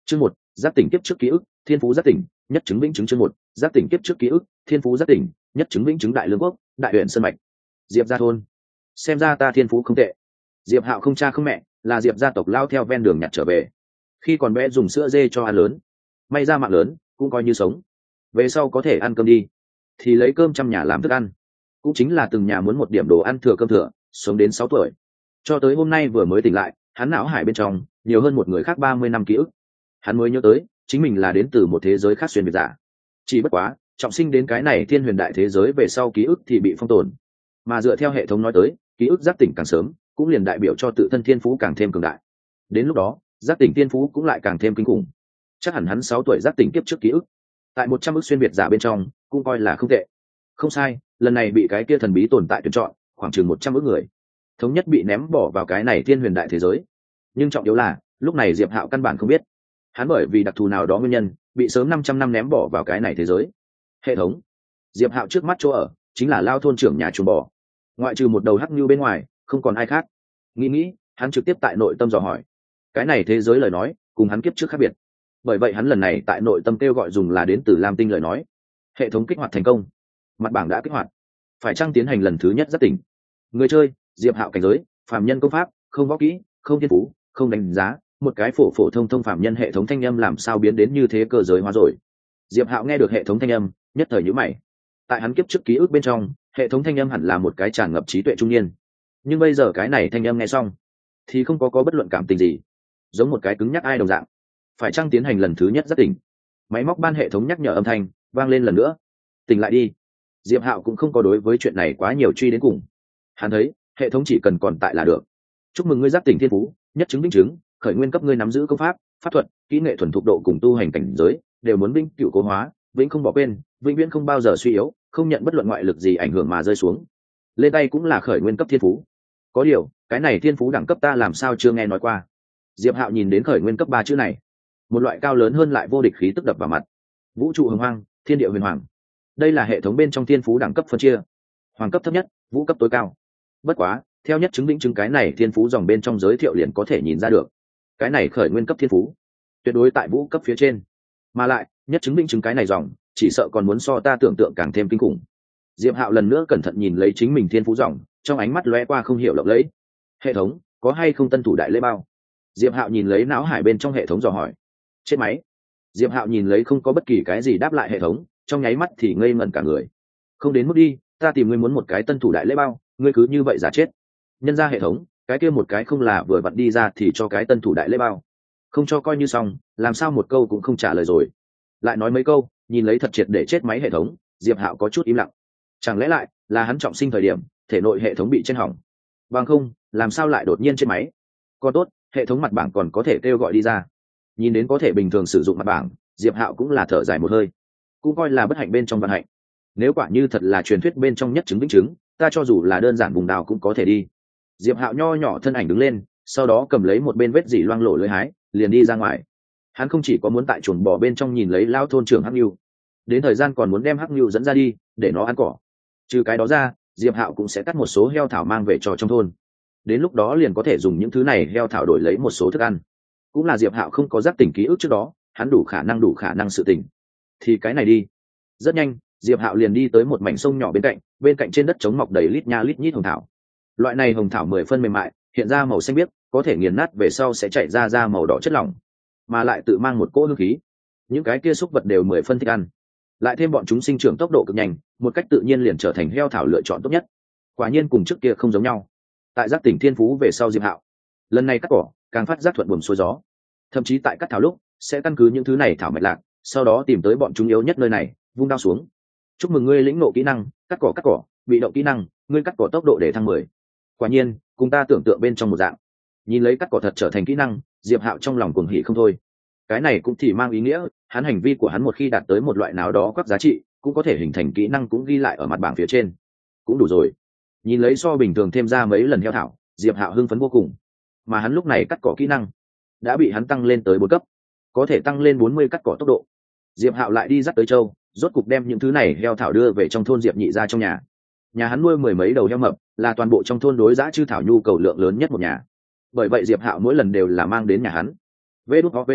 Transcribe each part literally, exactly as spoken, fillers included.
Chương một, giác tỉnh kiếp trước ký ức, thiên phú giác tỉnh, nhất chứng vĩnh chứng. Chương một, giác tỉnh kiếp trước ký ức, thiên phú giác tỉnh, nhất chứng vĩnh chứng. Đại lương quốc, đại huyện sơn mạch, Diệp gia thôn. Xem ra ta thiên phú không tệ. Diệp Hạo không cha không mẹ, là Diệp gia tộc lao theo ven đường nhặt trở về. Khi còn bé dùng sữa dê cho ăn lớn, may ra mạng lớn, cũng coi như sống. Về sau có thể ăn cơm đi, thì lấy cơm trăm nhà làm thức ăn. Cũng chính là từng nhà muốn một điểm đồ ăn thừa cơm thừa, sống đến sáu tuổi. Cho tới hôm nay vừa mới tỉnh lại, hắn não hải bên trong nhiều hơn một người khác ba mươi năm ký ức. Hắn mới nhớ tới, chính mình là đến từ một thế giới khác xuyên việt giả. Chỉ bất quá, trọng sinh đến cái này thiên huyền đại thế giới về sau ký ức thì bị phong tồn. Mà dựa theo hệ thống nói tới, ký ức giác tỉnh càng sớm, cũng liền đại biểu cho tự thân thiên phú càng thêm cường đại. Đến lúc đó, giác tỉnh thiên phú cũng lại càng thêm kinh khủng. Chắc hẳn hắn sáu tuổi giác tỉnh kiếp trước ký ức, tại một trăm ức xuyên việt giả bên trong, cũng coi là không tệ. Không sai, lần này bị cái kia thần bí tồn tại tuyển chọn, khoảng chừng một trăm ức người, thống nhất bị ném bỏ vào cái này thiên huyền đại thế giới. Nhưng trọng yếu là, lúc này Diệp Hạo căn bản không biết, hắn bởi vì đặc thù nào đó nguyên nhân, bị sớm năm trăm năm ném bỏ vào cái này thế giới. Hệ thống. Diệp Hạo trước mắt chỗ ở chính là lao thôn trưởng nhà chuồng bò, ngoại trừ một đầu hắc nhu bên ngoài, không còn ai khác. Nghĩ nghĩ, hắn trực tiếp tại nội tâm dò hỏi, cái này thế giới lời nói cùng hắn kiếp trước khác biệt, bởi vậy hắn lần này tại nội tâm kêu gọi dùng là đến từ Lam Tinh lời nói. Hệ thống kích hoạt thành công, mặt bảng đã kích hoạt, phải chăng tiến hành lần thứ nhất giác tỉnh. Người chơi Diệp Hạo cảnh giới phàm nhân công pháp, không võ kỹ, không thiên phú, không đánh giá, một cái phổ phổ thông thông phàm nhân. Hệ thống thanh âm làm sao biến đến như thế cơ giới hóa rồi? Diệp Hạo nghe được hệ thống thanh âm, nhất thời nhíu mày. Tại hắn kiếp trước ký ức bên trong, hệ thống thanh âm hẳn là một cái tràn ngập trí tuệ trung niên, nhưng bây giờ cái này thanh âm nghe xong thì không có có bất luận cảm tình gì, giống một cái cứng nhắc ai đồng dạng. Phải chăng tiến hành lần thứ nhất giác tỉnh? Máy móc ban hệ thống nhắc nhở âm thanh vang lên lần nữa. Tỉnh lại đi. Diệp Hạo cũng không có đối với chuyện này quá nhiều truy đến cùng. Hắn thấy hệ thống chỉ cần còn tại là được. Chúc mừng ngươi giác tỉnh thiên phú, nhất chứng vĩnh chứng, khởi nguyên cấp. Ngươi nắm giữ công pháp, pháp thuật, kỹ nghệ thuần thục độ cùng tu hành cảnh giới đều muốn vĩnh cửu cố hóa, vĩnh không bỏ quên, vĩnh viễn không bao giờ suy yếu, không nhận bất luận ngoại lực gì ảnh hưởng mà rơi xuống. Lên tay cũng là khởi nguyên cấp thiên phú. Có điều, cái này thiên phú đẳng cấp ta làm sao chưa nghe nói qua. Diệp Hạo nhìn đến khởi nguyên cấp ba chữ này, một loại cao lớn hơn lại vô địch khí tức đập vào mặt. Vũ trụ hồng hoang, thiên địa huyền hoàng. Đây là hệ thống bên trong thiên phú đẳng cấp phân chia. Hoàng cấp thấp nhất, vũ cấp tối cao. Bất quá, theo nhất chứng vĩnh chứng cái này thiên phú dòng bên trong giới thiệu liền có thể nhìn ra được, cái này khởi nguyên cấp thiên phú tuyệt đối tại vũ cấp phía trên. Mà lại, nhất chứng vĩnh chứng cái này dòng, chỉ sợ còn muốn so ta tưởng tượng càng thêm kinh khủng. Diệp Hạo lần nữa cẩn thận nhìn lấy chính mình thiên phú dòng, trong ánh mắt lóe qua không hiểu lộng lẫy. Hệ thống, có hay không tân thủ đại lễ bao? Diệp Hạo nhìn lấy não hải bên trong hệ thống dò hỏi. Chết máy. Diệp Hạo nhìn lấy không có bất kỳ cái gì đáp lại hệ thống, trong nháy mắt thì ngây ngẩn cả người. Không đến mức đi, ta tìm ngươi muốn một cái tân thủ đại lễ bao, ngươi cứ như vậy giả chết. Nhân ra hệ thống, cái kia một cái không là vừa vặn đi ra thì cho cái tân thủ đại lễ bao. Không cho coi như xong, làm sao một câu cũng không trả lời rồi. Lại nói mấy câu, nhìn lấy thật triệt để chết máy hệ thống, Diệp Hạo có chút im lặng. Chẳng lẽ lại là hắn trọng sinh thời điểm, thể nội hệ thống bị chen hỏng? Bằng không, làm sao lại đột nhiên chết máy? Còn tốt, hệ thống mặt bảng còn có thể kêu gọi đi ra. Nhìn đến có thể bình thường sử dụng mặt bảng, Diệp Hạo cũng là thở dài một hơi, cũng coi là bất hạnh bên trong vận hạnh. Nếu quả như thật là truyền thuyết bên trong nhất chứng vĩnh chứng, ta cho dù là đơn giản vùng đào cũng có thể đi. Diệp Hạo nho nhỏ thân ảnh đứng lên, sau đó cầm lấy một bên vết dỉ loang lổ lưỡi hái, liền đi ra ngoài. Hắn không chỉ có muốn tại chuồng bò bên trong nhìn lấy lao thôn trưởng Hắc Nưu, đến thời gian còn muốn đem Hắc Nưu dẫn ra đi, để nó ăn cỏ. Trừ cái đó ra, Diệp Hạo cũng sẽ cắt một số heo thảo mang về cho trong thôn. Đến lúc đó liền có thể dùng những thứ này heo thảo đổi lấy một số thức ăn. Cũng là Diệp Hạo không có giác tỉnh ký ức trước đó, hắn đủ khả năng đủ khả năng sự tỉnh. Thì cái này đi. Rất nhanh, Diệp Hạo liền đi tới một mảnh sông nhỏ bên cạnh, bên cạnh trên đất trống mọc đầy lít nha lít nhít hồng thảo. Loại này hồng thảo mười phân mềm mại, hiện ra màu xanh biếc, có thể nghiền nát về sau sẽ chảy ra ra màu đỏ chất lỏng, mà lại tự mang một cỗ hương khí. Những cái kia xúc vật đều mười phân thích ăn. Lại thêm bọn chúng sinh trưởng tốc độ cực nhanh, một cách tự nhiên liền trở thành heo thảo lựa chọn tốt nhất. Quả nhiên cùng trước kia không giống nhau. Tại giác tỉnh thiên phú về sau Diệp Hạo, lần này cắt cỏ, càng phát giác thuận buồm xuôi gió. Thậm chí tại cắt thảo lúc, sẽ căn cứ những thứ này thảo mạch lạc, sau đó tìm tới bọn chúng yếu nhất nơi này, vung đao xuống. Chúc mừng ngươi lĩnh ngộ kỹ năng, cắt cỏ cắt cỏ, bị động kỹ năng, ngươi cắt cỏ tốc độ để thăng mười. Quả nhiên, cùng ta tưởng tượng bên trong một dạng. Nhìn lấy cắt cỏ thật trở thành kỹ năng, Diệp Hạo trong lòng cuồng hỉ không thôi. Cái này cũng thì mang ý nghĩa, hắn hành vi của hắn một khi đạt tới một loại nào đó các giá trị, cũng có thể hình thành kỹ năng cũng ghi lại ở mặt bảng phía trên. Cũng đủ rồi. Nhìn lấy so bình thường thêm ra mấy lần heo thảo, Diệp Hạo hưng phấn vô cùng. Mà hắn lúc này cắt cỏ kỹ năng đã bị hắn tăng lên tới bốn cấp, có thể tăng lên bốn mươi cắt cỏ tốc độ. Diệp Hạo lại đi dắt tới châu, rốt cục đem những thứ này heo thảo đưa về trong thôn Diệp Nhị ra trong nhà. Nhà hắn nuôi mười mấy đầu heo mập, là toàn bộ trong thôn đối dã chư thảo nhu cầu lượng lớn nhất một nhà. Bởi vậy Diệp Hạo mỗi lần đều là mang đến nhà hắn. Vê đút ho vê đút,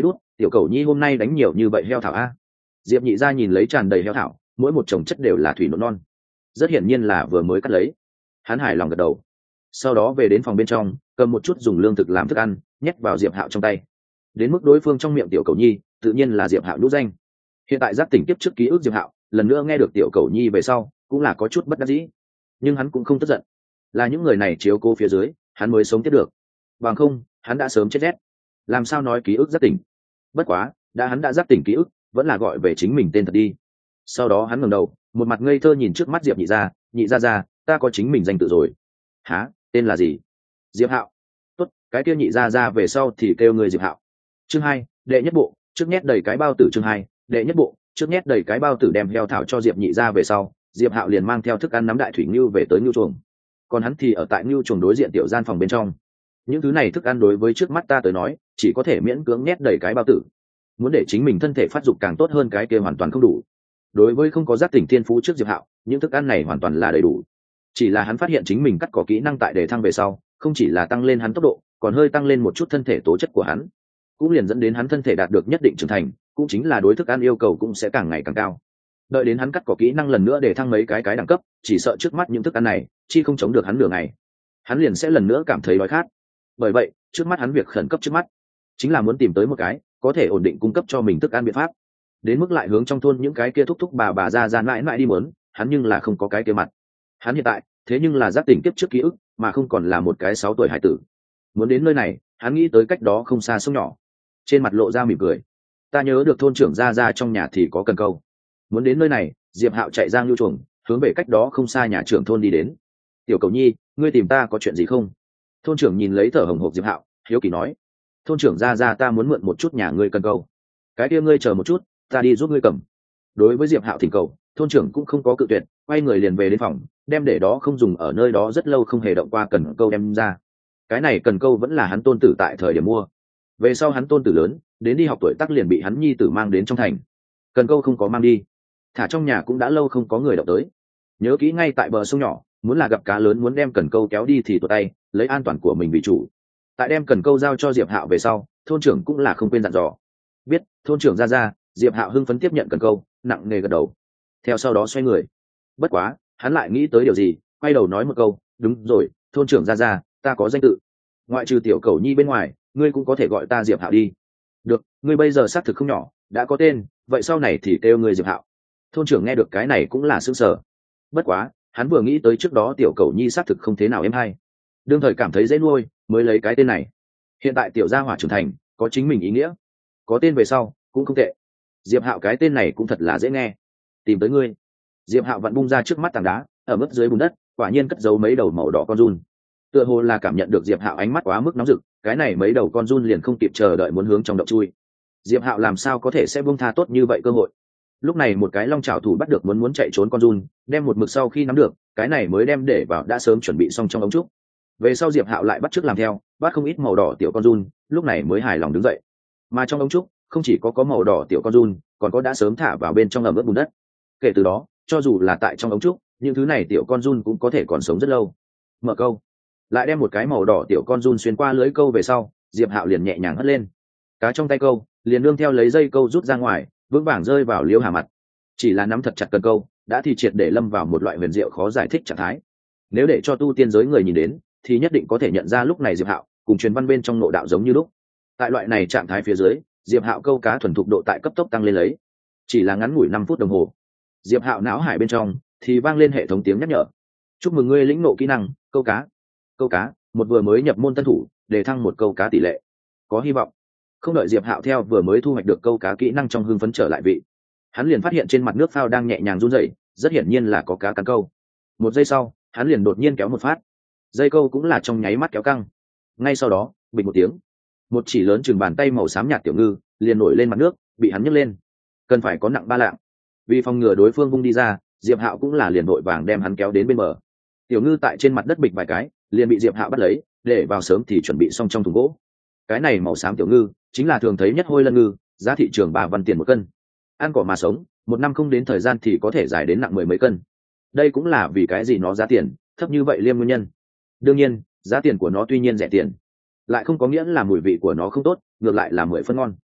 tiểu cầu nhi hôm nay đánh nhiều như vậy heo thảo a. Diệp nhị gia nhìn lấy tràn đầy heo thảo, mỗi một chồng chất đều là thủy nộn non, rất hiển nhiên là vừa mới cắt lấy. Hắn hài lòng gật đầu, sau đó về đến phòng bên trong, cầm một chút dùng lương thực làm thức ăn nhét vào Diệp Hạo trong tay. Đến mức đối phương trong miệng tiểu cầu nhi tự nhiên là Diệp Hạo nhũ danh. Hiện tại giác tỉnh tiếp trước ký ức Diệp Hạo lần nữa nghe được tiểu cầu nhi về sau cũng là có chút bất đắc dĩ, nhưng hắn cũng không tức giận, là những người này chiếu cố phía dưới hắn mới sống tiếp được, bằng không hắn đã sớm chết rét. Làm sao nói ký ức giác tỉnh? Bất quá đã hắn đã giác tỉnh ký ức, vẫn là gọi về chính mình tên thật đi. Sau đó hắn ngẩng đầu, một mặt ngây thơ nhìn trước mắt Diệp nhị gia. Nhị gia gia, ta có chính mình danh tự rồi. Hả? Tên là gì? Diệp Hạo. Tốt, cái kia nhị gia gia về sau thì kêu người Diệp Hạo. Chương hai, đệ nhất bộ, trước nhét đầy cái bao tử. Chương hai, đệ nhất bộ, trước nhét đầy cái bao tử đem heo thảo cho Diệp nhị gia về sau, Diệp Hạo liền mang theo thức ăn nắm đại thủy ngưu về tới ngưu chuồng. Còn hắn thì ở tại ngưu chuồng đối diện tiểu gian phòng bên trong. Những thứ này thức ăn đối với trước mắt ta tới nói, chỉ có thể miễn cưỡng nhét đầy cái bao tử. Muốn để chính mình thân thể phát dục càng tốt hơn cái kia hoàn toàn không đủ. Đối với không có giác tỉnh thiên phú trước Diệp Hạo, những thức ăn này hoàn toàn là đầy đủ. Chỉ là hắn phát hiện chính mình cắt cỏ kỹ năng tại đề thăng về sau, không chỉ là tăng lên hắn tốc độ, còn hơi tăng lên một chút thân thể tố chất của hắn, cũng liền dẫn đến hắn thân thể đạt được nhất định trưởng thành, cũng chính là đối thức ăn yêu cầu cũng sẽ càng ngày càng cao. Đợi đến hắn cắt cỏ kỹ năng lần nữa để thăng mấy cái cái đẳng cấp, chỉ sợ trước mắt những thức ăn này chi không chống được hắn nửa ngày, hắn liền sẽ lần nữa cảm thấy đói khát. Bởi vậy trước mắt hắn việc khẩn cấp trước mắt chính là muốn tìm tới một cái có thể ổn định cung cấp cho mình thức ăn biện pháp. Đến mức lại hướng trong thôn những cái kia thúc thúc bà bà ra ra mãi mãi đi muốn, hắn nhưng là không có cái kia mặt. Hắn hiện tại thế nhưng là giác tỉnh kiếp trước ký ức, mà không còn là một cái sáu tuổi hải tử. Muốn đến nơi này, hắn nghĩ tới cách đó không xa sông nhỏ, trên mặt lộ ra mỉm cười. Ta nhớ được thôn trưởng ra ra trong nhà thì có cần câu. Muốn đến nơi này, Diệp Hạo chạy ra ngưu chuồng, hướng về cách đó không xa nhà trưởng thôn đi đến. Tiểu cầu nhi, ngươi tìm ta có chuyện gì không? Thôn trưởng nhìn lấy thở hồng hộc Diệp Hạo, hiếu kỳ nói. Thôn trưởng ra ra, ta muốn mượn một chút nhà ngươi cần câu. Cái kia ngươi chờ một chút, ta đi giúp ngươi cầm. Đối với Diệp Hạo thỉnh cầu, thôn trưởng cũng không có cự tuyệt, quay người liền về đến phòng, đem để đó không dùng ở nơi đó rất lâu không hề động qua cần câu đem ra. Cái này cần câu vẫn là hắn tôn tử tại thời điểm mua, về sau hắn tôn tử lớn đến đi học tuổi tác liền bị hắn nhi tử mang đến trong thành. Cần câu không có mang đi, thả trong nhà cũng đã lâu không có người động tới. Nhớ kỹ ngay tại bờ sông nhỏ, muốn là gặp cá lớn muốn đem cần câu kéo đi thì tuột tay, lấy an toàn của mình vì chủ. Tại đem cần câu giao cho Diệp Hạo về sau, thôn trưởng cũng là không quên dặn dò. Biết, thôn trưởng ra ra. Diệp Hạo hưng phấn tiếp nhận cần câu, nặng nề gật đầu, theo sau đó xoay người. Bất quá hắn lại nghĩ tới điều gì, quay đầu nói một câu, đúng rồi, thôn trưởng ra ra, ta có danh tự, ngoại trừ tiểu cầu nhi bên ngoài, ngươi cũng có thể gọi ta Diệp Hạo đi. Được, ngươi bây giờ xác thực không nhỏ, đã có tên, vậy sau này thì kêu ngươi Diệp Hạo. Thôn trưởng nghe được cái này cũng là sững sờ. Bất quá hắn vừa nghĩ tới trước đó tiểu cầu nhi xác thực không thế nào êm hay, đương thời cảm thấy dễ nuôi mới lấy cái tên này. Hiện tại tiểu gia hỏa trưởng thành, có chính mình ý nghĩa, có tên về sau cũng không tệ. Diệp Hạo cái tên này cũng thật là dễ nghe. Tìm tới ngươi. Diệp Hạo vặn bung ra trước mắt tảng đá, ở mức dưới bùn đất quả nhiên cất giấu mấy đầu màu đỏ con giun. Tựa hồ là cảm nhận được Diệp Hạo ánh mắt quá mức nóng rực, cái này mấy đầu con giun liền không kịp chờ đợi muốn hướng trong động chui. Diệp Hạo làm sao có thể sẽ buông tha tốt như vậy cơ hội. Lúc này một cái long chảo thủ bắt được muốn muốn chạy trốn con giun, đem một mực sau khi nắm được, cái này mới đem để vào đã sớm chuẩn bị xong trong ống trúc. Về sau Diệp Hạo lại bắt chước làm theo, bắt không ít màu đỏ tiểu con giun, lúc này mới hài lòng đứng dậy. Mà trong ống trúc không chỉ có có màu đỏ tiểu con giun, còn có đã sớm thả vào bên trong ẩm ướt bùn đất. Kể từ đó, cho dù là tại trong ống trúc, những thứ này tiểu con giun cũng có thể còn sống rất lâu. Mở câu, lại đem một cái màu đỏ tiểu con giun xuyên qua lưới câu về sau, Diệp Hạo liền nhẹ nhàng hất lên, cá trong tay câu liền nương theo lấy dây câu rút ra ngoài, vững vàng rơi vào Liễu Hà mặt. Chỉ là nắm thật chặt cần câu, đã thì triệt để lâm vào một loại huyền diệu khó giải thích trạng thái. Nếu để cho tu tiên giới người nhìn đến, thì nhất định có thể nhận ra lúc này Diệp Hạo cùng truyền văn bên trong nội đạo giống như lúc. Tại loại này trạng thái phía dưới, Diệp Hạo câu cá thuần thục độ tại cấp tốc tăng lên lấy. Chỉ là ngắn ngủi năm phút đồng hồ, Diệp Hạo não hải bên trong thì vang lên hệ thống tiếng nhắc nhở. Chúc mừng ngươi lĩnh ngộ kỹ năng câu cá. Câu cá, một vừa mới nhập môn tân thủ, để thăng một câu cá tỷ lệ. Có hy vọng. Không đợi Diệp Hạo theo vừa mới thu hoạch được câu cá kỹ năng trong hưng phấn trở lại vị, hắn liền phát hiện trên mặt nước phao đang nhẹ nhàng run rẩy, rất hiển nhiên là có cá cắn câu. Một giây sau, hắn liền đột nhiên kéo một phát, dây câu cũng là trong nháy mắt kéo căng. Ngay sau đó, bịch một tiếng, một chỉ lớn chừng bàn tay màu xám nhạt tiểu ngư liền nổi lên mặt nước, bị hắn nhấc lên. Cần phải có nặng ba lạng. Vì phòng ngừa đối phương vung đi ra, Diệp Hạo cũng là liền vội vàng đem hắn kéo đến bên bờ. Tiểu ngư tại trên mặt đất bịch vài cái, liền bị Diệp Hạo bắt lấy, để vào sớm thì chuẩn bị xong trong thùng gỗ. Cái này màu xám tiểu ngư chính là thường thấy nhất hôi lân ngư, giá thị trường ba văn tiền một cân. Ăn cỏ mà sống, một năm không đến thời gian thì có thể dài đến nặng mười mấy cân. Đây cũng là vì cái gì nó giá tiền thấp như vậy liêm nguyên nhân. Đương nhiên, giá tiền của nó tuy nhiên rẻ tiền, lại không có nghĩa là mùi vị của nó không tốt, ngược lại là mười phân ngon.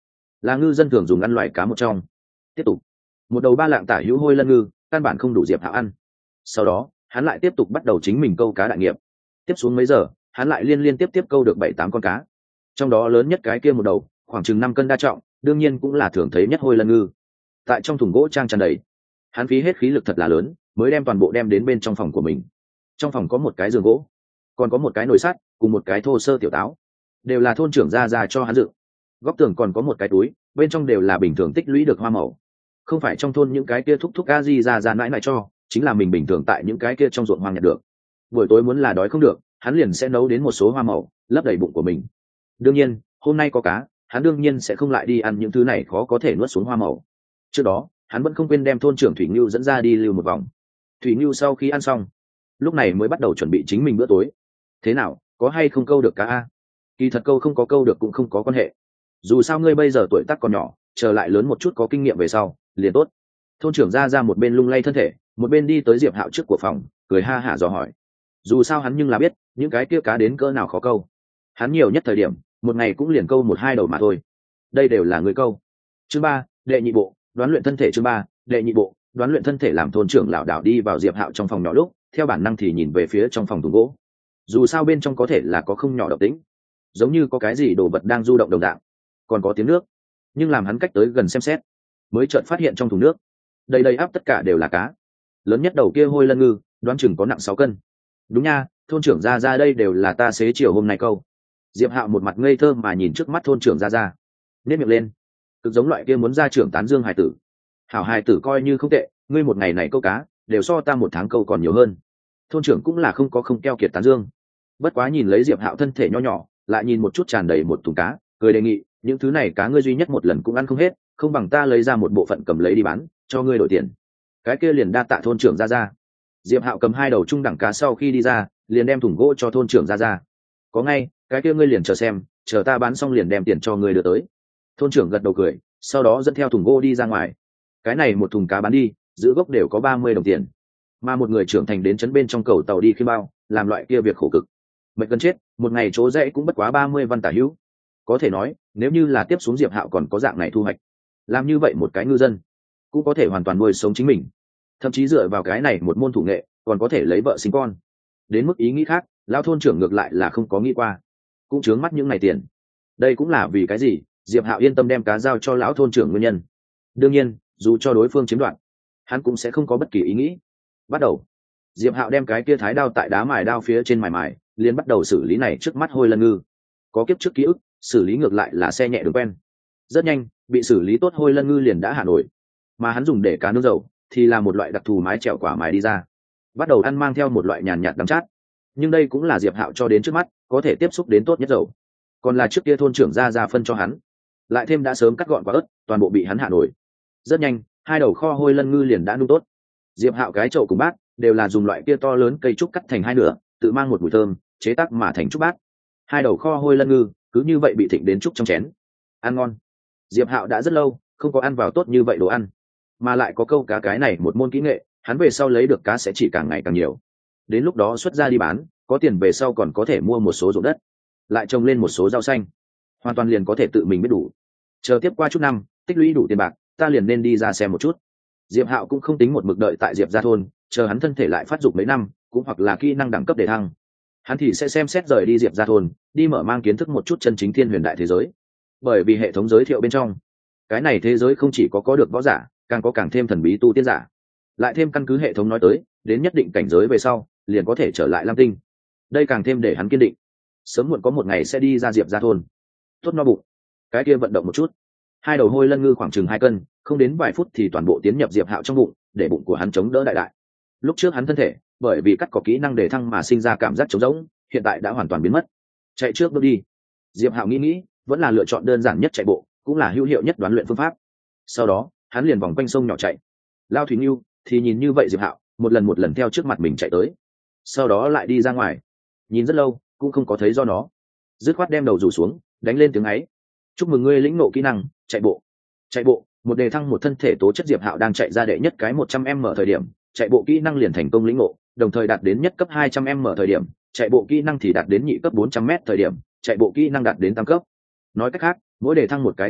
là ngư dân thường dùng ăn loại cá một trong. Tiếp tục, một đầu ba lạng tả hữu hôi lân ngư căn bản không đủ diệp hạo ăn. Sau đó hắn lại tiếp tục bắt đầu chính mình câu cá đại nghiệp. Tiếp xuống mấy giờ hắn lại liên liên tiếp tiếp câu được bảy tám con cá, trong đó lớn nhất cái kia một đầu khoảng chừng năm cân đa trọng, đương nhiên cũng là thường thấy nhất hôi lân ngư. Tại trong thùng gỗ trang tràn đầy, hắn phí hết khí lực thật là lớn mới đem toàn bộ đem đến bên trong phòng của mình. Trong phòng có một cái giường gỗ, còn có một cái nồi sắt cùng một cái thô sơ tiểu táo, đều là thôn trưởng ra ra cho hắn dựng. Góc tường còn có một cái túi, bên trong đều là bình thường tích lũy được hoa màu, không phải trong thôn những cái kia thúc thúc a di ra ra mãi mãi cho, chính là mình bình thường tại những cái kia trong ruộng hoang nhặt được. Buổi tối muốn là đói không được, hắn liền sẽ nấu đến một số hoa màu lấp đầy bụng của mình. Đương nhiên hôm nay có cá, hắn đương nhiên sẽ không lại đi ăn những thứ này khó có thể nuốt xuống hoa màu. Trước đó hắn vẫn không quên đem thôn trưởng Thủy Ngưu dẫn ra đi lưu một vòng. Thủy Ngưu sau khi ăn xong, lúc này mới bắt đầu chuẩn bị chính mình bữa tối. Thế nào, có hay không câu được cá a? Kỳ thật câu không có câu được cũng không có quan hệ, dù sao ngươi bây giờ tuổi tác còn nhỏ, chờ lại lớn một chút có kinh nghiệm về sau liền tốt. Thôn trưởng ra ra một bên lung lay thân thể, một bên đi tới Diệp Hạo trước của phòng, cười ha hả dò hỏi. Dù sao hắn nhưng là biết những cái kia cá đến cỡ nào khó câu, hắn nhiều nhất thời điểm một ngày cũng liền câu một hai đầu mà thôi. Đây đều là người câu. Chương ba, đệ nhị bộ đoán luyện thân thể. Chương ba, đệ nhị bộ đoán luyện thân thể. Làm thôn trưởng lảo đảo đi vào Diệp Hạo trong phòng nhỏ lúc, theo bản năng thì nhìn về phía trong phòng thùng gỗ. Dù sao bên trong có thể là có không nhỏ động tĩnh, giống như có cái gì đồ vật đang du động đồng dạng, còn có tiếng nước. Nhưng làm hắn cách tới gần xem xét, mới chợt phát hiện trong thùng nước đầy đầy ắp tất cả đều là cá. Lớn nhất đầu kia hôi lân ngư đoán chừng có nặng sáu cân. Đúng nha, thôn trưởng ra ra đây đều là ta xế chiều hôm nay câu. Diệp Hạo một mặt ngây thơ mà nhìn trước mắt thôn trưởng ra ra, nếp miệng lên, cực giống loại kia muốn ra trưởng tán dương hài tử. Hảo hài tử coi như không tệ, ngươi một ngày này câu cá đều so ta một tháng câu còn nhiều hơn. Thôn trưởng cũng là không có không keo kiệt tán dương. Bất quá nhìn lấy Diệp Hạo thân thể nho nhỏ, lại nhìn một chút tràn đầy một thùng cá, cười đề nghị, những thứ này cá ngươi duy nhất một lần cũng ăn không hết, không bằng ta lấy ra một bộ phận cầm lấy đi bán, cho ngươi đổi tiền. Cái kia liền đa tạ thôn trưởng ra ra. Diệp Hạo cầm hai đầu trung đẳng cá sau khi đi ra, liền đem thùng gỗ cho thôn trưởng ra ra. Có ngay, cái kia ngươi liền chờ xem, chờ ta bán xong liền đem tiền cho ngươi đưa tới. Thôn trưởng gật đầu cười, sau đó dẫn theo thùng gỗ đi ra ngoài. Cái này một thùng cá bán đi, giữ gốc đều có ba mươi đồng tiền. Mà một người trưởng thành đến trấn bên trong cầu tàu đi khiêm bao, làm loại kia việc khổ cực, mệt gần chết, một ngày chỗ dậy cũng bất quá ba mươi văn tả hữu. Có thể nói, nếu như là tiếp xuống Diệp Hạo còn có dạng này thu hoạch, làm như vậy một cái ngư dân cũng có thể hoàn toàn nuôi sống chính mình, thậm chí dựa vào cái này một môn thủ nghệ còn có thể lấy vợ sinh con. Đến mức ý nghĩ khác, lão thôn trưởng ngược lại là không có nghĩ qua, cũng chướng mắt những ngày tiền. Đây cũng là vì cái gì Diệp Hạo yên tâm đem cá giao cho lão thôn trưởng nguyên nhân. Đương nhiên, dù cho đối phương chiếm đoạt, hắn cũng sẽ không có bất kỳ ý nghĩ. Bắt đầu, Diệp Hạo đem cái kia thái đao tại đá mài đao phía trên mài mài, liền bắt đầu xử lý này trước mắt hôi lân ngư. Có kiếp trước ký ức, xử lý ngược lại là xe nhẹ đường quen. Rất nhanh, bị xử lý tốt hôi lân ngư liền đã hạ nổi, mà hắn dùng để cá nướng dầu thì là một loại đặc thù mái chèo quả mài đi ra, bắt đầu ăn mang theo một loại nhàn nhạt đắng chát. Nhưng đây cũng là Diệp Hạo cho đến trước mắt có thể tiếp xúc đến tốt nhất dầu, còn là trước kia thôn trưởng ra ra phân cho hắn, lại thêm đã sớm cắt gọn quả ớt, toàn bộ bị hắn hạ nổi. Rất nhanh, hai đầu kho hôi lân ngư liền đã nung tốt. Diệp Hạo cái chậu cùng bát đều là dùng loại kia to lớn cây trúc cắt thành hai nửa, tự mang một mùi thơm, chế tác mà thành trúc bát. Hai đầu kho hôi lân ngư cứ như vậy bị thịnh đến trúc trong chén. Ăn ngon. Diệp Hạo đã rất lâu không có ăn vào tốt như vậy đồ ăn, mà lại có câu cá cái này một môn kỹ nghệ, hắn về sau lấy được cá sẽ chỉ càng ngày càng nhiều. Đến lúc đó xuất ra đi bán, có tiền về sau còn có thể mua một số ruộng đất, lại trồng lên một số rau xanh, hoàn toàn liền có thể tự mình biết đủ. Chờ tiếp qua chút năm, tích lũy đủ tiền bạc, ta liền nên đi ra xem một chút. Diệp Hạo cũng không tính một mực đợi tại Diệp gia thôn, chờ hắn thân thể lại phát dục mấy năm, cũng hoặc là kỹ năng đẳng cấp để thăng, hắn thì sẽ xem xét rời đi Diệp gia thôn, đi mở mang kiến thức một chút chân chính thiên huyền đại thế giới. Bởi vì hệ thống giới thiệu bên trong, cái này thế giới không chỉ có có được võ giả, càng có càng thêm thần bí tu tiên giả. Lại thêm căn cứ hệ thống nói tới, đến nhất định cảnh giới về sau, liền có thể trở lại Lam Tinh. Đây càng thêm để hắn kiên định, sớm muộn có một ngày sẽ đi ra Diệp gia thôn. Tốt no bụng, cái kia vận động một chút. Hai đầu hôi lân ngư khoảng chừng hai cân, không đến vài phút thì toàn bộ tiến nhập Diệp Hạo trong bụng, để bụng của hắn chống đỡ đại đại. Lúc trước hắn thân thể bởi vì cắt có kỹ năng để thăng mà sinh ra cảm giác trống rỗng, hiện tại đã hoàn toàn biến mất. Chạy trước bước đi. Diệp Hạo nghĩ nghĩ, vẫn là lựa chọn đơn giản nhất chạy bộ, cũng là hữu hiệu nhất đoán luyện phương pháp. Sau đó, hắn liền vòng quanh sông nhỏ chạy. Lao Thủy Nưu thì nhìn như vậy Diệp Hạo, một lần một lần theo trước mặt mình chạy tới. Sau đó lại đi ra ngoài. Nhìn rất lâu, cũng không có thấy do nó. Dứt khoát đem đầu rủ xuống, đánh lên tiếng ấy. Chúc mừng ngươi lĩnh ngộ kỹ năng chạy bộ. Chạy bộ, một đề thăng một thân thể tố chất. Diệp Hạo đang chạy ra đệ nhất cái một trăm m thời điểm, chạy bộ kỹ năng liền thành công lĩnh ngộ, đồng thời đạt đến nhất cấp hai trăm m thời điểm, chạy bộ kỹ năng thì đạt đến nhị cấp bốn trăm m thời điểm, chạy bộ kỹ năng đạt đến tam cấp. Nói cách khác, mỗi đề thăng một cái cấp bậc,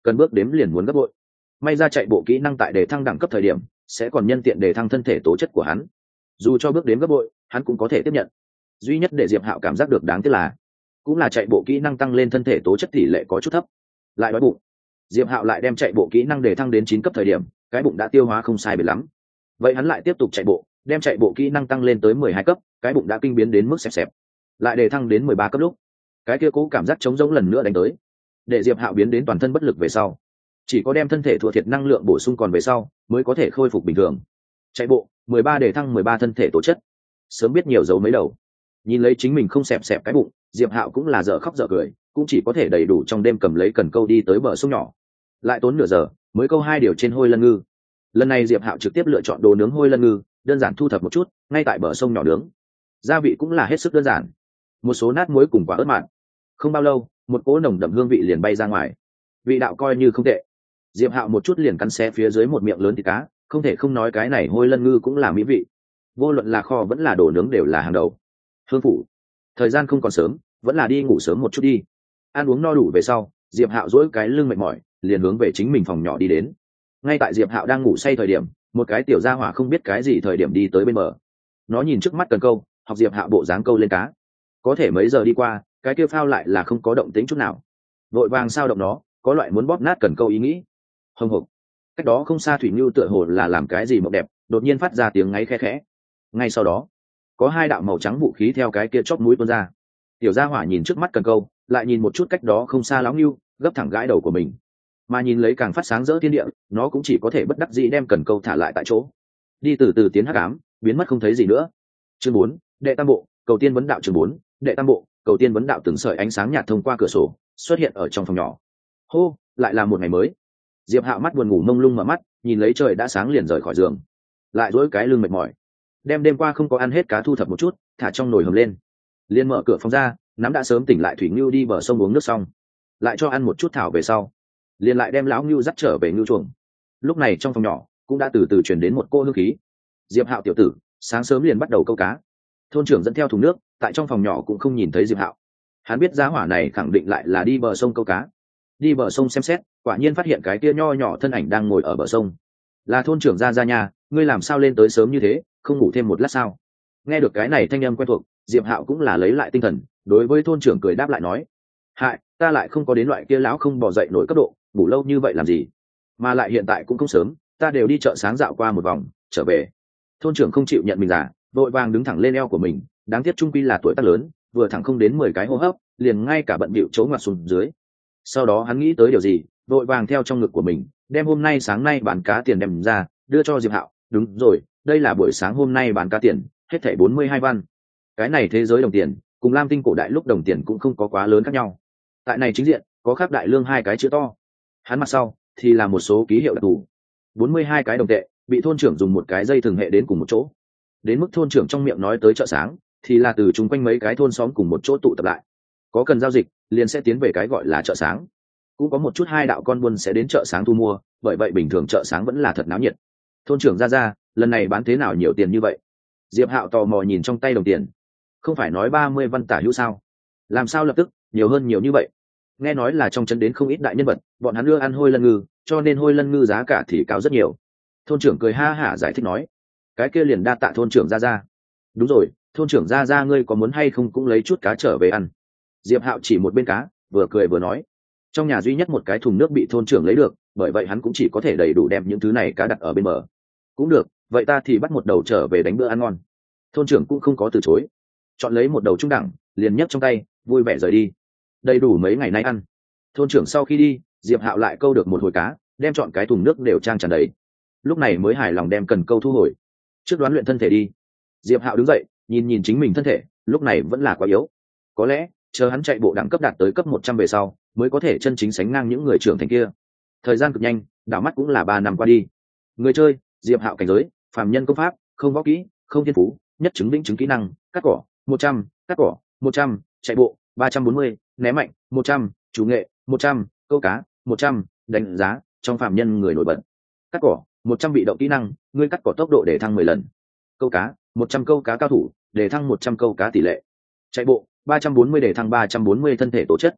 cần bước đếm liền muốn gấp bội. May ra chạy bộ kỹ năng tại đề thăng đẳng cấp thời điểm sẽ còn nhân tiện đề thăng thân thể tố chất của hắn, dù cho bước đếm gấp bội hắn cũng có thể tiếp nhận. Duy nhất để Diệp Hạo cảm giác được đáng tiếc là cũng là chạy bộ kỹ năng tăng lên thân thể tố chất tỷ lệ có chút thấp, lại đói bụng. Diệp Hạo lại đem chạy bộ kỹ năng đề thăng đến chín cấp thời điểm cái bụng đã tiêu hóa không sai biệt lắm, vậy hắn lại tiếp tục chạy bộ, đem chạy bộ kỹ năng tăng lên tới mười hai cấp, cái bụng đã kinh biến đến mức xẹp xẹp. Lại đề thăng đến mười ba cấp lúc cái kia cố cảm giác trống rỗng lần nữa đánh tới, để Diệp Hạo biến đến toàn thân bất lực về sau, chỉ có đem thân thể thua thiệt năng lượng bổ sung còn về sau mới có thể khôi phục bình thường. Chạy bộ mười ba đề thăng mười ba thân thể tố chất, sớm biết nhiều dấu mấy đầu. Nhìn lấy chính mình không xẹp xẹp cái bụng, Diệp Hạo cũng là dở khóc dở cười, cũng chỉ có thể đầy đủ trong đêm cầm lấy cần câu đi tới bờ sông nhỏ, lại tốn nửa giờ mới câu hai điều trên hôi lân ngư. Lần này Diệp Hạo trực tiếp lựa chọn đồ nướng hôi lân ngư, đơn giản thu thập một chút ngay tại bờ sông nhỏ nướng, gia vị cũng là hết sức đơn giản, một số nát muối cùng quả ớt mặn. Không bao lâu một cỗ nồng đậm hương vị liền bay ra ngoài, vị đạo coi như không tệ. Diệp Hạo một chút liền cắn xé phía dưới một miệng lớn thịt cá, không thể không nói cái này hôi lân ngư cũng là mỹ vị, vô luận là kho vẫn là đồ nướng đều là hàng đầu. Hương phủ, thời gian không còn sớm, vẫn là đi ngủ sớm một chút đi. Ăn uống no đủ về sau, Diệp Hạo duỗi cái lưng mệt mỏi, liền hướng về chính mình phòng nhỏ đi đến. Ngay tại Diệp Hạo đang ngủ say thời điểm, một cái tiểu gia hỏa không biết cái gì thời điểm đi tới bên bờ. Nó nhìn trước mắt cần câu, học Diệp Hạo bộ dáng câu lên cá. Có thể mấy giờ đi qua, cái kia phao lại là không có động tĩnh chút nào. Vội vàng sao động nó, có loại muốn bóp nát cần câu ý nghĩ. Hồng hộc. Cách đó không xa thủy ngưu tựa hồ là làm cái gì mộng đẹp, đột nhiên phát ra tiếng ngáy khẽ khẽ. Ngay sau đó, có hai đạo màu trắng vũ khí theo cái kia chóp mũi tuôn ra. Tiểu gia hỏa nhìn trước mắt cần câu, lại nhìn một chút cách đó không xa lão ngưu, gấp thẳng gãi đầu của mình. Mà nhìn lấy càng phát sáng rỡ thiên địa, nó cũng chỉ có thể bất đắc dĩ đem cần câu thả lại tại chỗ, đi từ từ tiến hắc ám, biến mất không thấy gì nữa. Chương bốn, đệ tam bộ, cầu tiên vấn đạo. Chương bốn, đệ tam bộ, cầu tiên vấn đạo. Từng sợi ánh sáng nhạt thông qua cửa sổ xuất hiện ở trong phòng nhỏ. Hô, lại là một ngày mới. Diệp Hạo mắt buồn ngủ mông lung mở mắt, nhìn lấy trời đã sáng liền rời khỏi giường, lại duỗi cái lưng mệt mỏi, đem đêm qua không có ăn hết cá thu thập một chút thả trong nồi hầm lên, liền mở cửa phòng ra, nắm đã sớm tỉnh lại thủy ngưu đi bờ sông uống nước xong, lại cho ăn một chút thảo về sau, liền lại đem lão ngưu dắt trở về ngưu chuồng. Lúc này trong phòng nhỏ cũng đã từ từ chuyển đến một cô hương khí. Diệp Hạo tiểu tử sáng sớm liền bắt đầu câu cá. Thôn trưởng dẫn theo thùng nước, tại trong phòng nhỏ cũng không nhìn thấy Diệp Hạo. Hắn biết giá hỏa này khẳng định lại là đi bờ sông câu cá. Đi bờ sông xem xét, quả nhiên phát hiện cái kia nho nhỏ thân ảnh đang ngồi ở bờ sông. Là thôn trưởng gia gia nhà, ngươi làm sao lên tới sớm như thế, không ngủ thêm một lát sao? Nghe được cái này thanh âm quen thuộc, Diệp Hạo cũng là lấy lại tinh thần, đối với thôn trưởng cười đáp lại nói: hại, ta lại không có đến loại kia lão không bò dậy nổi cấp độ, ngủ lâu như vậy làm gì? Mà lại hiện tại cũng không sớm, ta đều đi chợ sáng dạo qua một vòng, trở về. Thôn trưởng không chịu nhận mình giả, vội vàng đứng thẳng lên eo của mình, đáng tiếc trung quy là tuổi tác lớn, vừa thẳng không đến mười cái hô hấp, liền ngay cả bận bịu chỗ ngoặt xuống dưới. Sau đó hắn nghĩ tới điều gì, vội vàng theo trong ngực của mình đem hôm nay sáng nay bán cá tiền đem ra đưa cho Diệp Hạo. Đúng rồi, đây là buổi sáng hôm nay bán cá tiền, hết thảy bốn mươi hai văn. Cái này thế giới đồng tiền cùng lam tinh cổ đại lúc đồng tiền cũng không có quá lớn khác nhau. Tại này chính diện có khắc đại lương hai cái chữ to, hắn mặt sau thì là một số ký hiệu đặc thù. bốn mươi hai cái đồng tệ bị thôn trưởng dùng một cái dây thường hệ đến cùng một chỗ, đến mức thôn trưởng trong miệng nói tới chợ sáng thì là từ chung quanh mấy cái thôn xóm cùng một chỗ tụ tập lại, có cần giao dịch liền sẽ tiến về cái gọi là chợ sáng. Cũng có một chút hai đạo con buôn sẽ đến chợ sáng thu mua, bởi vậy bình thường chợ sáng vẫn là thật náo nhiệt. Thôn trưởng ra ra, lần này bán thế nào nhiều tiền như vậy? Diệp Hạo tò mò nhìn trong tay đồng tiền, không phải nói ba mươi văn tả hữu sao, làm sao lập tức nhiều hơn nhiều như vậy? Nghe nói là trong trấn đến không ít đại nhân vật, bọn hắn đưa ăn hôi lân ngư, cho nên hôi lân ngư giá cả thì cao rất nhiều. Thôn trưởng cười ha hả giải thích nói: cái kia liền đa tạ thôn trưởng ra ra. Đúng rồi, thôn trưởng ra ra ngươi có muốn hay không cũng lấy chút cá trở về ăn? Diệp Hạo chỉ một bên cá, vừa cười vừa nói. Trong nhà duy nhất một cái thùng nước bị thôn trưởng lấy được, bởi vậy hắn cũng chỉ có thể đầy đủ đem những thứ này cá đặt ở bên bờ. Cũng được, vậy ta thì bắt một đầu trở về đánh bữa ăn ngon. Thôn trưởng cũng không có từ chối, chọn lấy một đầu trung đẳng, liền nhấc trong tay, vui vẻ rời đi. Đầy đủ mấy ngày nay ăn. Thôn trưởng sau khi đi, Diệp Hạo lại câu được một hồi cá, đem chọn cái thùng nước đều trang tràn đầy. Lúc này mới hài lòng đem cần câu thu hồi. Trước đoán luyện thân thể đi. Diệp Hạo đứng dậy, nhìn nhìn chính mình thân thể, lúc này vẫn là quá yếu. Có lẽ chờ hắn chạy bộ đẳng cấp đạt tới cấp một trăm về sau, mới có thể chân chính sánh ngang những người trưởng thành kia. Thời gian cực nhanh, đảo mắt cũng là ba năm qua đi. Người chơi: Diệp Hạo. Cảnh giới: phàm nhân công pháp, không võ kỹ, không thiên phú, nhất chứng lĩnh chứng kỹ năng, cắt cỏ một trăm, cắt cỏ một trăm, chạy bộ ba trăm bốn mươi, ném mạnh một trăm, chủ nghệ một trăm, câu cá một trăm, đánh giá trong phàm nhân người nổi bật. Cắt cỏ một trăm bị động kỹ năng, ngươi cắt cỏ tốc độ để thăng mười lần. Câu cá một trăm, câu cá cao thủ để thăng một trăm câu cá tỷ lệ. Chạy bộ ba trăm bốn mươi để thăng ba trăm bốn mươi thân thể tố chất.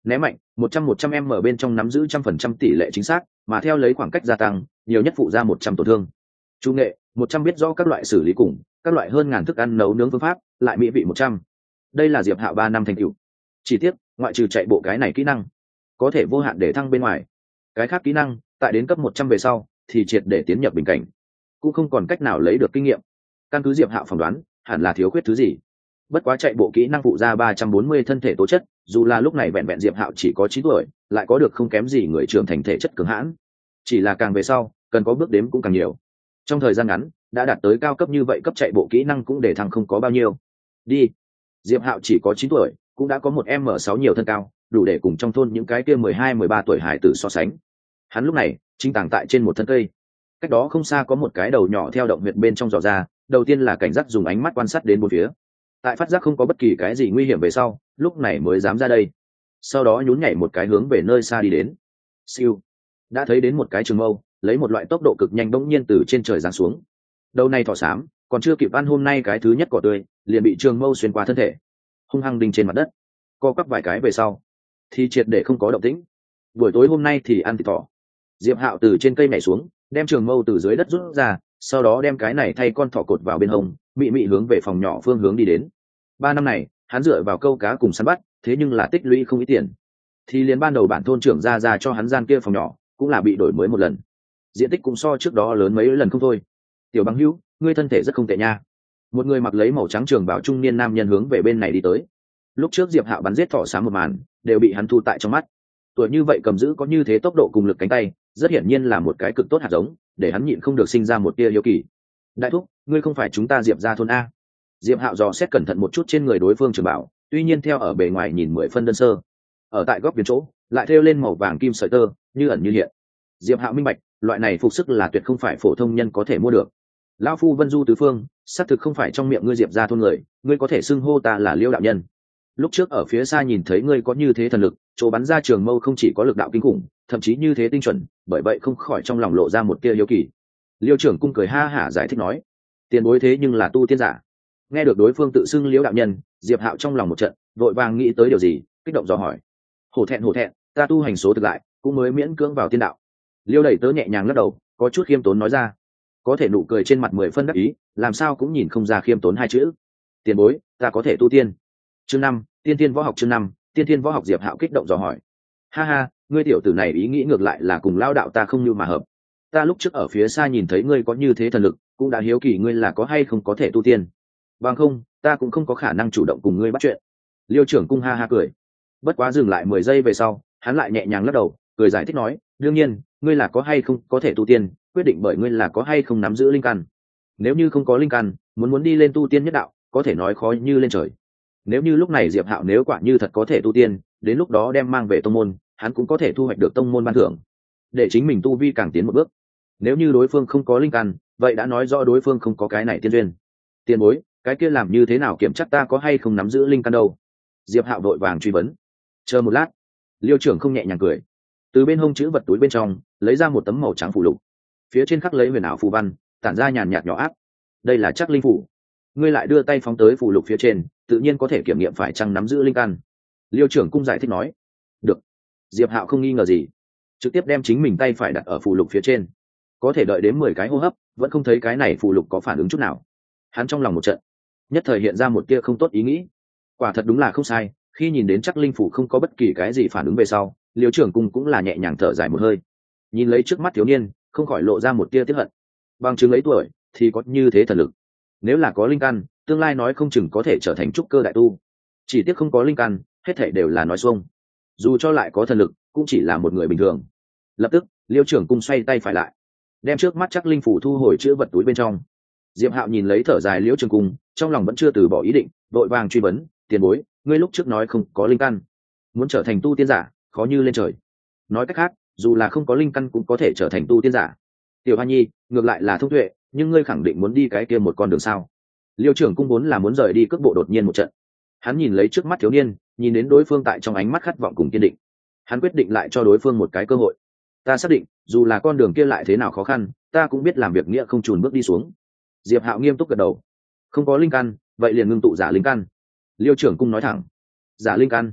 Ném mạnh, một trăm một trăm m bên trong nắm giữ trăm phần trăm tỷ lệ chính xác, mà theo lấy khoảng cách gia tăng, nhiều nhất phụ ra một trăm tổn thương. Trung nghệ, một trăm biết rõ các loại xử lý cùng, các loại hơn ngàn thức ăn nấu nướng phương pháp, lại mỹ vị một trăm. Đây là Diệp Hạo ba năm thành tựu. Chỉ tiếc, ngoại trừ chạy bộ cái này kỹ năng, có thể vô hạn để thăng bên ngoài. Cái khác kỹ năng, tại đến cấp một trăm về sau, thì triệt để tiến nhập bình cảnh, cũng không còn cách nào lấy được kinh nghiệm. Căn cứ Diệp Hạo phỏng đoán, hẳn là thiếu khuyết thứ gì. Bất quá chạy bộ kỹ năng phụ ra ba trăm bốn mươi thân thể tố chất, dù là lúc này vẹn vẹn Diệp Hạo chỉ có chín tuổi, lại có được không kém gì người trưởng thành thể chất cường hãn. Chỉ là càng về sau, cần có bước đếm cũng càng nhiều. Trong thời gian ngắn, đã đạt tới cao cấp như vậy, cấp chạy bộ kỹ năng cũng để thăng không có bao nhiêu. Đi. Diệp Hạo chỉ có chín tuổi, cũng đã có một m sáu nhiều thân cao, đủ để cùng trong thôn những cái kia mười hai mười ba tuổi hải tử so sánh. Hắn lúc này chính tàng tại trên một thân cây. Cách đó không xa có một cái đầu nhỏ theo động huyệt bên trong dò ra, đầu tiên là cảnh giác dùng ánh mắt quan sát đến bốn phía. Tại phát giác không có bất kỳ cái gì nguy hiểm về sau, lúc này mới dám ra đây. Sau đó nhún nhảy một cái hướng về nơi xa đi đến. Siêu. Đã thấy đến một cái trường mâu, lấy một loại tốc độ cực nhanh bỗng nhiên từ trên trời giáng xuống. Đầu này thỏ xám, còn chưa kịp ăn hôm nay cái thứ nhất cỏ tươi, liền bị trường mâu xuyên qua thân thể, hung hăng đinh trên mặt đất. Co quắp vài cái về sau, thì triệt để không có động tĩnh. Buổi tối hôm nay thì ăn thịt thỏ. Diệp Hạo từ trên cây nhảy xuống, đem trường mâu từ dưới đất rút ra, sau đó đem cái này thay con thỏ cột vào bên hông, mị mị hướng về phòng nhỏ phương hướng đi đến. Ba năm này, hắn dựa vào câu cá cùng săn bắt, thế nhưng là tích lũy không ít tiền. Thì liền ban đầu bản thôn trưởng ra ra cho hắn gian kia phòng nhỏ, cũng là bị đổi mới một lần. Diện tích cũng so trước đó lớn mấy lần không thôi. Tiểu Bằng Hữu, ngươi thân thể rất không tệ nha. Một người mặc lấy màu trắng trường bào trung niên nam nhân hướng về bên này đi tới. Lúc trước Diệp Hạo bắn giết thỏ xám một màn, đều bị hắn thu tại trong mắt. Tuổi như vậy cầm giữ có như thế tốc độ cùng lực cánh tay, rất hiển nhiên là một cái cực tốt hạt giống, để hắn nhịn không được sinh ra một tia hiếu kỳ. Đại thúc, ngươi không phải chúng ta Diệp gia thôn a? Diệp Hạo dò xét cẩn thận một chút trên người đối phương trường bảo, tuy nhiên theo ở bề ngoài nhìn mười phân đơn sơ, ở tại góc viền chỗ lại thêu lên màu vàng kim sợi tơ, như ẩn như hiện. Diệp Hạo minh bạch, loại này phục sức là tuyệt không phải phổ thông nhân có thể mua được. Lão phu Vân Du tứ phương, xác thực không phải trong miệng ngươi Diệp gia thôn người, ngươi có thể xưng hô ta là Liêu đạo nhân. Lúc trước ở phía xa nhìn thấy ngươi có như thế thần lực, chỗ bắn ra trường mâu không chỉ có lực đạo kinh khủng, thậm chí như thế tinh chuẩn, bởi vậy không khỏi trong lòng lộ ra một tia hiếu kỳ. Liêu trưởng cung cười ha hả giải thích nói, tiền bối thế nhưng là tu tiên giả. Nghe được đối phương tự xưng Liêu đạo nhân, Diệp Hạo trong lòng một trận, vội vàng nghĩ tới điều gì, kích động dò hỏi. Hổ thẹn hổ thẹn, ta tu hành số thực lại, cũng mới miễn cưỡng vào tiên đạo. Liêu đẩy tớ nhẹ nhàng lắc đầu, có chút khiêm tốn nói ra. Có thể nụ cười trên mặt mười phân đắc ý, làm sao cũng nhìn không ra khiêm tốn hai chữ. Tiền bối, ta có thể tu tiên. Chương năm, tiên tiên võ học. Chương năm, tiên tiên võ học. Diệp Hạo kích động dò hỏi. Ha ha, ngươi tiểu tử này ý nghĩ ngược lại là cùng lao đạo ta không như mà hợp. Ta lúc trước ở phía xa nhìn thấy ngươi có như thế thần lực, cũng đã hiếu kỳ ngươi là có hay không có thể tu tiên. Bằng không, ta cũng không có khả năng chủ động cùng ngươi bắt chuyện. Liêu trưởng cung ha ha cười. Bất quá dừng lại mười giây về sau, hắn lại nhẹ nhàng lắc đầu, cười giải thích nói, đương nhiên, ngươi là có hay không có thể tu tiên, quyết định bởi ngươi là có hay không nắm giữ linh căn. Nếu như không có linh căn, muốn muốn đi lên tu tiên nhất đạo, có thể nói khó như lên trời. Nếu như lúc này Diệp Hạo nếu quả như thật có thể tu tiên, đến lúc đó đem mang về tông môn, hắn cũng có thể thu hoạch được tông môn ban thưởng, để chính mình tu vi càng tiến một bước. Nếu như đối phương không có linh căn, vậy đã nói rõ đối phương không có cái này tiên duyên. Tiền bối, cái kia làm như thế nào kiểm chắc ta có hay không nắm giữ linh căn đâu? Diệp Hạo vội vàng truy vấn. Chờ một lát. Liêu trưởng không nhẹ nhàng cười, từ bên hông chữ vật túi bên trong lấy ra một tấm màu trắng phù lục, phía trên khắc lấy huyền ảo phù văn, tản ra nhàn nhạt nhỏ áp. Đây là chắc linh phủ. Ngươi lại đưa tay phóng tới phù lục phía trên, tự nhiên có thể kiểm nghiệm phải chăng nắm giữ linh căn. Liêu trưởng cung giải thích nói. Được. Diệp Hạo không nghi ngờ gì, trực tiếp đem chính mình tay phải đặt ở phù lục phía trên. Có thể đợi đến mười cái hô hấp, vẫn không thấy cái này phù lục có phản ứng chút nào. Hắn trong lòng một trận, nhất thời hiện ra một tia không tốt ý nghĩ. Quả thật đúng là không sai, khi nhìn đến chắc linh phủ không có bất kỳ cái gì phản ứng về sau, Liêu trưởng cung cũng là nhẹ nhàng thở dài một hơi. Nhìn lấy trước mắt thiếu niên, không khỏi lộ ra một tia tiếc hận. Bằng chứng lấy tuổi thì có như thế thần lực, nếu là có linh căn, tương lai nói không chừng có thể trở thành trúc cơ đại tu. Chỉ tiếc không có linh căn, hết thảy đều là nói xuông. Dù cho lại có thần lực, cũng chỉ là một người bình thường. Lập tức, Liêu trưởng cung xoay tay phải lại, đem trước mắt chắc linh phủ thu hồi chữ vật túi bên trong. Diệp Hạo nhìn lấy thở dài Liêu trưởng cung, trong lòng vẫn chưa từ bỏ ý định, vội vàng truy vấn, tiền bối, ngươi lúc trước nói không có linh căn, muốn trở thành tu tiên giả, khó như lên trời. Nói cách khác, dù là không có linh căn cũng có thể trở thành tu tiên giả. Tiểu Hoa Nhi, ngược lại là thông tuệ, nhưng ngươi khẳng định muốn đi cái kia một con đường sao? Liêu trưởng cung vốn là muốn rời đi cước bộ đột nhiên một trận. Hắn nhìn lấy trước mắt thiếu niên, nhìn đến đối phương tại trong ánh mắt khát vọng cùng kiên định, hắn quyết định lại cho đối phương một cái cơ hội. Ta xác định, dù là con đường kia lại thế nào khó khăn, ta cũng biết làm việc nghĩa không chùn bước đi xuống. Diệp Hạo nghiêm túc gật đầu. Không có linh căn, vậy liền ngưng tụ giả linh căn. Liêu trưởng cung nói thẳng. Giả linh căn?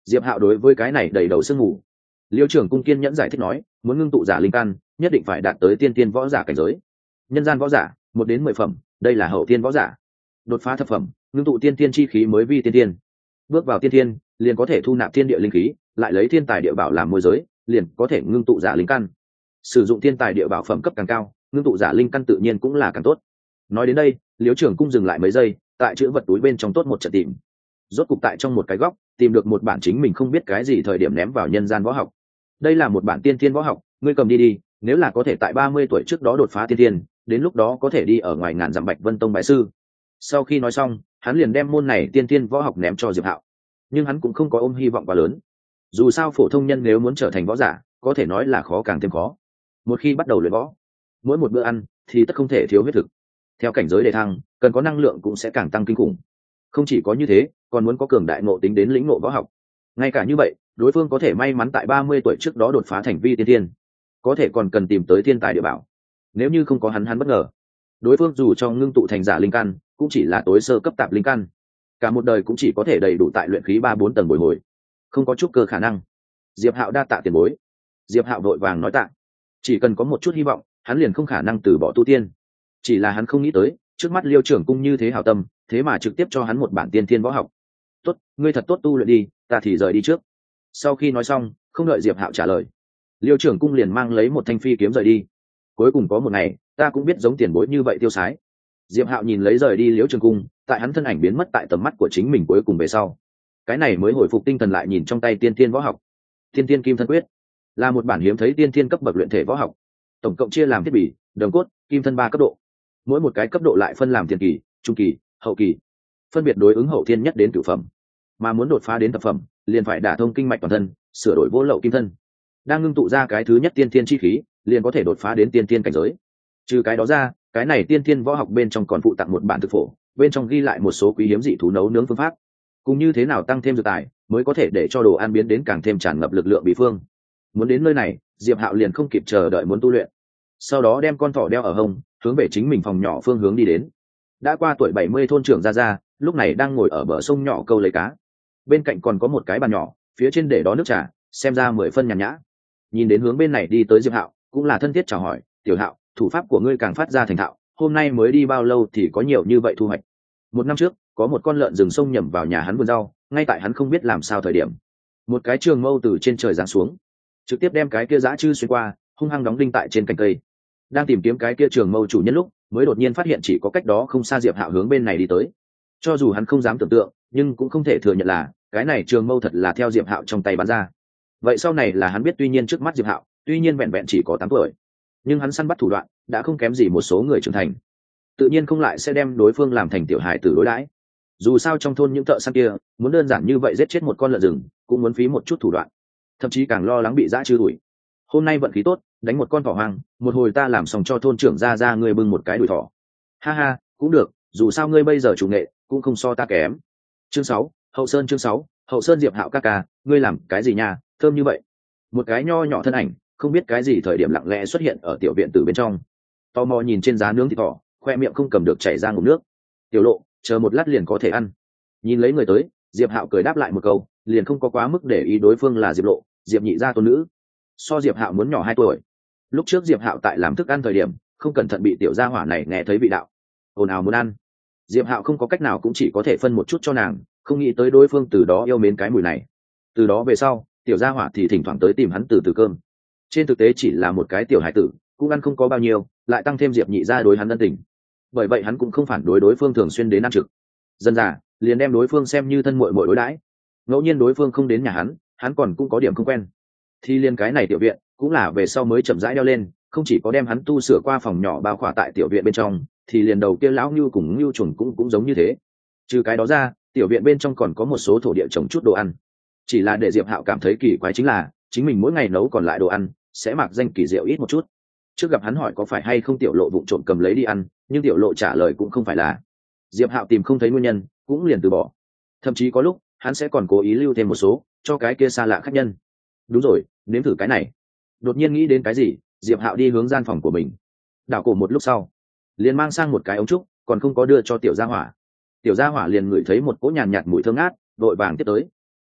Diệp Hạo đối với cái này đầy đầu sương mù. Liêu trưởng cung kiên nhẫn giải thích nói, muốn ngưng tụ giả linh căn nhất định phải đạt tới tiên tiên võ giả cảnh giới, nhân gian võ giả một đến mười phẩm, đây là hậu tiên võ giả. Đột phá thập phẩm, ngưng tụ tiên tiên chi khí mới vi tiên tiên. Bước vào tiên tiên, liền có thể thu nạp thiên địa linh khí, lại lấy thiên tài địa bảo làm môi giới, liền có thể ngưng tụ giả linh căn. Sử dụng thiên tài địa bảo phẩm cấp càng cao, ngưng tụ giả linh căn tự nhiên cũng là càng tốt. Nói đến đây, Liễu trưởng cung dừng lại mấy giây, tại chữ vật túi bên trong tốt một trận tìm. Rốt cục tại trong một cái góc, tìm được một bản chính mình không biết cái gì thời điểm ném vào nhân gian võ học. Đây là một bản tiên thiên võ học, ngươi cầm đi đi, nếu là có thể tại ba mươi tuổi trước đó đột phá tiên thiên, đến lúc đó có thể đi ở ngoài ngàn dặm Bạch Vân Tông bái sư. Sau khi nói xong, hắn liền đem môn này tiên thiên võ học ném cho Diệp Hạo. Nhưng hắn cũng không có ôm hy vọng quá lớn. Dù sao phổ thông nhân nếu muốn trở thành võ giả, có thể nói là khó càng thêm khó. Một khi bắt đầu luyện võ, mỗi một bữa ăn thì tất không thể thiếu huyết thực. Theo cảnh giới đề thăng, cần có năng lượng cũng sẽ càng tăng kinh khủng. Không chỉ có như thế, còn muốn có cường đại ngộ tính đến lĩnh ngộ võ học. Ngay cả như vậy, đối phương có thể may mắn tại ba mươi tuổi trước đó đột phá thành vi tiên thiên, có thể còn cần tìm tới thiên tài địa bảo. Nếu như không có hắn hắn bất ngờ, đối phương dù cho ngưng tụ thành giả linh căn, cũng chỉ là tối sơ cấp tạp linh căn, cả một đời cũng chỉ có thể đầy đủ tại luyện khí ba bốn tầng bồi hồi, không có chút cơ khả năng. Diệp Hạo đa tạ tiền bối. Diệp Hạo vội vàng nói tạ. Chỉ cần có một chút hy vọng, hắn liền không khả năng từ bỏ tu tiên. Chỉ là hắn không nghĩ tới, trước mắt Liêu trưởng cung như thế hảo tâm, thế mà trực tiếp cho hắn một bản tiên thiên võ học. Tốt, ngươi thật tốt tu luyện đi, ta thì rời đi trước. Sau khi nói xong, không đợi Diệp Hạo trả lời, Liêu trưởng cung liền mang lấy một thanh phi kiếm rời đi. Cuối cùng có một ngày, ta cũng biết giống tiền bối như vậy tiêu sái. Diệp Hạo nhìn lấy rời đi Liêu trưởng cung, tại hắn thân ảnh biến mất tại tầm mắt của chính mình cuối cùng về sau, cái này mới hồi phục tinh thần lại nhìn trong tay tiên thiên võ học. Tiên thiên kim thân quyết là một bản hiếm thấy tiên thiên cấp bậc luyện thể võ học, tổng cộng chia làm thiết bị, đồng cốt, kim thân ba cấp độ. Mỗi một cái cấp độ lại phân làm tiền kỳ, trung kỳ, hậu kỳ, phân biệt đối ứng hậu thiên nhất đến cửu phẩm. Mà muốn đột phá đến thập phẩm, liền phải đả thông kinh mạch toàn thân, sửa đổi vô lậu kim thân. Đang ngưng tụ ra cái thứ nhất tiên thiên chi khí, liền có thể đột phá đến tiên thiên cảnh giới. Trừ cái đó ra, cái này tiên thiên võ học bên trong còn phụ tặng một bản thực phổ, bên trong ghi lại một số quý hiếm dị thú nấu nướng phương pháp, cũng như thế nào tăng thêm dược tài, mới có thể để cho đồ ăn biến đến càng thêm tràn ngập lực lượng bị phương. Muốn đến nơi này, Diệp Hạo liền không kịp chờ đợi muốn tu luyện. Sau đó đem con thỏ đeo ở hông, hướng về chính mình phòng nhỏ phương hướng đi đến. Đã qua tuổi bảy mươi thôn trưởng Gia Gia, lúc này đang ngồi ở bờ sông nhỏ câu lấy cá. Bên cạnh còn có một cái bàn nhỏ, phía trên để đó nước trà, xem ra mười phân nhàn nhã. Nhìn đến hướng bên này đi tới Diệp Hạo, cũng là thân thiết chào hỏi, "Tiểu Hạo, thủ pháp của ngươi càng phát ra thành thạo, hôm nay mới đi bao lâu thì có nhiều như vậy thu hoạch?" Một năm trước, có một con lợn rừng sông nhầm vào nhà hắn vườn rau, ngay tại hắn không biết làm sao thời điểm, một cái trường mâu từ trên trời giáng xuống, trực tiếp đem cái kia dã chư xuyên qua, hung hăng đóng đinh tại trên cành cây. Đang tìm kiếm cái kia trường mâu chủ nhân lúc, mới đột nhiên phát hiện chỉ có cách đó không xa Diệp Hạo hướng bên này đi tới. Cho dù hắn không dám tưởng tượng, nhưng cũng không thể thừa nhận là cái này trường mâu thật là theo Diệp Hạo trong tay bắn ra. Vậy sau này là hắn biết, tuy nhiên trước mắt Diệp Hạo, tuy nhiên vẹn vẹn chỉ có tám tuổi, nhưng hắn săn bắt thủ đoạn đã không kém gì một số người trưởng thành. Tự nhiên không lại sẽ đem đối phương làm thành tiểu hài tử đối đãi. Dù sao trong thôn những thợ săn kia, muốn đơn giản như vậy giết chết một con lợn rừng, cũng muốn phí một chút thủ đoạn, thậm chí càng lo lắng bị dã chư đuổi. Hôm nay vận khí tốt, đánh một con thỏ hoang, một hồi ta làm xong cho thôn trưởng Gia Gia ngươi bưng một cái đùi thỏ. Ha ha, cũng được, dù sao ngươi bây giờ chủ nghệ cũng không so ta kém. Chương sáu, Hậu Sơn chương sáu, Hậu Sơn. Diệp Hạo ca ca, ngươi làm cái gì nha, thơm như vậy. Một cái nho nhỏ thân ảnh, không biết cái gì thời điểm lặng lẽ xuất hiện ở tiểu viện từ bên trong. Tò mò nhìn trên giá nướng thịt thỏ, khoe miệng không cầm được chảy ra ngụm nước. Tiểu Lộ, chờ một lát liền có thể ăn. Nhìn lấy người tới, Diệp Hạo cười đáp lại một câu, liền không có quá mức để ý đối phương là Diệp Lộ, Diệp nhị gia tôn nữ. So Diệp Hạo muốn nhỏ hai tuổi. Lúc trước Diệp Hạo tại làm thức ăn thời điểm, không cẩn thận bị tiểu gia hỏa này nghe thấy vị đạo, ồn ào muốn ăn. Diệp Hạo không có cách nào cũng chỉ có thể phân một chút cho nàng, không nghĩ tới đối phương từ đó yêu mến cái mùi này. Từ đó về sau, tiểu gia hỏa thì thỉnh thoảng tới tìm hắn từ từ cơm. Trên thực tế chỉ là một cái tiểu hải tử, cũng ăn không có bao nhiêu, lại tăng thêm Diệp nhị gia đối hắn ân tình. Bởi vậy hắn cũng không phản đối đối phương thường xuyên đến ăn trực. Dần dà, liền đem đối phương xem như thân muội muội đối đãi. Ngẫu nhiên đối phương không đến nhà hắn, hắn còn cũng có điểm không quen. Thì liên cái này tiểu viện, cũng là về sau mới chậm rãi đeo lên, không chỉ có đem hắn tu sửa qua phòng nhỏ bao khỏa tại tiểu viện bên trong, thì liền đầu kia lão Ngưu cùng Ngưu chuẩn cũng cũng giống như thế. Trừ cái đó ra, tiểu viện bên trong còn có một số thổ địa trồng chút đồ ăn. Chỉ là để Diệp Hạo cảm thấy kỳ quái chính là, chính mình mỗi ngày nấu còn lại đồ ăn, sẽ mặc danh kỳ diệu ít một chút. Trước gặp hắn hỏi có phải hay không Tiểu Lộ vụng trộm cầm lấy đi ăn, nhưng Tiểu Lộ trả lời cũng không phải là. Diệp Hạo tìm không thấy nguyên nhân, cũng liền từ bỏ. Thậm chí có lúc, hắn sẽ còn cố ý lưu thêm một số cho cái kia xa lạ khách nhân. Đúng rồi, nếm thử cái này. Đột nhiên nghĩ đến cái gì, Diệp Hạo đi hướng gian phòng của mình. Đảo cổ một lúc sau, liền mang sang một cái ống trúc, còn không có đưa cho tiểu gia hỏa. Tiểu gia hỏa liền ngửi thấy một cỗ nhàn nhạt mùi thơm ngát, đội vàng tiếp tới.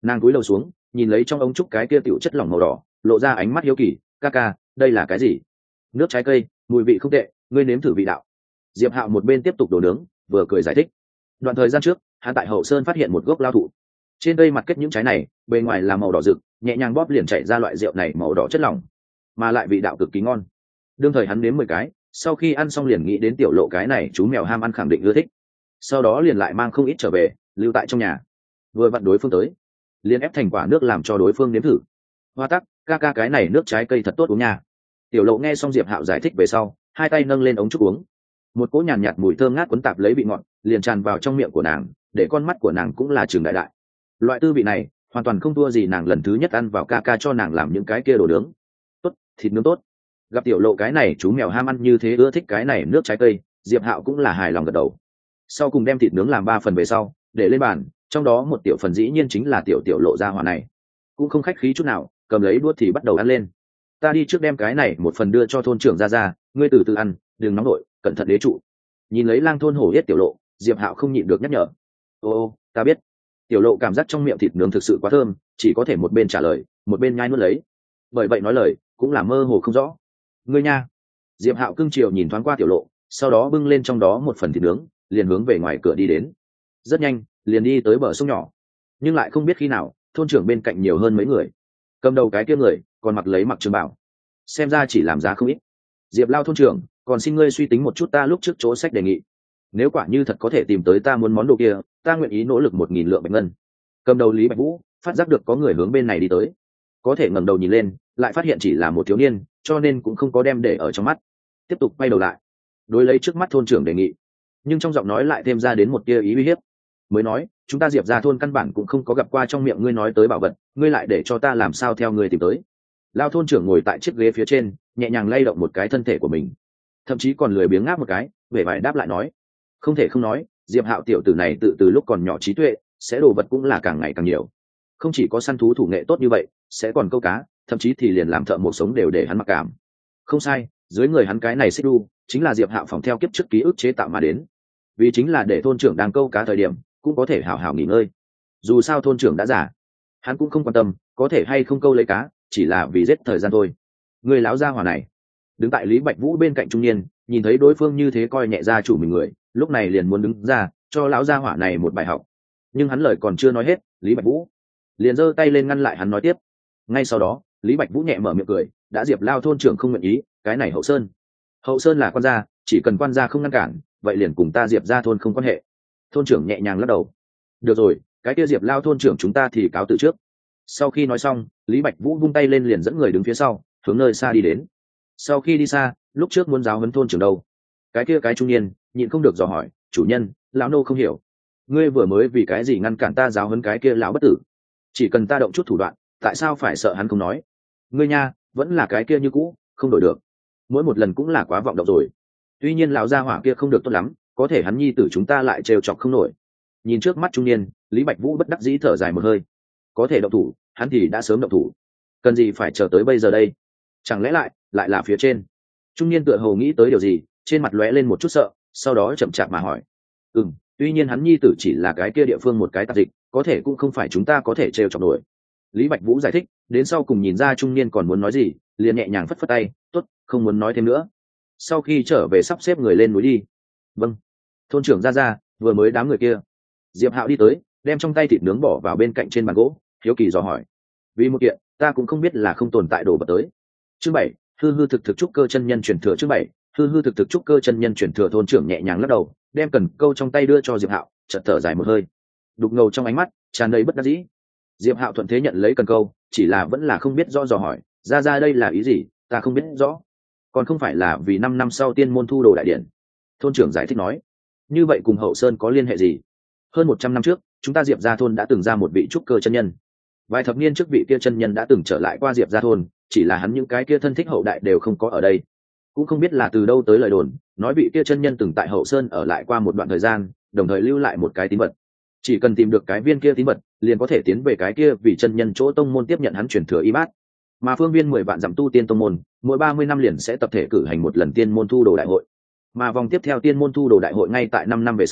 Nàng cúi đầu xuống nhìn lấy trong ống trúc cái kia tiểu chất lỏng màu đỏ, lộ ra ánh mắt hiếu kỳ. Ca ca, đây là cái gì? Nước trái cây, mùi vị không tệ, ngươi nếm thử vị đạo. Diệp Hạo một bên tiếp tục đổ nướng vừa cười giải thích. Đoạn thời gian trước hắn tại Hậu Sơn phát hiện một gốc lao thụ, trên cây mặt kết những trái này bề ngoài là màu đỏ rực, nhẹ nhàng bóp liền chảy ra loại rượu này màu đỏ chất lỏng, mà lại vị đạo cực kỳ ngon. Đương thời hắn nếm mười cái, sau khi ăn xong liền nghĩ đến Tiểu Lộ cái này chú mèo ham ăn khẳng định ưa thích, sau đó liền lại mang không ít trở về lưu tại trong nhà. Vừa vặn đối phương tới, liền ép thành quả nước làm cho đối phương nếm thử. Hoa tắc, ca ca cái này nước trái cây thật tốt uống nha. Tiểu Lộ nghe xong Diệp Hạo giải thích về sau, hai tay nâng lên ống trúc uống. Một cỗ nhàn nhạt, nhạt mùi thơm ngát cuốn tạp lấy vị ngọt, liền tràn vào trong miệng của nàng, để con mắt của nàng cũng là trường đại đại. Loại tư vị này hoàn toàn không thua gì nàng lần thứ nhất ăn vào ca ca cho nàng làm những cái kia đồ nướng. Tốt, thịt nướng tốt. Gặp Tiểu Lộ cái này chú mèo ham ăn như thế ưa thích cái này nước trái cây, Diệp Hạo cũng là hài lòng gật đầu. Sau cùng đem thịt nướng làm ba phần về sau, để lên bàn, trong đó một tiểu phần dĩ nhiên chính là tiểu Tiểu Lộ ra hỏa này, cũng không khách khí chút nào, cầm lấy đũa thì bắt đầu ăn lên. Ta đi trước đem cái này một phần đưa cho thôn trưởng ra ra, ngươi từ từ ăn, đừng nóng nổi, cẩn thận đế trụ. Nhìn lấy lang thôn hổ yết Tiểu Lộ, Diệp Hạo không nhịn được nhắc nhở. Ô, ta biết. Tiểu Lộ cảm giác trong miệng thịt nướng thực sự quá thơm, chỉ có thể một bên trả lời một bên nhai nuốt lấy, bởi vậy nói lời cũng là mơ hồ không rõ. Ngươi nha. Diệp Hạo cưng chiều nhìn thoáng qua Tiểu Lộ, sau đó bưng lên trong đó một phần thịt nướng, liền hướng về ngoài cửa đi đến. Rất nhanh liền đi tới bờ sông nhỏ, nhưng lại không biết khi nào thôn trưởng bên cạnh nhiều hơn mấy người. Cầm đầu cái kia người còn mặc lấy mặc trường bảo, xem ra chỉ làm giá không ít. Diệp Lao thôn trưởng, còn xin ngươi suy tính một chút ta lúc trước chỗ sách đề nghị, nếu quả như thật có thể tìm tới ta muốn món đồ kia, ta nguyện ý nỗ lực một nghìn lượng bạch ngân. Cầm đầu Lý Bạch Vũ phát giác được có người hướng bên này đi tới, có thể ngẩng đầu nhìn lên lại phát hiện chỉ là một thiếu niên, cho nên cũng không có đem để ở trong mắt, tiếp tục quay đầu lại đối lấy trước mắt thôn trưởng đề nghị, nhưng trong giọng nói lại thêm ra đến một tia ý uy hiếp. Mới nói, chúng ta Diệp ra thôn căn bản cũng không có gặp qua trong miệng ngươi nói tới bảo vật, ngươi lại để cho ta làm sao theo ngươi tìm tới. Lao thôn trưởng ngồi tại chiếc ghế phía trên, nhẹ nhàng lay động một cái thân thể của mình, thậm chí còn lười biếng ngáp một cái, vẻ vải đáp lại nói. Không thể không nói, Diệp Hạo tiểu tử này tự từ lúc còn nhỏ trí tuệ, sẽ đồ vật cũng là càng ngày càng nhiều. Không chỉ có săn thú thủ nghệ tốt như vậy, sẽ còn câu cá, thậm chí thì liền làm thợ một sống đều để hắn mặc cảm. Không sai, dưới người hắn cái này xích đu chính là Diệp Hạo phòng theo kiếp trước ký ức chế tạo mà đến, vì chính là để thôn trưởng đang câu cá thời điểm cũng có thể hào hào nghỉ ngơi. Dù sao thôn trưởng đã già, hắn cũng không quan tâm có thể hay không câu lấy cá, chỉ là vì giết thời gian thôi. Người láo gia hỏa này đứng tại Lý Bạch Vũ bên cạnh trung niên, nhìn thấy đối phương như thế coi nhẹ gia chủ mình người, lúc này liền muốn đứng ra cho lão gia hỏa này một bài học. Nhưng hắn lời còn chưa nói hết, Lý Bạch Vũ liền giơ tay lên ngăn lại hắn nói tiếp. Ngay sau đó Lý Bạch Vũ nhẹ mở miệng cười, đã Diệp Lao thôn trưởng không nguyện ý, cái này Hậu Sơn Hậu Sơn là quan gia, chỉ cần quan gia không ngăn cản, vậy liền cùng ta Diệp ra thôn không quan hệ. Thôn trưởng nhẹ nhàng lắc đầu. Được rồi, cái kia Diệp Lao thôn trưởng chúng ta thì cáo từ trước. Sau khi nói xong, Lý Bạch Vũ vung tay lên liền dẫn người đứng phía sau hướng nơi xa đi đến. Sau khi đi xa, lúc trước muốn giáo huấn thôn trưởng đâu, cái kia cái trung niên nhịn không được dò hỏi, chủ nhân, lão nô không hiểu, ngươi vừa mới vì cái gì ngăn cản ta giáo huấn cái kia lão bất tử? Chỉ cần ta động chút thủ đoạn, tại sao phải sợ hắn không nói? Ngươi nha, vẫn là cái kia như cũ, không đổi được, mỗi một lần cũng là quá vọng động rồi. Tuy nhiên lão gia hỏa kia không được tốt lắm, có thể hắn nhi tử chúng ta lại trêu chọc không nổi. Nhìn trước mắt trung niên, Lý Bạch Vũ bất đắc dĩ thở dài một hơi. Có thể động thủ, hắn thì đã sớm động thủ, cần gì phải chờ tới bây giờ đây? Chẳng lẽ lại lại là phía trên? Trung niên tựa hồ nghĩ tới điều gì, trên mặt lóe lên một chút sợ, sau đó chậm chạp mà hỏi. Ừm, tuy nhiên hắn nhi tử chỉ là cái kia địa phương một cái tạp dịch, có thể cũng không phải chúng ta có thể trêu chọc nổi. Lý Bạch Vũ giải thích, đến sau cùng nhìn ra trung niên còn muốn nói gì, liền nhẹ nhàng phất phất tay, tốt, không muốn nói thêm nữa. Sau khi trở về sắp xếp người lên núi đi. Vâng. Thôn trưởng ra ra, vừa mới đám người kia. Diệp Hạo đi tới, đem trong tay thịt nướng bỏ vào bên cạnh trên bàn gỗ, hiếu kỳ dò hỏi. Vì một kiện, ta cũng không biết là không tồn tại đồ vật tới. Chương bảy, hư hư thực thực trúc cơ chân nhân truyền thừa. Chương bảy, hư hư thực thực trúc cơ chân nhân truyền thừa. Thôn trưởng nhẹ nhàng lắc đầu, đem cần câu trong tay đưa cho Diệp Hạo, chợt thở dài một hơi, đục ngầu trong ánh mắt tràn đầy bất đắc dĩ. Diệp Hạo thuận thế nhận lấy cần câu, chỉ là vẫn là không biết rõ dò hỏi, ra ra đây là ý gì, ta không biết rõ. Còn không phải là vì năm năm sau tiên môn thu đồ đại điện. Thôn trưởng giải thích nói. Như vậy cùng Hậu Sơn có liên hệ gì? Hơn một trăm năm trước, chúng ta Diệp gia thôn đã từng ra một vị trúc cơ chân nhân. Vài thập niên trước vị kia chân nhân đã từng trở lại qua Diệp gia thôn, chỉ là hắn những cái kia thân thích hậu đại đều không có ở đây. Cũng không biết là từ đâu tới lời đồn, nói vị kia chân nhân từng tại Hậu Sơn ở lại qua một đoạn thời gian, đồng thời lưu lại một cái tín vật. Chỉ cần tìm được cái viên kia tín vật, liền có thể tiến về cái kia vì chân nhân chỗ tông môn tiếp nhận hắn truyền thừa y bát. Mà phương viên mười vạn dặm tu tiên tông môn, mỗi ba mươi năm liền sẽ tập thể cử hành một lần tiên môn thu đồ đại hội. Mà vòng tiếp theo tiên môn thu đồ đại hội ngay tại năm năm về sau,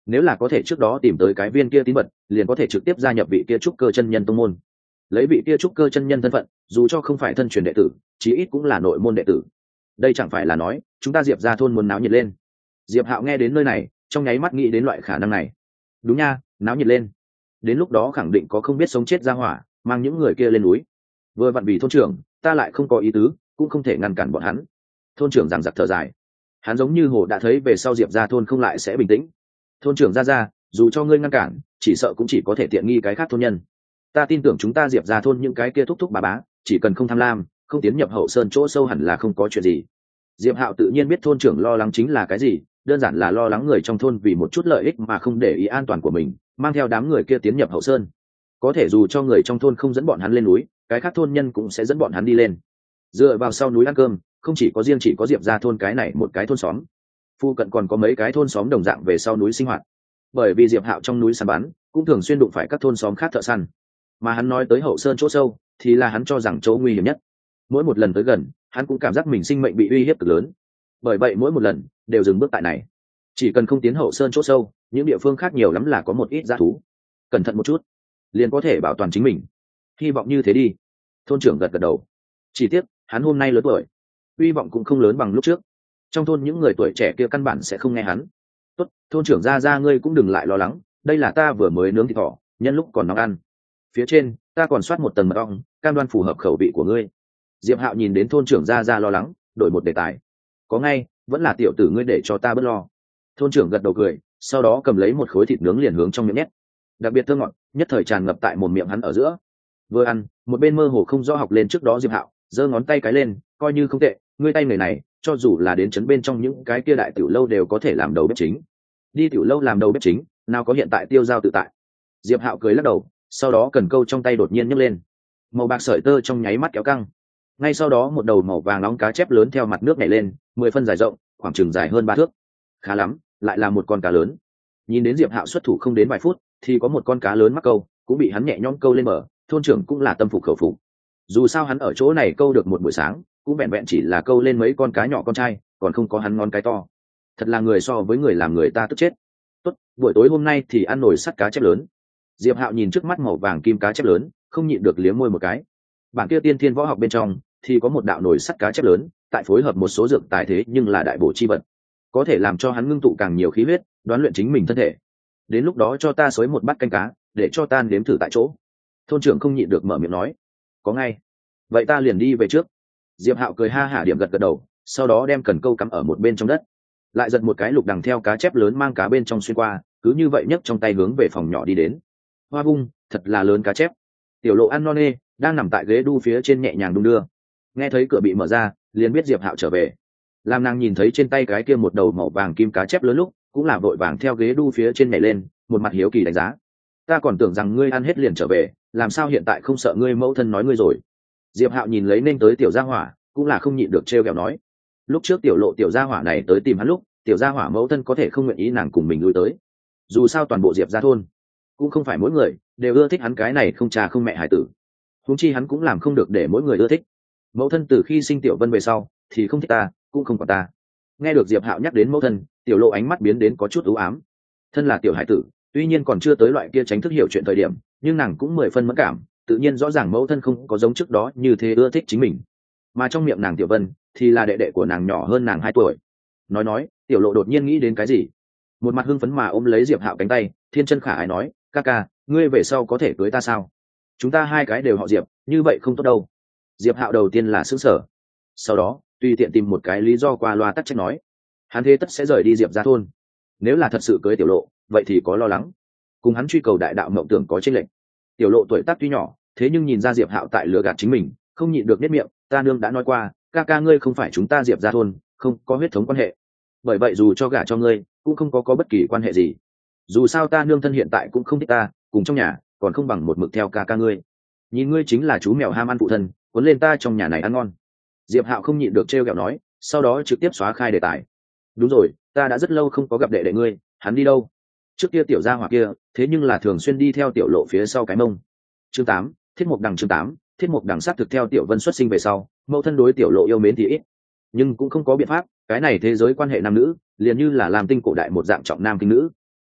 nếu là có thể trước đó tìm tới cái viên kia tín vật, liền có thể trực tiếp gia nhập vị kia trúc cơ chân nhân tông môn. Lấy vị kia trúc cơ chân nhân thân phận, dù cho không phải thân truyền đệ tử, chí ít cũng là nội môn đệ tử. Đây chẳng phải là nói chúng ta Diệp gia thôn muốn náo nhiệt lên. Diệp Hạo nghe đến nơi này, trong nháy mắt nghĩ đến loại khả năng này. Đúng nha, náo nhiệt lên. Đến lúc đó khẳng định có không biết sống chết ra hỏa, mang những người kia lên núi. Vừa vặn vì thôn trưởng, ta lại không có ý tứ, cũng không thể ngăn cản bọn hắn. Thôn trưởng giằng giặc thở dài. Hắn giống như hồ đã thấy về sau Diệp gia thôn không lại sẽ bình tĩnh. Thôn trưởng ra ra, dù cho ngươi ngăn cản, chỉ sợ cũng chỉ có thể tiện nghi cái khác thôn nhân. Ta tin tưởng chúng ta Diệp gia thôn những cái kia thúc thúc bà bá, chỉ cần không tham lam, không tiến nhập hậu sơn chỗ sâu hẳn là không có chuyện gì. Diệp Hạo tự nhiên biết thôn trưởng lo lắng chính là cái gì, đơn giản là lo lắng người trong thôn vì một chút lợi ích mà không để ý an toàn của mình, mang theo đám người kia tiến nhập hậu sơn. Có thể dù cho người trong thôn không dẫn bọn hắn lên núi, cái khác thôn nhân cũng sẽ dẫn bọn hắn đi lên. Dựa vào sau núi ăn cơm, không chỉ có riêng chỉ có Diệp gia thôn cái này một cái thôn xóm, phu cận còn có mấy cái thôn xóm đồng dạng về sau núi sinh hoạt. Bởi vì Diệp Hạo trong núi săn bắn, cũng thường xuyên đụng phải các thôn xóm khác thợ săn. Mà hắn nói tới hậu sơn chỗ sâu, thì là hắn cho rằng chỗ nguy hiểm nhất. Mỗi một lần tới gần, hắn cũng cảm giác mình sinh mệnh bị uy hiếp cực lớn. Bởi vậy mỗi một lần đều dừng bước tại này. Chỉ cần không tiến hậu sơn chỗ sâu, những địa phương khác nhiều lắm là có một ít dã thú. Cẩn thận một chút, liền có thể bảo toàn chính mình. Hy vọng như thế đi. Thôn trưởng gật gật đầu. Chỉ tiếc, hắn hôm nay lớn tuổi, hy vọng cũng không lớn bằng lúc trước. Trong thôn những người tuổi trẻ kia căn bản sẽ không nghe hắn. Tốt, thôn trưởng ra ra ngươi cũng đừng lại lo lắng, đây là ta vừa mới nướng thịt thỏ, nhân lúc còn nóng ăn. Phía trên, ta còn soát một tầng mật ong, cam đoan phù hợp khẩu vị của ngươi. Diệp Hạo nhìn đến thôn trưởng ra ra lo lắng, đổi một đề tài. Có ngay, vẫn là tiểu tử ngươi để cho ta bớt lo. Thôn trưởng gật đầu cười, sau đó cầm lấy một khối thịt nướng liền hướng trong miệng nhét. Đặc biệt thơm ngọt, nhất thời tràn ngập tại một miệng hắn ở giữa. Vừa ăn, một bên mơ hồ không rõ học lên trước đó Diệp Hạo, giơ ngón tay cái lên, coi như không tệ, ngươi tay người này, cho dù là đến trấn bên trong những cái kia đại tiểu lâu đều có thể làm đầu bếp chính. Đi tiểu lâu làm đầu bếp chính, nào có hiện tại tiêu dao tự tại. Diệp Hạo cười lắc đầu, sau đó cần câu trong tay đột nhiên nhấc lên. Màu bạc sợi tơ trong nháy mắt kéo căng. Ngay sau đó một đầu màu vàng nóng cá chép lớn theo mặt nước nhảy lên, mười phân dài rộng, khoảng chừng dài hơn ba thước. Khá lắm, lại là một con cá lớn. Nhìn đến Diệp Hạo xuất thủ không đến vài phút, thì có một con cá lớn mắc câu, cũng bị hắn nhẹ nhõm câu lên bờ, thôn trưởng cũng là tâm phục khẩu phục. Dù sao hắn ở chỗ này câu được một buổi sáng, cũng vẹn vẹn chỉ là câu lên mấy con cá nhỏ con trai, còn không có hắn ngón cái to. Thật là người so với người làm người ta tức chết. Tốt, buổi tối hôm nay thì ăn nồi sắt cá chép lớn. Diệp Hạo nhìn trước mắt màu vàng kim cá chép lớn, không nhịn được liếm môi một cái. Bản kia tiên thiên võ học bên trong thì có một đạo nồi sắt cá chép lớn, tại phối hợp một số dược tài thế nhưng là đại bổ chi vật, có thể làm cho hắn ngưng tụ càng nhiều khí huyết, đoán luyện chính mình thân thể. Đến lúc đó cho ta xới một bát canh cá, để cho ta nếm thử tại chỗ. Thôn trưởng không nhịn được mở miệng nói. Có ngay. Vậy ta liền đi về trước. Diệp Hạo cười ha hả điểm gật gật đầu, sau đó đem cần câu cắm ở một bên trong đất, lại giật một cái lục đằng theo cá chép lớn mang cá bên trong xuyên qua, cứ như vậy nhấc trong tay hướng về phòng nhỏ đi đến. Hoa bung, thật là lớn cá chép. Tiểu Lộ ăn non nê, đang nằm tại ghế đu phía trên nhẹ nhàng đung đưa. Nghe thấy cửa bị mở ra, liền biết Diệp Hạo trở về. Lam nàng nhìn thấy trên tay cái kia một đầu màu vàng kim cá chép lớn lúc, cũng là vội vàng theo ghế đu phía trên nhảy lên, một mặt hiếu kỳ đánh giá. Ta còn tưởng rằng ngươi ăn hết liền trở về, làm sao hiện tại không sợ ngươi mẫu thân nói ngươi rồi? Diệp Hạo nhìn lấy nên tới tiểu gia hỏa, cũng là không nhịn được trêu ghẹo nói. Lúc trước Tiểu Lộ tiểu gia hỏa này tới tìm hắn lúc, tiểu gia hỏa mẫu thân có thể không nguyện ý nàng cùng mình lui tới. Dù sao toàn bộ Diệp gia thôn, cũng không phải mỗi người đều ưa thích hắn cái này không cha không mẹ hải tử. Huống chi hắn cũng làm không được để mỗi người ưa thích. Mẫu thân từ khi sinh Tiểu Vân về sau, thì không thích ta, cũng không quản ta. Nghe được Diệp Hạo nhắc đến mẫu thân, Tiểu Lộ ánh mắt biến đến có chút u ám. Thân là tiểu hải tử, tuy nhiên còn chưa tới loại kia tránh thức hiểu chuyện thời điểm, nhưng nàng cũng mười phân mẫn cảm, tự nhiên rõ ràng mẫu thân không có giống trước đó như thế ưa thích chính mình. Mà trong miệng nàng Tiểu Vân thì là đệ đệ của nàng nhỏ hơn nàng hai tuổi. Nói nói, Tiểu Lộ đột nhiên nghĩ đến cái gì, một mặt hưng phấn mà ôm lấy Diệp Hạo cánh tay, thiên chân khả ái nói, ca ca, ngươi về sau có thể cưới ta sao? Chúng ta hai cái đều họ Diệp, như vậy không tốt đâu. Diệp Hạo đầu tiên là sững sờ, sau đó tùy tiện tìm một cái lý do qua loa tắc trách nói, hắn thế tất sẽ rời đi Diệp gia thôn. Nếu là thật sự cưới Tiểu Lộ, vậy thì có lo lắng, cùng hắn truy cầu đại đạo mộng tưởng có chênh lệch. Tiểu Lộ tuổi tác tuy nhỏ, thế nhưng nhìn ra Diệp Hạo tại lừa gạt chính mình, không nhịn được nét miệng, ta nương đã nói qua, ca ca ngươi không phải chúng ta Diệp gia thôn, không có huyết thống quan hệ. Bởi vậy dù cho gả cho ngươi, cũng không có có bất kỳ quan hệ gì. Dù sao ta nương thân hiện tại cũng không thích ta, cùng trong nhà còn không bằng một mực theo ca ca ngươi. Nhìn ngươi chính là chú mèo ham ăn phụ thân, cuốn lên ta trong nhà này ăn ngon. Diệp Hạo không nhịn được trêu ghẹo nói, sau đó trực tiếp xóa khai đề tài. Đúng rồi, ta đã rất lâu không có gặp đệ đệ ngươi, hắn đi đâu? Trước kia tiểu gia hỏa kia, thế nhưng là thường xuyên đi theo Tiểu Lộ phía sau cái mông. Chương tám, Thiết Mục Đằng chương tám, Thiết Mục Đằng sát thực theo Tiểu Vân xuất sinh về sau, mẫu thân đối Tiểu Lộ yêu mến thì ít, nhưng cũng không có biện pháp, cái này thế giới quan hệ nam nữ, liền như là làm tinh cổ đại một dạng trọng nam khinh nữ.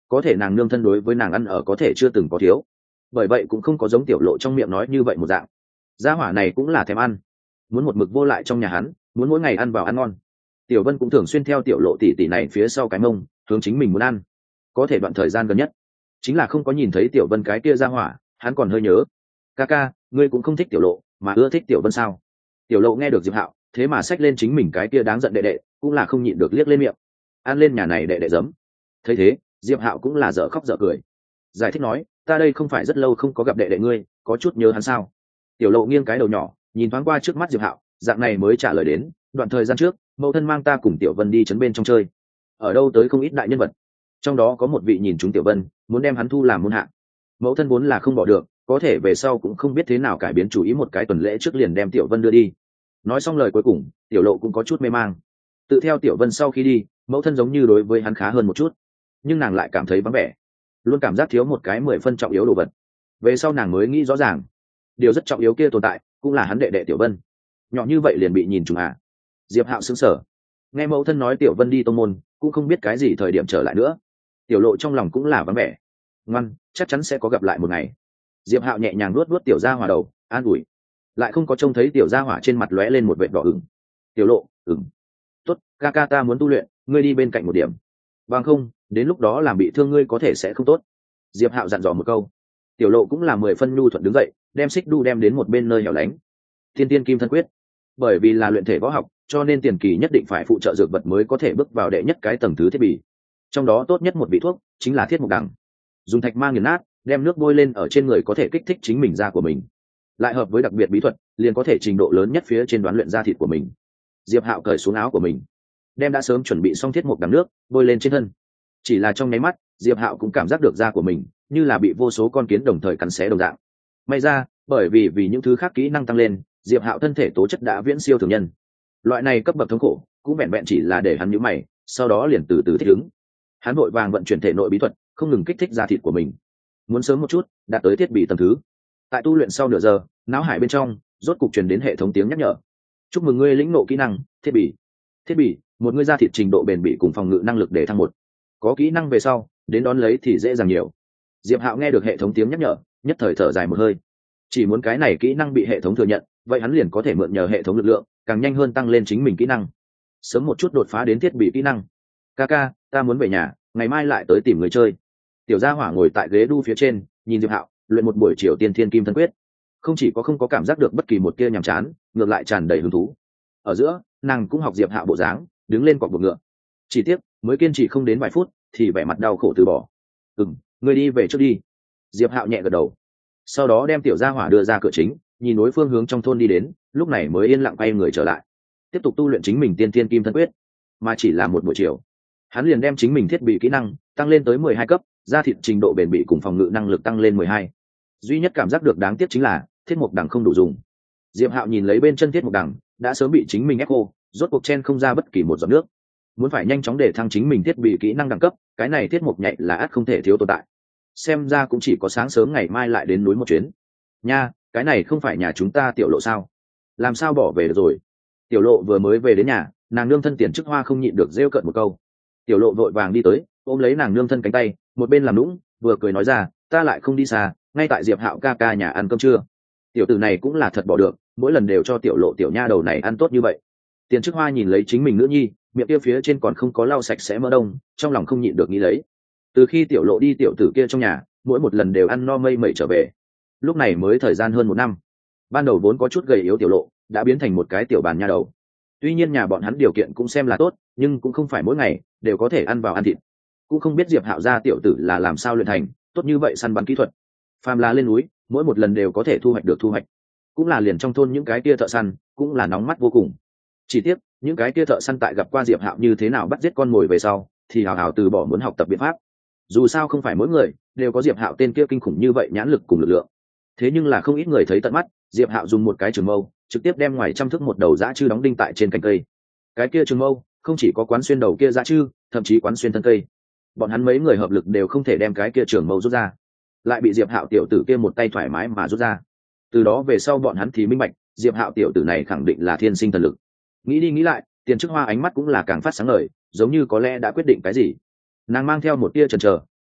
có thể nàng nương thân đối với nàng ăn ở có thể chưa từng có thiếu, bởi vậy cũng không có giống tiểu lộ trong miệng nói như vậy một dạng. Gia hỏa này cũng là thèm ăn, muốn một mực vô lại trong nhà hắn, muốn mỗi ngày ăn vào ăn ngon. Tiểu Vân cũng thường xuyên theo tiểu lộ tỷ tỷ này phía sau cái mông hướng chính mình muốn ăn, có thể đoạn thời gian gần nhất chính là không có nhìn thấy tiểu Vân cái kia gia hỏa, hắn còn hơi nhớ. Ca ca, ngươi cũng không thích tiểu lộ mà ưa thích tiểu Vân sao? Tiểu lộ nghe được Diệp Hạo thế mà xách lên chính mình cái kia đáng giận đệ đệ, cũng là không nhịn được liếc lên miệng. Ăn lên nhà này đệ đệ giấm. Thấy thế Diệp Hạo cũng là dở khóc dở cười, giải thích nói, ta đây không phải rất lâu không có gặp đệ đệ ngươi, có chút nhớ hắn sao? Tiểu lộ nghiêng cái đầu nhỏ nhìn thoáng qua trước mắt Diệp Hạo, dạng này mới trả lời đến, đoạn thời gian trước mẫu thân mang ta cùng tiểu Vân đi trấn bên trong chơi, ở đâu tới không ít đại nhân vật, trong đó có một vị nhìn chúng tiểu Vân muốn đem hắn thu làm môn hạ. Mẫu thân vốn là không bỏ được, có thể về sau cũng không biết thế nào cải biến chủ ý, một cái tuần lễ trước liền đem tiểu Vân đưa đi. Nói xong lời cuối cùng tiểu lộ cũng có chút mê mang. Tự theo tiểu Vân sau khi đi, mẫu thân giống như đối với hắn khá hơn một chút, nhưng nàng lại cảm thấy vắng vẻ, luôn cảm giác thiếu một cái mười phân trọng yếu đồ vật. Về sau nàng mới nghĩ rõ ràng, điều rất trọng yếu kia tồn tại cũng là hắn đệ đệ tiểu Vân. Nhỏ như vậy liền bị nhìn trùng à? Diệp Hạo sững sờ, nghe mẫu thân nói tiểu Vân đi tông môn, cũng không biết cái gì thời điểm trở lại nữa. Tiểu lộ trong lòng cũng là vắng vẻ. Ngoan, chắc chắn sẽ có gặp lại một ngày. Diệp Hạo nhẹ nhàng nuốt nuốt tiểu gia hỏa đầu, an ủi, lại không có trông thấy tiểu gia hỏa trên mặt lóe lên một vệt đỏ ửng. Tiểu lộ, ửng, tốt, ca ca ta muốn tu luyện, ngươi đi bên cạnh một điểm, bằng không đến lúc đó làm bị thương ngươi có thể sẽ không tốt. Diệp Hạo dặn dò một câu. Tiểu lộ cũng là mười phân nhu thuận đứng dậy, đem xích đu đem đến một bên nơi hẻo lánh. Thiên tiên kim thân quyết, bởi vì là luyện thể võ học cho nên tiền kỳ nhất định phải phụ trợ dược vật mới có thể bước vào đệ nhất cái tầng thứ thiết bị, trong đó tốt nhất một vị thuốc chính là thiết mục đằng. Dùng thạch mang nghiền nát, đem nước bôi lên ở trên người có thể kích thích chính mình da của mình, lại hợp với đặc biệt bí thuật liền có thể trình độ lớn nhất phía trên đoán luyện da thịt của mình. Diệp Hạo cởi xuống áo của mình, đem đã sớm chuẩn bị xong thiết mục đằng nước bôi lên trên thân. Chỉ là trong nháy mắt Diệp Hạo cũng cảm giác được da của mình như là bị vô số con kiến đồng thời cắn xé đồng dạng. May ra bởi vì vì những thứ khác kỹ năng tăng lên, Diệp Hạo thân thể tố chất đã viễn siêu thường nhân. Loại này cấp bậc thống khổ cũng vẹn vẹn chỉ là để hắn nhíu mày, sau đó liền từ từ thích ứng. Hắn vội vàng vận chuyển thể nội bí thuật, không ngừng kích thích da thịt của mình, muốn sớm một chút đạt tới thiết bị tầng thứ. Tại tu luyện sau nửa giờ, não hải bên trong rốt cục truyền đến hệ thống tiếng nhắc nhở, chúc mừng ngươi lĩnh ngộ kỹ năng thiết bị. Thiết bị, một ngươi da thịt trình độ bền bỉ cùng phòng ngự năng lực để thăng một. Có kỹ năng về sau đến đón lấy thì dễ dàng nhiều. Diệp Hạo nghe được hệ thống tiếng nhắc nhở, nhất thời thở dài một hơi. Chỉ muốn cái này kỹ năng bị hệ thống thừa nhận, vậy hắn liền có thể mượn nhờ hệ thống lực lượng càng nhanh hơn tăng lên chính mình kỹ năng, sớm một chút đột phá đến thiết bị kỹ năng. Ca ca, ta muốn về nhà, ngày mai lại tới tìm người chơi. Tiểu gia hỏa ngồi tại ghế đu phía trên nhìn Diệp Hạo luyện một buổi chiều tiên thiên kim thân quyết, không chỉ có không có cảm giác được bất kỳ một tia nhàm chán, ngược lại tràn đầy hứng thú. Ở giữa nàng cũng học Diệp Hạo bộ dáng, đứng lên cọc buộc ngựa. Chỉ tiếc mới kiên trì không đến vài phút thì vẻ mặt đau khổ từ bỏ. Ừm, ngươi đi về trước đi. Diệp Hạo nhẹ gật đầu, sau đó đem tiểu gia hỏa đưa ra cửa chính, nhìn đối phương hướng trong thôn đi đến, lúc này mới yên lặng quay người trở lại, tiếp tục tu luyện chính mình tiên thiên kim thân quyết. Mà chỉ là một buổi chiều, hắn liền đem chính mình thiết bị kỹ năng tăng lên tới mười hai cấp, da thịt trình độ bền bỉ cùng phòng ngự năng lực tăng lên mười hai. Duy nhất cảm giác được đáng tiếc chính là thiết mục đằng không đủ dùng. Diệp Hạo nhìn lấy bên chân thiết mục đằng đã sớm bị chính mình ép khô, rốt cuộc chen không ra bất kỳ một giọt nước. Muốn phải nhanh chóng để thăng chính mình thiết bị kỹ năng đẳng cấp, cái này thiết mục nhạy là ắt không thể thiếu tồn tại. Xem ra cũng chỉ có sáng sớm ngày mai lại đến núi một chuyến. Nha, cái này không phải nhà chúng ta Tiểu Lộ sao? Làm sao bỏ về được rồi? Tiểu Lộ vừa mới về đến nhà, nàng nương thân Tiền Trức Hoa không nhịn được rêu cợt một câu. Tiểu Lộ vội vàng đi tới, ôm lấy nàng nương thân cánh tay, một bên làm nũng, vừa cười nói ra, ta lại không đi xa, ngay tại Diệp Hạo ca ca nhà ăn cơm trưa. Tiểu tử này cũng là thật bỏ được, mỗi lần đều cho Tiểu Lộ tiểu nha đầu này ăn tốt như vậy. Tiền Trức Hoa nhìn lấy chính mình nữ nhi, miệng kia phía trên còn không có lau sạch sẽ mỡ đông, trong lòng không nhịn được nghĩ lấy. Từ khi Tiểu Lộ đi tiểu tử kia trong nhà, mỗi một lần đều ăn no mây mẩy trở về. Lúc này mới thời gian hơn một năm, ban đầu vốn có chút gầy yếu Tiểu Lộ đã biến thành một cái tiểu bàn nha đầu. Tuy nhiên nhà bọn hắn điều kiện cũng xem là tốt, nhưng cũng không phải mỗi ngày đều có thể ăn vào ăn thịt. Cũng không biết Diệp Hạo gia tiểu tử là làm sao luyện thành tốt như vậy săn bắn kỹ thuật. Phàm là lên núi, mỗi một lần đều có thể thu hoạch được thu hoạch. Cũng là liền trong thôn những cái kia thợ săn cũng là nóng mắt vô cùng. Chỉ tiếc những cái kia thợ săn tại gặp qua Diệp Hạo như thế nào bắt giết con mồi về sau, thì hào hào từ bỏ muốn học tập biện pháp. Dù sao không phải mỗi người đều có Diệp Hạo tên kia kinh khủng như vậy nhãn lực cùng lực lượng. Thế nhưng là không ít người thấy tận mắt, Diệp Hạo dùng một cái trường mâu trực tiếp đem ngoài trăm thước một đầu dã chư đóng đinh tại trên cành cây. Cái kia trường mâu không chỉ có quán xuyên đầu kia dã chư, thậm chí quán xuyên thân cây. Bọn hắn mấy người hợp lực đều không thể đem cái kia trường mâu rút ra, lại bị Diệp Hạo tiểu tử kia một tay thoải mái mà rút ra. Từ đó về sau bọn hắn thì minh bạch, Diệp Hạo tiểu tử này khẳng định là thiên sinh thần lực. Nghĩ đi nghĩ lại, Tiền Trức Hoa ánh mắt cũng là càng phát sáng ngời, giống như có lẽ đã quyết định cái gì. Nàng mang theo một tia chần chờ,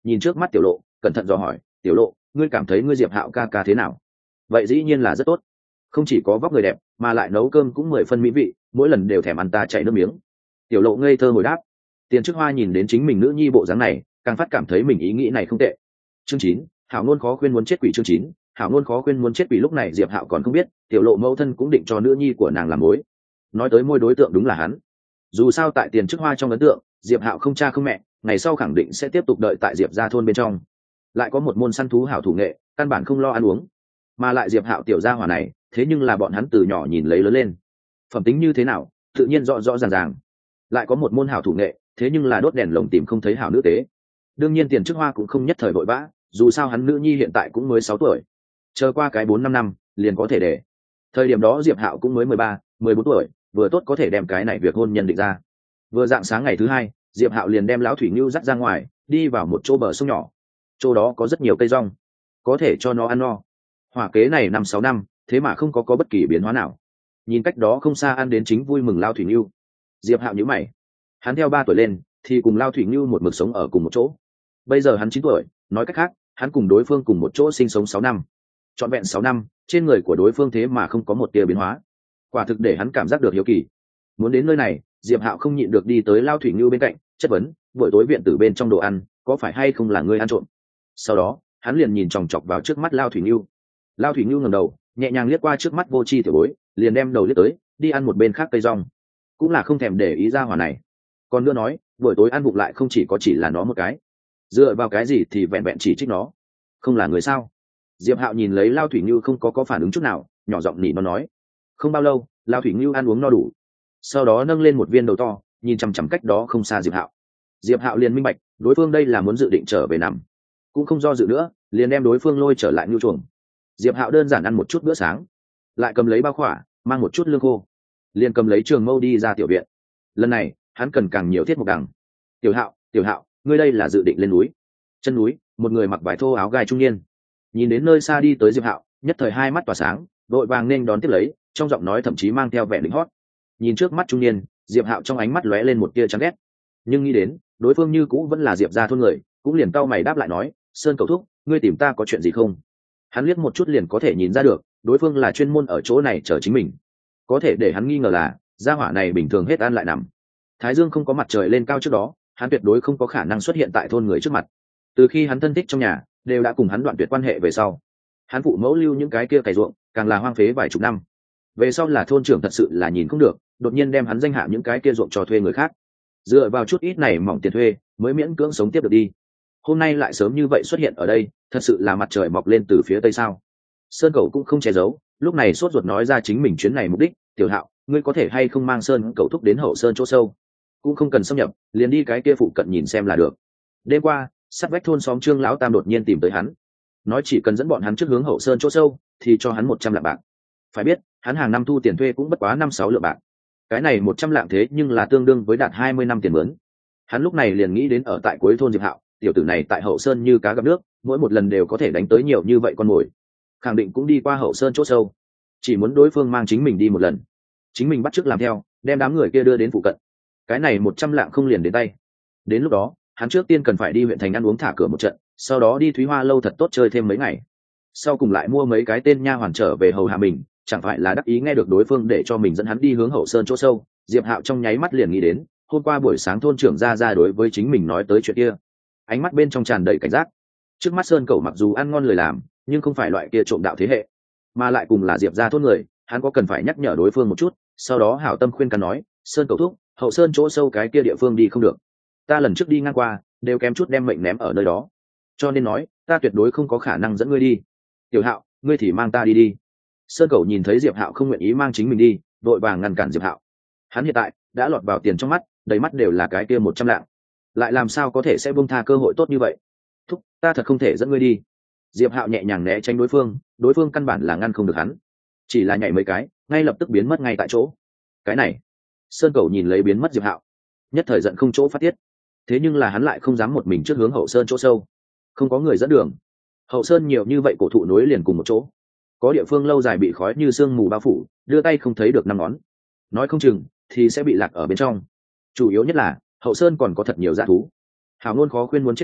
nhìn trước mắt tiểu lộ cẩn thận dò hỏi, tiểu lộ, ngươi cảm thấy ngươi Diệp Hạo ca ca thế nào? Vậy dĩ nhiên là rất tốt, không chỉ có vóc người đẹp mà lại nấu cơm cũng mười phân mỹ vị, mỗi lần đều thèm ăn ta chảy nước miếng. Tiểu lộ ngây thơ hồi đáp. Tiền Trức Hoa nhìn đến chính mình nữ nhi bộ dáng này, càng phát cảm thấy mình ý nghĩ này không tệ. Chương chín, hảo ngôn khó khuyên muốn chết quỷ. Chương chín, hảo ngôn khó khuyên muốn chết quỷ. Lúc này Diệp Hạo còn không biết, tiểu lộ mẫu thân cũng định cho nữ nhi của nàng làm mối. Nói tới môi đối tượng đúng là hắn. Dù sao tại Tiền Trức Hoa trong ấn tượng, Diệp Hạo không cha không mẹ, ngày sau khẳng định sẽ tiếp tục đợi tại Diệp gia thôn bên trong. Lại có một môn săn thú hảo thủ nghệ, căn bản không lo ăn uống. Mà lại Diệp Hạo tiểu gia hỏa này, thế nhưng là bọn hắn từ nhỏ nhìn lấy lớn lên. Phẩm tính như thế nào, tự nhiên rõ rõ ràng ràng. Lại có một môn hảo thủ nghệ, thế nhưng là đốt đèn lồng tìm không thấy hảo nữ tế. Đương nhiên Tiền Trức Hoa cũng không nhất thời vội vã, dù sao hắn nữ nhi hiện tại cũng mới sáu tuổi, chờ qua cái bốn năm năm liền có thể để. Thời điểm đó Diệp Hạo cũng mới mười ba, mười bốn tuổi, vừa tốt có thể đem cái này việc hôn nhân định ra. Vừa dạng sáng ngày thứ hai, Diệp Hạo liền đem lão thủy ngưu dắt ra ngoài, đi vào một chỗ bờ sông nhỏ. Chỗ đó có rất nhiều cây rong, có thể cho nó ăn no. Hỏa kế này năm sáu năm, thế mà không có có bất kỳ biến hóa nào. Nhìn cách đó không xa ăn đến chính vui mừng lao thủy ngưu. Diệp Hạo nhíu mày, hắn theo ba tuổi lên thì cùng lao thủy ngưu một mực sống ở cùng một chỗ. Bây giờ hắn chín tuổi, nói cách khác hắn cùng đối phương cùng một chỗ sinh sống sáu năm. Trọn vẹn sáu năm, trên người của đối phương thế mà không có một tia biến hóa, quả thực để hắn cảm giác được hiếu kỳ. Muốn đến nơi này, Diệp Hạo không nhịn được đi tới lao thủy ngưu bên cạnh, chất vấn, buổi tối viện tử bên trong đồ ăn có phải hay không là ngươi ăn trộm? Sau đó hắn liền nhìn chòng chọc vào trước mắt lao thủy ngưu. Lao thủy ngưu ngẩng đầu, nhẹ nhàng liếc qua trước mắt vô tri tiểu bối, liền đem đầu liếc tới, đi ăn một bên khác cây rong, cũng là không thèm để ý ra hỏa này. Còn nữa nói, buổi tối ăn vụng lại không chỉ có chỉ là nó một cái, dựa vào cái gì thì vẹn vẹn chỉ trích nó, không là người sao? Diệp Hạo nhìn lấy lao thủy ngưu không có có phản ứng chút nào, nhỏ giọng nỉ nó nói. Không bao lâu, lao thủy ngưu ăn uống no đủ, sau đó nâng lên một viên đầu to, nhìn chằm chằm cách đó không xa Diệp Hạo. Diệp Hạo liền minh bạch, đối phương đây là muốn dự định trở về nằm, cũng không do dự nữa, liền đem đối phương lôi trở lại ngưu chuồng. Diệp Hạo đơn giản ăn một chút bữa sáng, lại cầm lấy bao khỏa, mang một chút lương khô, liền cầm lấy trường mâu đi ra tiểu viện. Lần này hắn cần càng nhiều thiết mục đằng. Tiểu Hạo, Tiểu Hạo, ngươi đây là dự định lên núi? Chân núi, một người mặc vải thô áo gai trung niên nhìn đến nơi xa đi tới Diệp Hạo, nhất thời hai mắt tỏa sáng, đội vàng nên đón tiếp lấy, trong giọng nói thậm chí mang theo vẻ lính hót. Nhìn trước mắt trung niên, Diệp Hạo trong ánh mắt lóe lên một tia chán ghét, nhưng nghĩ đến đối phương như cũ vẫn là Diệp gia thôn người, cũng liền cau mày đáp lại nói, Sơn cầu thúc, ngươi tìm ta có chuyện gì không? Hắn liếc một chút liền có thể nhìn ra được, đối phương là chuyên môn ở chỗ này chờ chính mình. Có thể để hắn nghi ngờ là, gia hỏa này bình thường hết ăn lại nằm. Thái dương không có mặt trời lên cao trước đó, hắn tuyệt đối không có khả năng xuất hiện tại thôn người trước mặt. Từ khi hắn thân thích trong nhà đều đã cùng hắn đoạn tuyệt quan hệ về sau, hắn phụ mẫu lưu những cái kia cày ruộng, càng là hoang phế vài chục năm. Về sau là thôn trưởng thật sự là nhìn không được, đột nhiên đem hắn danh hạ những cái kia ruộng cho thuê người khác. Dựa vào chút ít này mỏng tiền thuê, mới miễn cưỡng sống tiếp được đi. Hôm nay lại sớm như vậy xuất hiện ở đây, thật sự là mặt trời mọc lên từ phía tây sao? Sơn Cẩu cũng không che giấu, lúc này sốt ruột nói ra chính mình chuyến này mục đích. Tiểu Hạo, ngươi có thể hay không mang Sơn Cẩu thúc đến hậu sơn chỗ sâu, cũng không cần xâm nhập, liền đi cái kia phụ cận nhìn xem là được. Đêm qua, sát vách thôn xóm Trương lão tam đột nhiên tìm tới hắn, nói chỉ cần dẫn bọn hắn trước hướng hậu sơn chỗ sâu, thì cho hắn một trăm lạng bạc. Phải biết, hắn hàng năm thu tiền thuê cũng bất quá năm sáu lượng bạc. Cái này một trăm lạng thế nhưng là tương đương với đạt hai mươi năm tiền mướn. Hắn lúc này liền nghĩ đến ở tại cuối thôn Diệp Hạo, tiểu tử này tại hậu sơn như cá gặp nước, mỗi một lần đều có thể đánh tới nhiều như vậy con mồi, khẳng định cũng đi qua hậu sơn chỗ sâu, chỉ muốn đối phương mang chính mình đi một lần, chính mình bắt chước làm theo, đem đám người kia đưa đến phụ cận. Cái này một trăm lạng không liền đến tay. Đến lúc đó, hắn trước tiên cần phải đi huyện thành ăn uống thả cửa một trận, sau đó đi Thúy Hoa lâu thật tốt chơi thêm mấy ngày, sau cùng lại mua mấy cái tên nha hoàn trở về hầu hạ mình, chẳng phải là đắc ý nghe được đối phương để cho mình dẫn hắn đi hướng hậu sơn chỗ sâu. Diệp Hạo trong nháy mắt liền nghĩ đến hôm qua buổi sáng thôn trưởng ra ra đối với chính mình nói tới chuyện kia, ánh mắt bên trong tràn đầy cảnh giác. Trước mắt Sơn Cẩu mặc dù ăn ngon lời làm, nhưng không phải loại kia trộm đạo thế hệ, mà lại cùng là Diệp gia thôn người, hắn có cần phải nhắc nhở đối phương một chút. Sau đó hảo tâm khuyên can nói, Sơn Cẩu thúc, hậu sơn chỗ sâu cái kia địa phương đi không được, ta lần trước đi ngang qua đều kém chút đem mệnh ném ở nơi đó, cho nên nói ta tuyệt đối không có khả năng dẫn ngươi đi. Tiểu Hạo, ngươi thì mang ta đi đi. Sơn Cẩu nhìn thấy Diệp Hạo không nguyện ý mang chính mình đi, vội vàng ngăn cản Diệp Hạo. Hắn hiện tại đã lọt vào tiền trong mắt, đầy mắt đều là cái kia một trăm lạng, lại làm sao có thể sẽ buông tha cơ hội tốt như vậy? Thúc, ta thật không thể dẫn ngươi đi. Diệp Hạo nhẹ nhàng né tránh đối phương, đối phương căn bản là ngăn không được hắn, chỉ là nhảy mấy cái, ngay lập tức biến mất ngay tại chỗ. Cái này, Sơn Cẩu nhìn lấy biến mất Diệp Hạo, nhất thời giận không chỗ phát tiết. Thế nhưng là hắn lại không dám một mình trước hướng hậu sơn chỗ sâu, không có người dẫn đường. Hậu sơn nhiều như vậy cổ thụ nối liền cùng một chỗ, có địa phương lâu dài bị khói như sương mù bao phủ, đưa tay không thấy được năm ngón, nói không chừng thì sẽ bị lạc ở bên trong. Chủ yếu nhất là hậu sơn còn có thật nhiều dã thú. Hào ngôn khó khuyên muốn chết quỷ,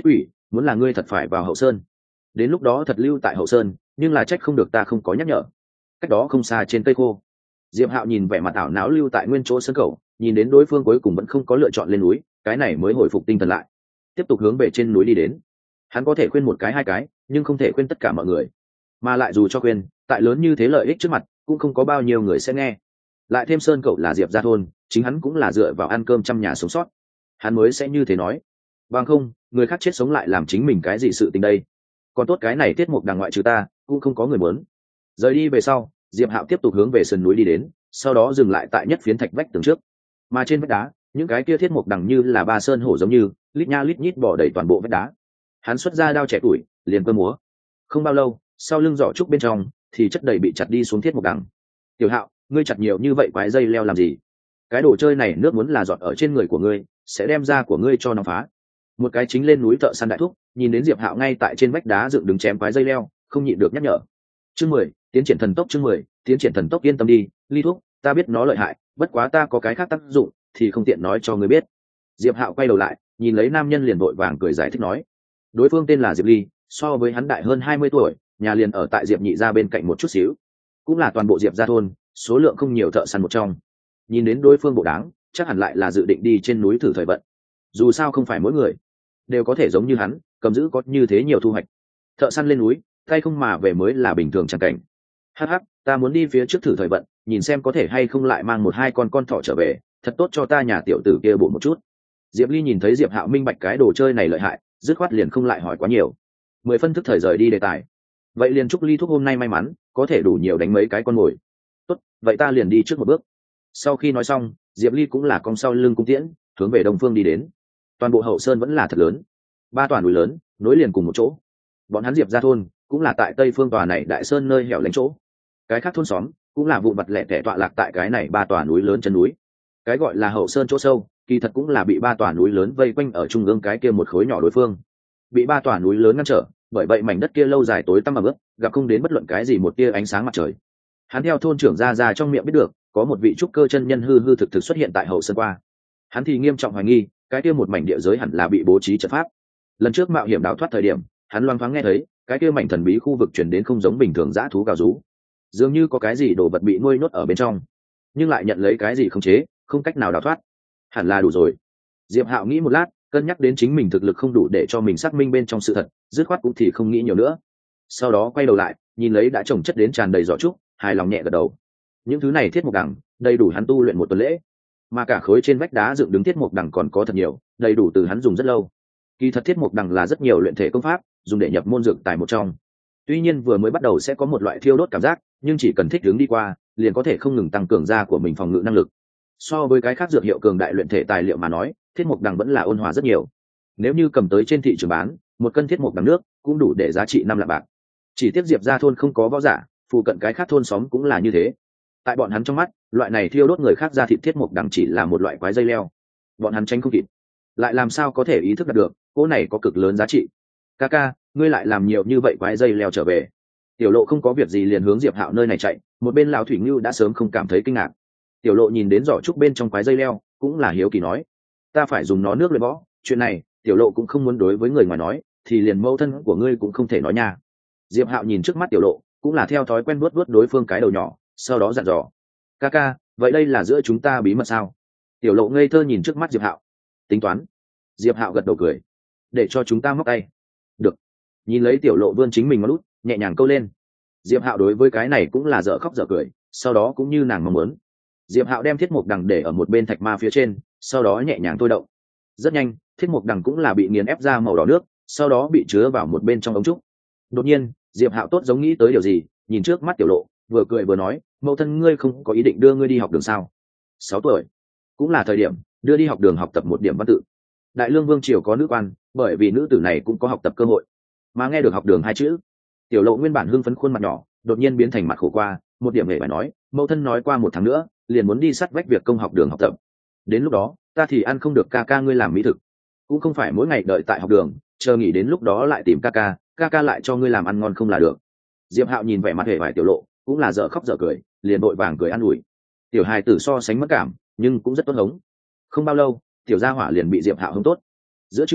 muốn là ngươi thật phải vào hậu sơn, đến lúc đó thật lưu tại hậu sơn, nhưng là trách không được ta không có nhắc nhở. Cách đó không xa trên cây khô, diệp hạo nhìn vẻ mặt ảo não lưu tại nguyên chỗ sân cầu, nhìn đến đối phương cuối cùng vẫn không có lựa chọn lên núi, cái này mới hồi phục tinh thần lại, tiếp tục hướng về trên núi đi đến. Hắn có thể khuyên một cái hai cái, nhưng không thể khuyên tất cả mọi người, mà lại dù cho khuyên, tại lớn như thế lợi ích trước mặt cũng không có bao nhiêu người sẽ nghe. Lại thêm sơn cậu là diệp gia thôn, chính hắn cũng là dựa vào ăn cơm trăm nhà sống sót, hắn mới sẽ như thế nói. Bằng không, người khác chết sống lại làm chính mình cái gì sự tình đây. Còn tốt cái này tiết mục đằng ngoại trừ ta cũng không có người muốn. Rời đi về sau, diệp hạo tiếp tục hướng về sườn núi đi đến, sau đó dừng lại tại nhất phiến thạch vách tường trước. Mà trên vách đá, những cái kia thiết mục đằng như là ba sơn hổ giống như lít nha lít nhít bỏ đầy toàn bộ vách đá. Hắn xuất ra đao trẻ tuổi liền cơ múa. Không bao lâu, sau lưng giỏ trúc bên trong thì chất đầy bị chặt đi xuống thiết mục đằng. Tiểu hạo, ngươi chặt nhiều như vậy quái dây leo làm gì? Cái đồ chơi này nước muốn là giọt ở trên người của ngươi, sẽ đem da của ngươi cho nó phá. Một cái chính lên núi thợ săn đại thúc nhìn đến diệp hạo ngay tại trên vách đá dựng đứng chém quái dây leo, không nhịn được nhắc nhở. Chương mười, tiến triển thần tốc. Chương mười, tiến triển thần tốc. Yên tâm đi, ly thúc, ta biết nó lợi hại, bất quá ta có cái khác tác dụng thì không tiện nói cho ngươi biết. Diệp hạo quay đầu lại nhìn lấy nam nhân liền vội vàng cười giải thích nói. Đối phương tên là Diệp Ly, so với hắn đại hơn hai mươi tuổi, nhà liền ở tại Diệp nhị gia bên cạnh một chút xíu, cũng là toàn bộ Diệp gia thôn số lượng không nhiều thợ săn một trong. Nhìn đến đối phương bộ đáng, chắc hẳn lại là dự định đi trên núi thử thời vận. Dù sao không phải mỗi người đều có thể giống như hắn cầm giữ có như thế nhiều thu hoạch. Thợ săn lên núi tay không mà về mới là bình thường chẳng cảnh. Hắc hắc, ta muốn đi phía trước thử thời vận, nhìn xem có thể hay không lại mang một hai con con thỏ trở về, thật tốt cho ta nhà tiểu tử kia bổ một chút. Diệp Ly nhìn thấy Diệp Hạo minh bạch cái đồ chơi này lợi hại, dứt khoát liền không lại hỏi quá nhiều, mười phân thức thời rời đi đề tài. Vậy liền chúc Ly thúc hôm nay may mắn có thể đủ nhiều đánh mấy cái con mồi. Tốt, vậy ta liền đi trước một bước. Sau khi nói xong, Diệp Ly cũng là cong sau lưng cung tiễn hướng về đông phương đi đến. Toàn bộ hậu sơn vẫn là thật lớn, ba tòa núi lớn nối liền cùng một chỗ. Bọn hắn Diệp gia thôn cũng là tại tây phương tòa này đại sơn nơi hẻo lánh chỗ, cái khác thôn xóm cũng là vụn vặt lẻ tẻ tọa lạc tại cái này ba tòa núi lớn chân núi. Cái gọi là hậu sơn chỗ sâu kỳ thật cũng là bị ba tòa núi lớn vây quanh ở trung ương cái kia một khối nhỏ đối phương, bị ba tòa núi lớn ngăn trở, bởi vậy mảnh đất kia lâu dài tối tăm ẩm ướt, gặp không đến bất luận cái gì một tia ánh sáng mặt trời. Hắn theo thôn trưởng ra ra trong miệng biết được, có một vị trúc cơ chân nhân hư hư thực thực xuất hiện tại hậu sơn qua. Hắn thì nghiêm trọng hoài nghi, cái kia một mảnh địa giới hẳn là bị bố trí trận pháp. Lần trước mạo hiểm đào thoát thời điểm, hắn loang thoáng nghe thấy, cái kia mảnh thần bí khu vực chuyển đến không giống bình thường dã thú gào rú, dường như có cái gì đồ vật bị nuôi nhốt ở bên trong, nhưng lại nhận lấy cái gì không chế, không cách nào đào thoát. Hẳn là đủ rồi. Diệp Hạo nghĩ một lát, cân nhắc đến chính mình thực lực không đủ để cho mình xác minh bên trong sự thật, dứt khoát cũng thì không nghĩ nhiều nữa. Sau đó quay đầu lại, nhìn lấy đã trồng chất đến tràn đầy giỏ trúc, hài lòng nhẹ gật đầu. Những thứ này thiết mục đằng, đầy đủ hắn tu luyện một tuần lễ, mà cả khối trên vách đá dựng đứng thiết mục đằng còn có thật nhiều, đầy đủ từ hắn dùng rất lâu. Kỳ thật thiết mục đằng là rất nhiều luyện thể công pháp, dùng để nhập môn dược tài một trong. Tuy nhiên vừa mới bắt đầu sẽ có một loại thiêu đốt cảm giác, nhưng chỉ cần thích ứng đi qua, liền có thể không ngừng tăng cường da của mình phòng ngự năng lực. So với cái khác dược hiệu cường đại luyện thể tài liệu mà nói, thiết mục đằng vẫn là ôn hòa rất nhiều. Nếu như cầm tới trên thị trường bán, một cân thiết mục đằng nước cũng đủ để giá trị năm lạng bạc. Chỉ tiếc Diệp gia thôn không có võ giả, phụ cận cái khác thôn xóm cũng là như thế. Tại bọn hắn trong mắt, loại này thiêu đốt người khác ra thịt thiết mục đằng chỉ là một loại quái dây leo. Bọn hắn tránh không kịp, lại làm sao có thể ý thức được cỗ này có cực lớn giá trị. Ca ca, ngươi lại làm nhiều như vậy quái dây leo trở về. Tiểu Lộ không có việc gì liền hướng Diệp Hạo nơi này chạy, một bên lão thủy ngưu đã sớm không cảm thấy kinh ngạc. Tiểu Lộ nhìn đến giỏ trúc bên trong quái dây leo, cũng là hiếu kỳ nói, ta phải dùng nó nước luyện võ, chuyện này Tiểu Lộ cũng không muốn đối với người ngoài nói, thì liền mẫu thân của ngươi cũng không thể nói nha. Diệp Hạo nhìn trước mắt Tiểu Lộ, cũng là theo thói quen vuốt vuốt đối phương cái đầu nhỏ, sau đó dặn dò, ca ca, vậy đây là giữa chúng ta bí mật sao? Tiểu Lộ ngây thơ nhìn trước mắt Diệp Hạo, tính toán. Diệp Hạo gật đầu cười, để cho chúng ta móc tay. Được. Nhìn lấy Tiểu Lộ vươn chính mình ngón út, nhẹ nhàng câu lên. Diệp Hạo đối với cái này cũng là dở khóc dở cười, sau đó cũng như nàng mong muốn. Diệp Hạo đem thiết mục đằng để ở một bên thạch ma phía trên, sau đó nhẹ nhàng thôi động. Rất nhanh, thiết mục đằng cũng là bị nghiền ép ra màu đỏ nước, sau đó bị chứa vào một bên trong ống trúc. Đột nhiên, Diệp Hạo tốt giống nghĩ tới điều gì, nhìn trước mắt Tiểu Lộ, vừa cười vừa nói, mẫu thân ngươi không có ý định đưa ngươi đi học đường sao? Sáu tuổi, cũng là thời điểm đưa đi học đường học tập một điểm văn tự. Đại Lương Vương triều có nữ quan, bởi vì nữ tử này cũng có học tập cơ hội, mà nghe được học đường hai chữ, Tiểu Lộ nguyên bản hưng phấn khuôn mặt nhỏ đột nhiên biến thành mặt khổ qua, một điểm hề phải nói, mẫu thân nói qua một tháng nữa liền muốn đi sát vách việc công học đường học tập, đến lúc đó ta thì ăn không được ca ca ngươi làm mỹ thực, cũng không phải mỗi ngày đợi tại học đường, chờ nghỉ đến lúc đó lại tìm ca ca, ca ca lại cho ngươi làm ăn ngon không là được. Diệp Hạo nhìn vẻ mặt hề vải Tiểu Lộ, cũng là dở khóc dở cười, liền vội vàng cười an ủi. Tiểu hài tử so sánh mất cảm, nhưng cũng rất tốt hống. Không bao lâu, tiểu gia hỏa liền bị Diệp Hạo hống tốt. Giữa trưa,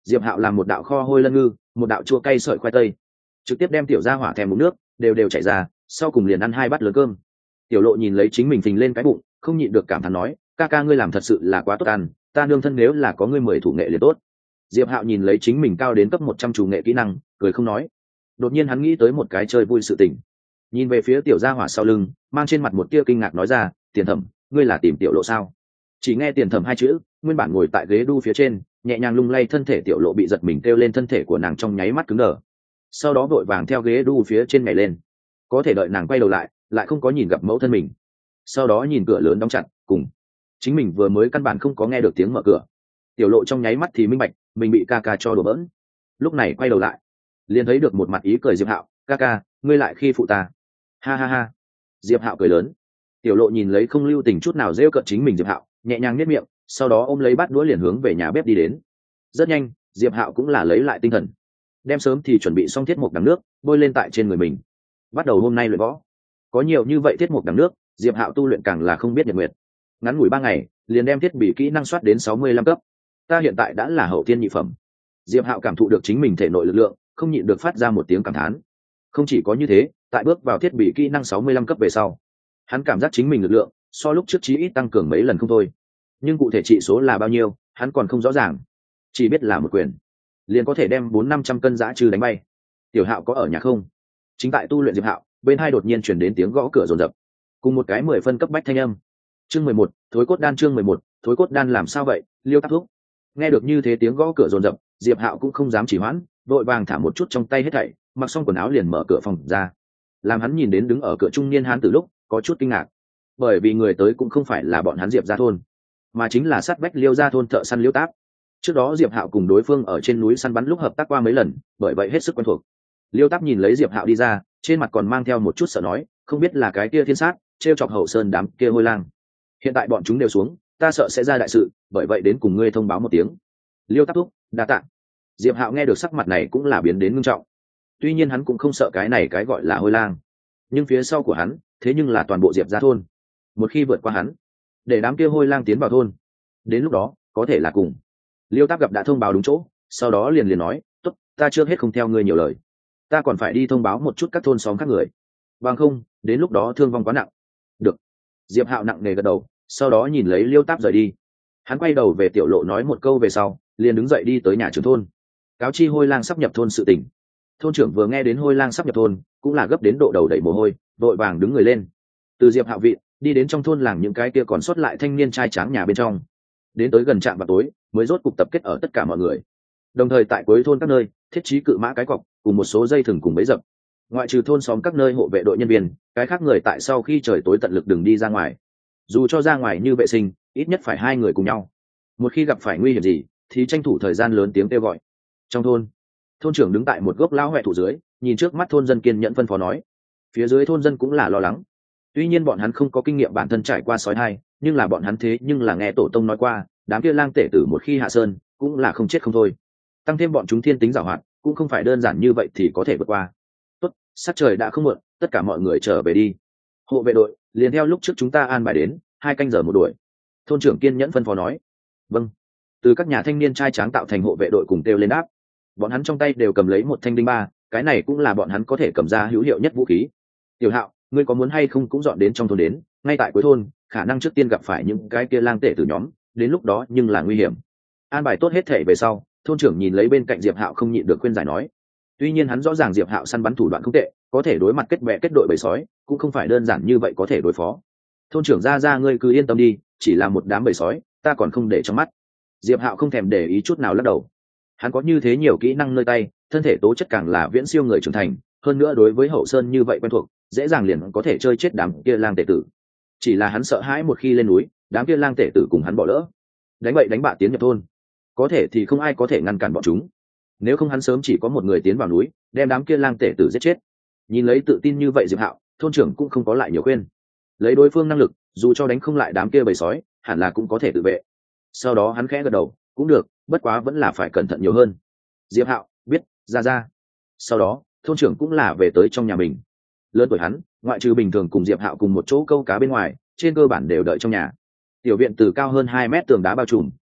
Diệp Hạo làm một đạo kho hôi lân ngư, một đạo chua cay sợi khoai tây, trực tiếp đem tiểu gia hỏa thèm uống nước đều đều chảy ra, sau cùng liền ăn hai bát lớn cơm. Tiểu Lộ nhìn lấy chính mình phình lên cái bụng, không nhịn được cảm thán nói, ca ca ngươi làm thật sự là quá tốt ăn, ta nương thân nếu là có ngươi mười thủ nghệ liền tốt. Diệp Hạo nhìn lấy chính mình cao đến cấp một trăm chủ nghệ kỹ năng, cười không nói. Đột nhiên hắn nghĩ tới một cái chơi vui sự tình, nhìn về phía tiểu gia hỏa sau lưng, mang trên mặt một tia kinh ngạc nói ra, Tiền Thẩm, ngươi là tìm Tiểu Lộ sao? Chỉ nghe Tiền Thẩm hai chữ, nguyên bản ngồi tại ghế đu phía trên, nhẹ nhàng lung lay thân thể Tiểu Lộ bị giật mình kêu lên, thân thể của nàng trong nháy mắt cứng đờ, sau đó vội vàng theo ghế đu phía trên nhảy lên. Có thể đợi nàng quay đầu lại, lại không có nhìn gặp mẫu thân mình, sau đó nhìn cửa lớn đóng chặt, cùng chính mình vừa mới căn bản không có nghe được tiếng mở cửa. Tiểu Lộ trong nháy mắt thì minh bạch mình bị ca ca cho đùa bỡn, lúc này quay đầu lại liền thấy được một mặt ý cười Diệp Hạo, ca ca ngươi lại khi phụ ta, ha ha ha. Diệp Hạo cười lớn. Tiểu Lộ nhìn lấy không lưu tình chút nào rêu cợt chính mình Diệp Hạo, nhẹ nhàng nhếch miệng, sau đó ôm lấy bát đũa liền hướng về nhà bếp đi đến. Rất nhanh Diệp Hạo cũng là lấy lại tinh thần, đem sớm thì chuẩn bị xong thiết mục đằng nước bôi lên tại trên người mình, bắt đầu hôm nay luyện võ. Có nhiều như vậy thiết mục đằng nước, Diệp Hạo tu luyện càng là không biết nhật nguyệt, ngắn ngủi ba ngày liền đem thiết bị kỹ năng soát đến sáu mươi lăm cấp. Ta hiện tại đã là hậu thiên nhị phẩm. Diệp Hạo cảm thụ được chính mình thể nội lực lượng, không nhịn được phát ra một tiếng cảm thán. Không chỉ có như thế, tại bước vào thiết bị kỹ năng sáu mươi lăm cấp về sau, hắn cảm giác chính mình lực lượng so lúc trước chí ít tăng cường mấy lần không thôi, nhưng cụ thể trị số là bao nhiêu hắn còn không rõ ràng, chỉ biết là một quyền liền có thể đem bốn năm trăm cân dã trư đánh bay. Tiểu Hạo có ở nhà không? Chính tại tu luyện Diệp Hạo, bên hai đột nhiên chuyển đến tiếng gõ cửa rồn rập, cùng một cái mười phân cấp bách thanh âm. Chương mười một, thối cốt đan. Chương mười một, thối cốt đan. Làm sao vậy, Liêu Tắc Thúc? Nghe được như thế tiếng gõ cửa rồn rập, Diệp Hạo cũng không dám chỉ hoãn, vội vàng thả một chút trong tay hết thảy, mặc xong quần áo liền mở cửa phòng ra. Làm hắn nhìn đến đứng ở cửa trung niên hán tử lúc có chút kinh ngạc, bởi vì người tới cũng không phải là bọn hắn Diệp gia thôn, mà chính là sát vách Liêu gia thôn thợ săn Liêu Táp. Trước đó Diệp Hạo cùng đối phương ở trên núi săn bắn lúc hợp tác qua mấy lần, bởi vậy hết sức quen thuộc. Liêu Táp nhìn lấy Diệp Hạo đi ra, trên mặt còn mang theo một chút sợ nói, không biết là cái kia thiên sát trêu chọc hậu sơn đám kia hôi lang. Hiện tại bọn chúng đều xuống, ta sợ sẽ ra đại sự, bởi vậy đến cùng ngươi thông báo một tiếng. Liêu Táp thúc, đa tạ. Diệp Hạo nghe được sắc mặt này cũng là biến đến nghiêm trọng. Tuy nhiên hắn cũng không sợ cái này cái gọi là hôi lang, nhưng phía sau của hắn thế nhưng là toàn bộ Diệp gia thôn. Một khi vượt qua hắn, để đám kia hôi lang tiến vào thôn, đến lúc đó có thể là cùng. Liêu Táp gặp đã thông báo đúng chỗ, sau đó liền liền nói, tốt, ta chưa hết không theo ngươi nhiều lời, ta còn phải đi thông báo một chút các thôn xóm khác người, bằng không đến lúc đó thương vong quá nặng. Được. Diệp Hạo nặng nề gật đầu, sau đó nhìn lấy Liêu Táp rời đi. Hắn quay đầu về Tiểu Lộ nói một câu về sau, liền đứng dậy đi tới nhà trưởng thôn, cáo chi hôi lang sắp nhập thôn sự tình. Thôn trưởng vừa nghe đến hôi lang sắp nhập thôn, cũng là gấp đến độ đầu đẩy mồ hôi, vội vàng đứng người lên, từ Diệp Hạo vị đi đến trong thôn làng những cái kia còn sót lại thanh niên trai tráng nhà bên trong, đến tới gần trạm vào tối mới rốt cục tập kết ở tất cả mọi người. Đồng thời tại cuối thôn các nơi thiết trí cự mã cái cọc cùng một số dây thừng cùng bẫy dập, ngoại trừ thôn xóm các nơi hộ vệ đội nhân viên, cái khác người tại sau khi trời tối tận lực đừng đi ra ngoài, dù cho ra ngoài như vệ sinh ít nhất phải hai người cùng nhau, một khi gặp phải nguy hiểm gì thì tranh thủ thời gian lớn tiếng kêu gọi. Trong thôn, thôn trưởng đứng tại một gốc lao huệ thủ dưới, nhìn trước mắt thôn dân kiên nhẫn phân phó nói. Phía dưới thôn dân cũng là lo lắng, tuy nhiên bọn hắn không có kinh nghiệm bản thân trải qua sói hai, nhưng là bọn hắn thế nhưng là nghe tổ tông nói qua, đám kia lang tể tử một khi hạ sơn cũng là không chết không thôi, tăng thêm bọn chúng thiên tính giàu hoạt, cũng không phải đơn giản như vậy thì có thể vượt qua. Tốt, sắc trời đã không muộn, tất cả mọi người trở về đi. Hộ vệ đội liền theo lúc trước chúng ta an bài đến, hai canh giờ một đuổi. Thôn trưởng kiên nhẫn phân phó nói. Vâng. Từ các nhà thanh niên trai tráng tạo thành hộ vệ đội cùng kêu lên đáp. Bọn hắn trong tay đều cầm lấy một thanh đinh ba, cái này cũng là bọn hắn có thể cầm ra hữu hiệu nhất vũ khí. Tiểu Hạo, ngươi có muốn hay không cũng dọn đến trong thôn đến, ngay tại cuối thôn khả năng trước tiên gặp phải những cái kia lang tể từ nhóm, đến lúc đó nhưng là nguy hiểm. An bài tốt hết thể về sau, thôn trưởng nhìn lấy bên cạnh Diệp Hạo không nhịn được khuyên giải nói. Tuy nhiên hắn rõ ràng Diệp Hạo săn bắn thủ đoạn không tệ, có thể đối mặt kết bè kết đội bầy sói cũng không phải đơn giản như vậy có thể đối phó. Thôn trưởng ra ra ngươi cứ yên tâm đi, chỉ là một đám bầy sói, ta còn không để trong mắt. Diệp Hạo không thèm để ý chút nào lắc đầu. Hắn có như thế nhiều kỹ năng nơi tay, thân thể tố chất càng là viễn siêu người trưởng thành, hơn nữa đối với hậu sơn như vậy quen thuộc, dễ dàng liền có thể chơi chết đám kia lang tể tử. Chỉ là hắn sợ hãi một khi lên núi, đám kia lang tể tử cùng hắn bỏ lỡ, đánh bậy đánh bạ tiến nhập thôn, có thể thì không ai có thể ngăn cản bọn chúng. Nếu không hắn sớm chỉ có một người tiến vào núi, đem đám kia lang tể tử giết chết. Nhìn lấy tự tin như vậy Diệp Hạo, thôn trưởng cũng không có lại nhiều khuyên. Lấy đối phương năng lực, dù cho đánh không lại đám kia bầy sói, hẳn là cũng có thể tự vệ. Sau đó hắn khẽ gật đầu, cũng được, bất quá vẫn là phải cẩn thận nhiều hơn. Diệp Hạo biết, ra ra. Sau đó thôn trưởng cũng là về tới trong nhà mình. Lớn tuổi hắn, ngoại trừ bình thường cùng Diệp Hạo cùng một chỗ câu cá bên ngoài, trên cơ bản đều đợi trong nhà. Tiểu viện từ cao hơn hai mét tường đá bao trùm,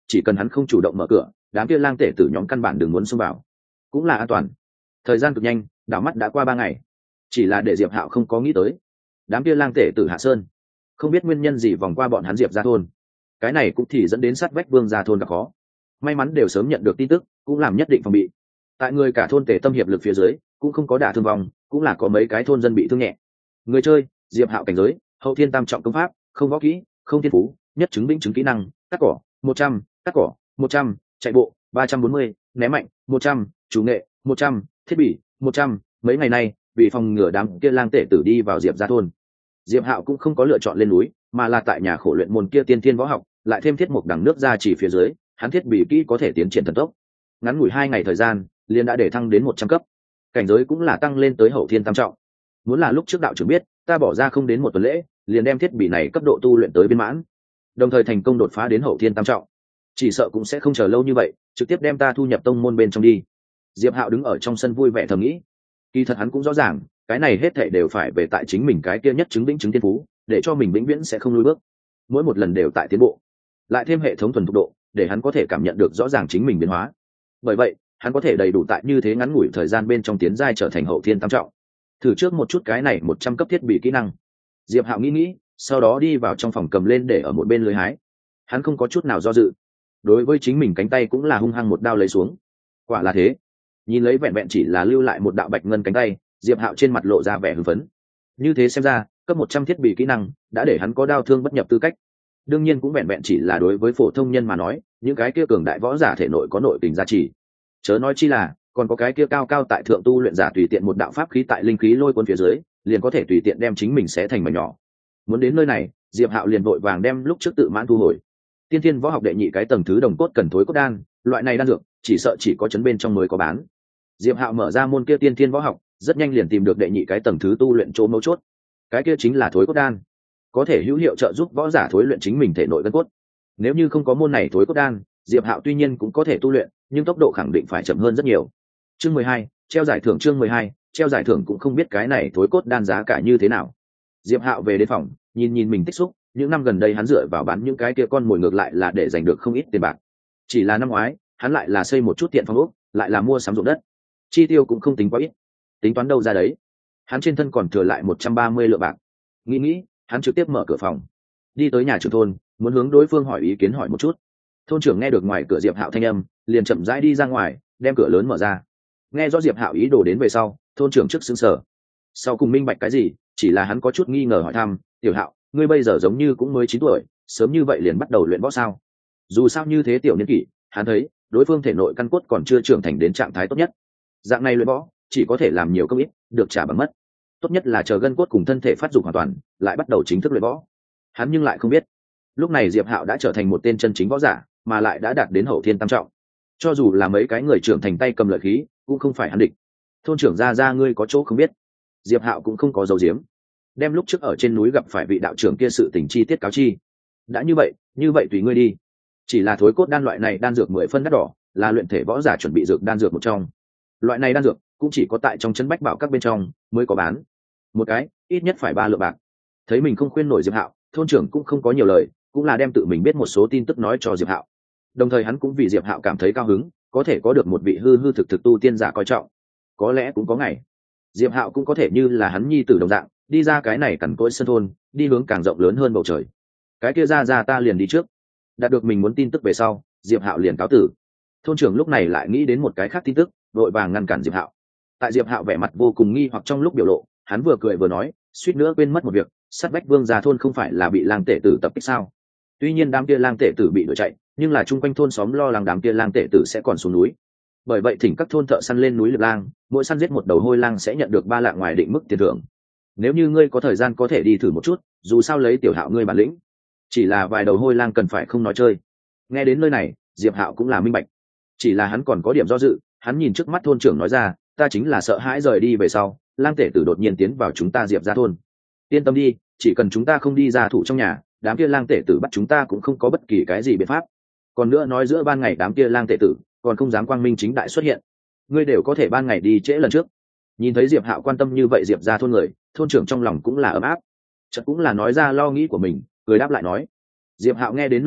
chỉ cần hắn không chủ động mở cửa, đám kia lang tể tử nhóm căn bản đừng muốn xông vào, cũng là an toàn. Thời gian cực nhanh, đảo mắt đã qua ba ngày, chỉ là để Diệp Hạo không có nghĩ tới, đám kia lang tể tử hạ sơn, không biết nguyên nhân gì vòng qua bọn hắn Diệp gia thôn, cái này cũng thì dẫn đến sát vách Vương gia thôn gặp khó. May mắn đều sớm nhận được tin tức, cũng làm nhất định phòng bị. Tại người cả thôn tề tâm hiệp lực phía dưới, cũng không có đả thương vong, cũng là có mấy cái thôn dân bị thương nhẹ. Người chơi, Diệp Hạo cảnh giới, hậu thiên tam trọng công pháp, không võ kỹ, không thiên phú, nhất chứng minh chứng kỹ năng, cắt cỏ, một trăm, cắt cỏ, một trăm, chạy bộ, ba trăm bốn mươi, ném mạnh, một trăm, chủ nghệ, một trăm, thiết bị, một trăm. Mấy ngày nay, vì phòng ngừa đám kia lang tể tử đi vào Diệp gia thôn, Diệp Hạo cũng không có lựa chọn lên núi, mà là tại nhà khổ luyện môn kia tiên thiên võ học, lại thêm thiết mục đằng nước ra chỉ phía dưới, hắn thiết bị kỹ có thể tiến triển thần tốc. Ngắn ngủi hai ngày thời gian, liền đã để thăng đến một trăm cấp, cảnh giới cũng là tăng lên tới hậu thiên tam trọng. Muốn là lúc trước đạo trưởng biết, ta bỏ ra không đến một tuần lễ, liền đem thiết bị này cấp độ tu luyện tới viên mãn, đồng thời thành công đột phá đến hậu thiên tam trọng, chỉ sợ cũng sẽ không chờ lâu như vậy, trực tiếp đem ta thu nhập tông môn bên trong đi. Diệp Hạo đứng ở trong sân vui vẻ thầm nghĩ. Kỳ thật hắn cũng rõ ràng, cái này hết thảy đều phải về tại chính mình cái kia nhất chứng vĩnh chứng thiên phú, để cho mình vĩnh viễn sẽ không lùi bước, mỗi một lần đều tại tiến bộ. Lại thêm hệ thống thuần thục độ, để hắn có thể cảm nhận được rõ ràng chính mình biến hóa. Bởi vậy, hắn có thể đầy đủ tại như thế ngắn ngủi thời gian bên trong tiến giai trở thành hậu thiên tam trọng. Thử trước một chút cái này một trăm cấp thiết bị kỹ năng. Diệp Hạo nghĩ nghĩ, sau đó đi vào trong phòng cầm lên để ở một bên lưới hái. Hắn không có chút nào do dự, đối với chính mình cánh tay cũng là hung hăng một đao lấy xuống. Quả là thế, nhìn lấy vẹn vẹn chỉ là lưu lại một đạo bạch ngân cánh tay, Diệp Hạo trên mặt lộ ra vẻ hưng phấn. Như thế xem ra, cấp một trăm thiết bị kỹ năng đã để hắn có đao thương bất nhập tư cách. Đương nhiên cũng vẹn vẹn chỉ là đối với phổ thông nhân mà nói, những cái kia cường đại võ giả thể nội có nội tình giá trị. Chớ nói chi là, còn có cái kia cao cao tại thượng tu luyện giả tùy tiện một đạo pháp khí tại linh khí lôi cuốn phía dưới, liền có thể tùy tiện đem chính mình xé thành mảnh nhỏ. Muốn đến nơi này, Diệp Hạo liền vội vàng đem lúc trước tự mãn thu hồi. Tiên thiên võ học đệ nhị cái tầng thứ đồng cốt cần thối cốt đan, loại này đan dược, chỉ sợ chỉ có chấn bên trong mới có bán. Diệp Hạo mở ra môn kia tiên thiên võ học, rất nhanh liền tìm được đệ nhị cái tầng thứ tu luyện chỗ mấu chốt. Cái kia chính là thối cốt đan, có thể hữu hiệu trợ giúp võ giả thối luyện chính mình thể nội gân cốt. Nếu như không có môn này thối cốt đan, Diệp Hạo tuy nhiên cũng có thể tu luyện, nhưng tốc độ khẳng định phải chậm hơn rất nhiều. Chương mười hai, treo giải thưởng chương mười hai, treo giải thưởng cũng không biết cái này thối cốt đan giá cả như thế nào. Diệp Hạo về đến phòng, nhìn nhìn mình tích xúc, những năm gần đây hắn dựa vào bán những cái kia con mồi ngược lại là để giành được không ít tiền bạc. Chỉ là năm ngoái, hắn lại là xây một chút tiện phòng ốc, lại là mua sắm ruộng đất. Chi tiêu cũng không tính quá ít. Tính toán đâu ra đấy, hắn trên thân còn thừa lại một trăm ba mươi lượng bạc. Nghĩ nghĩ, hắn trực tiếp mở cửa phòng, đi tới nhà trưởng thôn, muốn hướng đối phương hỏi ý kiến hỏi một chút. Thôn trưởng nghe được ngoài cửa Diệp Hạo thanh âm, liền chậm rãi đi ra ngoài, đem cửa lớn mở ra. Nghe rõ Diệp Hạo ý đồ đến về sau, thôn trưởng trước sững sờ, sau cùng minh bạch cái gì, chỉ là hắn có chút nghi ngờ hỏi thăm, "Tiểu Hạo, ngươi bây giờ giống như cũng mới chín tuổi, sớm như vậy liền bắt đầu luyện võ sao?" Dù sao như thế tiểu niên kỷ, hắn thấy đối phương thể nội căn cốt còn chưa trưởng thành đến trạng thái tốt nhất. Dạng này luyện võ, chỉ có thể làm nhiều công ít, được trả bằng mất. Tốt nhất là chờ gân cốt cùng thân thể phát dục hoàn toàn, lại bắt đầu chính thức luyện võ. Hắn nhưng lại không biết, lúc này Diệp Hạo đã trở thành một tên chân chính võ giả, mà lại đã đạt đến hậu thiên tam trọng. Cho dù là mấy cái người trưởng thành tay cầm lợi khí, cũng không phải hắn địch. Thôn trưởng gia gia ngươi có chỗ không biết. Diệp Hạo cũng không có dấu diếm, đem lúc trước ở trên núi gặp phải vị đạo trưởng kia sự tình chi tiết cáo chi. Đã như vậy, như vậy tùy ngươi đi. Chỉ là thối cốt đan loại này đan dược mười phân đắt đỏ, là luyện thể võ giả chuẩn bị dược đan dược một trong. Loại này đan dược cũng chỉ có tại trong chân bách bảo các bên trong mới có bán. Một cái, ít nhất phải ba lượng bạc. Thấy mình không khuyên nổi Diệp Hạo, thôn trưởng cũng không có nhiều lời, cũng là đem tự mình biết một số tin tức nói cho Diệp Hạo. Đồng thời hắn cũng vì Diệp Hạo cảm thấy cao hứng, có thể có được một vị hư hư thực thực tu tiên giả coi trọng. Có lẽ cũng có ngày, Diệp Hạo cũng có thể như là hắn nhi tử đồng dạng, đi ra cái này cằn cỗi sân thôn, đi hướng càng rộng lớn hơn bầu trời. Cái kia ra ra ta liền đi trước. Đạt được mình muốn tin tức về sau, Diệp Hạo liền cáo tử. Thôn trưởng lúc này lại nghĩ đến một cái khác tin tức, vội vàng ngăn cản Diệp Hạo. Tại Diệp Hạo vẻ mặt vô cùng nghi hoặc trong lúc biểu lộ, hắn vừa cười vừa nói, suýt nữa quên mất một việc, sát bách vương gia thôn không phải là bị lang tể tử tập kích sao? Tuy nhiên đám kia lang tể tử bị đuổi chạy, nhưng là chung quanh thôn xóm lo lắng đám kia lang tể tử sẽ còn xuống núi. Bởi vậy thỉnh các thôn thợ săn lên núi liệp lang, mỗi săn giết một đầu hôi lang sẽ nhận được ba lạng ngoài định mức tiền thưởng. Nếu như ngươi có thời gian có thể đi thử một chút, dù sao lấy Tiểu Hạo ngươi bản lĩnh, chỉ là vài đầu hôi lang cần phải không nói chơi. Nghe đến nơi này, Diệp Hạo cũng là minh bạch, chỉ là hắn còn có điểm do dự. Hắn nhìn trước mắt thôn trưởng nói ra, ta chính là sợ hãi rời đi về sau, lang tể tử đột nhiên tiến vào chúng ta Diệp gia thôn. Yên tâm đi, chỉ cần chúng ta không đi ra thủ trong nhà, đám kia lang tể tử bắt chúng ta cũng không có bất kỳ cái gì biện pháp. Còn nữa nói giữa ban ngày đám kia lang tể tử còn không dám quang minh chính đại xuất hiện, ngươi đều có thể ban ngày đi trễ lần trước. Nhìn thấy Diệp Hạo quan tâm như vậy Diệp gia thôn người, thôn trưởng trong lòng cũng là ấm áp, chợt cũng là nói ra lo nghĩ của mình, cười đáp lại nói. Diệp Hạo nghe đến nơi này,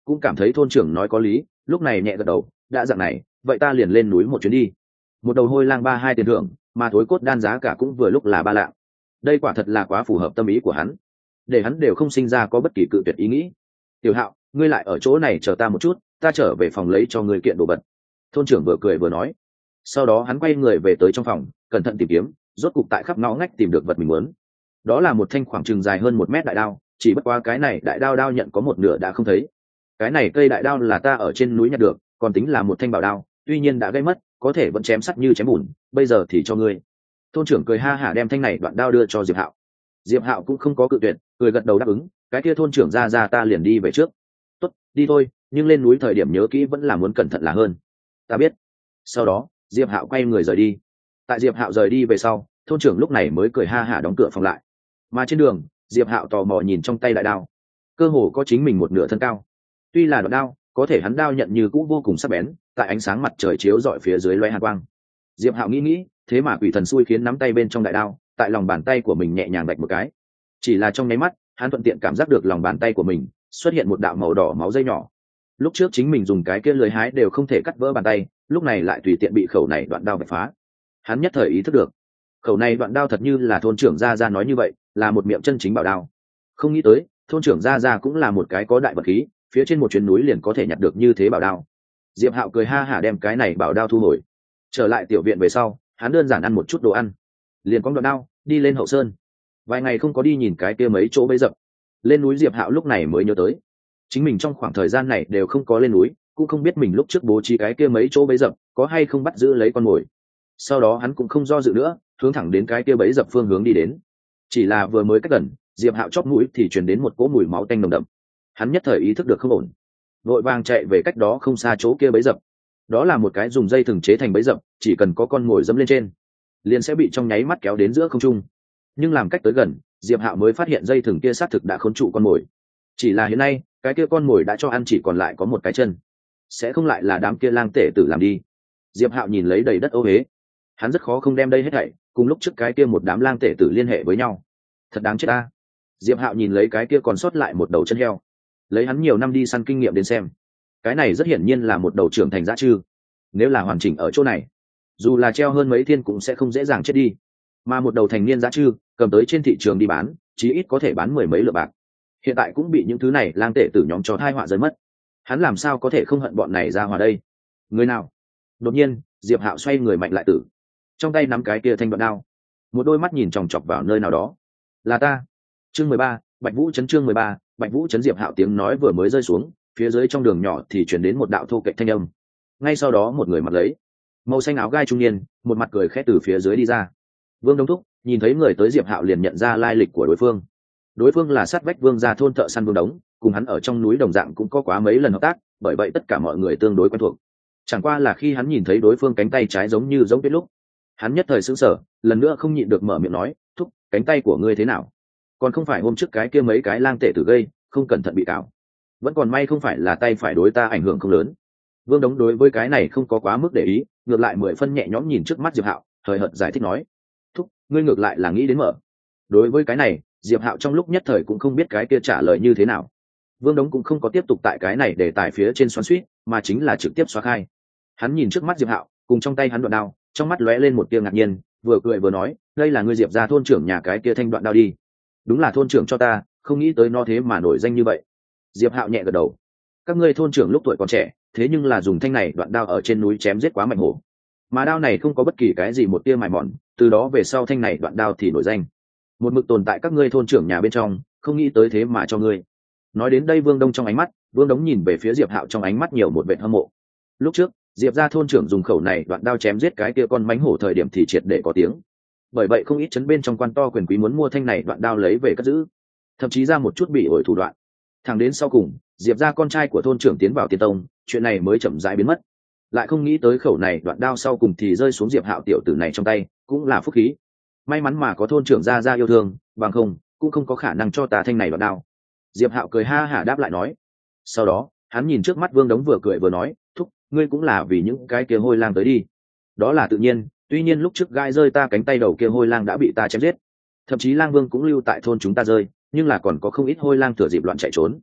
cũng cảm thấy thôn trưởng nói có lý, lúc này nhẹ gật đầu, đã dạng này vậy ta liền lên núi một chuyến đi. Một đầu hôi lang ba hai tiền thưởng, mà thối cốt đan giá cả cũng vừa lúc là ba lạng. Đây quả thật là quá phù hợp tâm ý của hắn, để hắn đều không sinh ra có bất kỳ cự tuyệt ý nghĩ. Tiểu Hạo, ngươi lại ở chỗ này chờ ta một chút, ta trở về phòng lấy cho ngươi kiện đồ vật. Thôn trưởng vừa cười vừa nói. Sau đó hắn quay người về tới trong phòng, cẩn thận tìm kiếm, rốt cục tại khắp ngõ ngách tìm được vật mình muốn. Đó là một thanh khoảng chừng dài hơn một mét đại đao, chỉ bất quá cái này đại đao đao nhận có một nửa đã không thấy. Cái này cây đại đao là ta ở trên núi nhặt được, còn tính là một thanh bảo đao, tuy nhiên đã gây mất, có thể vẫn chém sắt như chém bùn, bây giờ thì cho ngươi. Thôn trưởng cười ha hả đem thanh này đoạn đao đưa cho Diệp Hạo. Diệp Hạo cũng không có cự tuyệt, cười gật đầu đáp ứng, cái kia thôn trưởng ra ra ta liền đi về trước. Tốt, đi thôi, nhưng lên núi thời điểm nhớ kỹ vẫn là muốn cẩn thận là hơn. Ta biết. Sau đó, Diệp Hạo quay người rời đi. Tại Diệp Hạo rời đi về sau, thôn trưởng lúc này mới cười ha hả đóng cửa phòng lại. Mà trên đường, Diệp Hạo tò mò nhìn trong tay đại đao, cơ hồ có chính mình một nửa thân cao. Tuy là đoạn đao, có thể hắn đao nhận như cũ vô cùng sắc bén, tại ánh sáng mặt trời chiếu rọi phía dưới loé hàn quang. Diệp Hạo nghĩ nghĩ, thế mà quỷ thần xui khiến nắm tay bên trong đại đao, tại lòng bàn tay của mình nhẹ nhàng đạch một cái. Chỉ là trong nháy mắt, hắn thuận tiện cảm giác được lòng bàn tay của mình xuất hiện một đạo màu đỏ máu dây nhỏ. Lúc trước chính mình dùng cái kia lưới hái đều không thể cắt vỡ bàn tay, lúc này lại tùy tiện bị khẩu này đoạn đao vạch phá. Hắn nhất thời ý thức được, khẩu này đoạn đao thật như là thôn trưởng gia gia nói như vậy, là một miệng chân chính bảo đao. Không nghĩ tới, thôn trưởng gia gia cũng là một cái có đại vật khí, phía trên một chuyến núi liền có thể nhặt được như thế bảo đao. Diệp Hạo cười ha hả đem cái này bảo đao thu hồi. Trở lại tiểu viện về sau, hắn đơn giản ăn một chút đồ ăn, liền cong đoạn đao đi lên hậu sơn. Vài ngày không có đi nhìn cái kia mấy chỗ bẫy dập, lên núi Diệp Hạo lúc này mới nhớ tới, chính mình trong khoảng thời gian này đều không có lên núi, cũng không biết mình lúc trước bố trí cái kia mấy chỗ bẫy dập có hay không bắt giữ lấy con mồi. Sau đó hắn cũng không do dự nữa, hướng thẳng đến cái kia bẫy dập phương hướng đi đến. Chỉ là vừa mới cách gần, Diệp Hạo chóp mũi thì truyền đến một cỗ mùi máu tanh nồng đậm. Hắn nhất thời ý thức được không ổn, vội vàng chạy về cách đó không xa chỗ kia bẫy dập. Đó là một cái dùng dây thừng chế thành bẫy dập, chỉ cần có con mồi dẫm lên trên, liền sẽ bị trong nháy mắt kéo đến giữa không trung. Nhưng làm cách tới gần, Diệp Hạo mới phát hiện dây thừng kia xác thực đã khốn trụ con mồi. Chỉ là hiện nay, cái kia con mồi đã cho ăn chỉ còn lại có một cái chân, sẽ không lại là đám kia lang tể tử làm đi. Diệp Hạo nhìn lấy đầy đất ô huế, hắn rất khó không đem đây hết thảy cùng lúc trước cái kia một đám lang tể tử liên hệ với nhau. Thật đáng chết ta. Diệp Hạo nhìn lấy cái kia còn sót lại một đầu chân heo, lấy hắn nhiều năm đi săn kinh nghiệm đến xem, cái này rất hiển nhiên là một đầu trưởng thành dã trư. Nếu là hoàn chỉnh ở chỗ này, dù là treo hơn mấy thiên cũng sẽ không dễ dàng chết đi. Mà một đầu thành niên dã trư cầm tới trên thị trường đi bán, chí ít có thể bán mười mấy lượng bạc. Hiện tại cũng bị những thứ này lang tể tử nhóm cho thai họa rơi mất. Hắn làm sao có thể không hận bọn này ra hòa đây? Người nào? Đột nhiên, Diệp Hạo xoay người mạnh lại tử, trong tay nắm cái kia thanh đoạn đao, một đôi mắt nhìn chòng chọc vào nơi nào đó. Là ta. Chương mười ba, Bạch Vũ trấn. Chương mười ba, Bạch Vũ trấn. Diệp Hạo tiếng nói vừa mới rơi xuống, phía dưới trong đường nhỏ thì truyền đến một đạo thô kệch thanh âm. Ngay sau đó một người mặc lấy màu xanh áo gai trung niên, một mặt cười khẽ từ phía dưới đi ra. Vương Đông Thúc nhìn thấy người tới, Diệp Hạo liền nhận ra lai lịch của đối phương. Đối phương là sát vách Vương gia thôn thợ săn Vương Đống, cùng hắn ở trong núi đồng dạng cũng có quá mấy lần hợp tác, bởi vậy tất cả mọi người tương đối quen thuộc. Chẳng qua là khi hắn nhìn thấy đối phương cánh tay trái giống như giống tuyết lúc, hắn nhất thời sững sờ, lần nữa không nhịn được mở miệng nói, thúc, cánh tay của ngươi thế nào? Còn không phải hôm trước cái kia mấy cái lang tể tử gây, không cẩn thận bị cào. Vẫn còn may không phải là tay phải đối ta ảnh hưởng không lớn. Vương Đống đối với cái này không có quá mức để ý, ngược lại mười phân nhẹ nhõm nhìn trước mắt Diệp Hạo, hời hợt giải thích nói, thúc, ngươi ngược lại là nghĩ đến mở. Đối với cái này, Diệp Hạo trong lúc nhất thời cũng không biết cái kia trả lời như thế nào. Vương Đống cũng không có tiếp tục tại cái này để tài phía trên xoắn xuýt, mà chính là trực tiếp xóa khai. Hắn nhìn trước mắt Diệp Hạo, cùng trong tay hắn đoạn đao, trong mắt lóe lên một tia ngạc nhiên, vừa cười vừa nói, đây là ngươi Diệp gia thôn trưởng nhà cái kia thanh đoạn đao đi. Đúng là thôn trưởng cho ta, không nghĩ tới nó thế mà nổi danh như vậy. Diệp Hạo nhẹ gật đầu. Các ngươi thôn trưởng lúc tuổi còn trẻ, thế nhưng là dùng thanh này đoạn đao ở trên núi chém giết quá mạnh hổ, mà đao này không có bất kỳ cái gì một tia mài mòn, từ đó về sau thanh này đoạn đao thì nổi danh, một mực tồn tại các ngươi thôn trưởng nhà bên trong, không nghĩ tới thế mà cho ngươi. Nói đến đây, Vương Đông trong ánh mắt, Vương Đống nhìn về phía Diệp Hạo trong ánh mắt nhiều một vẻ hâm mộ. Lúc trước Diệp gia thôn trưởng dùng khẩu này đoạn đao chém giết cái kia con mánh hổ thời điểm thì triệt để có tiếng, bởi vậy không ít chấn bên trong quan to quyền quý muốn mua thanh này đoạn đao lấy về cất giữ, thậm chí ra một chút bị ổi thủ đoạn. Thẳng đến sau cùng, Diệp gia con trai của thôn trưởng tiến vào Tiên Tông, chuyện này mới chậm rãi biến mất. Lại không nghĩ tới khẩu này đoạn đao sau cùng thì rơi xuống Diệp Hạo tiểu tử này trong tay, cũng là phúc khí. May mắn mà có thôn trưởng gia gia yêu thương, bằng không cũng không có khả năng cho ta thanh này đoạn đao. Diệp Hạo cười ha hả đáp lại nói. Sau đó hắn nhìn trước mắt Vương Đống vừa cười vừa nói, thúc, ngươi cũng là vì những cái kia hôi lang tới đi. Đó là tự nhiên, tuy nhiên lúc trước gai rơi ta cánh tay đầu kia hôi lang đã bị ta chém giết, thậm chí lang vương cũng lưu tại thôn chúng ta rơi, nhưng là còn có không ít hôi lang thừa dịp loạn chạy trốn.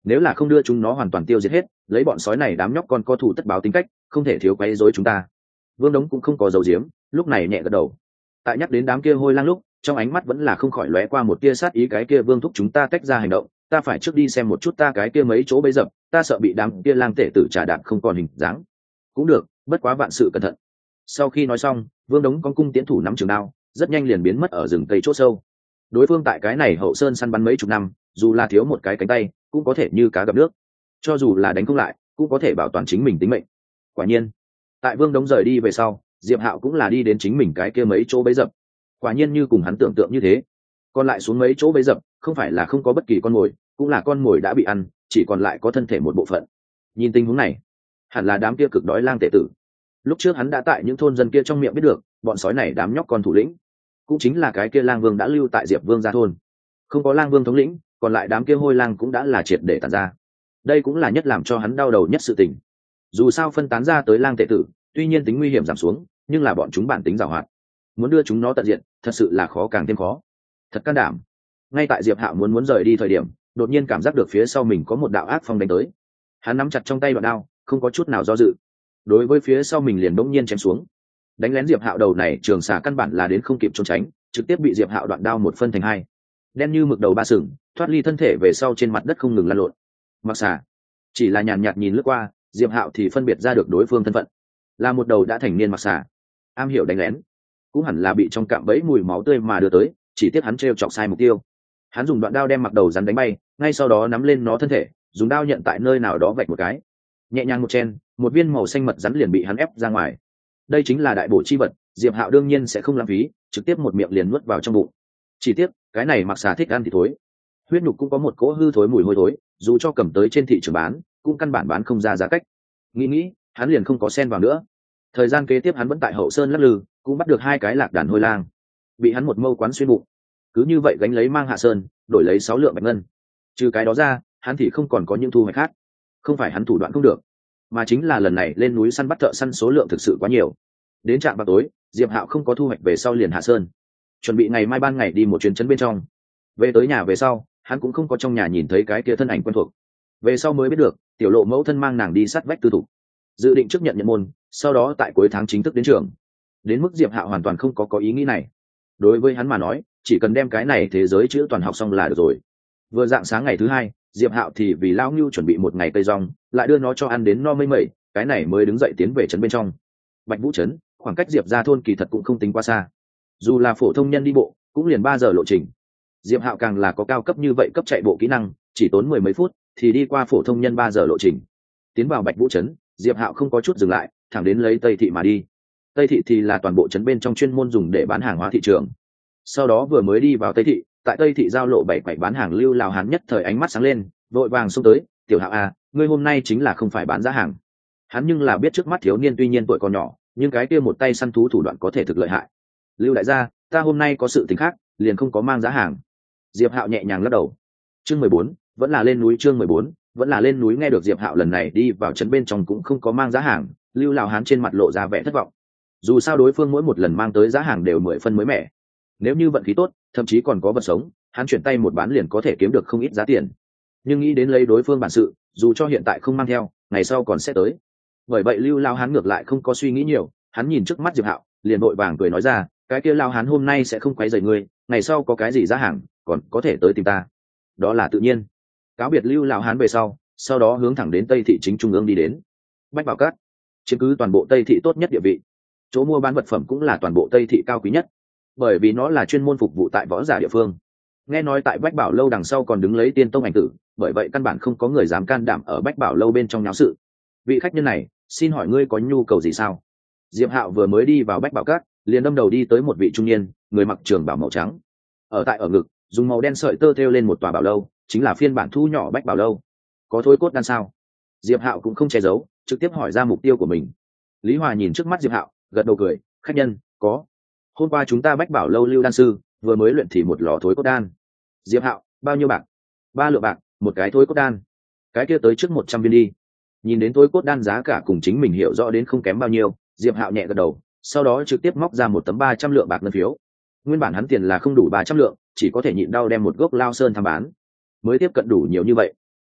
nếu là không đưa chúng nó hoàn toàn tiêu diệt hết, lấy bọn sói này đám nhóc con có thù tất báo tính cách, không thể thiếu quấy rối chúng ta. Vương Đống cũng không có dầu diếm, lúc này nhẹ gật đầu. Tại nhắc đến đám kia hôi lang lúc, trong ánh mắt vẫn là không khỏi lóe qua một tia sát ý. Cái kia Vương thúc chúng ta tách ra hành động, ta phải trước đi xem một chút ta cái kia mấy chỗ bấy dập, ta sợ bị đám kia lang tể tử trả đạp không còn hình dáng. Cũng được, bất quá vạn sự cẩn thận. Sau khi nói xong, Vương Đống con cung tiến thủ nắm trường đao, rất nhanh liền biến mất ở rừng cây chỗ sâu. Đối phương tại cái này hậu sơn săn bắn mấy chục năm, dù là thiếu một cái cánh tay cũng có thể như cá gặp nước, cho dù là đánh không lại cũng có thể bảo toàn chính mình tính mệnh. Quả nhiên, tại Vương Đống rời đi về sau, Diệp Hạo cũng là đi đến chính mình cái kia mấy chỗ bấy dập. Quả nhiên như cùng hắn tưởng tượng như thế, còn lại xuống mấy chỗ bấy dập không phải là không có bất kỳ con mồi, cũng là con mồi đã bị ăn, chỉ còn lại có thân thể một bộ phận. Nhìn tình huống này, hẳn là đám kia cực đói lang tệ tử. Lúc trước hắn đã tại những thôn dân kia trong miệng biết được, bọn sói này đám nhóc con thủ lĩnh cũng chính là cái kia lang vương đã lưu tại Diệp Vương gia thôn. Không có lang vương thống lĩnh, còn lại đám kia hôi lang cũng đã là triệt để tàn ra. Đây cũng là nhất làm cho hắn đau đầu nhất sự tình. Dù sao phân tán ra tới lang tệ tử, tuy nhiên tính nguy hiểm giảm xuống, nhưng là bọn chúng bản tính giàu hoạt, muốn đưa chúng nó tận diện thật sự là khó càng thêm khó. Thật can đảm. Ngay tại Diệp Hạo muốn muốn rời đi thời điểm, đột nhiên cảm giác được phía sau mình có một đạo ác phong đánh tới. Hắn nắm chặt trong tay đoạn đao, không có chút nào do dự, đối với phía sau mình liền bỗng nhiên chém xuống. Đánh lén Diệp Hạo đầu này trường xà căn bản là đến không kịp trốn tránh, trực tiếp bị Diệp Hạo đoạn đao một phân thành hai, đen như mực đầu ba sừng thoát ly thân thể về sau trên mặt đất không ngừng lăn lộn. Mặc xà chỉ là nhàn nhạt nhìn lướt qua, Diệp Hạo thì phân biệt ra được đối phương thân phận là một đầu đã thành niên mặc xà, am hiểu đánh lén, cũng hẳn là bị trong cạm bẫy mùi máu tươi mà đưa tới, chỉ tiếc hắn trêu chọc sai mục tiêu. Hắn dùng đoạn đao đem mặc đầu rắn đánh bay, ngay sau đó nắm lên nó thân thể, dùng đao nhận tại nơi nào đó vạch một cái, nhẹ nhàng một chen, một viên màu xanh mật rắn liền bị hắn ép ra ngoài. Đây chính là đại bổ chi vật, Diệp Hạo đương nhiên sẽ không lãng phí, trực tiếp một miệng liền nuốt vào trong bụng. Chỉ tiếc cái này mặc xà thích ăn thì thối, huyết nhục cũng có một cỗ hư thối mùi hôi thối, dù cho cầm tới trên thị trường bán cũng căn bản bán không ra giá cách. Nghĩ nghĩ, hắn liền không có xen vào nữa. Thời gian kế tiếp hắn vẫn tại hậu sơn lắc lư, cũng bắt được hai cái lạc đàn hôi lang, bị hắn một mâu quán xuyên bụng. Cứ như vậy gánh lấy mang hạ sơn, đổi lấy sáu lượng bạch ngân. Trừ cái đó ra, hắn thì không còn có những thu hoạch khác. Không phải hắn thủ đoạn không được, mà chính là lần này lên núi săn bắt thợ săn số lượng thực sự quá nhiều. Đến trạm vào tối, Diệp Hạo không có thu hoạch về sau liền hạ sơn, chuẩn bị ngày mai ban ngày đi một chuyến trấn bên trong. Về tới nhà về sau, hắn cũng không có trong nhà nhìn thấy cái kia thân ảnh quen thuộc. Về sau mới biết được, tiểu lộ mẫu thân mang nàng đi sát vách tư thục, dự định trước nhận nhận môn, sau đó tại cuối tháng chính thức đến trường. Đến mức Diệp Hạo hoàn toàn không có có ý nghĩ này. Đối với hắn mà nói, chỉ cần đem cái này thế giới chữ toàn học xong là được rồi. Vừa dạng sáng ngày thứ hai, Diệp Hạo thì vì lão Ngưu chuẩn bị một ngày cây rong, lại đưa nó cho ăn đến no mây mẩy, cái này mới đứng dậy tiến về trấn bên trong. Bạch Vũ trấn, khoảng cách Diệp gia thôn kỳ thật cũng không tính quá xa. Dù là phổ thông nhân đi bộ, cũng liền ba giờ lộ trình. Diệp Hạo càng là có cao cấp như vậy cấp chạy bộ kỹ năng, chỉ tốn mười mấy phút thì đi qua phổ thông nhân ba giờ lộ trình. Tiến vào Bạch Vũ trấn, Diệp Hạo không có chút dừng lại, thẳng đến lấy Tây thị mà đi. Tây thị thì là toàn bộ trấn bên trong chuyên môn dùng để bán hàng hóa thị trường. Sau đó vừa mới đi vào Tây thị, tại Tây thị giao lộ bảy quầy bán hàng Lưu Lào Hán nhất thời ánh mắt sáng lên, vội vàng xông tới, "Tiểu Hạo à, ngươi hôm nay chính là không phải bán giá hàng." Hắn nhưng là biết trước mắt thiếu niên tuy nhiên tuổi còn nhỏ, nhưng cái kia một tay săn thú thủ đoạn có thể thực lợi hại. "Lưu đại gia, ta hôm nay có sự tình khác, liền không có mang giá hàng." Diệp Hạo nhẹ nhàng lắc đầu. Chương mười bốn, vẫn là lên núi. Chương mười bốn, vẫn là lên núi. Nghe được Diệp Hạo lần này đi vào trấn bên trong cũng không có mang giá hàng, Lưu Lào Hán trên mặt lộ ra vẻ thất vọng. Dù sao đối phương mỗi một lần mang tới giá hàng đều mười phân mới mẻ. Nếu như vận khí tốt, thậm chí còn có vật sống, hắn chuyển tay một bán liền có thể kiếm được không ít giá tiền. Nhưng nghĩ đến lấy đối phương bản sự, dù cho hiện tại không mang theo, ngày sau còn sẽ tới. Bởi vậy Lưu Lao Hán ngược lại không có suy nghĩ nhiều, hắn nhìn trước mắt Diệp Hạo, liền vội vàng cười nói ra, "Cái kia Lao Hán hôm nay sẽ không quấy rầy ngươi, ngày sau có cái gì giá hàng, còn có thể tới tìm ta." Đó là tự nhiên. Cáo biệt Lưu Lao Hán về sau, sau đó hướng thẳng đến Tây thị chính trung ương đi đến. Bách Bảo Cát chiếm cứ toàn bộ Tây thị tốt nhất địa vị, chỗ mua bán vật phẩm cũng là toàn bộ Tây thị cao quý nhất, bởi vì nó là chuyên môn phục vụ tại võ giả địa phương. Nghe nói tại Bách Bảo lâu đằng sau còn đứng lấy Tiên Tông ảnh tử, bởi vậy căn bản không có người dám can đảm ở Bách Bảo lâu bên trong náo sự. "Vị khách nhân này, xin hỏi ngươi có nhu cầu gì sao?" Diệp Hạo vừa mới đi vào Bách Bảo Cát, liền đâm đầu đi tới một vị trung niên, người mặc trường bào màu trắng, ở tại ở ngực dùng màu đen sợi tơ thêu lên một tòa bảo lâu, chính là phiên bản thu nhỏ Bách Bảo lâu. "Có thối cốt đan sao?" Diệp Hạo cũng không che giấu, trực tiếp hỏi ra mục tiêu của mình. Lý Hòa nhìn trước mắt Diệp Hạo, gật đầu cười, "Khách nhân, có. Hôm qua chúng ta Bách Bảo lâu lưu đan sư vừa mới luyện thì một lò thối cốt đan." Diệp Hạo, "Bao nhiêu bạc?" "Ba lượng bạc, một cái thối cốt đan." "Cái kia tới trước một trăm viên đi." Nhìn đến thối cốt đan giá cả cùng chính mình hiểu rõ đến không kém bao nhiêu, Diệp Hạo nhẹ gật đầu, sau đó trực tiếp móc ra một tấm ba trăm lượng bạc ngân phiếu. Nguyên bản hắn tiền là không đủ ba trăm lượng, chỉ có thể nhịn đau đem một gốc lao sơn tham bán, mới tiếp cận đủ nhiều như vậy.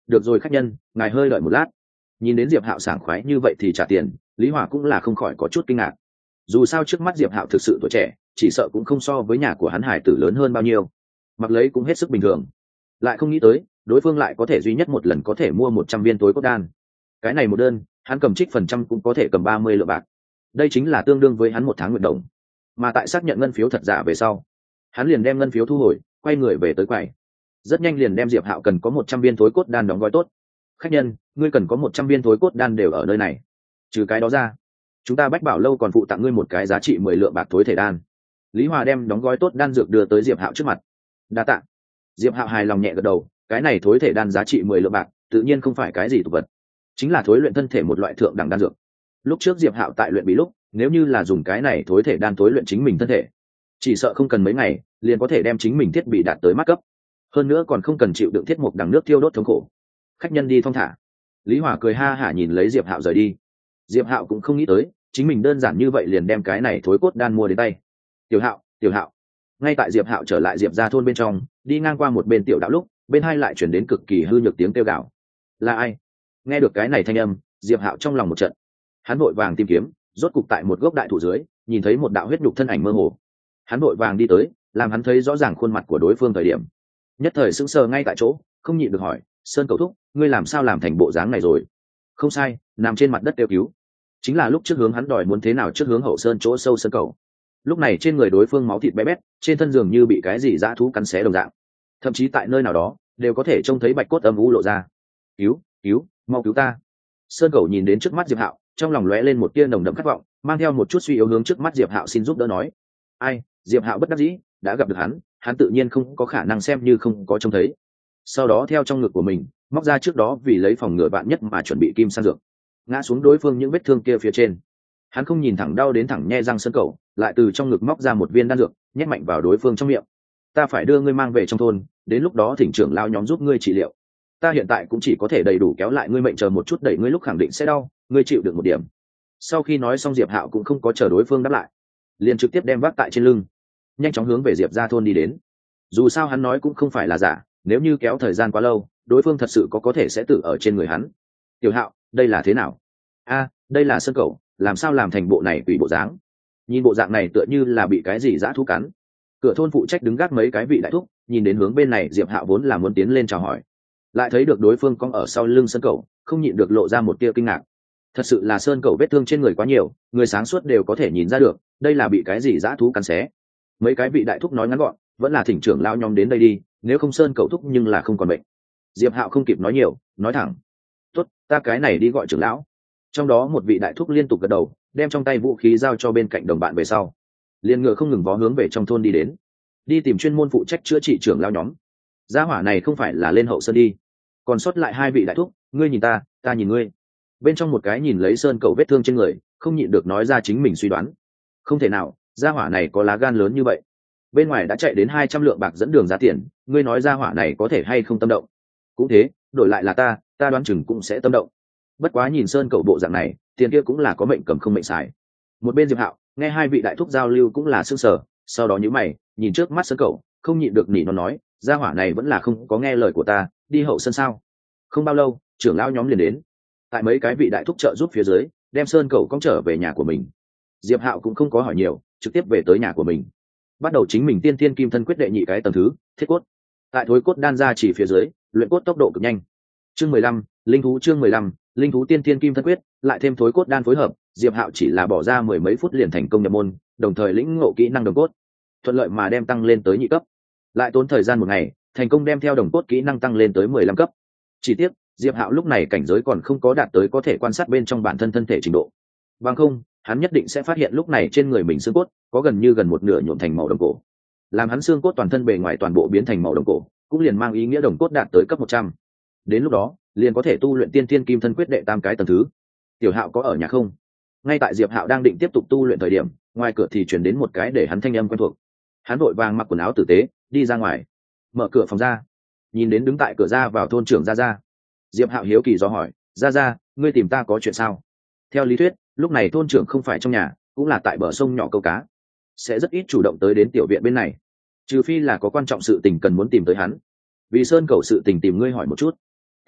được rồi khách nhân, ngài hơi đợi một lát. Nhìn đến Diệp Hạo sảng khoái như vậy thì trả tiền, Lý Hòa cũng là không khỏi có chút kinh ngạc. Dù sao trước mắt Diệp Hạo thực sự tuổi trẻ, chỉ sợ cũng không so với nhà của hắn hải tử lớn hơn bao nhiêu, mặc lấy cũng hết sức bình thường. Lại không nghĩ tới đối phương lại có thể duy nhất một lần có thể mua một trăm viên tối cốt đan. Cái này một đơn hắn cầm trích phần trăm cũng có thể cầm ba mươi lượng bạc, đây chính là tương đương với hắn một tháng nguyện đồng. Mà tại xác nhận ngân phiếu thật giả về sau, hắn liền đem ngân phiếu thu hồi, quay người về tới quầy. Rất nhanh liền đem Diệp Hạo cần có một trăm viên tối cốt đan đóng gói tốt. Khách nhân, ngươi cần có một trăm viên tối cốt đan đều ở nơi này. Trừ cái đó ra, chúng ta Bách Bảo lâu còn phụ tặng ngươi một cái giá trị mười lượng bạc tối thể đan. Lý Hòa đem đóng gói tốt đan dược đưa tới Diệp Hạo trước mặt. Đa tạ. Diệp Hạo hài lòng nhẹ gật đầu, cái này thối thể đan giá trị mười lượng bạc, tự nhiên không phải cái gì tục vật, chính là thối luyện thân thể một loại thượng đẳng đan dược. Lúc trước Diệp Hạo tại luyện bí lúc, nếu như là dùng cái này thối thể đan thối luyện chính mình thân thể, chỉ sợ không cần mấy ngày liền có thể đem chính mình thiết bị đạt tới mắt cấp, hơn nữa còn không cần chịu đựng thiết mục đằng nước thiêu đốt thống khổ. Khách nhân đi thong thả. Lý Hòa cười ha hả nhìn lấy Diệp Hạo rời đi. Diệp Hạo cũng không nghĩ tới chính mình đơn giản như vậy liền đem cái này thối cốt đan mua đến tay. Tiểu Hạo, Tiểu Hạo. Ngay tại Diệp Hạo trở lại Diệp gia thôn bên trong, đi ngang qua một bên tiểu đạo lúc, bên hai lại chuyển đến cực kỳ hư nhược tiếng kêu gào. Là ai? Nghe được cái này thanh âm, Diệp Hạo trong lòng một trận. Hắn vội vàng tìm kiếm, rốt cục tại một gốc đại thụ dưới nhìn thấy một đạo huyết nhục thân ảnh mơ hồ. Hắn vội vàng đi tới, làm hắn thấy rõ ràng khuôn mặt của đối phương thời điểm, nhất thời sững sờ ngay tại chỗ, không nhịn được hỏi, Sơn Cầu thúc, ngươi làm sao làm thành bộ dáng này rồi? Không sai, nằm trên mặt đất kêu cứu, chính là lúc trước hướng hắn đòi muốn thế nào trước hướng hậu sơn chỗ sâu Sơn Cầu. Lúc này trên người đối phương máu thịt bé bét, trên thân giường như bị cái gì dã thú cắn xé đồng dạng, thậm chí tại nơi nào đó đều có thể trông thấy bạch cốt âm u lộ ra. Cứu, cứu, mau cứu ta! Sơn Cầu nhìn đến trước mắt Diệp Hạo, trong lòng lóe lên một tia nồng đậm khát vọng, mang theo một chút suy yếu hướng trước mắt Diệp Hạo xin giúp đỡ nói. Ai? Diệp Hạo bất đắc dĩ, đã gặp được hắn, hắn tự nhiên không có khả năng xem như không có trông thấy. Sau đó theo trong ngực của mình móc ra trước đó vì lấy phòng ngừa vạn nhất mà chuẩn bị kim sang dược, ngã xuống đối phương những vết thương kia phía trên. Hắn không nhìn thẳng đau đến thẳng nhe răng Sơn Cầu, lại từ trong ngực móc ra một viên đan dược nhét mạnh vào đối phương trong miệng. Ta phải đưa ngươi mang về trong thôn, đến lúc đó thỉnh trưởng lao nhóm giúp ngươi trị liệu. Ta hiện tại cũng chỉ có thể đầy đủ kéo lại ngươi mệnh, chờ một chút đẩy ngươi lúc khẳng định sẽ đau, ngươi chịu được một điểm. Sau khi nói xong Diệp Hạo cũng không có chờ đối phương đáp lại, liền trực tiếp đem vác tại trên lưng, nhanh chóng hướng về Diệp gia thôn đi đến. Dù sao hắn nói cũng không phải là giả, nếu như kéo thời gian quá lâu, đối phương thật sự có có thể sẽ tự ở trên người hắn. Tiểu Hạo, đây là thế nào? A, đây là Sơn Cầu, làm sao làm thành bộ này quỷ bộ dáng? Nhìn bộ dạng này tựa như là bị cái gì dã thú cắn. Cửa thôn phụ trách đứng gác mấy cái vị đại thúc, nhìn đến hướng bên này Diệp Hạo vốn là muốn tiến lên chào hỏi, lại thấy được đối phương cong ở sau lưng Sơn Cầu, không nhịn được lộ ra một tia kinh ngạc. Thật sự là Sơn Cầu vết thương trên người quá nhiều, người sáng suốt đều có thể nhìn ra được, đây là bị cái gì dã thú cắn xé. Mấy cái vị đại thúc nói ngắn gọn, vẫn là thỉnh trưởng lao nhóm đến đây đi, nếu không Sơn Cầu thúc nhưng là không còn bệnh. Diệp Hạo không kịp nói nhiều, nói thẳng, tốt, ta cái này đi gọi trưởng lão. Trong đó một vị đại thúc liên tục gật đầu, đem trong tay vũ khí giao cho bên cạnh đồng bạn về sau, liền ngựa không ngừng vó hướng về trong thôn đi đến, đi tìm chuyên môn phụ trách chữa trị trưởng lao nhóm. Gia hỏa này không phải là lên hậu sơn đi? Còn sót lại hai vị đại thúc, ngươi nhìn ta, ta nhìn ngươi. Bên trong một cái nhìn lấy Sơn Cầu vết thương trên người, không nhịn được nói ra chính mình suy đoán. Không thể nào, gia hỏa này có lá gan lớn như vậy. Bên ngoài đã chạy đến hai trăm lượng bạc dẫn đường giá tiền, ngươi nói gia hỏa này có thể hay không tâm động? Cũng thế, đổi lại là ta, ta đoán chừng cũng sẽ tâm động. Bất quá nhìn Sơn Cầu bộ dạng này, tiền kia cũng là có mệnh cầm không mệnh xài. Một bên Diệp Hạo nghe hai vị đại thúc giao lưu cũng là sững sờ, sau đó nhíu mày, nhìn trước mắt Sơn Cầu, không nhịn được nỉ nó nói, gia hỏa này vẫn là không có nghe lời của ta, đi hậu sân sao? Không bao lâu, trưởng lão nhóm liền đến, tại mấy cái vị đại thúc trợ giúp phía dưới, đem Sơn Cầu cong trở về nhà của mình. Diệp Hạo cũng không có hỏi nhiều, trực tiếp về tới nhà của mình, bắt đầu chính mình tiên thiên kim thân quyết đệ nhị cái tầng thứ thiết cốt. Tại thối cốt đan ra chỉ phía dưới, luyện cốt tốc độ cực nhanh. Chương mười lăm, linh thú chương mười lăm, linh thú tiên thiên kim thân quyết, lại thêm thối cốt đan phối hợp, Diệp Hạo chỉ là bỏ ra mười mấy phút liền thành công nhập môn, đồng thời lĩnh ngộ kỹ năng đồng cốt, thuận lợi mà đem tăng lên tới nhị cấp. Lại tốn thời gian một ngày, thành công đem theo đồng cốt kỹ năng tăng lên tới mười lăm cấp. Chỉ tiếc, Diệp Hạo lúc này cảnh giới còn không có đạt tới có thể quan sát bên trong bản thân thân thể trình độ. Bằng không, hắn nhất định sẽ phát hiện lúc này trên người mình xương cốt có gần như gần một nửa nhuộm thành màu đồng cổ. Làm hắn xương cốt toàn thân bề ngoài toàn bộ biến thành màu đồng cổ, cũng liền mang ý nghĩa đồng cốt đạt tới cấp một trăm. Đến lúc đó, liền có thể tu luyện tiên thiên kim thân quyết đệ tam cái tầng thứ. Tiểu Hạo có ở nhà không? Ngay tại Diệp Hạo đang định tiếp tục tu luyện thời điểm, ngoài cửa thì truyền đến một cái để hắn thanh âm quen thuộc. Hắn vội vàng mặc quần áo tử tế, đi ra ngoài, mở cửa phòng ra, nhìn đến đứng tại cửa ra vào thôn trưởng Gia Gia. Diệp Hạo hiếu kỳ do hỏi, Gia Gia, ngươi tìm ta có chuyện sao? Theo lý thuyết, lúc này thôn trưởng không phải trong nhà, cũng là tại bờ sông nhỏ câu cá, sẽ rất ít chủ động tới đến tiểu viện bên này, trừ phi là có quan trọng sự tình cần muốn tìm tới hắn. Vì Sơn Cầu sự tình tìm ngươi hỏi một chút.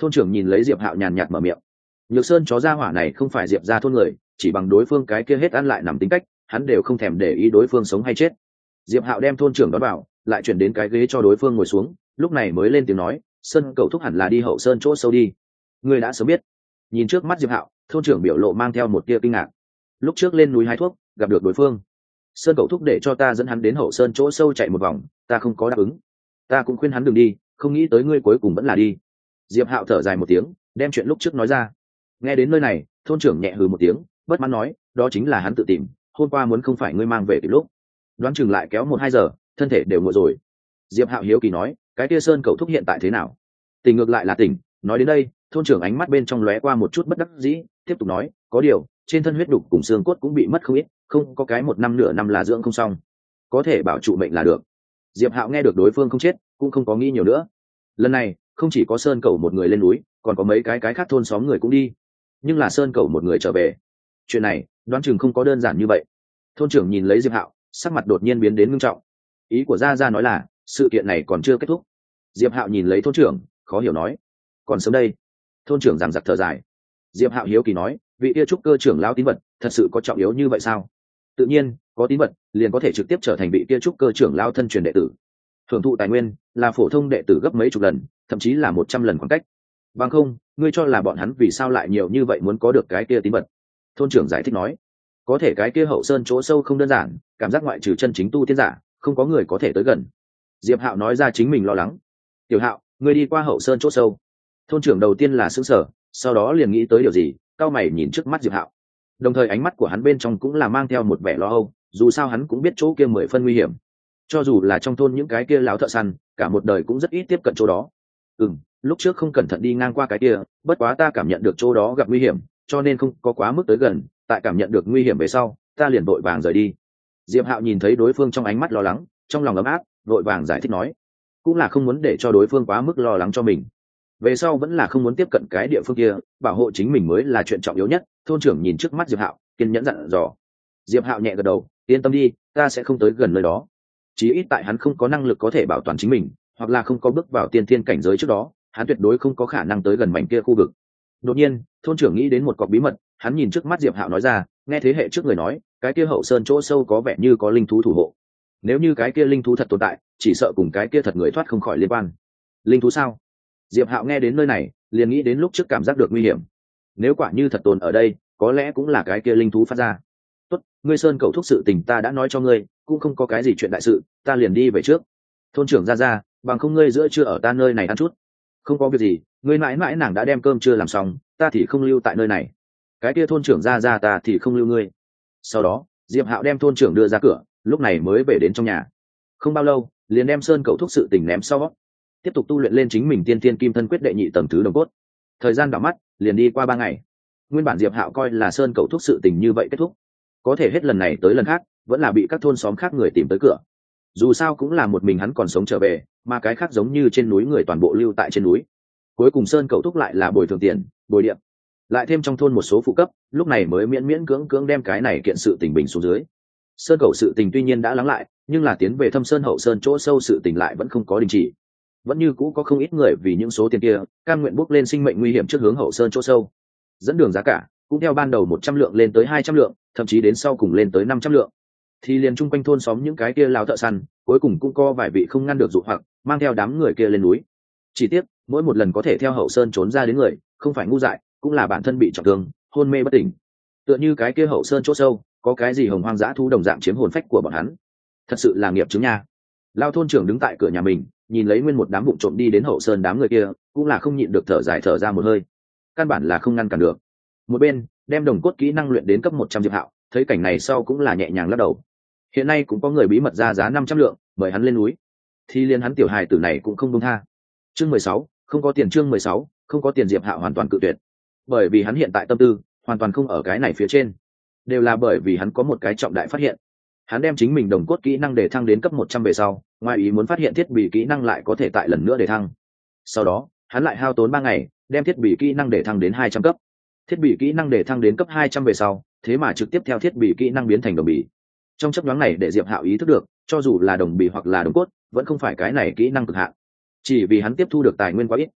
Thôn trưởng nhìn lấy Diệp Hạo nhàn nhạt mở miệng. Nhược Sơn chó gia hỏa này không phải Diệp gia thôn người, chỉ bằng đối phương cái kia hết ăn lại nằm tính cách, hắn đều không thèm để ý đối phương sống hay chết. Diệp Hạo đem thôn trưởng đón vào, lại chuyển đến cái ghế cho đối phương ngồi xuống, lúc này mới lên tiếng nói, Sơn cậu thúc hẳn là đi hậu sơn chỗ sâu đi. Ngươi đã sớm biết. Nhìn trước mắt Diệp Hạo, thôn trưởng biểu lộ mang theo một tia kinh ngạc. Lúc trước lên núi hái thuốc, gặp được đối phương. Sơn cậu thúc để cho ta dẫn hắn đến hậu sơn chỗ sâu chạy một vòng, ta không có đáp ứng. Ta cũng khuyên hắn đừng đi, không nghĩ tới ngươi cuối cùng vẫn là đi. Diệp Hạo thở dài một tiếng, đem chuyện lúc trước nói ra. Nghe đến nơi này, thôn trưởng nhẹ hừ một tiếng, bất mãn nói, đó chính là hắn tự tìm, hôm qua muốn không phải ngươi mang về kịp lúc. Đoán chừng lại kéo một hai giờ, thân thể đều nguội rồi. Diệp Hạo hiếu kỳ nói, cái kia Sơn cậu thúc hiện tại thế nào? Tỉnh ngược lại là tỉnh. Nói đến đây, thôn trưởng ánh mắt bên trong lóe qua một chút bất đắc dĩ, tiếp tục nói, có điều, trên thân huyết đục cùng xương cốt cũng bị mất không ít, không có cái một năm nửa năm là dưỡng không xong, có thể bảo trụ mệnh là được. Diệp Hạo nghe được đối phương không chết, cũng không có nghĩ nhiều nữa. Lần này, không chỉ có Sơn cậu một người lên núi, còn có mấy cái cái khác thôn xóm người cũng đi. Nhưng là Sơn cậu một người trở về, chuyện này đoán chừng không có đơn giản như vậy. Thôn trưởng nhìn lấy Diệp Hạo, sắc mặt đột nhiên biến đến nghiêm trọng. Ý của gia gia nói là sự kiện này còn chưa kết thúc. Diệp Hạo nhìn lấy thôn trưởng, khó hiểu nói, còn sớm đây. Thôn trưởng giằng giặc thở dài. Diệp Hạo hiếu kỳ nói, vị kia trúc cơ trưởng lão tín vật thật sự có trọng yếu như vậy sao? Tự nhiên, có tín vật liền có thể trực tiếp trở thành vị kia trúc cơ trưởng lão thân truyền đệ tử. Hưởng thụ tài nguyên là phổ thông đệ tử gấp mấy chục lần, thậm chí là một trăm lần khoảng cách. Bằng không, ngươi cho là bọn hắn vì sao lại nhiều như vậy muốn có được cái kia tín vật? Thôn trưởng giải thích nói, có thể cái kia hậu sơn chỗ sâu không đơn giản, cảm giác ngoại trừ chân chính tu tiên giả, không có người có thể tới gần. Diệp Hạo nói ra chính mình lo lắng. Tiểu Hạo, ngươi đi qua hậu sơn chỗ sâu. Thôn trưởng đầu tiên là sững sờ, sau đó liền nghĩ tới điều gì, cau mày nhìn trước mắt Diệp Hạo. Đồng thời ánh mắt của hắn bên trong cũng là mang theo một vẻ lo âu, dù sao hắn cũng biết chỗ kia mười phân nguy hiểm. Cho dù là trong thôn những cái kia láo thợ săn, cả một đời cũng rất ít tiếp cận chỗ đó. Ừm, lúc trước không cẩn thận đi ngang qua cái kia, bất quá ta cảm nhận được chỗ đó gặp nguy hiểm, cho nên không có quá mức tới gần, tại cảm nhận được nguy hiểm về sau, ta liền vội vàng rời đi. Diệp Hạo nhìn thấy đối phương trong ánh mắt lo lắng, trong lòng ấm áp, vội vàng giải thích nói, cũng là không muốn để cho đối phương quá mức lo lắng cho mình. Về sau vẫn là không muốn tiếp cận cái địa phương kia, bảo hộ chính mình mới là chuyện trọng yếu nhất. Thôn trưởng nhìn trước mắt Diệp Hạo, kiên nhẫn dặn dò. Diệp Hạo nhẹ gật đầu, yên tâm đi, ta sẽ không tới gần nơi đó. Chí ít tại hắn không có năng lực có thể bảo toàn chính mình, hoặc là không có bước vào tiên thiên cảnh giới trước đó, hắn tuyệt đối không có khả năng tới gần mảnh kia khu vực. Đột nhiên, thôn trưởng nghĩ đến một cọc bí mật, hắn nhìn trước mắt Diệp Hạo nói ra, nghe thế hệ trước người nói, cái kia hậu sơn chỗ sâu có vẻ như có linh thú thủ hộ. Nếu như cái kia linh thú thật tồn tại, chỉ sợ cùng cái kia thật người thoát không khỏi liên quan. Linh thú sao? Diệp Hạo nghe đến nơi này, liền nghĩ đến lúc trước cảm giác được nguy hiểm. Nếu quả như thật tồn ở đây, có lẽ cũng là cái kia linh thú phát ra. Tốt, ngươi Sơn cậu thúc sự tình ta đã nói cho ngươi, cũng không có cái gì chuyện đại sự, ta liền đi về trước. Thôn trưởng ra ra, bằng không ngươi giữa trưa ở ta nơi này ăn chút. Không có việc gì, ngươi mãi mãi nàng đã đem cơm trưa làm xong, ta thì không lưu tại nơi này. Cái kia thôn trưởng ra ra ta thì không lưu ngươi. Sau đó, Diệp Hạo đem thôn trưởng đưa ra cửa, lúc này mới về đến trong nhà. Không bao lâu, liền đem Sơn cậu thúc sự tình ném sau, tiếp tục tu luyện lên chính mình tiên tiên kim thân quyết đệ nhị tầng thứ đồng cốt. Thời gian đảo mắt liền đi qua ba ngày. Nguyên bản Diệp Hạo coi là Sơn cậu thúc sự tình như vậy kết thúc, có thể hết lần này tới lần khác vẫn là bị các thôn xóm khác người tìm tới cửa. Dù sao cũng là một mình hắn còn sống trở về, mà cái khác giống như trên núi người toàn bộ lưu tại trên núi. Cuối cùng Sơn cậu thúc lại là bồi thường tiền, bồi điện, lại thêm trong thôn một số phụ cấp, lúc này mới miễn miễn cưỡng cưỡng đem cái này kiện sự tình bình xuống dưới. Sơn cậu sự tình tuy nhiên đã lắng lại, nhưng là tiến về Thâm Sơn hậu sơn chỗ sâu sự tình lại vẫn không có đình chỉ. Vẫn như cũ có không ít người vì những số tiền kia cam nguyện bước lên sinh mệnh nguy hiểm trước hướng hậu sơn chỗ sâu. Dẫn đường giá cả cũng theo ban đầu một trăm lượng lên tới hai trăm lượng, thậm chí đến sau cùng lên tới năm trăm lượng. Thì liền chung quanh thôn xóm những cái kia lao thợ săn, cuối cùng cũng có vài vị không ngăn được dụ hoặc, mang theo đám người kia lên núi. Chỉ tiếc, mỗi một lần có thể theo hậu sơn trốn ra đến người, không phải ngu dại, cũng là bản thân bị trọng thương, hôn mê bất tỉnh. Tựa như cái kia hậu sơn chỗ sâu, có cái gì hồng hoang dã thú đồng dạng chiếm hồn phách của bọn hắn. Thật sự là nghiệp chứng nha. Lao thôn trưởng đứng tại cửa nhà mình, nhìn lấy nguyên một đám vụng trộm đi đến hậu sơn đám người kia, cũng là không nhịn được thở dài thở ra một hơi. Căn bản là không ngăn cản được. Một bên đem đồng cốt kỹ năng luyện đến cấp một trăm Diệp Hạo, thấy cảnh này sau cũng là nhẹ nhàng lắc đầu. Hiện nay cũng có người bí mật ra giá năm trăm lượng, mời hắn lên núi. Thì liên hắn tiểu hài tử này cũng không buông tha. Chương mười sáu, không có tiền. Chương mười sáu, không có tiền. Diệp Hạo hoàn toàn cự tuyệt. Bởi vì hắn hiện tại tâm tư hoàn toàn không ở cái này phía trên, đều là bởi vì hắn có một cái trọng đại phát hiện. Hắn đem chính mình đồng cốt kỹ năng để thăng đến cấp một trăm về sau, ngoài ý muốn phát hiện thiết bị kỹ năng lại có thể tại lần nữa để thăng. Sau đó, hắn lại hao tốn ba ngày, đem thiết bị kỹ năng để thăng đến hai trăm cấp. Thiết bị kỹ năng để thăng đến cấp hai trăm về sau, thế mà trực tiếp theo thiết bị kỹ năng biến thành đồng bì. Trong chấp nhoáng này để Diệp Hạo ý thức được, cho dù là đồng bì hoặc là đồng cốt, vẫn không phải cái này kỹ năng cực hạn. Chỉ vì hắn tiếp thu được tài nguyên quá ít.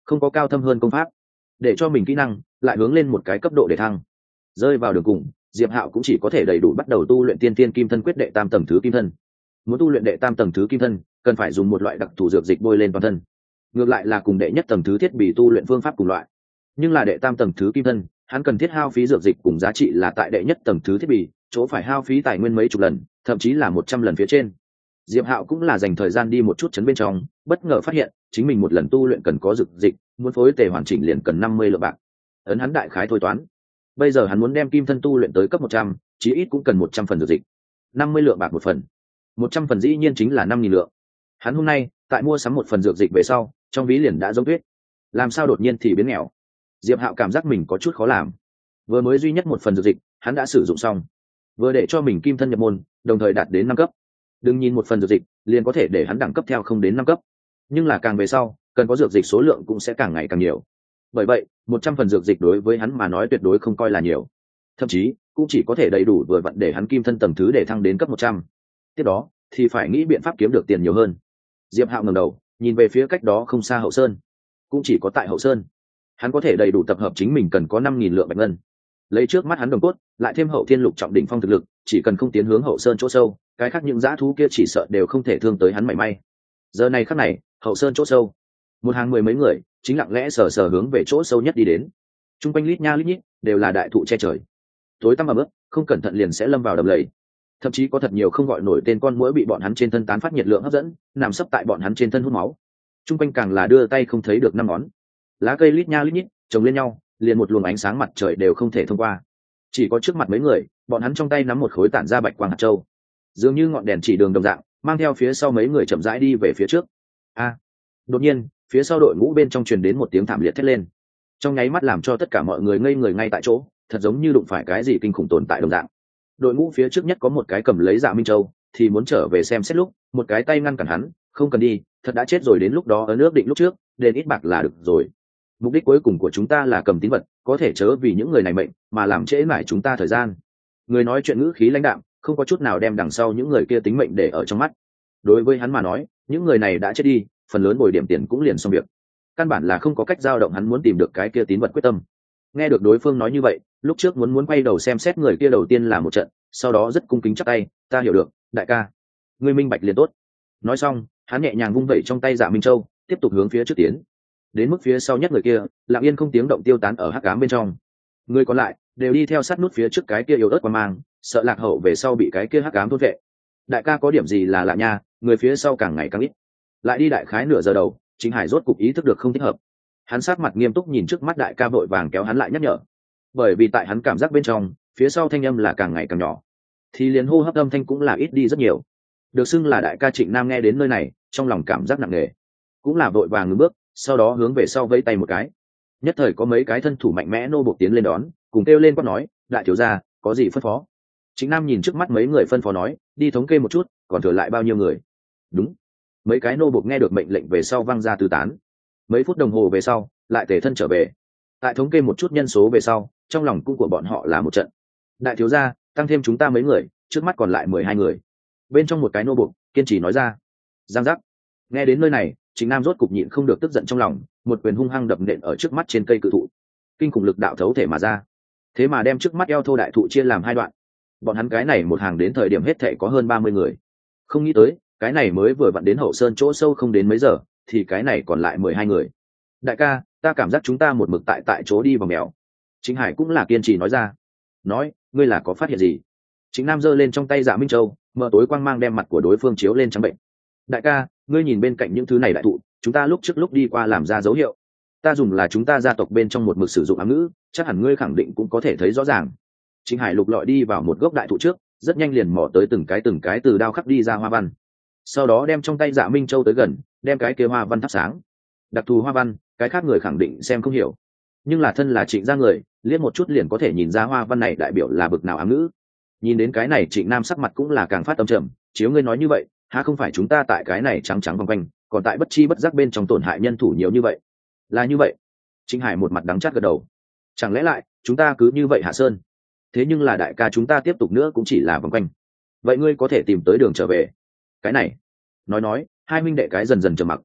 không có cao thâm hơn công pháp để cho mình kỹ năng lại hướng lên một cái cấp độ để thăng. Rơi vào đường cùng, Diệp Hạo cũng chỉ có thể đầy đủ bắt đầu tu luyện tiên tiên kim thân quyết đệ tam tầng thứ kim thân. Muốn tu luyện đệ tam tầng thứ kim thân cần phải dùng một loại đặc thù dược dịch bôi lên toàn thân, ngược lại là cùng đệ nhất tầng thứ thiết bị tu luyện phương pháp cùng loại, nhưng là đệ tam tầng thứ kim thân hắn cần thiết hao phí dược dịch cùng giá trị là tại đệ nhất tầng thứ thiết bị chỗ phải hao phí tài nguyên mấy chục lần, thậm chí là một trăm lần phía trên. Diệp Hạo cũng là dành thời gian đi một chút chấn bên trong, bất ngờ phát hiện chính mình một lần tu luyện cần có dược dịch, muốn phối tề hoàn chỉnh liền cần năm mươi lượng bạc. Ấn hắn đại khái thôi toán, bây giờ hắn muốn đem kim thân tu luyện tới cấp một trăm, chí ít cũng cần một trăm phần dược dịch. năm mươi lượng bạc một phần, một trăm phần dĩ nhiên chính là năm nghìn lượng. Hắn hôm nay tại mua sắm một phần dược dịch về sau, trong ví liền đã giống tuyết. Làm sao đột nhiên thì biến nghèo? Diệp Hạo cảm giác mình có chút khó làm. Vừa mới duy nhất một phần dược dịch, hắn đã sử dụng xong. Vừa để cho mình kim thân nhập môn, đồng thời đạt đến năm cấp. Đừng nhìn một phần dược dịch, liền có thể để hắn đẳng cấp theo không đến năm cấp. Nhưng là càng về sau, cần có dược dịch số lượng cũng sẽ càng ngày càng nhiều. Bởi vậy, một trăm phần dược dịch đối với hắn mà nói tuyệt đối không coi là nhiều. Thậm chí, cũng chỉ có thể đầy đủ vừa vặn để hắn kim thân tầng thứ để thăng đến cấp một trăm. Tiếp đó, thì phải nghĩ biện pháp kiếm được tiền nhiều hơn. Diệp Hạo ngẩng đầu, nhìn về phía cách đó không xa Hậu Sơn. Cũng chỉ có tại Hậu Sơn, hắn có thể đầy đủ tập hợp chính mình cần có năm nghìn lượng bạch ngân. Lấy trước mắt hắn đồng cốt, lại thêm Hậu Thiên Lục trọng đỉnh phong thực lực, chỉ cần không tiến hướng Hậu Sơn chỗ sâu, cái khác những dã thú kia chỉ sợ đều không thể thương tới hắn mảy may. Giờ này khắc này, Hậu Sơn chỗ sâu, một hàng mười mấy người chính lặng lẽ sờ sờ hướng về chỗ sâu nhất đi đến. Trung quanh lít nha lít nhít đều là đại thụ che trời, tối tăm ẩm ướt, không cẩn thận liền sẽ lâm vào đầm lầy. Thậm chí có thật nhiều không gọi nổi tên con muỗi bị bọn hắn trên thân tán phát nhiệt lượng hấp dẫn, nằm sấp tại bọn hắn trên thân hút máu. Trung quanh càng là đưa tay không thấy được năm ngón. Lá cây lít nha lít nhít chồng lên nhau, liền một luồng ánh sáng mặt trời đều không thể thông qua. Chỉ có trước mặt mấy người, bọn hắn trong tay nắm một khối tản ra bạch quang hạt châu, dường như ngọn đèn chỉ đường đồng dạng, mang theo phía sau mấy người chậm rãi đi về phía trước. A! Đột nhiên, phía sau đội ngũ bên trong truyền đến một tiếng thảm liệt thét lên, trong nháy mắt làm cho tất cả mọi người ngây người ngay tại chỗ, thật giống như đụng phải cái gì kinh khủng tồn tại đồng dạng. Đội ngũ phía trước nhất có một cái cầm lấy Dạ Minh Châu, thì muốn trở về xem xét lúc, một cái tay ngăn cản hắn, không cần đi, thật đã chết rồi, đến lúc đó ở nước định lúc trước, đền ít bạc là được rồi. Mục đích cuối cùng của chúng ta là cầm tín vật, có thể chớ vì những người này mệnh mà làm trễ mãi chúng ta thời gian. Người nói chuyện ngữ khí lãnh đạm, không có chút nào đem đằng sau những người kia tính mệnh để ở trong mắt. Đối với hắn mà nói, những người này đã chết đi, phần lớn bồi điểm tiền cũng liền xong việc, căn bản là không có cách dao động hắn muốn tìm được cái kia tín vật quyết tâm. Nghe được đối phương nói như vậy, lúc trước muốn muốn quay đầu xem xét người kia đầu tiên là một trận, sau đó rất cung kính chắp tay, ta hiểu được, đại ca, ngươi minh bạch liền tốt. Nói xong, hắn nhẹ nhàng vung vẩy trong tay Dạ Minh Châu, tiếp tục hướng phía trước tiến. Đến mức phía sau nhất người kia, lặng yên không tiếng động tiêu tán ở hắc ám bên trong. Người còn lại đều đi theo sát nút phía trước cái kia yếu ớt qua mang, sợ lạc hậu về sau bị cái kia hắc ám thôn vệ. Đại ca có điểm gì là lạ nha, người phía sau càng ngày càng ít. Lại đi đại khái nửa giờ đầu, Chính Hải rốt cục ý thức được không thích hợp. Hắn sát mặt nghiêm túc nhìn trước mắt đại ca, vội vàng kéo hắn lại nhắc nhở. Bởi vì tại hắn cảm giác bên trong, phía sau thanh âm là càng ngày càng nhỏ, thì liền hô hấp âm thanh cũng là ít đi rất nhiều. Được xưng là đại ca Trịnh Nam nghe đến nơi này, trong lòng cảm giác nặng nề, cũng là vội vàng ngừng bước, sau đó hướng về sau vẫy tay một cái. Nhất thời có mấy cái thân thủ mạnh mẽ nô buộc tiến lên đón, cùng kêu lên quát nói, đại thiếu gia, có gì phân phó? Trịnh Nam nhìn trước mắt mấy người phân phó nói, đi thống kê một chút, còn thừa lại bao nhiêu người? Đúng. Mấy cái nô buộc nghe được mệnh lệnh về sau văng ra tứ tán. Mấy phút đồng hồ về sau, lại tề thân trở về. Tại thống kê một chút nhân số về sau, trong lòng cung của bọn họ là một trận. Đại thiếu gia, tăng thêm chúng ta mấy người, trước mắt còn lại mười hai người. Bên trong một cái nô buộc kiên trì nói ra. Giang giác. Nghe đến nơi này, Trịnh Nam rốt cục nhịn không được tức giận trong lòng, một quyền hung hăng đập nện ở trước mắt trên cây cự thụ. Kinh khủng lực đạo thấu thể mà ra, thế mà đem trước mắt eo thô đại thụ chia làm hai đoạn. Bọn hắn cái này một hàng đến thời điểm hết thảy có hơn ba mươi người. Không nghĩ tới, cái này mới vừa vặn đến Hậu Sơn chỗ sâu không đến mấy giờ, thì cái này còn lại mười hai người. Đại ca, ta cảm giác chúng ta một mực tại tại chỗ đi vào mèo. Chính Hải cũng là kiên trì nói ra. Nói, ngươi là có phát hiện gì? Chính Nam giơ lên trong tay Dạ Minh Châu, mở tối quang mang đem mặt của đối phương chiếu lên trắng bệnh. Đại ca, ngươi nhìn bên cạnh những thứ này đại thụ, chúng ta lúc trước lúc đi qua làm ra dấu hiệu. Ta dùng là chúng ta gia tộc bên trong một mực sử dụng ám ngữ, chắc hẳn ngươi khẳng định cũng có thể thấy rõ ràng. Chính Hải lục lọi đi vào một gốc đại thụ trước, rất nhanh liền mò tới từng cái từng cái từ đao khắc đi ra hoa văn. Sau đó đem trong tay Dạ Minh Châu tới gần, đem cái kia hoa văn thắp sáng. Đặc thù hoa văn, cái khác người khẳng định xem không hiểu, nhưng là thân là Trịnh gia người, liếc một chút liền có thể nhìn ra hoa văn này đại biểu là bực nào ám ngữ. Nhìn đến cái này, Trịnh Nam sắc mặt cũng là càng phát âm trầm, chiếu ngươi nói như vậy, há không phải chúng ta tại cái này trắng trắng vòng quanh, còn tại bất chi bất giác bên trong tổn hại nhân thủ nhiều như vậy? Là như vậy. Trịnh Hải một mặt đắng chát gật đầu. Chẳng lẽ lại chúng ta cứ như vậy hạ sơn? Thế nhưng là đại ca, chúng ta tiếp tục nữa cũng chỉ là vòng quanh. Vậy ngươi có thể tìm tới đường trở về? Cái này. Nói nói, hai huynh đệ cái dần dần trầm mặc.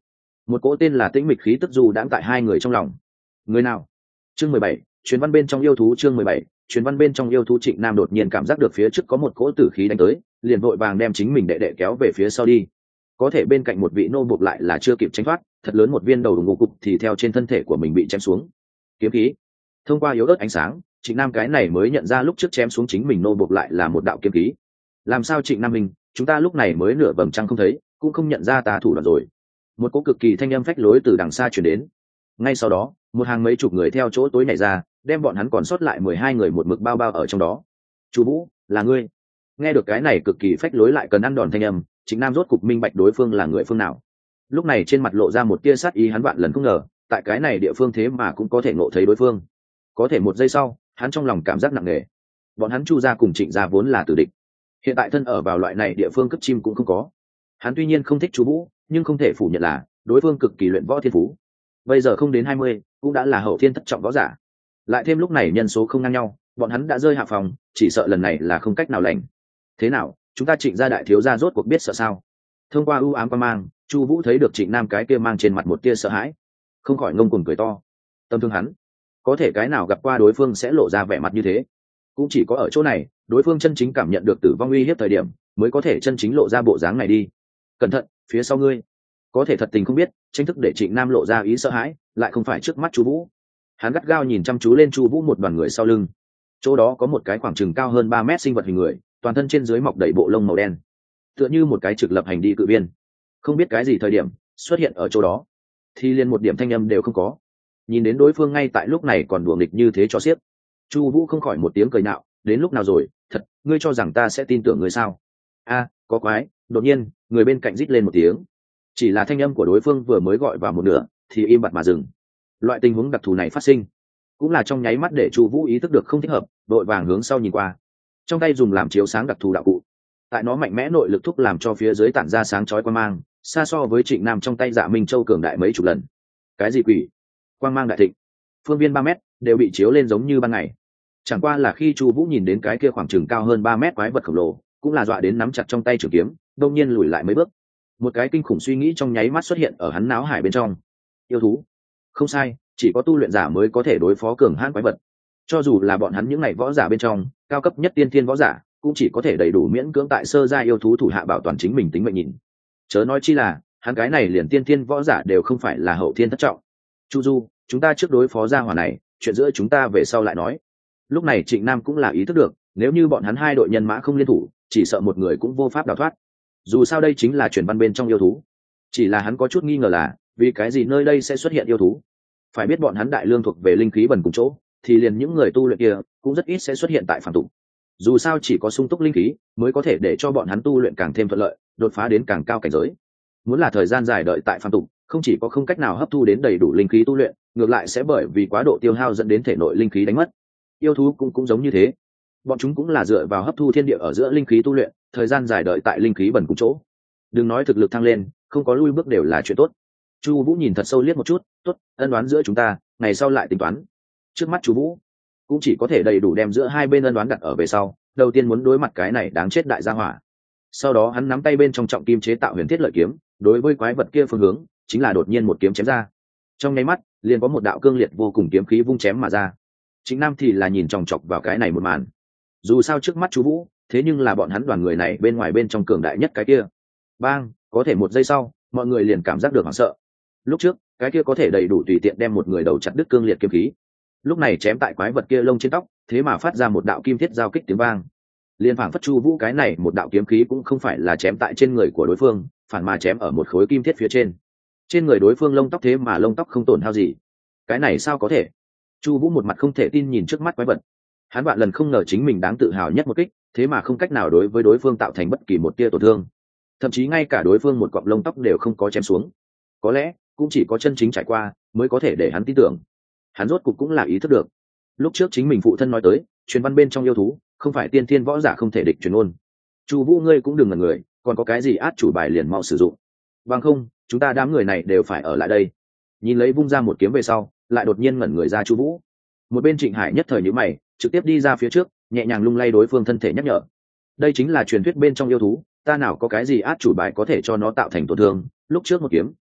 một cỗ tên là tĩnh mịch khí tức dù đãng tại hai người trong lòng. Người nào? Chương mười bảy, truyền văn bên trong yêu thú. Chương mười bảy, truyền văn bên trong yêu thú. Trịnh Nam đột nhiên cảm giác được phía trước có một cỗ tử khí đánh tới, liền vội vàng đem chính mình đệ đệ kéo về phía sau đi. Có thể bên cạnh một vị nô buộc lại là chưa kịp tránh thoát, thật lớn một viên đầu đùng ngục cục thì theo trên thân thể của mình bị chém xuống. Kiếm khí. Thông qua yếu ớt ánh sáng, Trịnh Nam cái này mới nhận ra lúc trước chém xuống chính mình nô buộc lại là một đạo kiếm khí. Làm sao Trịnh Nam mình, chúng ta lúc này mới nửa vầng trăng không thấy, cũng không nhận ra tà thủ đoạn rồi. Một cỗ cực kỳ thanh âm phách lối từ đằng xa truyền đến. Ngay sau đó, một hàng mấy chục người theo chỗ tối nhảy ra, đem bọn hắn còn sót lại mười hai người một mực bao bao ở trong đó. Chu Vũ, là ngươi? Nghe được cái này cực kỳ phách lối lại cần ăn đòn thanh âm, Trịnh Nam rốt cục minh bạch đối phương là người phương nào. Lúc này trên mặt lộ ra một tia sát ý, hắn vạn lần không ngờ, tại cái này địa phương thế mà cũng có thể ngộ thấy đối phương. Có thể một giây sau, hắn trong lòng cảm giác nặng nề. Bọn hắn Chu gia cùng Trịnh gia vốn là tử địch, hiện tại thân ở vào loại này địa phương cất chim cũng không có. Hắn tuy nhiên không thích Chu Vũ, nhưng không thể phủ nhận là đối phương cực kỳ luyện võ thiên phú. Bây giờ không đến hai mươi, cũng đã là hậu thiên thất trọng võ giả. Lại thêm lúc này nhân số không ngang nhau, bọn hắn đã rơi hạ phòng, chỉ sợ lần này là không cách nào lành. Thế nào, chúng ta Trịnh gia đại thiếu gia rốt cuộc biết sợ sao? Thông qua ưu ám qua mang, Chu Vũ thấy được Trịnh Nam cái kia mang trên mặt một tia sợ hãi, không khỏi ngông cuồng cười to. Tâm thương hắn, có thể cái nào gặp qua đối phương sẽ lộ ra vẻ mặt như thế? Cũng chỉ có ở chỗ này, đối phương chân chính cảm nhận được tử vong uy hiếp thời điểm, mới có thể chân chính lộ ra bộ dáng này đi. Cẩn thận, phía sau ngươi. Có thể thật tình không biết, tranh thức để Trịnh Nam lộ ra ý sợ hãi, lại không phải trước mắt Chu Vũ. Hắn gắt gao nhìn chăm chú lên Chu Vũ một đoàn người sau lưng. Chỗ đó có một cái khoảng chừng cao hơn ba mét sinh vật hình người, toàn thân trên dưới mọc đầy bộ lông màu đen, tựa như một cái trực lập hành đi cự viên. Không biết cái gì thời điểm xuất hiện ở chỗ đó, thì liền một điểm thanh âm đều không có. Nhìn đến đối phương ngay tại lúc này còn đùa nghịch như thế cho xiếc, Chu Vũ không khỏi một tiếng cười nhạo, đến lúc nào rồi, thật, ngươi cho rằng ta sẽ tin tưởng ngươi sao? A, có quái, đột nhiên, người bên cạnh rít lên một tiếng. Chỉ là thanh âm của đối phương vừa mới gọi vào một nửa, thì im bặt mà dừng. Loại tình huống đặc thù này phát sinh, cũng là trong nháy mắt để Chu Vũ ý thức được không thích hợp, đội vàng hướng sau nhìn qua. Trong tay dùng làm chiếu sáng đặc thù đạo cụ, tại nó mạnh mẽ nội lực thúc làm cho phía dưới tản ra sáng chói quang mang, xa so với Trịnh Nam trong tay Dạ Minh Châu cường đại mấy chục lần. Cái gì quỷ? Quang mang đại thịnh, phương viên ba mét đều bị chiếu lên giống như ban ngày. Chẳng qua là khi Chu Vũ nhìn đến cái kia khoảng chừng cao hơn ba mét quái vật khổng lồ, cũng là dọa đến nắm chặt trong tay trường kiếm, đột nhiên lùi lại mấy bước. Một cái kinh khủng suy nghĩ trong nháy mắt xuất hiện ở hắn não hải bên trong. Yêu thú? Không sai, chỉ có tu luyện giả mới có thể đối phó cường hãn quái vật. Cho dù là bọn hắn những ngày võ giả bên trong, cao cấp nhất tiên thiên võ giả, cũng chỉ có thể đầy đủ miễn cưỡng tại sơ gia yêu thú thủ hạ bảo toàn chính mình tính mệnh nhìn. Chớ nói chi là, hắn cái này liền tiên thiên võ giả đều không phải là hậu thiên thất trọng. Chu Du, chúng ta trước đối phó gia hỏa này, chuyện giữa chúng ta về sau lại nói. Lúc này Trịnh Nam cũng là ý thức được, nếu như bọn hắn hai đội nhân mã không liên thủ, chỉ sợ một người cũng vô pháp đào thoát. Dù sao đây chính là truyền văn bên trong yêu thú. Chỉ là hắn có chút nghi ngờ là, vì cái gì nơi đây sẽ xuất hiện yêu thú? Phải biết bọn hắn đại lương thuộc về linh khí bần cùng chỗ, thì liền những người tu luyện kia cũng rất ít sẽ xuất hiện tại phàm tục. Dù sao chỉ có sung túc linh khí mới có thể để cho bọn hắn tu luyện càng thêm thuận lợi, đột phá đến càng cao cảnh giới. Muốn là thời gian dài đợi tại phàm tục, không chỉ có không cách nào hấp thu đến đầy đủ linh khí tu luyện, ngược lại sẽ bởi vì quá độ tiêu hao dẫn đến thể nội linh khí đánh mất. Yêu thú cũng cũng giống như thế, bọn chúng cũng là dựa vào hấp thu thiên địa ở giữa linh khí tu luyện, thời gian dài đợi tại linh khí bần cùng chỗ. Đừng nói thực lực thăng lên, không có lui bước đều là chuyện tốt. Chu Vũ nhìn thật sâu liếc một chút, tốt, ân đoán giữa chúng ta, ngày sau lại tính toán. Trước mắt Chu Vũ cũng chỉ có thể đầy đủ đem giữa hai bên ân đoán đặt ở về sau, đầu tiên muốn đối mặt cái này đáng chết đại gia hỏa. Sau đó hắn nắm tay bên trong trọng kim chế tạo huyền thiết lợi kiếm, đối với quái vật kia phương hướng, chính là đột nhiên một kiếm chém ra. Trong nháy mắt, liền có một đạo cương liệt vô cùng kiếm khí vung chém mà ra. Trịnh Nam thì là nhìn chòng chọc vào cái này một màn. Dù sao trước mắt Chu Vũ, thế nhưng là bọn hắn đoàn người này bên ngoài bên trong cường đại nhất cái kia. Bang, có thể một giây sau, mọi người liền cảm giác được hoảng sợ. Lúc trước, cái kia có thể đầy đủ tùy tiện đem một người đầu chặt đứt cương liệt kiếm khí. Lúc này chém tại quái vật kia lông trên tóc, thế mà phát ra một đạo kim thiết giao kích tiếng vang. Liên phảng phất Chu Vũ cái này một đạo kiếm khí cũng không phải là chém tại trên người của đối phương, phản mà chém ở một khối kim thiết phía trên. Trên người đối phương lông tóc thế mà lông tóc không tổn hao gì. Cái này sao có thể? Chu Vũ một mặt không thể tin nhìn trước mắt quái vật. Hắn vạn lần không ngờ chính mình đáng tự hào nhất một kích, thế mà không cách nào đối với đối phương tạo thành bất kỳ một tia tổn thương. Thậm chí ngay cả đối phương một cọng lông tóc đều không có chém xuống. Có lẽ, cũng chỉ có chân chính trải qua mới có thể để hắn tin tưởng. Hắn rốt cục cũng là ý thức được. Lúc trước chính mình phụ thân nói tới, truyền văn bên trong yêu thú, không phải tiên thiên võ giả không thể địch truyền ngôn. Chu Vũ ngươi cũng đừng ngẩn người, còn có cái gì át chủ bài liền mau sử dụng. Bằng không, chúng ta đám người này đều phải ở lại đây. Nhìn lấy vung ra một kiếm về sau, lại đột nhiên ngẩn người ra Chu Vũ. Một bên Trịnh Hải nhất thời nhíu mày, trực tiếp đi ra phía trước, nhẹ nhàng lung lay đối phương thân thể nhắc nhở. Đây chính là truyền thuyết bên trong yêu thú, ta nào có cái gì át chủ bài có thể cho nó tạo thành tổn thương, lúc trước một kiếm,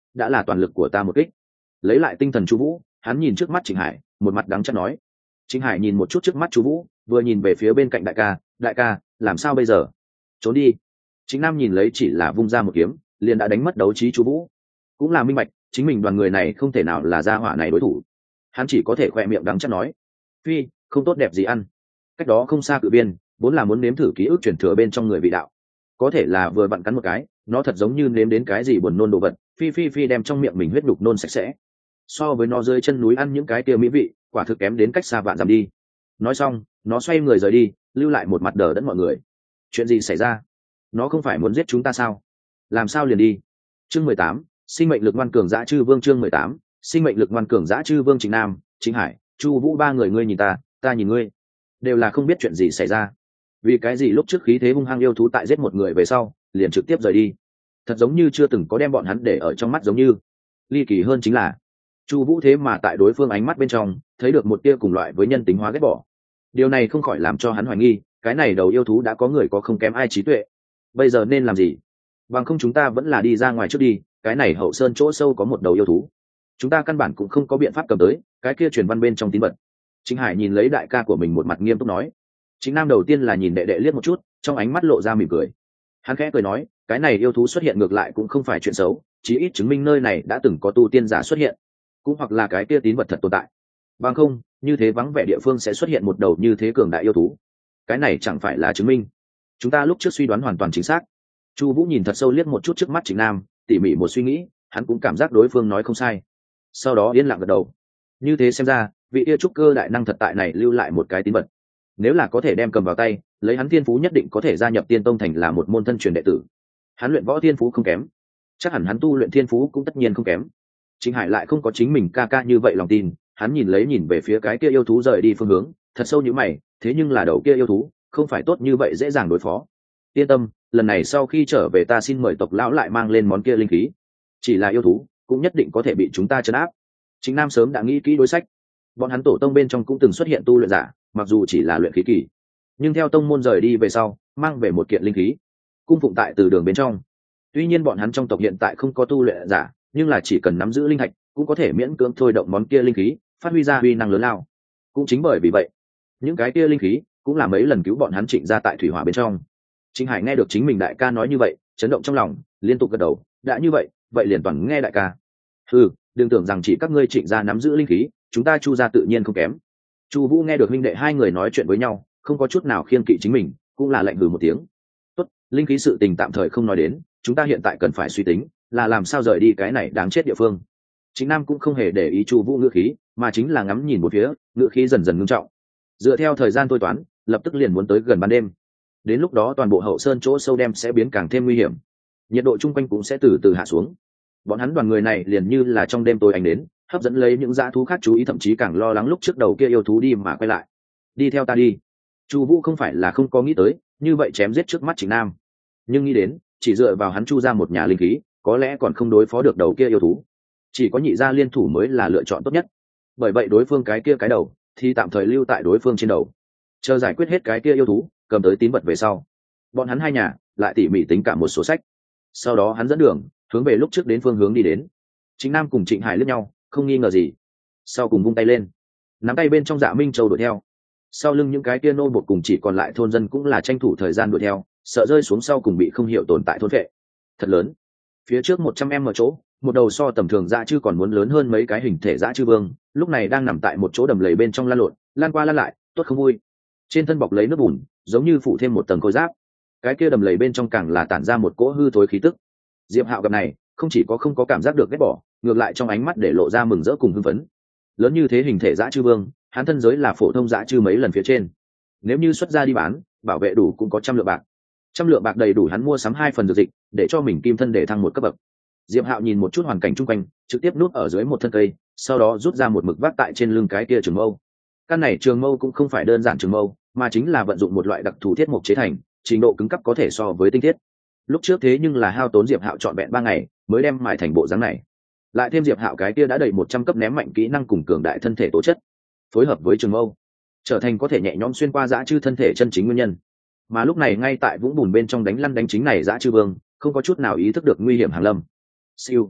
đã là toàn lực của ta một kích. Lấy lại tinh thần Chu Vũ, hắn nhìn trước mắt Trịnh Hải, một mặt đắng chát nói. Trịnh Hải nhìn một chút trước mắt Chu Vũ, vừa nhìn về phía bên cạnh đại ca, đại ca, làm sao bây giờ? Trốn đi. Trịnh Nam nhìn lấy chỉ là vung ra một kiếm, liền đã đánh mất đấu trí Chu Vũ. Cũng là minh bạch, chính mình đoàn người này không thể nào là gia hỏa này đối thủ. Hắn chỉ có thể khẽ miệng đắng chát nói, phi, không tốt đẹp gì ăn. Cách đó không xa cự biên, vốn là muốn nếm thử ký ức truyền thừa bên trong người vị đạo, có thể là vừa vặn cắn một cái, nó thật giống như nếm đến cái gì buồn nôn đồ vật, phi phi phi đem trong miệng mình huyết đục nôn sạch sẽ. So với nó rơi chân núi ăn những cái kia mỹ vị, quả thực kém đến cách xa vạn dặm đi. Nói xong, nó xoay người rời đi, lưu lại một mặt đờ đẫn mọi người. Chuyện gì xảy ra? Nó không phải muốn giết chúng ta sao? Làm sao liền đi? Chương mười tám, sinh mệnh lực ngoan cường dã chư vương. Chương mười tám, sinh mệnh lực ngoan cường dã chư vương. Trịnh Nam, Trịnh Hải, Chu Vũ ba người, ngươi nhìn ta, ta nhìn ngươi, đều là không biết chuyện gì xảy ra. Vì cái gì lúc trước khí thế hung hăng yêu thú tại giết một người về sau, liền trực tiếp rời đi, thật giống như chưa từng có đem bọn hắn để ở trong mắt. Giống như ly kỳ hơn chính là Chu Vũ thế mà tại đối phương ánh mắt bên trong thấy được một tia cùng loại với nhân tính hóa ghét bỏ. Điều này không khỏi làm cho hắn hoài nghi, cái này đầu yêu thú đã có người có không kém ai trí tuệ. Bây giờ nên làm gì? Bằng không chúng ta vẫn là đi ra ngoài trước đi, cái này hậu sơn chỗ sâu có một đầu yêu thú, chúng ta căn bản cũng không có biện pháp cầm tới cái kia truyền văn bên trong tín vật. Chính Hải nhìn lấy đại ca của mình một mặt nghiêm túc nói. Chính Nam đầu tiên là nhìn đệ đệ liếc một chút, trong ánh mắt lộ ra mỉm cười. Hắn khẽ cười nói, cái này yêu thú xuất hiện ngược lại cũng không phải chuyện xấu, chí ít chứng minh nơi này đã từng có tu tiên giả xuất hiện, cũng hoặc là cái kia tín vật thật tồn tại. Bằng không, như thế vắng vẻ địa phương sẽ xuất hiện một đầu như thế cường đại yêu thú, cái này chẳng phải là chứng minh chúng ta lúc trước suy đoán hoàn toàn chính xác. Chu Vũ nhìn thật sâu liếc một chút trước mắt Trịnh Nam, tỉ mỉ một suy nghĩ, hắn cũng cảm giác đối phương nói không sai. Sau đó yên lặng gật đầu. Như thế xem ra, vị yêu trúc cơ đại năng thật tại này lưu lại một cái tín vật. Nếu là có thể đem cầm vào tay, lấy hắn thiên phú nhất định có thể gia nhập Tiên Tông thành là một môn thân truyền đệ tử. Hắn luyện võ thiên phú không kém, chắc hẳn hắn tu luyện thiên phú cũng tất nhiên không kém. Trịnh Hải lại không có chính mình ca ca như vậy lòng tin, hắn nhìn lấy nhìn về phía cái kia yêu thú rời đi phương hướng, thật sâu như mày, thế nhưng là đầu kia yêu thú, không phải tốt như vậy dễ dàng đối phó. Yên tâm, lần này sau khi trở về ta xin mời tộc lão lại mang lên món kia linh khí. Chỉ là yêu thú, cũng nhất định có thể bị chúng ta trấn áp. Chính Nam sớm đã nghĩ kỹ đối sách. Bọn hắn tổ tông bên trong cũng từng xuất hiện tu luyện giả, mặc dù chỉ là luyện khí kỳ, nhưng theo tông môn rời đi về sau, mang về một kiện linh khí, cung phụng tại từ đường bên trong. Tuy nhiên bọn hắn trong tộc hiện tại không có tu luyện giả, nhưng là chỉ cần nắm giữ linh thạch, cũng có thể miễn cưỡng thôi động món kia linh khí, phát huy ra uy năng lớn lao. Cũng chính bởi vì vậy, những cái kia linh khí cũng là mấy lần cứu bọn hắn Trịnh ra tại thủy hỏa bên trong. Trịnh Hải nghe được chính mình đại ca nói như vậy, chấn động trong lòng, liên tục gật đầu, đã như vậy, vậy liền toàn nghe đại ca. Ừ, đừng tưởng rằng chỉ các ngươi Trịnh gia nắm giữ linh khí, chúng ta Chu gia tự nhiên không kém. Chu Vũ nghe được huynh đệ hai người nói chuyện với nhau, không có chút nào khiêng kỵ chính mình, cũng là lạnh hừ một tiếng. Tốt, linh khí sự tình tạm thời không nói đến, chúng ta hiện tại cần phải suy tính là làm sao rời đi cái này đáng chết địa phương. Chính Nam cũng không hề để ý Chu Vũ ngữ khí, mà chính là ngắm nhìn một phía, ngữ khí dần dần ngưng trọng. Dựa theo thời gian tôi toán, lập tức liền muốn tới gần ban đêm. Đến lúc đó toàn bộ hậu sơn chỗ sâu đem sẽ biến càng thêm nguy hiểm, nhiệt độ chung quanh cũng sẽ từ từ hạ xuống. Bọn hắn đoàn người này liền như là trong đêm tối ánh đến, hấp dẫn lấy những dã thú khác chú ý, thậm chí càng lo lắng lúc trước đầu kia yêu thú đi mà quay lại. Đi theo ta đi. Chu Vũ không phải là không có nghĩ tới, như vậy chém giết trước mắt Trịnh Nam, nhưng nghĩ đến, chỉ dựa vào hắn Chu ra một nhà linh khí, có lẽ còn không đối phó được đầu kia yêu thú. Chỉ có nhị gia liên thủ mới là lựa chọn tốt nhất. Bởi vậy đối phương cái kia cái đầu, thì tạm thời lưu tại đối phương trên đầu. Chờ giải quyết hết cái kia yêu thú, cầm tới tín vật về sau, bọn hắn hai nhà lại tỉ mỉ tính cả một số sách. Sau đó hắn dẫn đường, hướng về lúc trước đến phương hướng đi đến. Trịnh Nam cùng Trịnh Hải liếc nhau, không nghi ngờ gì. Sau cùng vung tay lên, nắm tay bên trong Dạ Minh Châu đuổi theo. Sau lưng những cái kia nô bột cùng chỉ còn lại thôn dân cũng là tranh thủ thời gian đuổi theo, sợ rơi xuống sau cùng bị không hiểu tồn tại thôn vệ. Thật lớn. Phía trước một trăm em ở chỗ, một đầu so tầm thường dã chư còn muốn lớn hơn mấy cái hình thể dã chư vương, lúc này đang nằm tại một chỗ đầm lầy bên trong lan lộn, lan qua lan lại, tốt không vui. Trên thân bọc lấy nước bùn, giống như phủ thêm một tầng khôi giáp. Cái kia đầm lầy bên trong càng là tản ra một cỗ hư thối khí tức. Diệp Hạo gặp này, không chỉ có không có cảm giác được ghét bỏ, ngược lại trong ánh mắt để lộ ra mừng rỡ cùng hưng phấn. Lớn như thế hình thể dã chư vương, hắn thân giới là phổ thông dã chư mấy lần phía trên. Nếu như xuất ra đi bán, bảo vệ đủ cũng có trăm lượng bạc. Trăm lượng bạc đầy đủ hắn mua sắm hai phần dược dịch, để cho mình kim thân để thăng một cấp bậc. Diệp Hạo nhìn một chút hoàn cảnh chung quanh, trực tiếp núp ở dưới một thân cây, sau đó rút ra một mực vác tại trên lưng cái kia trường mâu. Căn này trường mâu cũng không phải đơn giản trường mâu, mà chính là vận dụng một loại đặc thù thiết mục chế thành, trình độ cứng cấp có thể so với tinh thiết. Lúc trước thế nhưng là hao tốn Diệp Hạo trọn vẹn ba ngày mới đem mài thành bộ dáng này. Lại thêm Diệp Hạo cái kia đã đầy một trăm cấp ném mạnh kỹ năng cùng cường đại thân thể tố chất, phối hợp với trường mâu, trở thành có thể nhẹ nhõm xuyên qua dã chư thân thể chân chính nguyên nhân. Mà lúc này ngay tại vũng bùn bên trong đánh lăn đánh chính này dã chư vương, không có chút nào ý thức được nguy hiểm hàng lâm. Siêu.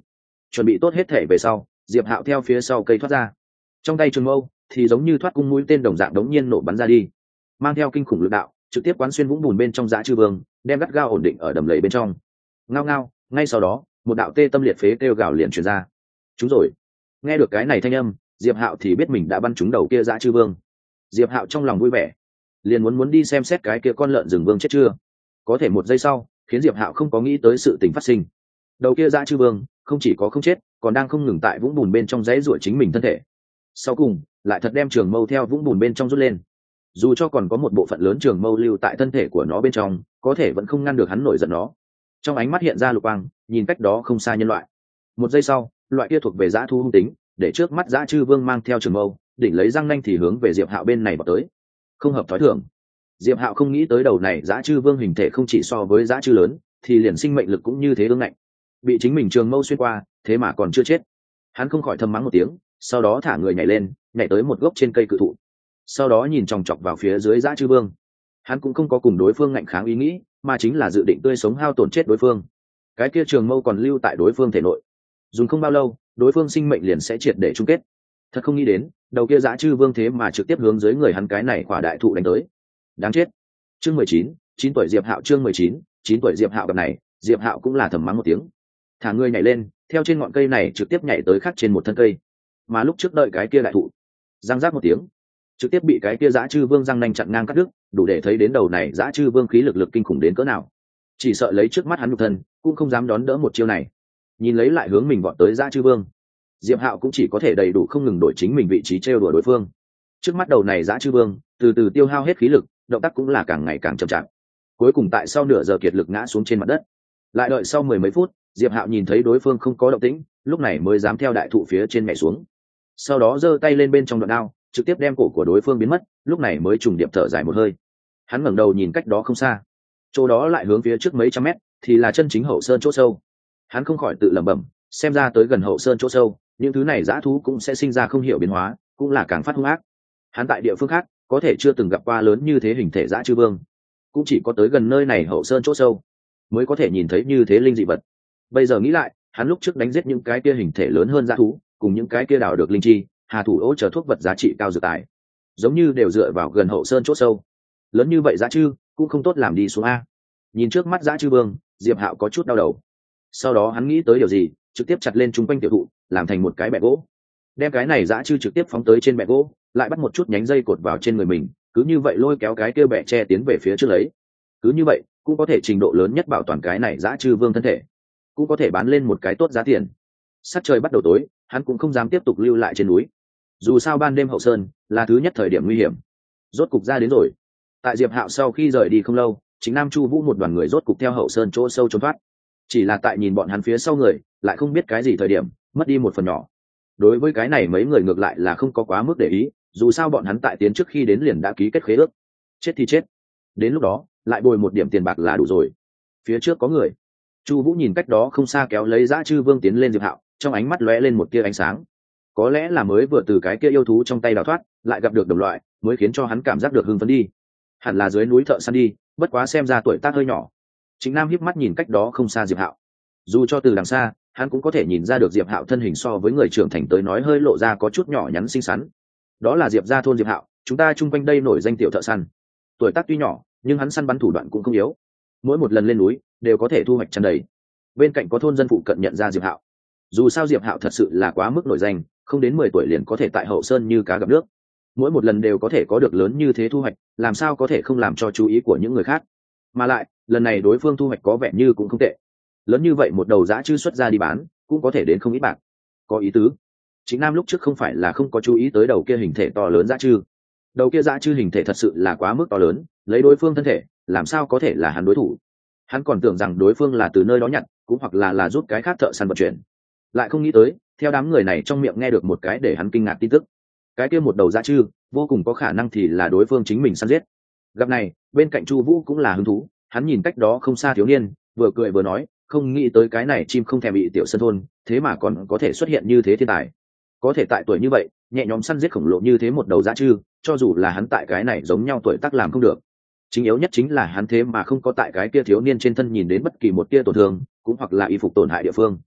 chuẩn bị tốt hết thể về sau, diệp hạo theo phía sau cây thoát ra, trong tay trường mâu thì giống như thoát cung mũi tên đồng dạng đống nhiên nổ bắn ra đi, mang theo kinh khủng lực đạo trực tiếp quán xuyên vũng bùn bên trong dã chư vương, đem gắt gao ổn định ở đầm lầy bên trong. Ngao ngao, ngay sau đó một đạo tê tâm liệt phế kêu gào liền truyền ra. Chúng rồi. Nghe được cái này thanh âm, diệp hạo thì biết mình đã bắn trúng đầu kia dã chư vương. Diệp hạo trong lòng vui vẻ, liền muốn muốn đi xem xét cái kia con lợn rừng vương chết chưa. Có thể một giây sau khiến diệp hạo không có nghĩ tới sự tình phát sinh. Đầu kia dã chư vương không chỉ có không chết, còn đang không ngừng tại vũng bùn bên trong dãy ruổi chính mình thân thể. Sau cùng lại thật đem trường mâu theo vũng bùn bên trong rút lên. Dù cho còn có một bộ phận lớn trường mâu lưu tại thân thể của nó bên trong, có thể vẫn không ngăn được hắn nổi giận nó. Trong ánh mắt hiện ra lục quang, nhìn cách đó không xa nhân loại. Một giây sau, loại kia thuộc về dã thu hung tính, để trước mắt dã chư vương mang theo trường mâu, đỉnh lấy răng nanh thì hướng về diệp hạo bên này vào tới. Không hợp thói thường. Diệp hạo không nghĩ tới đầu này dã chư vương hình thể không chỉ so với dã chư lớn, thì liền sinh mệnh lực cũng như thế ương ngạnh. Bị chính mình trường mâu xuyên qua, thế mà còn chưa chết. Hắn không khỏi thầm mắng một tiếng, sau đó thả người nhảy lên, nhảy tới một gốc trên cây cự thụ, sau đó nhìn chòng chọc vào phía dưới dã chư vương. Hắn cũng không có cùng đối phương ngạnh kháng ý nghĩ, mà chính là dự định tươi sống hao tổn chết đối phương. Cái kia trường mâu còn lưu tại đối phương thể nội, dùng không bao lâu đối phương sinh mệnh liền sẽ triệt để chung kết. Thật không nghĩ đến đầu kia dã chư vương thế mà trực tiếp hướng dưới người hắn cái này quả đại thụ đánh tới. Đáng chết. Chương mười chín, chín tuổi diệp hạo. Chương mười chín, chín tuổi diệp hạo. Gặp này diệp hạo cũng là thầm mắng một tiếng, thả người nhảy lên, theo trên ngọn cây này trực tiếp nhảy tới khắc trên một thân cây. Mà lúc trước đợi cái kia đại thụ răng rác một tiếng, trực tiếp bị cái kia dã chư vương răng nanh chặn ngang cắt đứt, đủ để thấy đến đầu này dã chư vương khí lực lực kinh khủng đến cỡ nào. Chỉ sợ lấy trước mắt hắn nhục thân cũng không dám đón đỡ một chiêu này. Nhìn lấy lại hướng mình vọt tới dã chư vương, diệp hạo cũng chỉ có thể đầy đủ không ngừng đổi chính mình vị trí trêu đùa đối phương. Trước mắt đầu này dã chư vương từ từ tiêu hao hết khí lực, động tác cũng là càng ngày càng chậm chạp, cuối cùng tại sau nửa giờ kiệt lực ngã xuống trên mặt đất. Lại đợi sau mười mấy phút, diệp hạo nhìn thấy đối phương không có động tĩnh, lúc này mới dám theo đại thụ phía trên nhảy xuống, sau đó giơ tay lên bên trong đoạn đao trực tiếp đem cổ của đối phương biến mất, lúc này mới trùng điệp thở dài một hơi. Hắn ngẩng đầu nhìn cách đó không xa, chỗ đó lại hướng phía trước mấy trăm mét thì là chân chính hậu sơn chỗ sâu. Hắn không khỏi tự lẩm bẩm, xem ra tới gần hậu sơn chỗ sâu, những thứ này dã thú cũng sẽ sinh ra không hiểu biến hóa, cũng là càng phát hung ác. Hắn tại địa phương khác có thể chưa từng gặp qua lớn như thế hình thể dã chư vương, cũng chỉ có tới gần nơi này hậu sơn chỗ sâu mới có thể nhìn thấy như thế linh dị vật. Bây giờ nghĩ lại, hắn lúc trước đánh giết những cái kia hình thể lớn hơn dã thú, cùng những cái kia đào được linh chi, hà thủ ố chờ thuốc vật giá trị cao dược tài, giống như đều dựa vào gần hậu sơn chỗ sâu. Lớn như vậy dã chư cũng không tốt làm đi xuống a. Nhìn trước mắt dã chư vương, diệp hạo có chút đau đầu. Sau đó hắn nghĩ tới điều gì, trực tiếp chặt lên chung quanh tiểu thụ, làm thành một cái bẹ gỗ, đem cái này dã chư trực tiếp phóng tới trên bẹ gỗ, lại bắt một chút nhánh dây cột vào trên người mình, cứ như vậy lôi kéo cái kia bẹ tre tiến về phía trước lấy. Cứ như vậy cũng có thể trình độ lớn nhất bảo toàn cái này dã chư vương thân thể, cũng có thể bán lên một cái tốt giá tiền. Sắc trời bắt đầu tối, hắn cũng không dám tiếp tục lưu lại trên núi, dù sao ban đêm hậu sơn là thứ nhất thời điểm nguy hiểm. Rốt cục ra đến rồi. Tại diệp hạo sau khi rời đi không lâu, chính nam chu vũ một đoàn người rốt cục theo hậu sơn chỗ sâu trốn thoát. Chỉ là tại nhìn bọn hắn phía sau người, lại không biết cái gì thời điểm mất đi một phần nhỏ. Đối với cái này mấy người ngược lại là không có quá mức để ý, dù sao bọn hắn tại tiến trước khi đến liền đã ký kết khế ước. Chết thì chết, đến lúc đó lại bồi một điểm tiền bạc là đủ rồi. Phía trước có người. Chu vũ nhìn cách đó không xa kéo lấy dã chư vương tiến lên diệp hạo, trong ánh mắt lóe lên một tia ánh sáng. Có lẽ là mới vừa từ cái kia yêu thú trong tay đào thoát, lại gặp được đồng loại, mới khiến cho hắn cảm giác được hưng phấn đi. Hẳn là dưới núi thợ săn đi, bất quá xem ra tuổi tác hơi nhỏ. Chính nam híp mắt nhìn cách đó không xa diệp hạo, dù cho từ đằng xa hắn cũng có thể nhìn ra được diệp hạo thân hình so với người trưởng thành tới nói hơi lộ ra có chút nhỏ nhắn xinh xắn. Đó là diệp gia thôn diệp hạo, chúng ta chung quanh đây nổi danh tiểu thợ săn. Tuổi tác tuy nhỏ nhưng hắn săn bắn thủ đoạn cũng không yếu, mỗi một lần lên núi đều có thể thu hoạch tràn đầy. Bên cạnh có thôn dân phụ cận nhận ra diệp hạo, dù sao diệp hạo thật sự là quá mức nổi danh, không đến mười tuổi liền có thể tại hậu sơn như cá gặp nước, mỗi một lần đều có thể có được lớn như thế thu hoạch, làm sao có thể không làm cho chú ý của những người khác. Mà lại lần này đối phương thu hoạch có vẻ như cũng không tệ, lớn như vậy một đầu dã chư xuất ra đi bán cũng có thể đến không ít bạc. Có ý tứ. Chính nam lúc trước không phải là không có chú ý tới đầu kia hình thể to lớn dã chư, đầu kia dã chư hình thể thật sự là quá mức to lớn, lấy đối phương thân thể làm sao có thể là hắn đối thủ. Hắn còn tưởng rằng đối phương là từ nơi đó nhặt, cũng hoặc là là giúp cái khác thợ săn vận chuyển, lại không nghĩ tới theo đám người này trong miệng nghe được một cái để hắn kinh ngạc tin tức. Cái kia một đầu dã chư vô cùng có khả năng thì là đối phương chính mình săn giết. Gặp này bên cạnh Chu Vũ cũng là hứng thú, hắn nhìn cách đó không xa thiếu niên, vừa cười vừa nói, không nghĩ tới cái này chim không thèm bị tiểu sơn thôn thế mà còn có thể xuất hiện như thế thiên tài, có thể tại tuổi như vậy nhẹ nhõm săn giết khổng lồ như thế một đầu dã chư, cho dù là hắn tại cái này giống nhau tuổi tác làm không được. Chính yếu nhất chính là hắn thế mà không có tại cái kia thiếu niên trên thân nhìn đến bất kỳ một tia tổn thương, cũng hoặc là y phục tổn hại địa phương.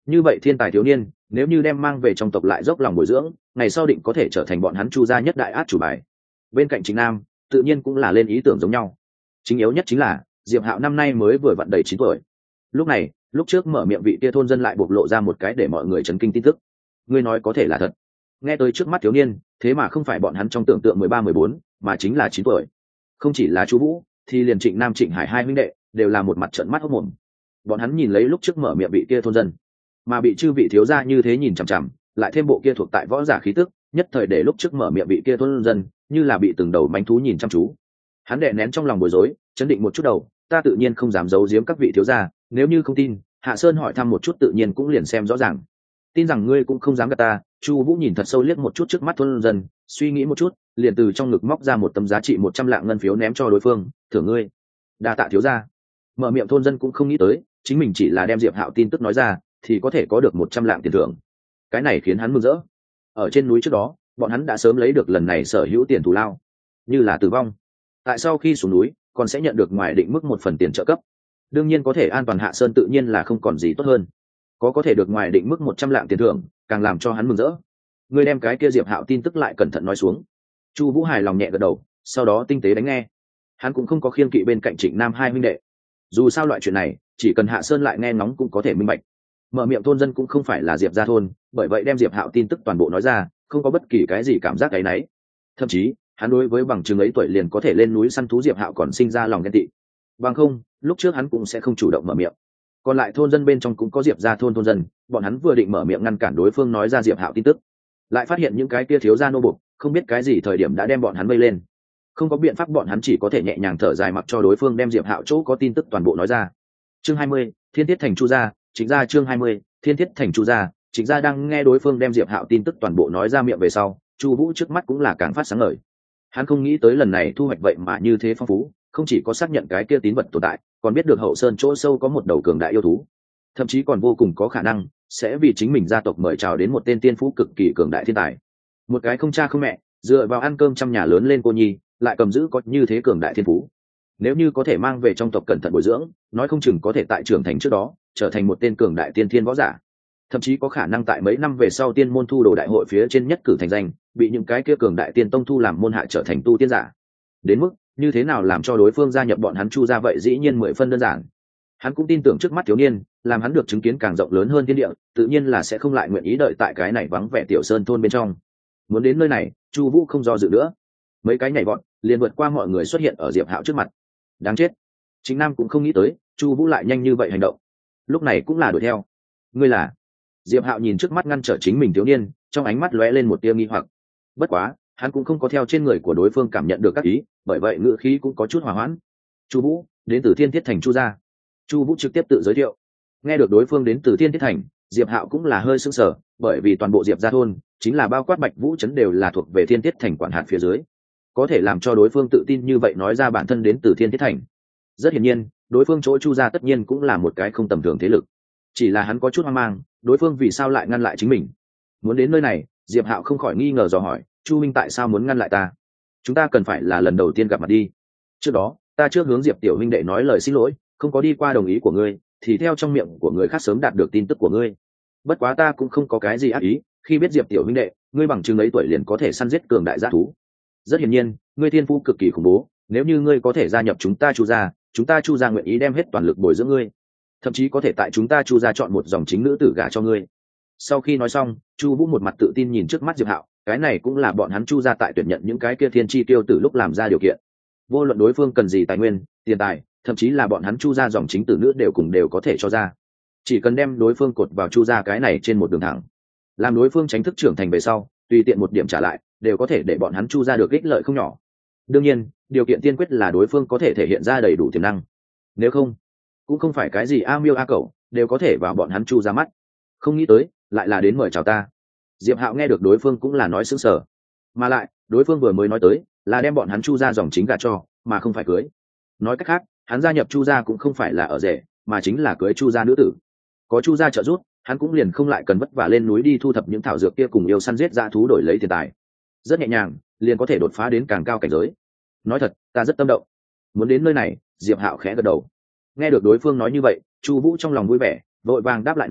như vậy thiên tài thiếu niên nếu như đem mang về trong tộc lại dốc lòng bồi dưỡng, ngày sau định có thể trở thành bọn hắn Chu gia nhất đại át chủ bài. Bên cạnh Trịnh Nam tự nhiên cũng là lên ý tưởng giống nhau. Chính yếu nhất chính là Diệp Hạo năm nay mới vừa vặn đầy chín tuổi. Lúc này, lúc trước mở miệng vị kia thôn dân lại bộc lộ ra một cái để mọi người chấn kinh tin tức. Ngươi nói có thể là thật? Nghe tới trước mắt thiếu niên, thế mà không phải bọn hắn trong tưởng tượng mười ba mười bốn, mà chính là chín tuổi. Không chỉ là Chu Vũ, thì liền Trịnh Nam Trịnh Hải hai huynh đệ đều là một mặt trợn mắt hốt mồm. Bọn hắn nhìn lấy lúc trước mở miệng vị kia thôn dân, mà bị chư vị thiếu gia như thế nhìn chằm chằm, lại thêm bộ kia thuộc tại võ giả khí tức, nhất thời để lúc trước mở miệng vị kia thôn dân như là bị từng đầu manh thú nhìn chăm chú. Hắn đè nén trong lòng bối rối, chấn định một chút đầu, ta tự nhiên không dám giấu giếm các vị thiếu gia, nếu như không tin, Hạ Sơn hỏi thăm một chút tự nhiên cũng liền xem rõ ràng. Tin rằng ngươi cũng không dám gạt ta. Chu Vũ nhìn thật sâu liếc một chút trước mắt thôn dân, suy nghĩ một chút, liền từ trong ngực móc ra một tấm giá trị một trăm lạng ngân phiếu ném cho đối phương, thưởng ngươi. Đa tạ thiếu gia. Mở miệng thôn dân cũng không nghĩ tới, chính mình chỉ là đem Diệp Hạo tin tức nói ra, thì có thể có được một trăm lạng tiền thưởng. Cái này khiến hắn mừng rỡ. Ở trên núi trước đó, bọn hắn đã sớm lấy được lần này sở hữu tiền thù lao, như là tử vong. Tại sau khi xuống núi, còn sẽ nhận được ngoài định mức một phần tiền trợ cấp. Đương nhiên có thể an toàn hạ sơn tự nhiên là không còn gì tốt hơn. Có có thể được ngoài định mức một trăm lạng tiền thưởng, càng làm cho hắn mừng rỡ. Ngươi đem cái kia Diệp Hạo tin tức lại cẩn thận nói xuống. Chu Vũ hài lòng nhẹ gật đầu, sau đó tinh tế đánh nghe. Hắn cũng không có khiêng kỵ bên cạnh Trịnh Nam hai huynh đệ. Dù sao loại chuyện này, chỉ cần Hạ Sơn lại nghe ngóng cũng có thể minh bạch. Mở miệng thôn dân cũng không phải là Diệp gia thôn, bởi vậy đem Diệp Hạo tin tức toàn bộ nói ra, không có bất kỳ cái gì cảm giác cái nấy. Thậm chí, hắn đối với bằng chứng ấy tuổi liền có thể lên núi săn thú Diệp Hạo còn sinh ra lòng ghen tị. Bằng không, lúc trước hắn cũng sẽ không chủ động mở miệng. Còn lại thôn dân bên trong cũng có Diệp gia thôn thôn dân, bọn hắn vừa định mở miệng ngăn cản đối phương nói ra Diệp Hạo tin tức, lại phát hiện những cái kia thiếu gia nô bộc, không biết cái gì thời điểm đã đem bọn hắn vây lên. Không có biện pháp, bọn hắn chỉ có thể nhẹ nhàng thở dài mặc cho đối phương đem Diệp Hạo chỗ có tin tức toàn bộ nói ra. Chương hai mươi, Thiên Thiết Thành Chu gia, Chính gia chương hai mươi, Thiên Thiết Thành Chu gia, Chính gia đang nghe đối phương đem Diệp Hạo tin tức toàn bộ nói ra miệng về sau, Chu Vũ trước mắt cũng là càng phát sáng ngời. Hắn không nghĩ tới lần này thu hoạch vậy mà như thế phong phú, không chỉ có xác nhận cái kia tín vật tồn tại, còn biết được hậu sơn chỗ sâu có một đầu cường đại yêu thú, thậm chí còn vô cùng có khả năng sẽ vì chính mình gia tộc mời chào đến một tên tiên phú cực kỳ cường đại thiên tài. Một cái không cha không mẹ, dựa vào ăn cơm trong nhà lớn lên cô nhi, lại cầm giữ có như thế cường đại thiên phú. Nếu như có thể mang về trong tộc cẩn thận bồi dưỡng, nói không chừng có thể tại trưởng thành trước đó trở thành một tên cường đại tiên thiên võ giả, thậm chí có khả năng tại mấy năm về sau tiên môn thu đồ đại hội phía trên nhất cử thành danh, bị những cái kia cường đại tiên tông thu làm môn hạ trở thành tu tiên giả. Đến mức như thế nào làm cho đối phương gia nhập bọn hắn Chu gia vậy dĩ nhiên mười phân đơn giản. Hắn cũng tin tưởng trước mắt thiếu niên, làm hắn được chứng kiến càng rộng lớn hơn thiên địa, tự nhiên là sẽ không lại nguyện ý đợi tại cái này vắng vẻ tiểu sơn thôn bên trong. Muốn đến nơi này, Chu Vũ không do dự nữa, mấy cái nhảy vọt liền vượt qua mọi người xuất hiện ở Diệp Hạo trước mặt. Đáng chết, Chính Nam cũng không nghĩ tới Chu Vũ lại nhanh như vậy hành động, lúc này cũng là đuổi theo. Ngươi là? Diệp Hạo nhìn trước mắt ngăn trở chính mình thiếu niên, trong ánh mắt lóe lên một tia nghi hoặc. Bất quá, hắn cũng không có theo trên người của đối phương cảm nhận được các ý, bởi vậy ngữ khí cũng có chút hòa hoãn. Chu Vũ, đến từ Thiên Thiết Thành Chu gia. Chu Vũ trực tiếp tự giới thiệu. Nghe được đối phương đến từ Thiên Thiết Thành, Diệp Hạo cũng là hơi sững sờ, bởi vì toàn bộ Diệp gia thôn chính là bao quát Bạch Vũ trấn đều là thuộc về Thiên Thiết Thành quản hạt phía dưới. Có thể làm cho đối phương tự tin như vậy nói ra bản thân đến từ Thiên Thiết Thành. Rất hiển nhiên, đối phương chỗ Chu gia tất nhiên cũng là một cái không tầm thường thế lực. Chỉ là hắn có chút hoang mang, đối phương vì sao lại ngăn lại chính mình? Muốn đến nơi này, Diệp Hạo không khỏi nghi ngờ dò hỏi, Chu minh tại sao muốn ngăn lại ta? Chúng ta cần phải là lần đầu tiên gặp mặt đi. Trước đó, ta trước hướng Diệp tiểu huynh đệ nói lời xin lỗi, không có đi qua đồng ý của ngươi, thì theo trong miệng của người khác sớm đạt được tin tức của ngươi. Bất quá ta cũng không có cái gì ác ý, khi biết Diệp tiểu huynh đệ, ngươi bằng chứng ấy tuổi liền có thể săn giết cường đại dã thú. Rất hiển nhiên, ngươi thiên phú cực kỳ khủng bố, nếu như ngươi có thể gia nhập chúng ta Chu gia, chúng ta Chu gia nguyện ý đem hết toàn lực bồi dưỡng ngươi, thậm chí có thể tại chúng ta Chu gia chọn một dòng chính nữ tử gả cho ngươi. Sau khi nói xong, Chu Vũ một mặt tự tin nhìn trước mắt Diệp Hạo, cái này cũng là bọn hắn Chu gia tại tuyển nhận những cái kia thiên chi tiêu tử lúc làm ra điều kiện. Vô luận đối phương cần gì tài nguyên, tiền tài, thậm chí là bọn hắn Chu gia dòng chính tử nữ đều cùng đều có thể cho ra. Chỉ cần đem đối phương cột vào Chu gia cái này trên một đường thẳng, làm đối phương tránh thức trưởng thành về sau, tùy tiện một điểm trả lại, đều có thể để bọn hắn Chu gia được ích lợi không nhỏ. Đương nhiên, điều kiện tiên quyết là đối phương có thể thể hiện ra đầy đủ tiềm năng. Nếu không, cũng không phải cái gì a miêu a cẩu đều có thể vào bọn hắn Chu gia mắt. Không nghĩ tới, lại là đến mời chào ta. Diệp Hạo nghe được đối phương cũng là nói sững sờ, mà lại đối phương vừa mới nói tới là đem bọn hắn Chu gia dòng chính gả cho, mà không phải cưới. Nói cách khác, hắn gia nhập Chu gia cũng không phải là ở rể, mà chính là cưới Chu gia nữ tử. Có Chu gia trợ giúp, hắn cũng liền không lại cần vất vả lên núi đi thu thập những thảo dược kia cùng yêu săn giết dã thú đổi lấy tiền tài. Rất nhẹ nhàng, liền có thể đột phá đến càng cao cảnh giới. Nói thật, ta rất tâm động. Muốn đến nơi này, Diệp Hạo khẽ gật đầu. Nghe được đối phương nói như vậy, Chu Vũ trong lòng vui vẻ, vội vàng đáp lại nói,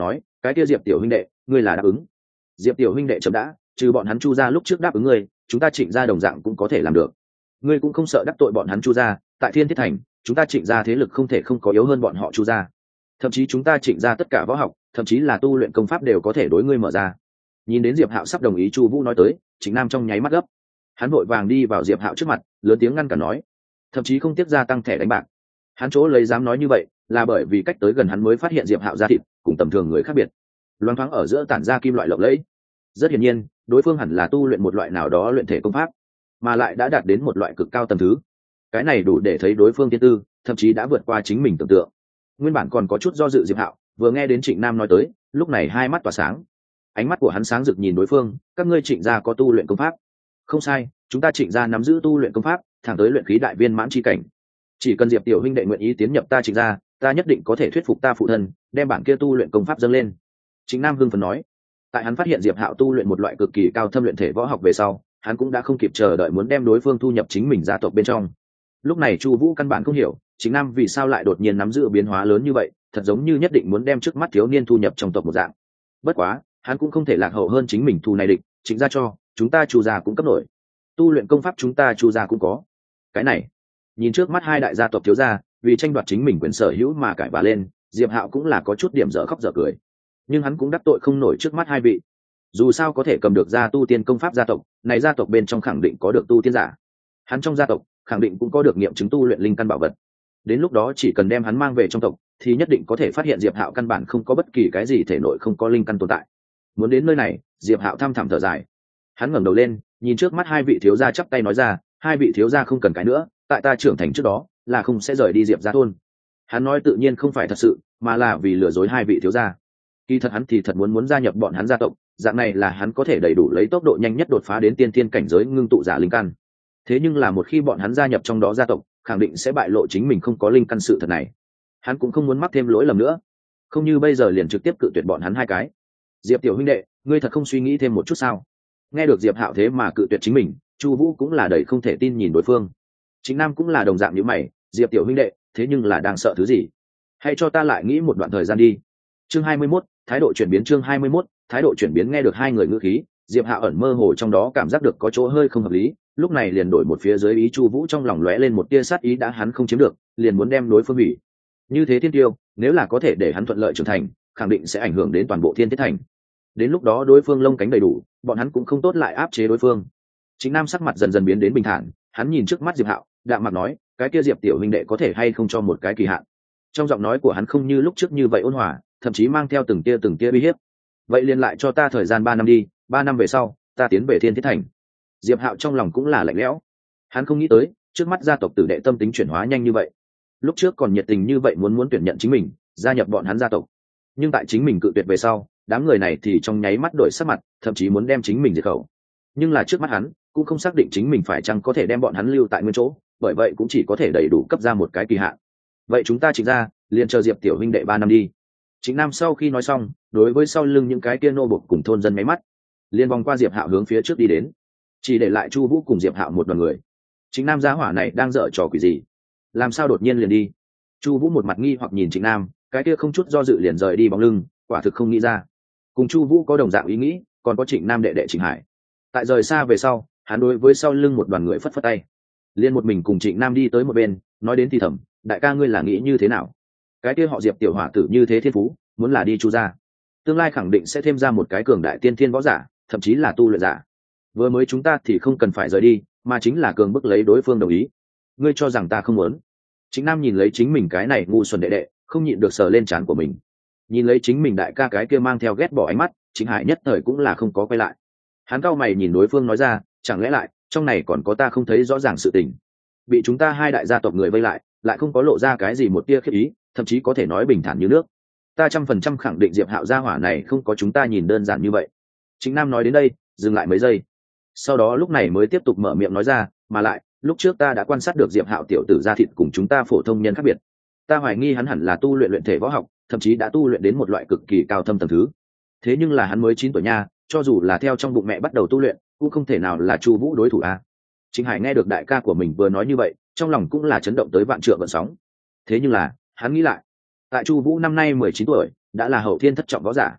cái kia diệp tiểu huynh đệ ngươi là đáp ứng? Diệp tiểu huynh đệ chậm đã, trừ bọn hắn chu gia lúc trước đáp ứng ngươi, chúng ta trịnh gia đồng dạng cũng có thể làm được. Ngươi cũng không sợ đắc tội bọn hắn chu gia? Tại Thiên Thiết Thành, chúng ta trịnh gia thế lực không thể không có yếu hơn bọn họ chu gia. Thậm chí chúng ta trịnh gia tất cả võ học, thậm chí là tu luyện công pháp đều có thể đối ngươi mở ra. Nhìn đến Diệp Hạo sắp đồng ý, Chu Vũ nói tới, Trịnh Nam trong nháy mắt gấp. Hắn vội vàng đi vào Diệp Hạo trước mặt, lớn tiếng ngăn cản nói, thậm chí không tiếc gia tăng thẻ đánh bạc. Hắn chỗ lấy dám nói như vậy, là bởi vì cách tới gần hắn mới phát hiện Diệp Hạo da thịt cùng tầm thường người khác biệt. Loáng thoáng ở giữa tản ra kim loại lộng lẫy. Rất hiển nhiên, đối phương hẳn là tu luyện một loại nào đó luyện thể công pháp, mà lại đã đạt đến một loại cực cao tầng thứ. Cái này đủ để thấy đối phương tiên tư, thậm chí đã vượt qua chính mình tưởng tượng. Nguyên bản còn có chút do dự Diệp Hạo, vừa nghe đến Trịnh Nam nói tới, lúc này hai mắt tỏa sáng. Ánh mắt của hắn sáng rực nhìn đối phương, các ngươi Trịnh gia có tu luyện công pháp? Không sai, chúng ta Trịnh gia nắm giữ tu luyện công pháp, thẳng tới luyện khí đại viên mãn chi cảnh. Chỉ cần Diệp tiểu huynh đệ nguyện ý tiến nhập ta Trịnh gia, ta nhất định có thể thuyết phục ta phụ thân, đem bản kia tu luyện công pháp dâng lên. Trịnh Nam hưng phấn nói. Tại hắn phát hiện Diệp Hạo tu luyện một loại cực kỳ cao thâm luyện thể võ học về sau, hắn cũng đã không kịp chờ đợi muốn đem đối phương thu nhập chính mình gia tộc bên trong. Lúc này Chu Vũ căn bản không hiểu, Trịnh Nam vì sao lại đột nhiên nắm giữ biến hóa lớn như vậy, thật giống như nhất định muốn đem trước mắt thiếu niên thu nhập trong tộc một dạng. Bất quá, hắn cũng không thể lạc hậu hơn chính mình thù này địch, Trịnh gia cho, chúng ta Chu gia cũng cấp nổi. Tu luyện công pháp chúng ta Chu gia cũng có. Cái này, nhìn trước mắt hai đại gia tộc thiếu gia, vì tranh đoạt chính mình quyền sở hữu mà cãi vã lên, Diệp Hạo cũng là có chút điểm dở khóc dở cười. Nhưng hắn cũng đắc tội không nổi trước mắt hai vị. Dù sao có thể cầm được ra tu tiên công pháp gia tộc, này gia tộc bên trong khẳng định có được tu tiên giả. Hắn trong gia tộc khẳng định cũng có được nghiệm chứng tu luyện linh căn bảo vật. Đến lúc đó chỉ cần đem hắn mang về trong tộc, thì nhất định có thể phát hiện Diệp Hạo căn bản không có bất kỳ cái gì thể nội không có linh căn tồn tại. Muốn đến nơi này, Diệp Hạo thăm thẳm thở dài. Hắn ngẩng đầu lên, nhìn trước mắt hai vị thiếu gia chắp tay nói ra, hai vị thiếu gia không cần cái nữa, tại ta trưởng thành trước đó, là không sẽ rời đi Diệp gia thôn. Hắn nói tự nhiên không phải thật sự, mà là vì lừa dối hai vị thiếu gia. Kỳ thật hắn thì thật muốn muốn gia nhập bọn hắn gia tộc, dạng này là hắn có thể đầy đủ lấy tốc độ nhanh nhất đột phá đến tiên thiên cảnh giới ngưng tụ giả linh căn. Thế nhưng là một khi bọn hắn gia nhập trong đó gia tộc, khẳng định sẽ bại lộ chính mình không có linh căn sự thật này. Hắn cũng không muốn mắc thêm lỗi lầm nữa, không như bây giờ liền trực tiếp cự tuyệt bọn hắn hai cái. Diệp tiểu huynh đệ, ngươi thật không suy nghĩ thêm một chút sao? Nghe được Diệp Hạo thế mà cự tuyệt chính mình, Chu Vũ cũng là đầy không thể tin nhìn đối phương. Chính Nam cũng là đồng dạng như mày, Diệp tiểu huynh đệ, thế nhưng là đang sợ thứ gì? Hãy cho ta lại nghĩ một đoạn thời gian đi. Chương hai mươi mốt, thái độ chuyển biến. Chương hai mươi mốt, thái độ chuyển biến. Nghe được hai người ngữ khí, Diệp Hạo ẩn mơ hồ trong đó cảm giác được có chỗ hơi không hợp lý, lúc này liền đổi một phía dưới ý. Chu Vũ trong lòng lóe lên một tia sát ý, đã hắn không chiếm được, liền muốn đem đối phương hủy. Như thế thiên tiêu, nếu là có thể để hắn thuận lợi trưởng thành, khẳng định sẽ ảnh hưởng đến toàn bộ Thiên Thiết Thành. Đến lúc đó đối phương lông cánh đầy đủ, bọn hắn cũng không tốt lại áp chế đối phương. Chính Nam sắc mặt dần dần biến đến bình thản, hắn nhìn trước mắt Diệp Hạo, đạm mặt nói, cái kia Diệp tiểu huynh đệ có thể hay không cho một cái kỳ hạn. Trong giọng nói của hắn không như lúc trước như vậy ôn hòa, thậm chí mang theo từng tia từng tia uy hiếp. Vậy liền lại cho ta thời gian ba năm đi, ba năm về sau, ta tiến về Thiên Thiết Thành. Diệp Hạo trong lòng cũng là lạnh lẽo. Hắn không nghĩ tới, trước mắt gia tộc tử đệ tâm tính chuyển hóa nhanh như vậy. Lúc trước còn nhiệt tình như vậy muốn muốn tuyển nhận chính mình, gia nhập bọn hắn gia tộc. Nhưng tại chính mình cự tuyệt về sau, đám người này thì trong nháy mắt đổi sắc mặt, thậm chí muốn đem chính mình diệt khẩu. Nhưng là trước mắt hắn, cũng không xác định chính mình phải chăng có thể đem bọn hắn lưu tại nguyên chỗ, bởi vậy cũng chỉ có thể đầy đủ cấp ra một cái kỳ hạn. Vậy chúng ta Trịnh gia, liền chờ Diệp tiểu huynh đệ ba năm đi. Trịnh Nam sau khi nói xong, đối với sau lưng những cái kia nô bộc cùng thôn dân máy mắt, liền vòng qua Diệp Hạo hướng phía trước đi đến, chỉ để lại Chu Vũ cùng Diệp Hạo một đoàn người. Trịnh Nam gia hỏa này đang dở trò quỷ gì? Làm sao đột nhiên liền đi? Chu Vũ một mặt nghi hoặc nhìn Trịnh Nam, cái kia không chút do dự liền rời đi bóng lưng, quả thực không nghĩ ra. Cùng Chu Vũ có đồng dạng ý nghĩ, còn có Trịnh Nam đệ đệ Trịnh Hải. Tại rời xa về sau, hắn đối với sau lưng một đoàn người phất phất tay, liền một mình cùng Trịnh Nam đi tới một bên, nói đến thì thầm, đại ca ngươi là nghĩ như thế nào? Cái kia họ Diệp tiểu hỏa tử như thế thiên phú, muốn là đi Chu gia, tương lai khẳng định sẽ thêm ra một cái cường đại tiên thiên võ giả, thậm chí là tu luyện giả. Vừa mới chúng ta thì không cần phải rời đi, mà chính là cường bức lấy đối phương đồng ý. Ngươi cho rằng ta không muốn? Trịnh Nam nhìn lấy chính mình cái này ngu xuẩn đệ đệ, không nhịn được sờ lên trán của mình. Nhìn lấy chính mình đại ca cái kia mang theo ghét bỏ ánh mắt, Trịnh Hải nhất thời cũng là không có quay lại. Hắn cau mày nhìn đối phương nói ra, chẳng lẽ lại trong này còn có ta không thấy rõ ràng sự tình? Bị chúng ta hai đại gia tộc người vây lại, lại không có lộ ra cái gì một tia khiếp ý, thậm chí có thể nói bình thản như nước. Ta trăm phần trăm khẳng định Diệp Hạo gia hỏa này không có chúng ta nhìn đơn giản như vậy. Trịnh Nam nói đến đây, dừng lại mấy giây, sau đó lúc này mới tiếp tục mở miệng nói ra, mà lại lúc trước ta đã quan sát được Diệp Hạo tiểu tử da thịt cùng chúng ta phổ thông nhân khác biệt. Ta hoài nghi hắn hẳn là tu luyện luyện thể võ học, thậm chí đã tu luyện đến một loại cực kỳ cao thâm tầng thứ. Thế nhưng là hắn mới chín tuổi nha, cho dù là theo trong bụng mẹ bắt đầu tu luyện, cũng không thể nào là Chu Vũ đối thủ a. Trịnh Hải nghe được đại ca của mình vừa nói như vậy, trong lòng cũng là chấn động tới vạn trượng gợn sóng. Thế nhưng là, hắn nghĩ lại, tại Chu Vũ năm nay mười chín tuổi, đã là hậu thiên thất trọng võ giả,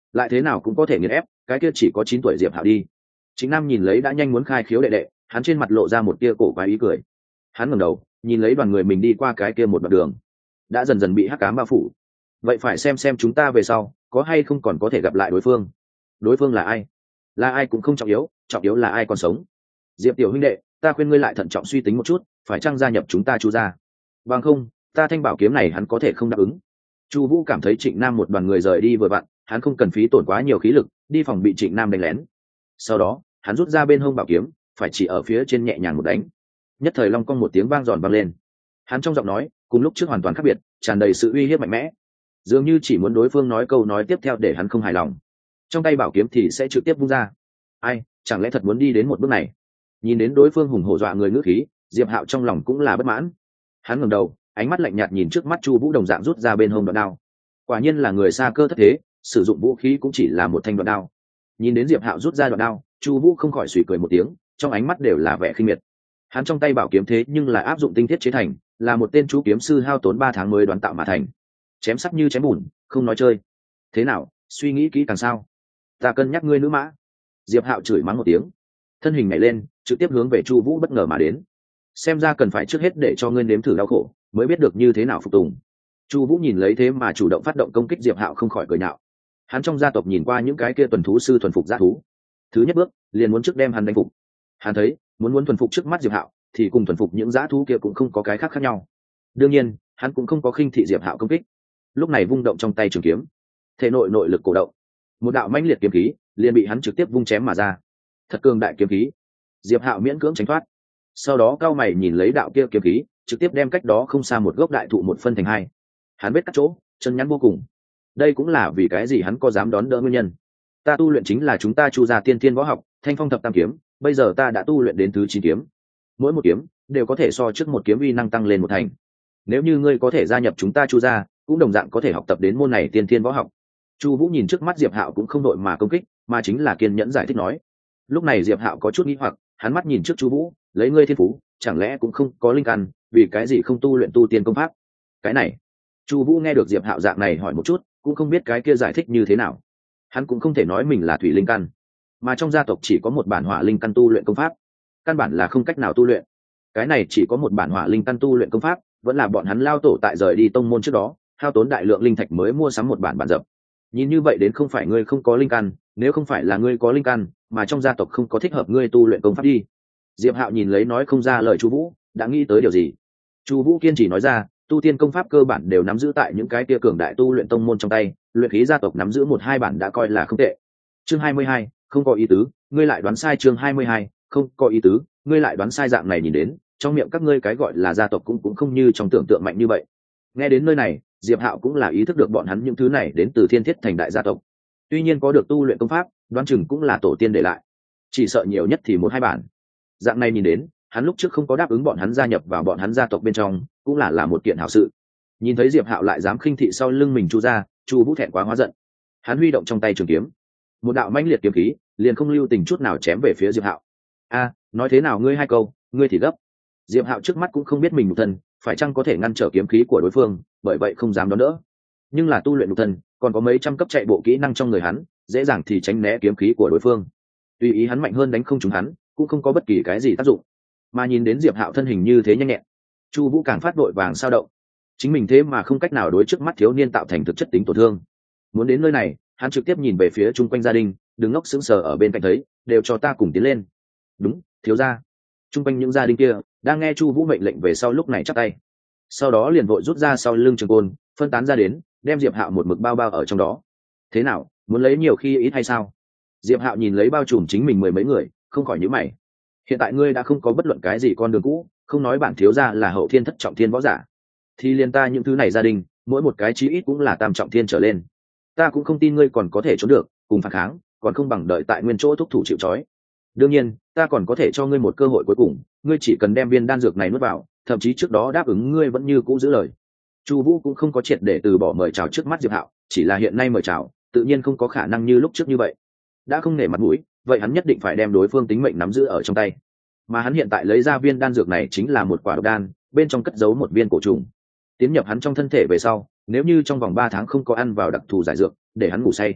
lại thế nào cũng có thể nghiền ép cái kia chỉ có chín tuổi diệp hạo đi. Chính Nam nhìn lấy đã nhanh muốn khai khiếu đệ đệ, hắn trên mặt lộ ra một tia cổ quái ý cười. Hắn ngẩng đầu nhìn lấy đoàn người mình đi qua cái kia một đoạn đường đã dần dần bị hắc ám bao phủ. Vậy phải xem xem chúng ta về sau có hay không còn có thể gặp lại đối phương. Đối phương là ai? Là ai cũng không trọng yếu, trọng yếu là ai còn sống. Diệp tiểu huynh đệ, ta khuyên ngươi lại thận trọng suy tính một chút, phải chăng gia nhập chúng ta Chu gia. Bằng không ta thanh bảo kiếm này hắn có thể không đáp ứng. Chu Vũ cảm thấy Trịnh Nam một đoàn người rời đi vừa vặn, hắn không cần phí tổn quá nhiều khí lực đi phòng bị Trịnh Nam đánh lén. Sau đó hắn rút ra bên hông bảo kiếm, phải chỉ ở phía trên nhẹ nhàng một đánh. Nhất thời long cong một tiếng vang giòn vang lên. Hắn trong giọng nói cùng lúc trước hoàn toàn khác biệt, tràn đầy sự uy hiếp mạnh mẽ, dường như chỉ muốn đối phương nói câu nói tiếp theo để hắn không hài lòng, trong tay bảo kiếm thì sẽ trực tiếp vung ra. Ai, chẳng lẽ thật muốn đi đến một bước này? Nhìn đến đối phương hùng hổ dọa người ngữ khí, Diệp Hạo trong lòng cũng là bất mãn. Hắn ngẩng đầu, ánh mắt lạnh nhạt nhìn trước mắt Chu Vũ đồng dạng rút ra bên hông đoạn đao. Quả nhiên là người xa cơ thất thế, sử dụng vũ khí cũng chỉ là một thanh đoạn đao. Nhìn đến Diệp Hạo rút ra đoạn đao, Chu Vũ không khỏi suy cười một tiếng, trong ánh mắt đều là vẻ khinh miệt. Hắn trong tay bảo kiếm thế nhưng là áp dụng tinh thiết chế thành, là một tên chú kiếm sư hao tốn ba tháng mới đoán tạo mà thành. Chém sắc như chém bùn, không nói chơi. Thế nào, suy nghĩ kỹ càng sao? Ta cân nhắc ngươi nữ mã. Diệp Hạo chửi mắng một tiếng, thân hình nhảy lên, trực tiếp hướng về Chu Vũ bất ngờ mà đến. Xem ra cần phải trước hết để cho ngươi nếm thử đau khổ, mới biết được như thế nào phục tùng. Chu Vũ nhìn lấy thế mà chủ động phát động công kích Diệp Hạo không khỏi cười nhạo. Hắn trong gia tộc nhìn qua những cái kia tuần thú sư thuần phục dã thú, thứ nhất bước liền muốn trước đem hắn đánh phục. Hắn thấy, muốn muốn thuần phục trước mắt Diệp Hạo, thì cùng thuần phục những dã thú kia cũng không có cái khác khác nhau. Đương nhiên, hắn cũng không có khinh thị Diệp Hạo công kích. Lúc này vung động trong tay trường kiếm, thể nội nội lực cổ động, một đạo mãnh liệt kiếm khí liền bị hắn trực tiếp vung chém mà ra. Thật cường đại kiếm khí. Diệp Hạo miễn cưỡng tránh thoát. Sau đó cao mày nhìn lấy đạo kia kiếm khí, trực tiếp đem cách đó không xa một gốc đại thụ một phân thành hai. Hắn biết cắt chỗ, chân nhắn vô cùng. Đây cũng là vì cái gì hắn có dám đón đỡ nguyên nhân. Ta tu luyện chính là chúng ta Chu gia tiên tiên võ học, Thanh Phong thập tam kiếm, bây giờ ta đã tu luyện đến thứ chín kiếm. Mỗi một kiếm đều có thể so trước một kiếm uy năng tăng lên một thành. Nếu như ngươi có thể gia nhập chúng ta Chu gia, cũng đồng dạng có thể học tập đến môn này tiên tiên võ học. Chu Vũ nhìn trước mắt Diệp Hạo cũng không đội mà công kích, mà chính là kiên nhẫn giải thích nói. Lúc này Diệp Hạo có chút nghi hoặc, hắn mắt nhìn trước Chu Vũ, lấy ngươi thiên phú, chẳng lẽ cũng không có linh căn, vì cái gì không tu luyện tu tiên công pháp? Cái này, Chu Vũ nghe được Diệp Hạo dạng này hỏi một chút, cũng không biết cái kia giải thích như thế nào. Hắn cũng không thể nói mình là thủy linh căn, mà trong gia tộc chỉ có một bản hỏa linh căn tu luyện công pháp, căn bản là không cách nào tu luyện. Cái này chỉ có một bản hỏa linh căn tu luyện công pháp, vẫn là bọn hắn lao tổ tại rời đi tông môn trước đó, hao tốn đại lượng linh thạch mới mua sắm một bản bản dập. Nhìn như vậy đến không phải ngươi không có linh căn, nếu không phải là ngươi có linh căn, mà trong gia tộc không có thích hợp ngươi tu luyện công pháp đi. Diệp Hạo nhìn lấy nói không ra lời Chu Vũ, đã nghĩ tới điều gì. Chu Vũ kiên trì nói ra, tu tiên công pháp cơ bản đều nắm giữ tại những cái kia cường đại tu luyện tông môn trong tay, luyện khí gia tộc nắm giữ một hai bản đã coi là không tệ. Chương hai mươi hai, không có ý tứ, ngươi lại đoán sai. Chương hai mươi hai, không có ý tứ, ngươi lại đoán sai. Dạng này nhìn đến, trong miệng các ngươi cái gọi là gia tộc cũng cũng không như trong tưởng tượng mạnh như vậy. Nghe đến nơi này, Diệp Hạo cũng là ý thức được bọn hắn những thứ này đến từ Thiên Thiết thành đại gia tộc. Tuy nhiên có được tu luyện công pháp, đoán chừng cũng là tổ tiên để lại, chỉ sợ nhiều nhất thì một hai bản. Dạng này nhìn đến, hắn lúc trước không có đáp ứng bọn hắn gia nhập vào bọn hắn gia tộc bên trong, cũng là là một kiện hảo sự. Nhìn thấy Diệp Hạo lại dám khinh thị sau lưng mình Chu gia, Chu Vũ thẹn quá hóa giận. Hắn huy động trong tay trường kiếm, một đạo mãnh liệt kiếm khí liền không lưu tình chút nào chém về phía Diệp Hạo. A, nói thế nào ngươi hai câu, ngươi thì gấp. Diệp Hạo trước mắt cũng không biết mình nhục thân phải chăng có thể ngăn trở kiếm khí của đối phương, bởi vậy không dám đón đỡ. Nhưng là tu luyện nhục thân, còn có mấy trăm cấp chạy bộ kỹ năng trong người hắn, dễ dàng thì tránh né kiếm khí của đối phương. Tùy ý hắn mạnh hơn đánh không trúng hắn, cũng không có bất kỳ cái gì tác dụng. Mà nhìn đến Diệp Hạo thân hình như thế nhanh nhẹn, Chu Vũ càng phát đội vàng sao động. Chính mình thế mà không cách nào đối trước mắt thiếu niên tạo thành thực chất tính tổn thương. Muốn đến nơi này, hắn trực tiếp nhìn về phía chung quanh gia đình, đứng ngốc sững sờ ở bên cạnh thấy, đều cho ta cùng tiến lên. Đúng, thiếu gia. Chung quanh những gia đình kia đang nghe Chu Vũ mệnh lệnh về sau lúc này chắp tay. Sau đó liền vội rút ra sau lưng trường côn, phân tán ra đến, đem Diệp Hạo một mực bao bao ở trong đó. Thế nào, muốn lấy nhiều khi ít hay sao? Diệp Hạo nhìn lấy bao trùm chính mình mười mấy người, không khỏi nhíu mày. Hiện tại ngươi đã không có bất luận cái gì con đường cũ, không nói bản thiếu gia là hậu thiên thất trọng thiên võ giả, thì liên ta những thứ này gia đình, mỗi một cái chí ít cũng là tam trọng thiên trở lên. Ta cũng không tin ngươi còn có thể trốn được, cùng phản kháng, còn không bằng đợi tại nguyên chỗ thúc thủ chịu trói. Đương nhiên, ta còn có thể cho ngươi một cơ hội cuối cùng, ngươi chỉ cần đem viên đan dược này nuốt vào, thậm chí trước đó đáp ứng ngươi vẫn như cũ giữ lời. Chu Vũ cũng không có triệt để từ bỏ mời chào trước mắt Diệp Hạo, chỉ là hiện nay mời chào, tự nhiên không có khả năng như lúc trước như vậy. Đã không nể mặt mũi, vậy hắn nhất định phải đem đối phương tính mệnh nắm giữ ở trong tay. Mà hắn hiện tại lấy ra viên đan dược này chính là một quả độc đan, bên trong cất giấu một viên cổ trùng. Tiến nhập hắn trong thân thể về sau, nếu như trong vòng ba tháng không có ăn vào đặc thù giải dược, để hắn ngủ say,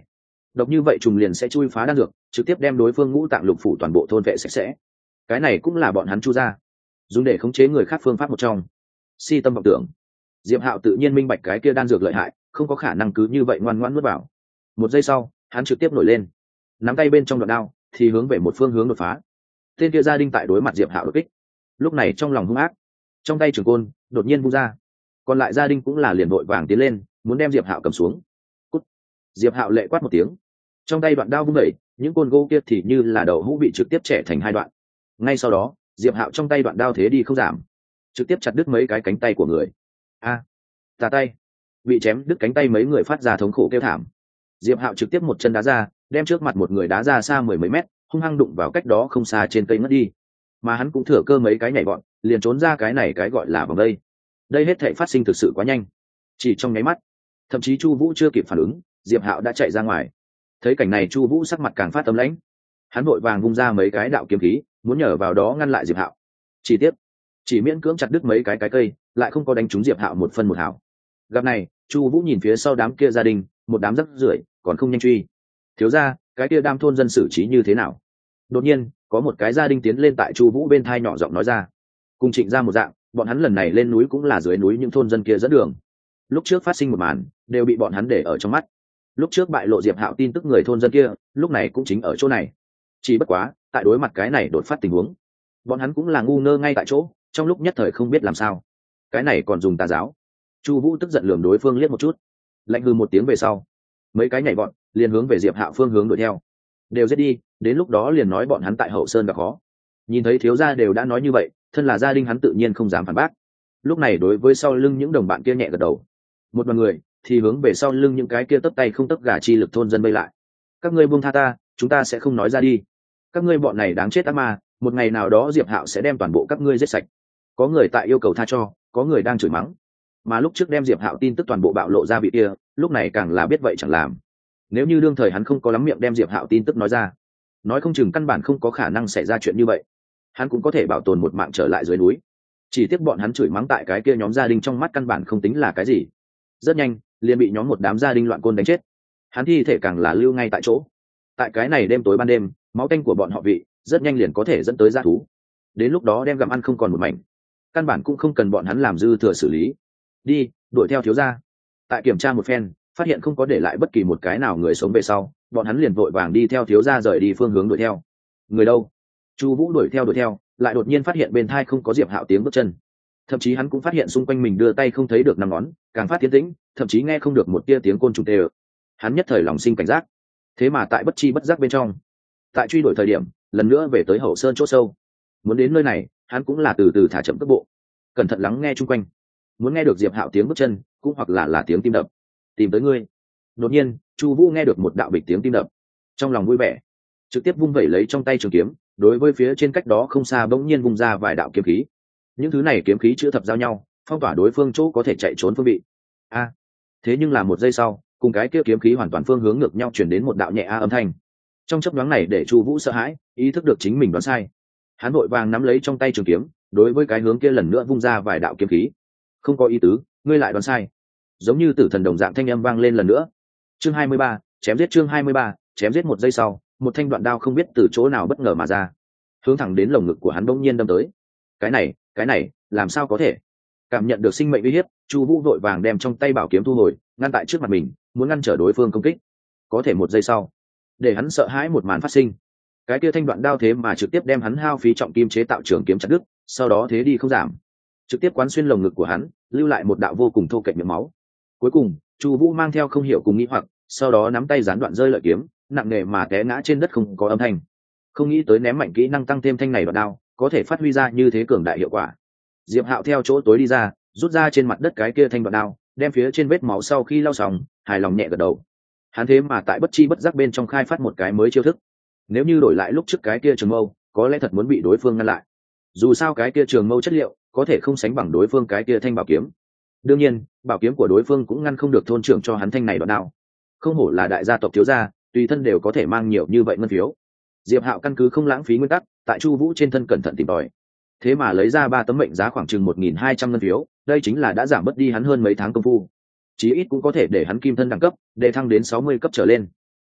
độc như vậy trùng liền sẽ chui phá đan dược, trực tiếp đem đối phương ngũ tạng lục phủ toàn bộ thôn vệ sạch sẽ. Cái này cũng là bọn hắn chu ra dùng để khống chế người khác phương pháp một trong. Si tâm vọng tưởng, Diệp Hạo tự nhiên minh bạch cái kia đan dược lợi hại, không có khả năng cứ như vậy ngoan ngoãn nuốt vào. Một giây sau, hắn trực tiếp nổi lên, nắm tay bên trong đoạn đao thì hướng về một phương hướng đột phá. Tên kia gia đình tại đối mặt Diệp Hạo đột kích, lúc này trong lòng hung ác, trong tay trường côn đột nhiên vung ra, còn lại gia đình cũng là liền vội vàng tiến lên, muốn đem Diệp Hạo cầm xuống. Cút! Diệp Hạo lệ quát một tiếng, trong tay đoạn đao vung đẩy, những côn gỗ kia thì như là đầu hũ bị trực tiếp chẻ thành hai đoạn. Ngay sau đó, Diệp Hạo trong tay đoạn đao thế đi không giảm, trực tiếp chặt đứt mấy cái cánh tay của người. A, à, tà tay! Bị chém đứt cánh tay mấy người phát ra thống khổ kêu thảm. Diệp Hạo trực tiếp một chân đá ra, đem trước mặt một người đá ra xa mười mấy mét, hung hăng đụng vào cách đó không xa trên cây ngất đi. Mà hắn cũng thừa cơ mấy cái nhảy vọt, liền trốn ra cái này cái gọi là vòng đây. Đây hết thảy phát sinh thực sự quá nhanh, chỉ trong nháy mắt, thậm chí Chu Vũ chưa kịp phản ứng, Diệp Hạo đã chạy ra ngoài. Thấy cảnh này, Chu Vũ sắc mặt càng phát âm lãnh, hắn vội vàng vung ra mấy cái đạo kiếm khí, muốn nhờ vào đó ngăn lại Diệp Hạo. Chỉ tiếp, chỉ miễn cưỡng chặt đứt mấy cái cái cây, lại không có đánh trúng Diệp Hạo một phân một hào. Gặp này, Chu Vũ nhìn phía sau đám kia gia đình, một đám rắc rưởi, còn không nhanh truy. Thiếu gia, cái kia đam thôn dân xử trí như thế nào? Đột nhiên, có một cái gia đình tiến lên tại Chu Vũ bên thai nhỏ giọng nói ra. Cùng Trịnh gia một dạng, bọn hắn lần này lên núi cũng là dưới núi những thôn dân kia dẫn đường. Lúc trước phát sinh một màn, đều bị bọn hắn để ở trong mắt. Lúc trước bại lộ Diệp Hạo tin tức người thôn dân kia, lúc này cũng chính ở chỗ này. Chỉ bất quá, tại đối mặt cái này đột phát tình huống, bọn hắn cũng là ngu ngơ ngay tại chỗ, trong lúc nhất thời không biết làm sao. Cái này còn dùng tà giáo? Chu Vũ tức giận lườm đối phương liếc một chút, lạnh hừ một tiếng về sau, mấy cái nhảy vọt, liền hướng về Diệp Hạo phương hướng đuổi theo. Đều giết đi, đến lúc đó liền nói bọn hắn tại Hậu Sơn gặp khó. Nhìn thấy thiếu gia đều đã nói như vậy, thân là gia đình hắn tự nhiên không dám phản bác. Lúc này đối với sau lưng những đồng bạn kia nhẹ gật đầu. Một đoàn người thì hướng về sau lưng những cái kia tấp tay không tấp gà chi lực thôn dân bay lại. Các ngươi buông tha ta, chúng ta sẽ không nói ra đi. Các ngươi bọn này đáng chết ác ma, một ngày nào đó Diệp Hạo sẽ đem toàn bộ các ngươi giết sạch. Có người tại yêu cầu tha cho, có người đang chửi mắng. Mà lúc trước đem Diệp Hạo tin tức toàn bộ bạo lộ ra vị kia, lúc này càng là biết vậy chẳng làm. Nếu như đương thời hắn không có lắm miệng đem Diệp Hạo tin tức nói ra, nói không chừng căn bản không có khả năng xảy ra chuyện như vậy, hắn cũng có thể bảo tồn một mạng trở lại dưới núi. Chỉ tiếc bọn hắn chửi mắng tại cái kia nhóm gia đình trong mắt căn bản không tính là cái gì. Rất nhanh, liền bị nhóm một đám gia đình loạn côn đánh chết. Hắn thi thể càng là lưu ngay tại chỗ. Tại cái này đêm tối ban đêm, máu tanh của bọn họ vị rất nhanh liền có thể dẫn tới dã thú. Đến lúc đó đem gặm ăn không còn một mảnh. Căn bản cũng không cần bọn hắn làm dư thừa xử lý. Đi, đuổi theo thiếu gia. Tại kiểm tra một phen, phát hiện không có để lại bất kỳ một cái nào người sống về sau, bọn hắn liền vội vàng đi theo thiếu gia rời đi phương hướng đuổi theo. Người đâu? Chu Vũ đuổi theo đuổi theo, lại đột nhiên phát hiện bên thai không có Diệp Hạo tiếng bước chân. Thậm chí hắn cũng phát hiện xung quanh mình đưa tay không thấy được năm ngón, càng phát tiến tĩnh, thậm chí nghe không được một tia tiếng côn trùng tê ơ. Hắn nhất thời lòng sinh cảnh giác. Thế mà tại bất chi bất giác bên trong, tại truy đuổi thời điểm, lần nữa về tới Hậu Sơn chỗ sâu. Muốn đến nơi này, hắn cũng là từ từ thả chậm tốc bộ, cẩn thận lắng nghe xung quanh. Muốn nghe được Diệp Hạo tiếng bước chân, cũng hoặc là là tiếng tim đập. Tìm tới ngươi. Đột nhiên, Chu Vũ nghe được một đạo bịch tiếng tim đập, trong lòng vui vẻ, trực tiếp vung vẩy lấy trong tay trường kiếm, đối với phía trên cách đó không xa bỗng nhiên vung ra vài đạo kiếm khí. Những thứ này kiếm khí chữ thập giao nhau, phong tỏa đối phương chỗ có thể chạy trốn phương vị. A! Thế nhưng là một giây sau, cùng cái kia kiếm khí hoàn toàn phương hướng ngược nhau truyền đến một đạo nhẹ a âm thanh. Trong chớp nhoáng này để Chu Vũ sợ hãi, ý thức được chính mình đoán sai. Hắn vội vàng nắm lấy trong tay trường kiếm, đối với cái hướng kia lần nữa vung ra vài đạo kiếm khí. Không có ý tứ, ngươi lại đoán sai. Giống như tử thần đồng dạng thanh âm vang lên lần nữa. Chương hai mươi ba, chém giết chương hai mươi ba, chém giết một giây sau, một thanh đoạn đao không biết từ chỗ nào bất ngờ mà ra, hướng thẳng đến lồng ngực của hắn bỗng nhiên đâm tới. Cái này, cái này, làm sao có thể? Cảm nhận được sinh mệnh uy hiếp, Chu Vũ vội vàng đem trong tay bảo kiếm thu hồi, ngăn tại trước mặt mình, muốn ngăn trở đối phương công kích. Có thể một giây sau, để hắn sợ hãi một màn phát sinh. Cái kia thanh đoạn đao thế mà trực tiếp đem hắn hao phí trọng kim chế tạo trường kiếm chặt đứt, sau đó thế đi không giảm, trực tiếp quán xuyên lồng ngực của hắn, lưu lại một đạo vô cùng thô kệch miệng máu. Cuối cùng, Chu Vũ mang theo không hiểu cùng nghĩ hoặc, sau đó nắm tay gián đoạn rơi lợi kiếm, nặng nề mà té ngã trên đất không có âm thanh. Không nghĩ tới ném mạnh kỹ năng tăng thêm thanh này đoạn đao, có thể phát huy ra như thế cường đại hiệu quả. Diệp Hạo theo chỗ tối đi ra, rút ra trên mặt đất cái kia thanh đoạn đao, đem phía trên vết máu sau khi lau xong, hài lòng nhẹ gật đầu. Hắn thế mà tại bất chi bất giác bên trong khai phát một cái mới chiêu thức. Nếu như đổi lại lúc trước cái kia trường mâu, có lẽ thật muốn bị đối phương ngăn lại. Dù sao cái kia trường mâu chất liệu có thể không sánh bằng đối phương cái kia thanh bảo kiếm. Đương nhiên, bảo kiếm của đối phương cũng ngăn không được thôn trưởng cho hắn thanh này đoạn đao. Không hổ là đại gia tộc thiếu gia, tùy thân đều có thể mang nhiều như vậy ngân phiếu. Diệp Hạo căn cứ không lãng phí nguyên tắc, tại Chu Vũ trên thân cẩn thận tìm tòi. Thế mà lấy ra ba tấm mệnh giá khoảng chừng một nghìn hai trăm ngân phiếu, đây chính là đã giảm bớt đi hắn hơn mấy tháng công phu. Chí ít cũng có thể để hắn kim thân đẳng cấp, để thăng đến sáu mươi cấp trở lên.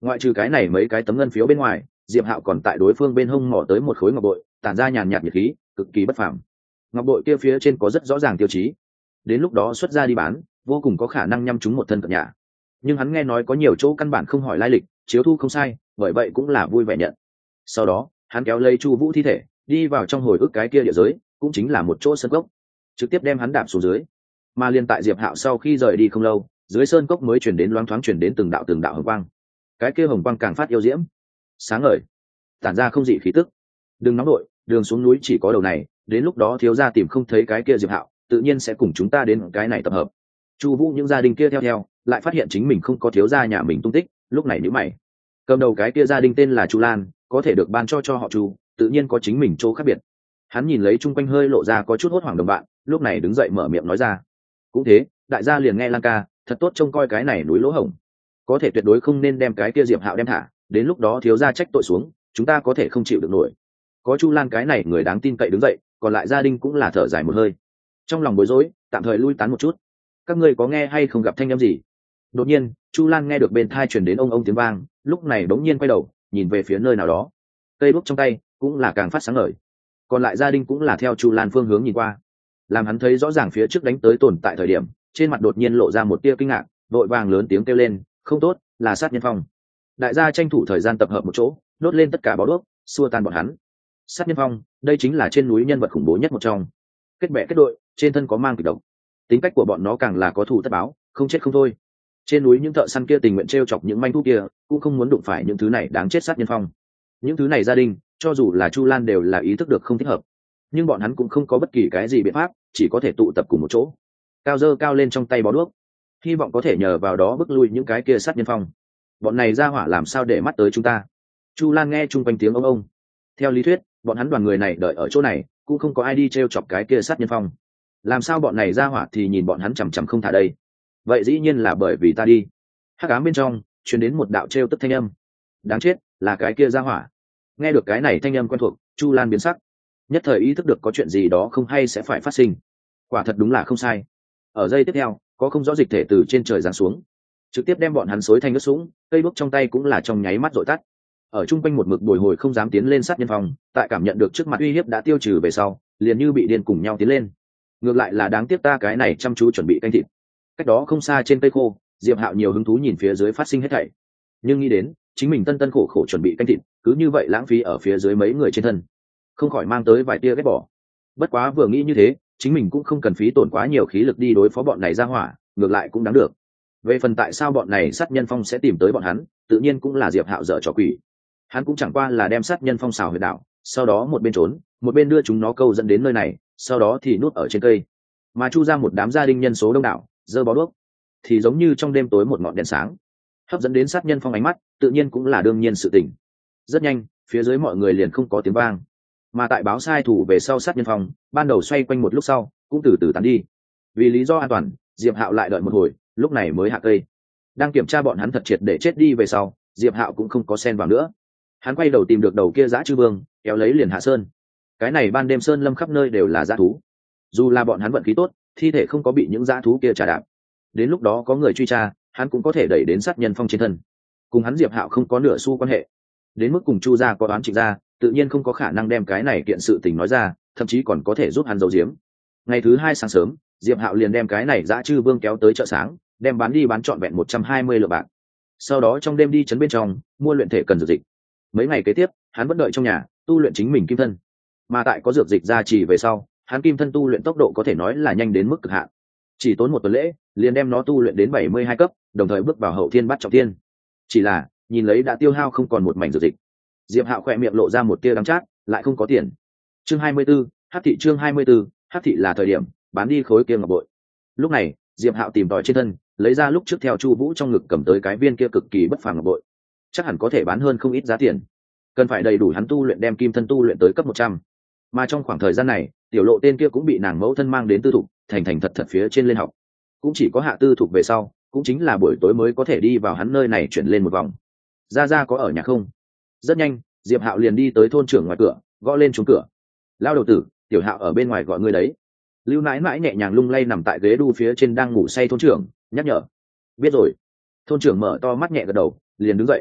Ngoại trừ cái này mấy cái tấm ngân phiếu bên ngoài, Diệp Hạo còn tại đối phương bên hông mò tới một khối ngọc bội, tản ra nhàn nhạt nhiệt khí, cực kỳ bất phàm. Ngọc bội kia phía trên có rất rõ ràng tiêu chí, đến lúc đó xuất ra đi bán, vô cùng có khả năng nhắm trúng một thân cận nhà. Nhưng hắn nghe nói có nhiều chỗ căn bản không hỏi lai lịch, chiếu thu không sai, bởi vậy cũng là vui vẻ nhận. Sau đó, hắn kéo lấy Chu Vũ thi thể, đi vào trong hồi ức cái kia địa giới, cũng chính là một chỗ sơn cốc, trực tiếp đem hắn đạp xuống dưới. Mà liên tại Diệp Hạo sau khi rời đi không lâu, dưới sơn cốc mới truyền đến loáng thoáng truyền đến từng đạo từng đạo hồng quang. Cái kia hồng quang càng phát yêu diễm, sáng ngời, tản ra không dị khí tức. Đừng nóng đội, đường xuống núi chỉ có đầu này, đến lúc đó thiếu gia tìm không thấy cái kia Diệp Hạo, tự nhiên sẽ cùng chúng ta đến cái này tập hợp. Chu Vũ những gia đình kia theo theo, lại phát hiện chính mình không có thiếu gia nhà mình tung tích, lúc này nhíu mày. Cầm đầu cái kia gia đình tên là Chu Lan, có thể được ban cho cho họ Chu, tự nhiên có chính mình chỗ khác biệt. Hắn nhìn lấy chung quanh hơi lộ ra có chút hốt hoảng đồng bạn, lúc này đứng dậy mở miệng nói ra. Cũng thế, đại gia liền nghe Lan ca, thật tốt trông coi cái này núi lỗ hổng. Có thể tuyệt đối không nên đem cái kia Diệp Hạo đem thả, đến lúc đó thiếu gia trách tội xuống, chúng ta có thể không chịu được nổi. Có Chu Lan cái này người đáng tin cậy đứng dậy, còn lại gia đình cũng là thở dài một hơi. Trong lòng bối rối, tạm thời lui tán một chút. Các ngươi có nghe hay không gặp thanh âm gì? Đột nhiên, Chu Lan nghe được bên tai truyền đến ông ông tiếng vang, lúc này bỗng nhiên quay đầu, nhìn về phía nơi nào đó. Cây đuốc trong tay cũng là càng phát sáng ngời. Còn lại gia đình cũng là theo Chu Lan phương hướng nhìn qua. Làm hắn thấy rõ ràng phía trước đánh tới tồn tại thời điểm, trên mặt đột nhiên lộ ra một tia kinh ngạc, vội vàng lớn tiếng kêu lên, không tốt, là sát nhân phong. Đại gia tranh thủ thời gian tập hợp một chỗ, đốt lên tất cả bó đuốc, xua tan bọn hắn. Sát nhân phong, đây chính là trên núi nhân vật khủng bố nhất một trong. Kết bè kết đội, trên thân có mang kịch độc. Tính cách của bọn nó càng là có thù tất báo, không chết không thôi. Trên núi những thợ săn kia tình nguyện trêu chọc những manh thú kia, cũng không muốn đụng phải những thứ này đáng chết sát nhân phong. Những thứ này gia đình, cho dù là Chu Lan đều là ý thức được không thích hợp, nhưng bọn hắn cũng không có bất kỳ cái gì biện pháp, chỉ có thể tụ tập cùng một chỗ, cao dơ cao lên trong tay bó đuốc, hy vọng có thể nhờ vào đó bức lui những cái kia sát nhân phong. Bọn này ra hỏa làm sao để mắt tới chúng ta? Chu Lan nghe chung quanh tiếng ông ông. Theo lý thuyết, bọn hắn đoàn người này đợi ở chỗ này, cũng không có ai đi trêu chọc cái kia sát nhân phong. Làm sao bọn này ra hỏa thì nhìn bọn hắn chằm chằm không thả đây? Vậy dĩ nhiên là bởi vì ta đi. Hắc ám bên trong truyền đến một đạo trêu tức thanh âm. Đáng chết, là cái kia ra hỏa. Nghe được cái này thanh âm quen thuộc, Chu Lan biến sắc, nhất thời ý thức được có chuyện gì đó không hay sẽ phải phát sinh. Quả thật đúng là không sai. Ở giây tiếp theo, có không rõ dịch thể từ trên trời giáng xuống, trực tiếp đem bọn hắn xối thành nước sũng, cây bút trong tay cũng là trong nháy mắt dội tắt. Ở chung quanh một mực bồi hồi không dám tiến lên sát nhân phòng, tại cảm nhận được trước mặt uy hiếp đã tiêu trừ về sau, liền như bị điên cùng nhau tiến lên. Ngược lại là đáng tiếc ta cái này chăm chú chuẩn bị canh thịt. Cách đó không xa trên cây khô, Diệp Hạo nhiều hứng thú nhìn phía dưới phát sinh hết thảy, nhưng nghĩ đến chính mình tân tân khổ khổ chuẩn bị canh thịt, cứ như vậy lãng phí ở phía dưới mấy người trên thân, không khỏi mang tới vài tia ghét bỏ. Bất quá vừa nghĩ như thế, chính mình cũng không cần phí tổn quá nhiều khí lực đi đối phó bọn này ra hỏa, ngược lại cũng đáng được. Về phần tại sao bọn này sát nhân phong sẽ tìm tới bọn hắn, tự nhiên cũng là Diệp Hạo dở trò quỷ. Hắn cũng chẳng qua là đem sát nhân phong xào huyệt đạo, sau đó một bên trốn, một bên đưa chúng nó câu dẫn đến nơi này, sau đó thì núp ở trên cây. Mà chu ra một đám gia đình nhân số đông đảo, giơ bó đuốc, thì giống như trong đêm tối một ngọn đèn sáng, hấp dẫn đến sát nhân phong ánh mắt, tự nhiên cũng là đương nhiên sự tình. Rất nhanh, phía dưới mọi người liền không có tiếng vang, mà tại báo sai thủ về sau sát nhân phong, ban đầu xoay quanh một lúc sau, cũng từ từ tán đi. Vì lý do an toàn, Diệp Hạo lại đợi một hồi, lúc này mới hạ cây. Đang kiểm tra bọn hắn thật triệt để chết đi về sau, Diệp Hạo cũng không có xen vào nữa. Hắn quay đầu tìm được đầu kia dã chư vương, kéo lấy liền hạ sơn. Cái này ban đêm sơn lâm khắp nơi đều là dã thú, dù là bọn hắn vận khí tốt, thi thể không có bị những dã thú kia trà đạp, đến lúc đó có người truy tra, hắn cũng có thể đẩy đến sát nhân phong trên thân. Cùng hắn Diệp Hạo không có nửa xu quan hệ, đến mức cùng chu gia có đoán Trịnh gia, tự nhiên không có khả năng đem cái này kiện sự tình nói ra, thậm chí còn có thể giúp hắn giấu giếm. Ngày thứ hai sáng sớm, Diệp Hạo liền đem cái này dã chư vương kéo tới chợ sáng, đem bán đi bán trọn vẹn một trăm hai mươi lượng bạc. Sau đó trong đêm đi trấn bên trong mua luyện thể cần dược dịch. Mấy ngày kế tiếp, hắn vẫn đợi trong nhà tu luyện chính mình kim thân, mà tại có dược dịch gia trì về sau, hắn kim thân tu luyện tốc độ có thể nói là nhanh đến mức cực hạn. Chỉ tốn một tuần lễ, liền đem nó tu luyện đến bảy mươi hai cấp, đồng thời bước vào hậu thiên bát trọng thiên. Chỉ là, nhìn lấy đã tiêu hao không còn một mảnh dược dịch, Diệp Hạo khẽ miệng lộ ra một tia đắng chát, lại không có tiền. Chương hai mươi 24, Hắc thị chương hai mươi 24, Hắc thị là thời điểm bán đi khối kia ngọc bội. Lúc này, Diệp Hạo tìm tòi trên thân, lấy ra lúc trước theo Chu Vũ trong ngực cầm tới cái viên kia cực kỳ bất phàm ngọc bội. Chắc hẳn có thể bán hơn không ít giá tiền. Cần phải đầy đủ hắn tu luyện đem kim thân tu luyện tới cấp một trăm. Mà trong khoảng thời gian này, tiểu lộ tên kia cũng bị nàng mẫu thân mang đến tư thục, thành thành thật thật phía trên lên học. Cũng chỉ có hạ tư thục về sau, cũng chính là buổi tối mới có thể đi vào hắn nơi này chuyển lên một vòng. Gia Gia có ở nhà không? Rất nhanh, Diệp Hạo liền đi tới thôn trưởng ngoài cửa, gõ lên chuông cửa. Lao đầu tử, tiểu Hạo ở bên ngoài gọi ngươi đấy. Lưu nãi nãi nhẹ nhàng lung lay nằm tại ghế đu phía trên đang ngủ say thôn trưởng nhắc nhở. Biết rồi. Thôn trưởng mở to mắt nhẹ gật đầu, liền đứng dậy.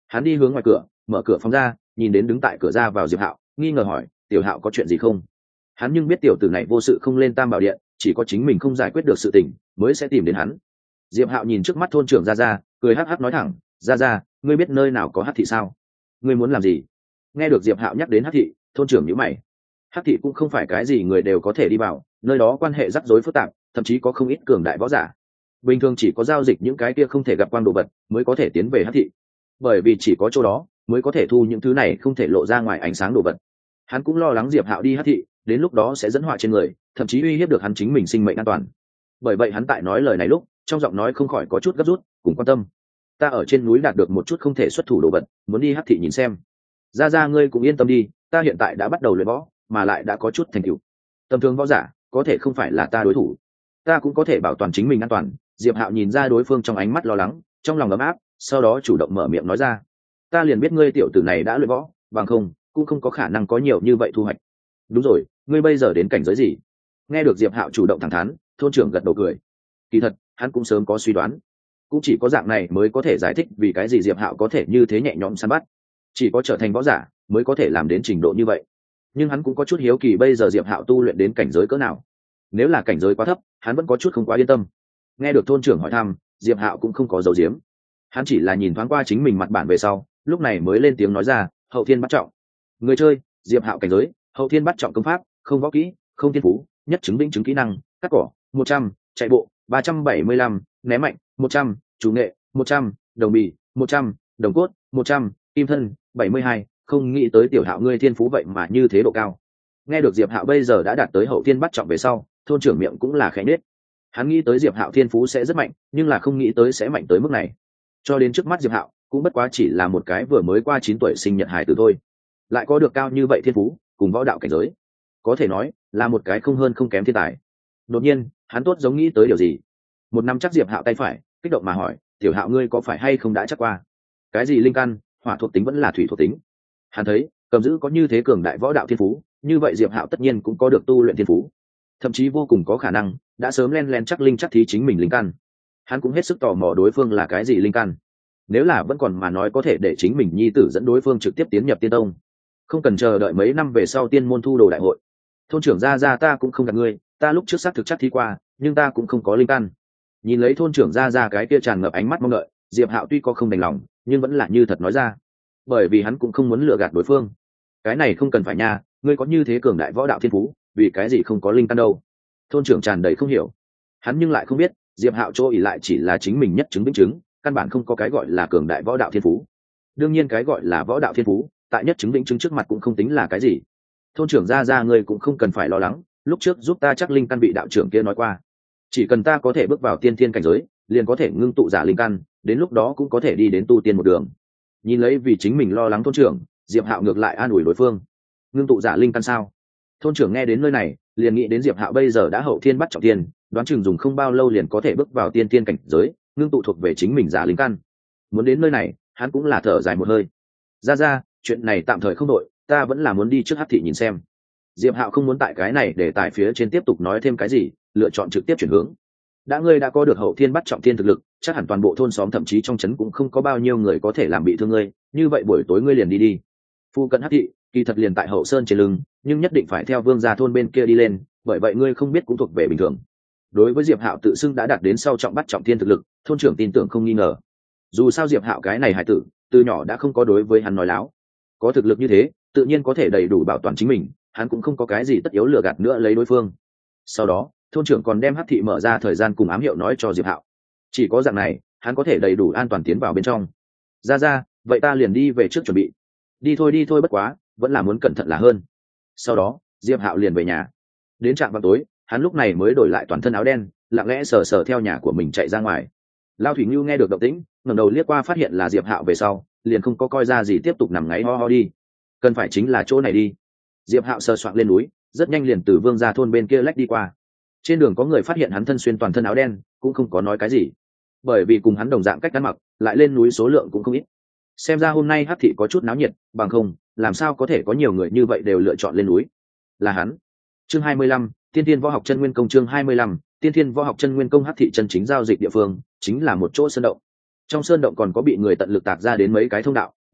Hắn đi hướng ngoài cửa, mở cửa phòng ra, nhìn đến đứng tại cửa ra vào Diệp Hạo, nghi ngờ hỏi, tiểu Hạo có chuyện gì không? Hắn nhưng biết tiểu tử này vô sự không lên Tam Bảo Điện, chỉ có chính mình không giải quyết được sự tình mới sẽ tìm đến hắn. Diệp Hạo nhìn trước mắt thôn trưởng Gia Gia, cười hắc hắc nói thẳng, Gia Gia, ngươi biết nơi nào có hắc thị sao? Ngươi muốn làm gì? Nghe được Diệp Hạo nhắc đến hắc thị, thôn trưởng nhíu mày. Hắc thị cũng không phải cái gì người đều có thể đi vào, nơi đó quan hệ rắc rối phức tạp, thậm chí có không ít cường đại võ giả. Bình thường chỉ có giao dịch những cái kia không thể gặp quang đồ vật mới có thể tiến về hắc thị, bởi vì chỉ có chỗ đó mới có thể thu những thứ này không thể lộ ra ngoài ánh sáng đồ vật. Hắn cũng lo lắng Diệp Hạo đi hắc thị, đến lúc đó sẽ dẫn họa trên người, thậm chí uy hiếp được hắn chính mình sinh mệnh an toàn. Bởi vậy hắn tại nói lời này lúc, trong giọng nói không khỏi có chút gấp rút, cùng quan tâm. Ta ở trên núi đạt được một chút không thể xuất thủ đồ vật, muốn đi hắc thị nhìn xem. Ra ra ngươi cũng yên tâm đi, ta hiện tại đã bắt đầu luyện võ, mà lại đã có chút thành tựu. Tầm thường võ giả có thể không phải là ta đối thủ, ta cũng có thể bảo toàn chính mình an toàn. Diệp Hạo nhìn ra đối phương trong ánh mắt lo lắng, trong lòng ấm áp, sau đó chủ động mở miệng nói ra, ta liền biết ngươi tiểu tử này đã luyện võ, bằng không cũng không có khả năng có nhiều như vậy thu hoạch. Đúng rồi, ngươi bây giờ đến cảnh giới gì? Nghe được Diệp Hạo chủ động thẳng thắn, thôn trưởng gật đầu cười. Kỳ thật hắn cũng sớm có suy đoán, cũng chỉ có dạng này mới có thể giải thích vì cái gì Diệp Hạo có thể như thế nhẹ nhõm săn bắt, chỉ có trở thành võ giả mới có thể làm đến trình độ như vậy. Nhưng hắn cũng có chút hiếu kỳ bây giờ Diệp Hạo tu luyện đến cảnh giới cỡ nào. Nếu là cảnh giới quá thấp, hắn vẫn có chút không quá yên tâm. Nghe được thôn trưởng hỏi thăm, Diệp Hạo cũng không có giấu giếm, hắn chỉ là nhìn thoáng qua chính mình mặt bản về sau, lúc này mới lên tiếng nói ra, hậu thiên bắt trọng. Người chơi, Diệp Hạo cảnh giới hậu thiên bắt trọng, công pháp không, võ kỹ không, thiên phú nhất chứng minh chứng kỹ năng cắt cỏ một trăm, chạy bộ ba trăm bảy mươi lăm, ném mạnh một trăm, chủ nghệ một trăm, đồng bì một trăm, đồng cốt một trăm, kim thân bảy mươi hai. Không nghĩ tới tiểu Hạo ngươi thiên phú vậy mà như thế độ cao. Nghe được Diệp Hạo bây giờ đã đạt tới hậu thiên bắt trọng về sau, thôn trưởng miệng cũng là khẽ nết. Hắn nghĩ tới Diệp Hạo thiên phú sẽ rất mạnh, nhưng là không nghĩ tới sẽ mạnh tới mức này. Cho đến trước mắt Diệp Hạo cũng bất quá chỉ là một cái vừa mới qua chín tuổi sinh nhật hài tử thôi, lại có được cao như vậy thiên phú cùng võ đạo cảnh giới, có thể nói là một cái không hơn không kém thiên tài. Đột nhiên hắn tốt giống nghĩ tới điều gì, một nắm chắc Diệp Hạo tay phải, kích động mà hỏi, tiểu Hạo ngươi có phải hay không đã chắc qua cái gì linh căn, hỏa thuộc tính vẫn là thủy thuộc tính? Hắn thấy cầm giữ có như thế cường đại võ đạo thiên phú, như vậy Diệp Hạo tất nhiên cũng có được tu luyện thiên phú, thậm chí vô cùng có khả năng đã sớm len len chắc linh chắc thí chính mình linh căn. Hắn cũng hết sức tò mò đối phương là cái gì linh căn, nếu là vẫn còn mà nói có thể để chính mình nhi tử dẫn đối phương trực tiếp tiến nhập tiên tông, không cần chờ đợi mấy năm về sau tiên môn thu đồ đại hội. Thôn trưởng Gia Gia, ta cũng không gạt ngươi, ta lúc trước xác thực chắc thi qua, nhưng ta cũng không có linh căn. Nhìn lấy thôn trưởng Gia Gia cái kia tràn ngập ánh mắt mong đợi, Diệp Hạo tuy có không đành lòng, nhưng vẫn là như thật nói ra, bởi vì hắn cũng không muốn lừa gạt đối phương. Cái này không cần phải nha, ngươi có như thế cường đại võ đạo thiên phú, vì cái gì không có linh căn đâu? Thôn trưởng tràn đầy không hiểu, hắn nhưng lại không biết Diệp Hạo chỗ ỉ lại chỉ là chính mình nhất chứng minh chứng, căn bản không có cái gọi là cường đại võ đạo thiên phú. Đương nhiên cái gọi là võ đạo thiên phú tại nhất chứng minh chứng trước mặt cũng không tính là cái gì. Thôn trưởng Gia Gia, ngươi cũng không cần phải lo lắng, lúc trước giúp ta chắc linh căn bị đạo trưởng kia nói qua, chỉ cần ta có thể bước vào tiên thiên cảnh giới, liền có thể ngưng tụ giả linh căn, đến lúc đó cũng có thể đi đến tu tiên một đường. Nhìn lấy vì chính mình lo lắng thôn trưởng, Diệp Hạo ngược lại an ủi đối phương. Ngưng tụ giả linh căn sao? Thôn trưởng nghe đến nơi này liền nghĩ đến Diệp Hạo bây giờ đã hậu thiên bắt trọng thiên, đoán chừng dùng không bao lâu liền có thể bước vào tiên thiên cảnh giới, ngưng tụ thuộc về chính mình giả linh căn. Muốn đến nơi này hắn cũng là thở dài một hơi. Ra ra, chuyện này tạm thời không đội, ta vẫn là muốn đi trước hắc thị nhìn xem. Diệp Hạo không muốn tại cái này để tại phía trên tiếp tục nói thêm cái gì, lựa chọn trực tiếp chuyển hướng. Đã ngươi đã có được hậu thiên bắt trọng thiên thực lực, chắc hẳn toàn bộ thôn xóm thậm chí trong trấn cũng không có bao nhiêu người có thể làm bị thương ngươi, như vậy buổi tối ngươi liền đi đi. Phu cận hắc thị kỳ thật liền tại hậu sơn trên lưng, nhưng nhất định phải theo vương gia thôn bên kia đi lên, bởi vậy ngươi không biết cũng thuộc về bình thường. Đối với Diệp Hạo tự xưng đã đạt đến sau trọng bắt trọng thiên thực lực, thôn trưởng tin tưởng không nghi ngờ. Dù sao Diệp Hạo cái này hải tử từ nhỏ đã không có đối với hắn nói láo, có thực lực như thế tự nhiên có thể đầy đủ bảo toàn chính mình, hắn cũng không có cái gì tất yếu lừa gạt nữa lấy đối phương. Sau đó thôn trưởng còn đem hắc thị mở ra thời gian cùng ám hiệu nói cho Diệp Hạo, chỉ có dạng này hắn có thể đầy đủ an toàn tiến vào bên trong. Ra ra, vậy ta liền đi về trước chuẩn bị. Đi thôi đi thôi, bất quá vẫn là muốn cẩn thận là hơn. Sau đó Diệp Hạo liền về nhà. Đến trạm vào tối hắn lúc này mới đổi lại toàn thân áo đen, lặng lẽ sờ sờ theo nhà của mình chạy ra ngoài. Lao Thủy Ngưu nghe được động tĩnh, ngẩng đầu liếc qua phát hiện là Diệp Hạo về sau, liền không có coi ra gì tiếp tục nằm ngáy ho ho đi. Cần phải chính là chỗ này đi. Diệp Hạo sờ soạng lên núi, rất nhanh liền từ vương gia thôn bên kia lách đi qua. Trên đường có người phát hiện hắn thân xuyên toàn thân áo đen, cũng không có nói cái gì, bởi vì cùng hắn đồng dạng cách ăn mặc, lại lên núi số lượng cũng không ít. Xem ra hôm nay hắc thị có chút náo nhiệt, bằng không làm sao có thể có nhiều người như vậy đều lựa chọn lên núi. Là hắn. Chương hai mươi lăm, Tiên Thiên Võ Học Chân Nguyên Công. Chương hai mươi lăm, Tiên Thiên Võ Học Chân Nguyên Công. Hắc thị chân chính giao dịch địa phương chính là một chỗ sơn động. Trong sơn động còn có bị người tận lực tạc ra đến mấy cái thông đạo,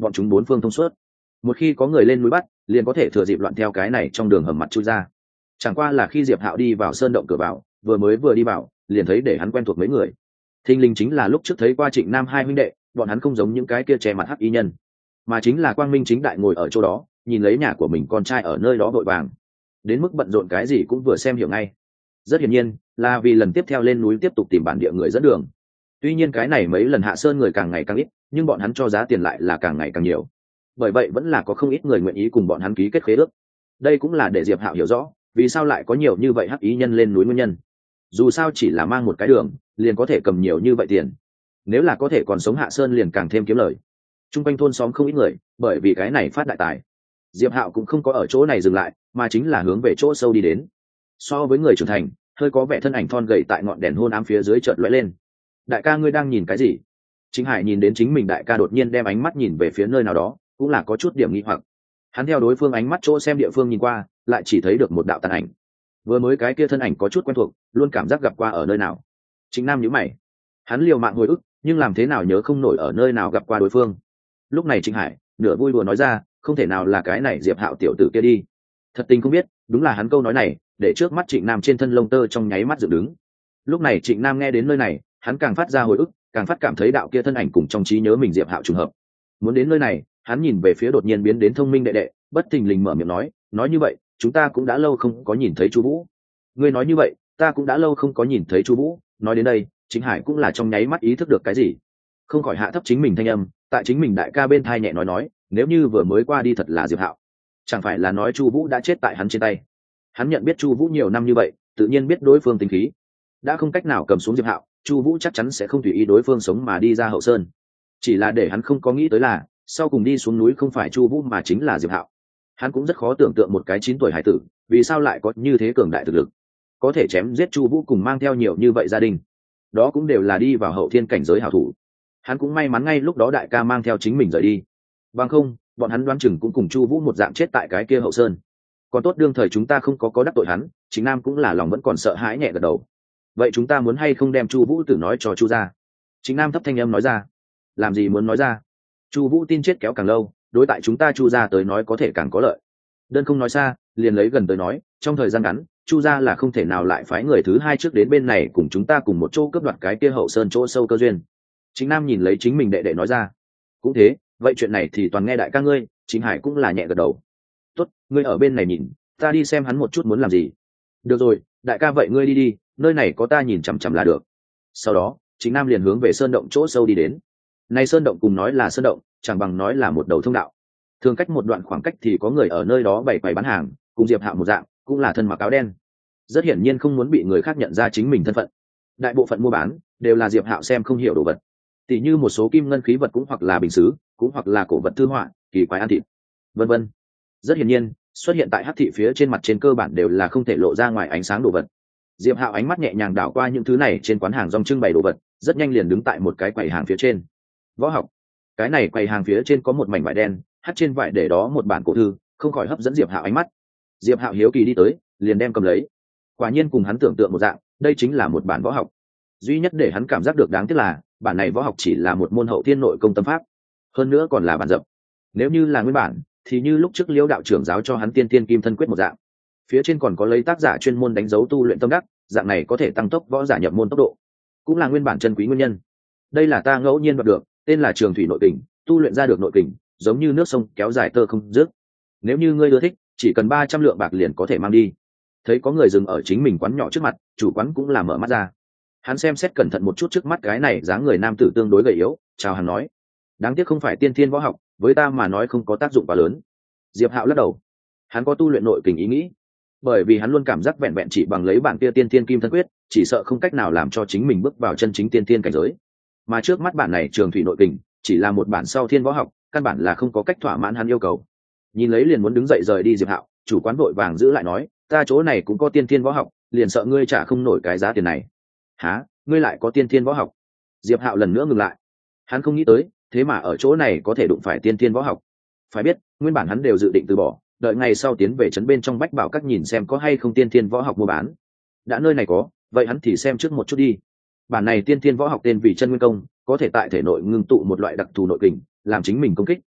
bọn chúng bốn phương thông suốt. Một khi có người lên núi bắt, liền có thể thừa dịp loạn theo cái này trong đường hầm mặt chui ra. Chẳng qua là khi Diệp Hạo đi vào sơn động cửa vào, vừa mới vừa đi vào, liền thấy để hắn quen thuộc mấy người. Thinh linh chính là lúc trước thấy qua Trịnh Nam hai huynh đệ, bọn hắn không giống những cái kia che mặt hắc y nhân, mà chính là quang minh chính đại ngồi ở chỗ đó, nhìn lấy nhà của mình con trai ở nơi đó vội vàng, đến mức bận rộn cái gì cũng vừa xem hiểu ngay. Rất hiển nhiên là vì lần tiếp theo lên núi tiếp tục tìm bản địa người dẫn đường. Tuy nhiên cái này mấy lần hạ sơn người càng ngày càng ít, nhưng bọn hắn cho giá tiền lại là càng ngày càng nhiều. Bởi vậy vẫn là có không ít người nguyện ý cùng bọn hắn ký kết khế ước. Đây cũng là để Diệp Hạo hiểu rõ vì sao lại có nhiều như vậy hắc ý nhân lên núi nguyên nhân. Dù sao chỉ là mang một cái đường, liền có thể cầm nhiều như vậy tiền. Nếu là có thể còn sống hạ sơn liền càng thêm kiếm lời. Trung quanh thôn xóm không ít người, bởi vì cái này phát đại tài. Diệp Hạo cũng không có ở chỗ này dừng lại, mà chính là hướng về chỗ sâu đi đến. So với người trưởng thành, hơi có vẻ thân ảnh thon gầy tại ngọn đèn hôn ám phía dưới chợt lóe lên. Đại ca, ngươi đang nhìn cái gì? Chính Hải nhìn đến chính mình đại ca đột nhiên đem ánh mắt nhìn về phía nơi nào đó, cũng là có chút điểm nghi hoặc. Hắn theo đối phương ánh mắt chỗ xem địa phương nhìn qua, lại chỉ thấy được một đạo tàn ảnh. Vừa mới cái kia thân ảnh có chút quen thuộc, luôn cảm giác gặp qua ở nơi nào. Chính Nam nhíu mày, hắn liều mạng hồi ức, nhưng làm thế nào nhớ không nổi ở nơi nào gặp qua đối phương. Lúc này Trịnh Hải nửa vui đùa nói ra, không thể nào là cái này Diệp Hạo tiểu tử kia đi. Thật tình không biết, đúng là hắn câu nói này, để trước mắt Trịnh Nam trên thân lông tơ trong nháy mắt dựng đứng. Lúc này Trịnh Nam nghe đến nơi này, hắn càng phát ra hồi ức, càng phát cảm thấy đạo kia thân ảnh cùng trong trí nhớ mình Diệp Hạo trùng hợp. Muốn đến nơi này, hắn nhìn về phía đột nhiên biến đến thông minh đệ đệ, bất thình lình mở miệng nói, nói như vậy, chúng ta cũng đã lâu không có nhìn thấy Chu Vũ. Ngươi nói như vậy, ta cũng đã lâu không có nhìn thấy Chu Vũ. Nói đến đây, Chính Hải cũng là trong nháy mắt ý thức được cái gì, không khỏi hạ thấp chính mình thanh âm, tại chính mình đại ca bên thai nhẹ nói nói, nếu như vừa mới qua đi thật là Diệp Hạo, chẳng phải là nói Chu Vũ đã chết tại hắn trên tay. Hắn nhận biết Chu Vũ nhiều năm như vậy, tự nhiên biết đối phương tính khí, đã không cách nào cầm xuống Diệp Hạo, Chu Vũ chắc chắn sẽ không tùy ý đối phương sống mà đi ra hậu sơn. Chỉ là để hắn không có nghĩ tới là, sau cùng đi xuống núi không phải Chu Vũ mà chính là Diệp Hạo. Hắn cũng rất khó tưởng tượng một cái chín tuổi hải tử, vì sao lại có như thế cường đại thực lực, có thể chém giết Chu Vũ cùng mang theo nhiều như vậy gia đình. Đó cũng đều là đi vào hậu thiên cảnh giới hảo thủ. Hắn cũng may mắn ngay lúc đó đại ca mang theo chính mình rời đi. Bằng không, bọn hắn đoán chừng cũng cùng Chu Vũ một dạng chết tại cái kia hậu sơn. Còn tốt đương thời chúng ta không có có đắc tội hắn, Chính Nam cũng là lòng vẫn còn sợ hãi nhẹ gật đầu. Vậy chúng ta muốn hay không đem Chu Vũ tử nói cho Chu gia? Chính Nam thấp thanh âm nói ra. Làm gì muốn nói ra? Chu Vũ tin chết kéo càng lâu, đối tại chúng ta Chu gia tới nói có thể càng có lợi. Đơn không nói xa, liền lấy gần tới nói, trong thời gian ngắn, Chu gia là không thể nào lại phái người thứ hai trước đến bên này cùng chúng ta cùng một chỗ cướp đoạt cái kia hậu sơn chỗ sâu cơ duyên. Chính Nam nhìn lấy chính mình đệ đệ nói ra. Cũng thế, vậy chuyện này thì toàn nghe đại ca ngươi. Chính Hải cũng là nhẹ gật đầu. Tốt, ngươi ở bên này nhìn, ta đi xem hắn một chút muốn làm gì. Được rồi, đại ca vậy ngươi đi đi, nơi này có ta nhìn chằm chằm là được. Sau đó, Chính Nam liền hướng về sơn động chỗ sâu đi đến. Này sơn động cùng nói là sơn động, chẳng bằng nói là một đầu thông đạo. Thường cách một đoạn khoảng cách thì có người ở nơi đó bày quầy bán hàng, cùng Diệp Hạo một dạng, cũng là thân mặc áo đen. Rất hiển nhiên không muốn bị người khác nhận ra chính mình thân phận. Đại bộ phận mua bán đều là Diệp Hạo xem không hiểu đồ vật, tỉ như một số kim ngân khí vật cũng hoặc là bình sứ, cũng hoặc là cổ vật thư họa, kỳ quái ăn thịt, vân vân. Rất hiển nhiên, xuất hiện tại hắc thị phía trên mặt trên cơ bản đều là không thể lộ ra ngoài ánh sáng đồ vật. Diệp Hạo ánh mắt nhẹ nhàng đảo qua những thứ này trên quán hàng rong trưng bày đồ vật, rất nhanh liền đứng tại một cái quầy hàng phía trên. Võ học. Cái này quầy hàng phía trên có một mảnh vải đen, hắt trên vải để đó một bản cổ thư, không khỏi hấp dẫn Diệp Hạo ánh mắt. Diệp Hạo hiếu kỳ đi tới, liền đem cầm lấy. Quả nhiên cùng hắn tưởng tượng một dạng, đây chính là một bản võ học. Duy nhất để hắn cảm giác được đáng tiếc là, bản này võ học chỉ là một môn hậu thiên nội công tâm pháp, hơn nữa còn là bản dập. Nếu như là nguyên bản, thì như lúc trước Liễu đạo trưởng giáo cho hắn tiên tiên kim thân quyết một dạng. Phía trên còn có lấy tác giả chuyên môn đánh dấu tu luyện tâm đắc, dạng này có thể tăng tốc võ giả nhập môn tốc độ, cũng là nguyên bản chân quý nguyên nhân. Đây là ta ngẫu nhiên đoạt được, tên là Trường Thủy Nội Kình, tu luyện ra được nội kình, giống như nước sông kéo dài tơ không dứt. Nếu như ngươi ưa thích, chỉ cần ba trăm lượng bạc liền có thể mang đi. Thấy có người dừng ở chính mình quán nhỏ trước mặt, chủ quán cũng là mở mắt ra. Hắn xem xét cẩn thận một chút trước mắt cái này dáng người nam tử tương đối gầy yếu, chào hắn nói: đáng tiếc không phải tiên thiên võ học, với ta mà nói không có tác dụng quá lớn. Diệp Hạo lắc đầu, hắn có tu luyện nội kình ý nghĩ, bởi vì hắn luôn cảm giác vẹn vẹn chỉ bằng lấy bản kia tiên thiên kim thân quyết, chỉ sợ không cách nào làm cho chính mình bước vào chân chính tiên thiên cảnh giới. Mà trước mắt bản này Trường Thủy Nội Kình chỉ là một bản sau thiên võ học, căn bản là không có cách thỏa mãn hắn yêu cầu. Nhìn lấy liền muốn đứng dậy rời đi Diệp Hạo, chủ quán vội vàng giữ lại nói: ta chỗ này cũng có tiên thiên võ học, liền sợ ngươi trả không nổi cái giá tiền này. Hả? Ngươi lại có tiên thiên võ học? Diệp Hạo lần nữa ngừng lại. Hắn không nghĩ tới, thế mà ở chỗ này có thể đụng phải tiên thiên võ học. Phải biết, nguyên bản hắn đều dự định từ bỏ, đợi ngày sau tiến về trấn bên trong Bách Bảo Các nhìn xem có hay không tiên thiên võ học mua bán. Đã nơi này có, vậy hắn thì xem trước một chút đi. Bản này tiên thiên võ học tên vì Chân Nguyên Công, có thể tại thể nội ngưng tụ một loại đặc thù nội kình, làm chính mình công kích,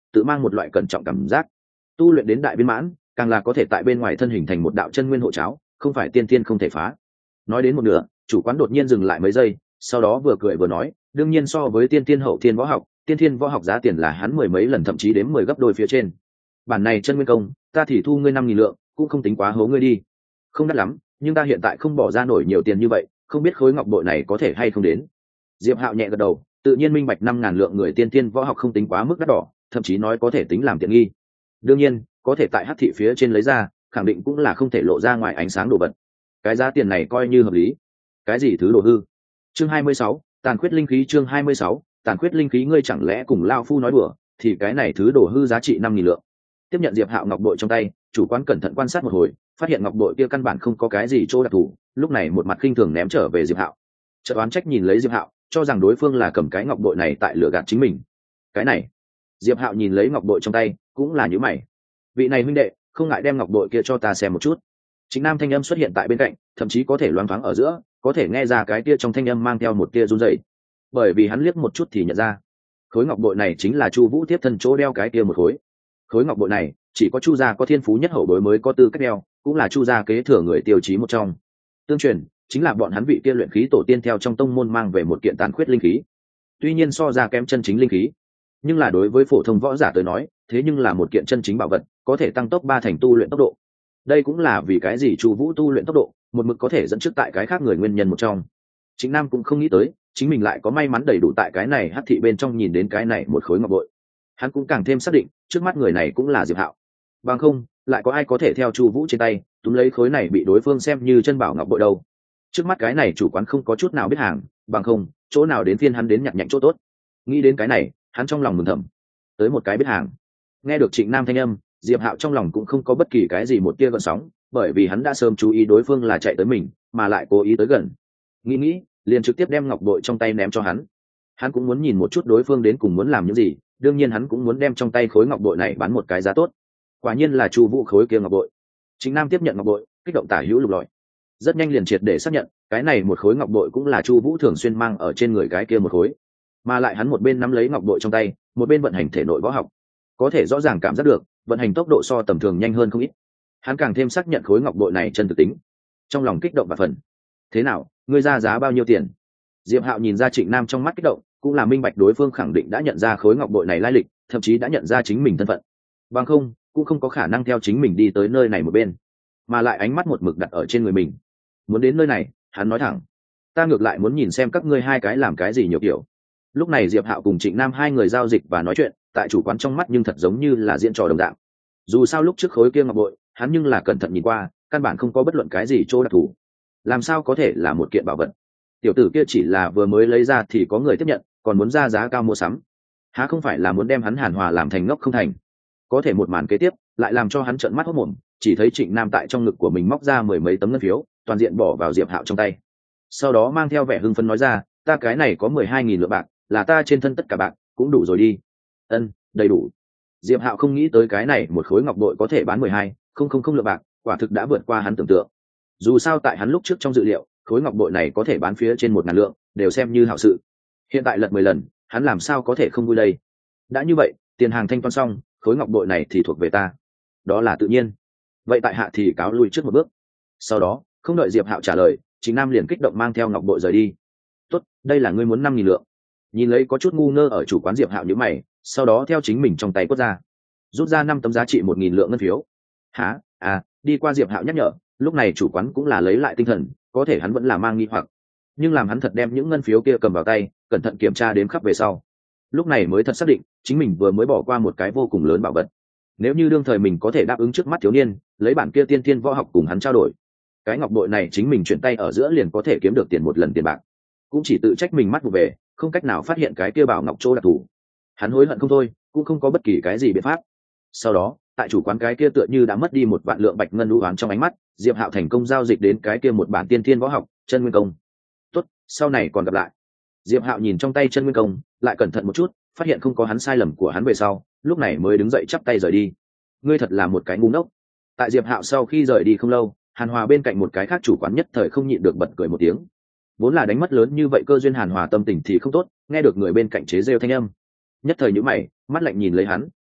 tự mang một loại cẩn trọng cảm giác. Tu luyện đến đại viên mãn, càng là có thể tại bên ngoài thân hình thành một đạo chân nguyên hộ cháo, không phải tiên tiên không thể phá. Nói đến một nửa, chủ quán đột nhiên dừng lại mấy giây, sau đó vừa cười vừa nói, đương nhiên so với tiên tiên hậu thiên võ học, tiên thiên võ học giá tiền là hắn mười mấy lần thậm chí đến mười gấp đôi phía trên. Bản này chân nguyên công, ta thì thu ngươi năm nghìn lượng, cũng không tính quá hố ngươi đi. Không đắt lắm, nhưng ta hiện tại không bỏ ra nổi nhiều tiền như vậy, không biết khối ngọc bội này có thể hay không đến. Diệp Hạo nhẹ gật đầu, tự nhiên minh bạch năm ngàn lượng người tiên tiên võ học không tính quá mức đắt đỏ, thậm chí nói có thể tính làm tiện nghi. Đương nhiên, có thể tại hắc thị phía trên lấy ra, khẳng định cũng là không thể lộ ra ngoài ánh sáng đồ vật. Cái giá tiền này coi như hợp lý. Cái gì thứ đồ hư? Chương hai mươi sáu, tàn khuyết linh khí. Chương hai mươi sáu, tàn khuyết linh khí. Ngươi chẳng lẽ cùng lao phu nói đùa? Thì cái này thứ đồ hư giá trị năm nghìn lượng. Tiếp nhận Diệp Hạo ngọc bội trong tay, chủ quán cẩn thận quan sát một hồi, phát hiện ngọc bội kia căn bản không có cái gì chỗ đặc thù, lúc này một mặt khinh thường ném trở về Diệp Hạo. Chợt oán trách nhìn lấy Diệp Hạo, cho rằng đối phương là cầm cái ngọc bội này tại lừa gạt chính mình. Cái này, Diệp Hạo nhìn lấy ngọc bội trong tay, cũng là nhíu mày. Vị này huynh đệ, không ngại đem ngọc bội kia cho ta xem một chút. Chính Nam thanh âm xuất hiện tại bên cạnh, thậm chí có thể loáng thoáng ở giữa, có thể nghe ra cái kia trong thanh âm mang theo một tia run rẩy. Bởi vì hắn liếc một chút thì nhận ra, khối ngọc bội này chính là Chu Vũ tiếp thân chỗ đeo cái kia một khối. Khối ngọc bội này, chỉ có Chu gia có thiên phú nhất hậu bối mới có tư cách đeo, cũng là Chu gia kế thừa người tiêu chí một trong. Tương truyền, chính là bọn hắn vị kia luyện khí tổ tiên theo trong tông môn mang về một kiện tàn khuyết linh khí. Tuy nhiên so ra kém chân chính linh khí, nhưng là đối với phổ thông võ giả tới nói, thế nhưng là một kiện chân chính bảo vật, có thể tăng tốc ba thành tu luyện tốc độ. Đây cũng là vì cái gì Chu Vũ tu luyện tốc độ, một mực có thể dẫn trước tại cái khác người nguyên nhân một trong. Chính Nam cũng không nghĩ tới, chính mình lại có may mắn đầy đủ tại cái này hắc thị bên trong nhìn đến cái này một khối ngọc bội. Hắn cũng càng thêm xác định, trước mắt người này cũng là Diệp Hạo. Bằng không, lại có ai có thể theo Chu Vũ trên tay, túm lấy khối này bị đối phương xem như chân bảo ngọc bội đâu. Trước mắt cái này chủ quán không có chút nào biết hàng, bằng không, chỗ nào đến phiên hắn đến nhặt nhạnh chỗ tốt. Nghĩ đến cái này, hắn trong lòng mừng thầm. Tới một cái biết hàng. Nghe được Trịnh Nam thanh âm, Diệp Hạo trong lòng cũng không có bất kỳ cái gì một tia gợn sóng, bởi vì hắn đã sớm chú ý đối phương là chạy tới mình, mà lại cố ý tới gần. Nghĩ nghĩ, liền trực tiếp đem ngọc bội trong tay ném cho hắn. Hắn cũng muốn nhìn một chút đối phương đến cùng muốn làm những gì, đương nhiên hắn cũng muốn đem trong tay khối ngọc bội này bán một cái giá tốt. Quả nhiên là Chu Vũ khối kia ngọc bội. Trịnh Nam tiếp nhận ngọc bội, kích động tả hữu lục lọi. Rất nhanh liền triệt để xác nhận, cái này một khối ngọc bội cũng là Chu Vũ thường xuyên mang ở trên người cái kia một khối. Mà lại hắn một bên nắm lấy ngọc bội trong tay, một bên vận hành thể nội võ học. Có thể rõ ràng cảm giác được, vận hành tốc độ so tầm thường nhanh hơn không ít. Hắn càng thêm xác nhận khối ngọc bội này chân thực tính. Trong lòng kích động và phần. Thế nào, ngươi ra giá bao nhiêu tiền? Diệp Hạo nhìn ra Trịnh Nam trong mắt kích động, cũng là minh bạch đối phương khẳng định đã nhận ra khối ngọc bội này lai lịch, thậm chí đã nhận ra chính mình thân phận. Bằng không, cũng không có khả năng theo chính mình đi tới nơi này một bên, mà lại ánh mắt một mực đặt ở trên người mình. Muốn đến nơi này, hắn nói thẳng, ta ngược lại muốn nhìn xem các ngươi hai cái làm cái gì nhiều kiểu. Lúc này Diệp Hạo cùng Trịnh Nam hai người giao dịch và nói chuyện, tại chủ quán trong mắt nhưng thật giống như là diễn trò đồng dạng. Dù sao lúc trước khối kia ngọc bội, hắn nhưng là cẩn thận nhìn qua, căn bản không có bất luận cái gì chỗ đặc thù. Làm sao có thể là một kiện bảo vật? Tiểu tử kia chỉ là vừa mới lấy ra thì có người tiếp nhận, còn muốn ra giá cao mua sắm. Há không phải là muốn đem hắn Hàn Hòa làm thành ngốc không thành? Có thể một màn kế tiếp lại làm cho hắn trợn mắt hốt mồm, chỉ thấy Trịnh Nam tại trong ngực của mình móc ra mười mấy tấm ngân phiếu, toàn diện bỏ vào Diệp Hạo trong tay. Sau đó mang theo vẻ hưng phấn nói ra, ta cái này có mười hai nghìn lượng bạc, là ta trên thân tất cả bạc, cũng đủ rồi đi. Ân, đầy đủ. Diệp Hạo không nghĩ tới cái này một khối ngọc bội có thể bán mười hai, không không không lượng bạc, quả thực đã vượt qua hắn tưởng tượng. Dù sao tại hắn lúc trước trong dự liệu, khối ngọc bội này có thể bán phía trên một ngàn lượng, đều xem như hảo sự. Hiện tại lật mười lần, hắn làm sao có thể không vui đây? Đã như vậy, tiền hàng thanh toán xong, khối ngọc bội này thì thuộc về ta. Đó là tự nhiên. Vậy tại hạ thì cáo lui trước một bước. Sau đó, không đợi Diệp Hạo trả lời, Chính Nam liền kích động mang theo ngọc bội rời đi. Tốt, đây là ngươi muốn năm nghìn lượng. Nhìn lấy có chút ngu ngơ ở chủ quán Diệp Hạo nhíu mày, sau đó theo chính mình trong tay quất ra, rút ra năm tấm giá trị một nghìn lượng ngân phiếu. Hả? À, đi qua Diệp Hạo nhắc nhở, lúc này chủ quán cũng là lấy lại tinh thần, có thể hắn vẫn là mang nghi hoặc, nhưng làm hắn thật đem những ngân phiếu kia cầm vào tay, cẩn thận kiểm tra đếm khắp về sau, lúc này mới thật xác định chính mình vừa mới bỏ qua một cái vô cùng lớn bảo vật. Nếu như đương thời mình có thể đáp ứng trước mắt thiếu niên, lấy bản kia tiên tiên võ học cùng hắn trao đổi, cái ngọc bội này chính mình chuyển tay ở giữa liền có thể kiếm được tiền một lần tiền bạc. Cũng chỉ tự trách mình mắt vụ về, không cách nào phát hiện cái kia bảo ngọc chỗ đặc thù. Hắn hối hận không thôi, cũng không có bất kỳ cái gì biện pháp. Sau đó, tại chủ quán cái kia tựa như đã mất đi một vạn lượng bạch ngân lũ oán trong ánh mắt, Diệp Hạo thành công giao dịch đến cái kia một bản tiên tiên võ học chân nguyên công. Tốt, sau này còn gặp lại. Diệp Hạo nhìn trong tay chân nguyên công, lại cẩn thận một chút, phát hiện không có hắn sai lầm của hắn về sau, lúc này mới đứng dậy chắp tay rời đi. Ngươi thật là một cái ngu ngốc. Tại Diệp Hạo sau khi rời đi không lâu, Hàn Hòa bên cạnh một cái khác chủ quán nhất thời không nhịn được bật cười một tiếng. Vốn là đánh mất lớn như vậy cơ duyên Hàn Hòa tâm tình thì không tốt, nghe được người bên cạnh chế rêu thanh âm, nhất thời nhíu mày, mắt lạnh nhìn lấy hắn,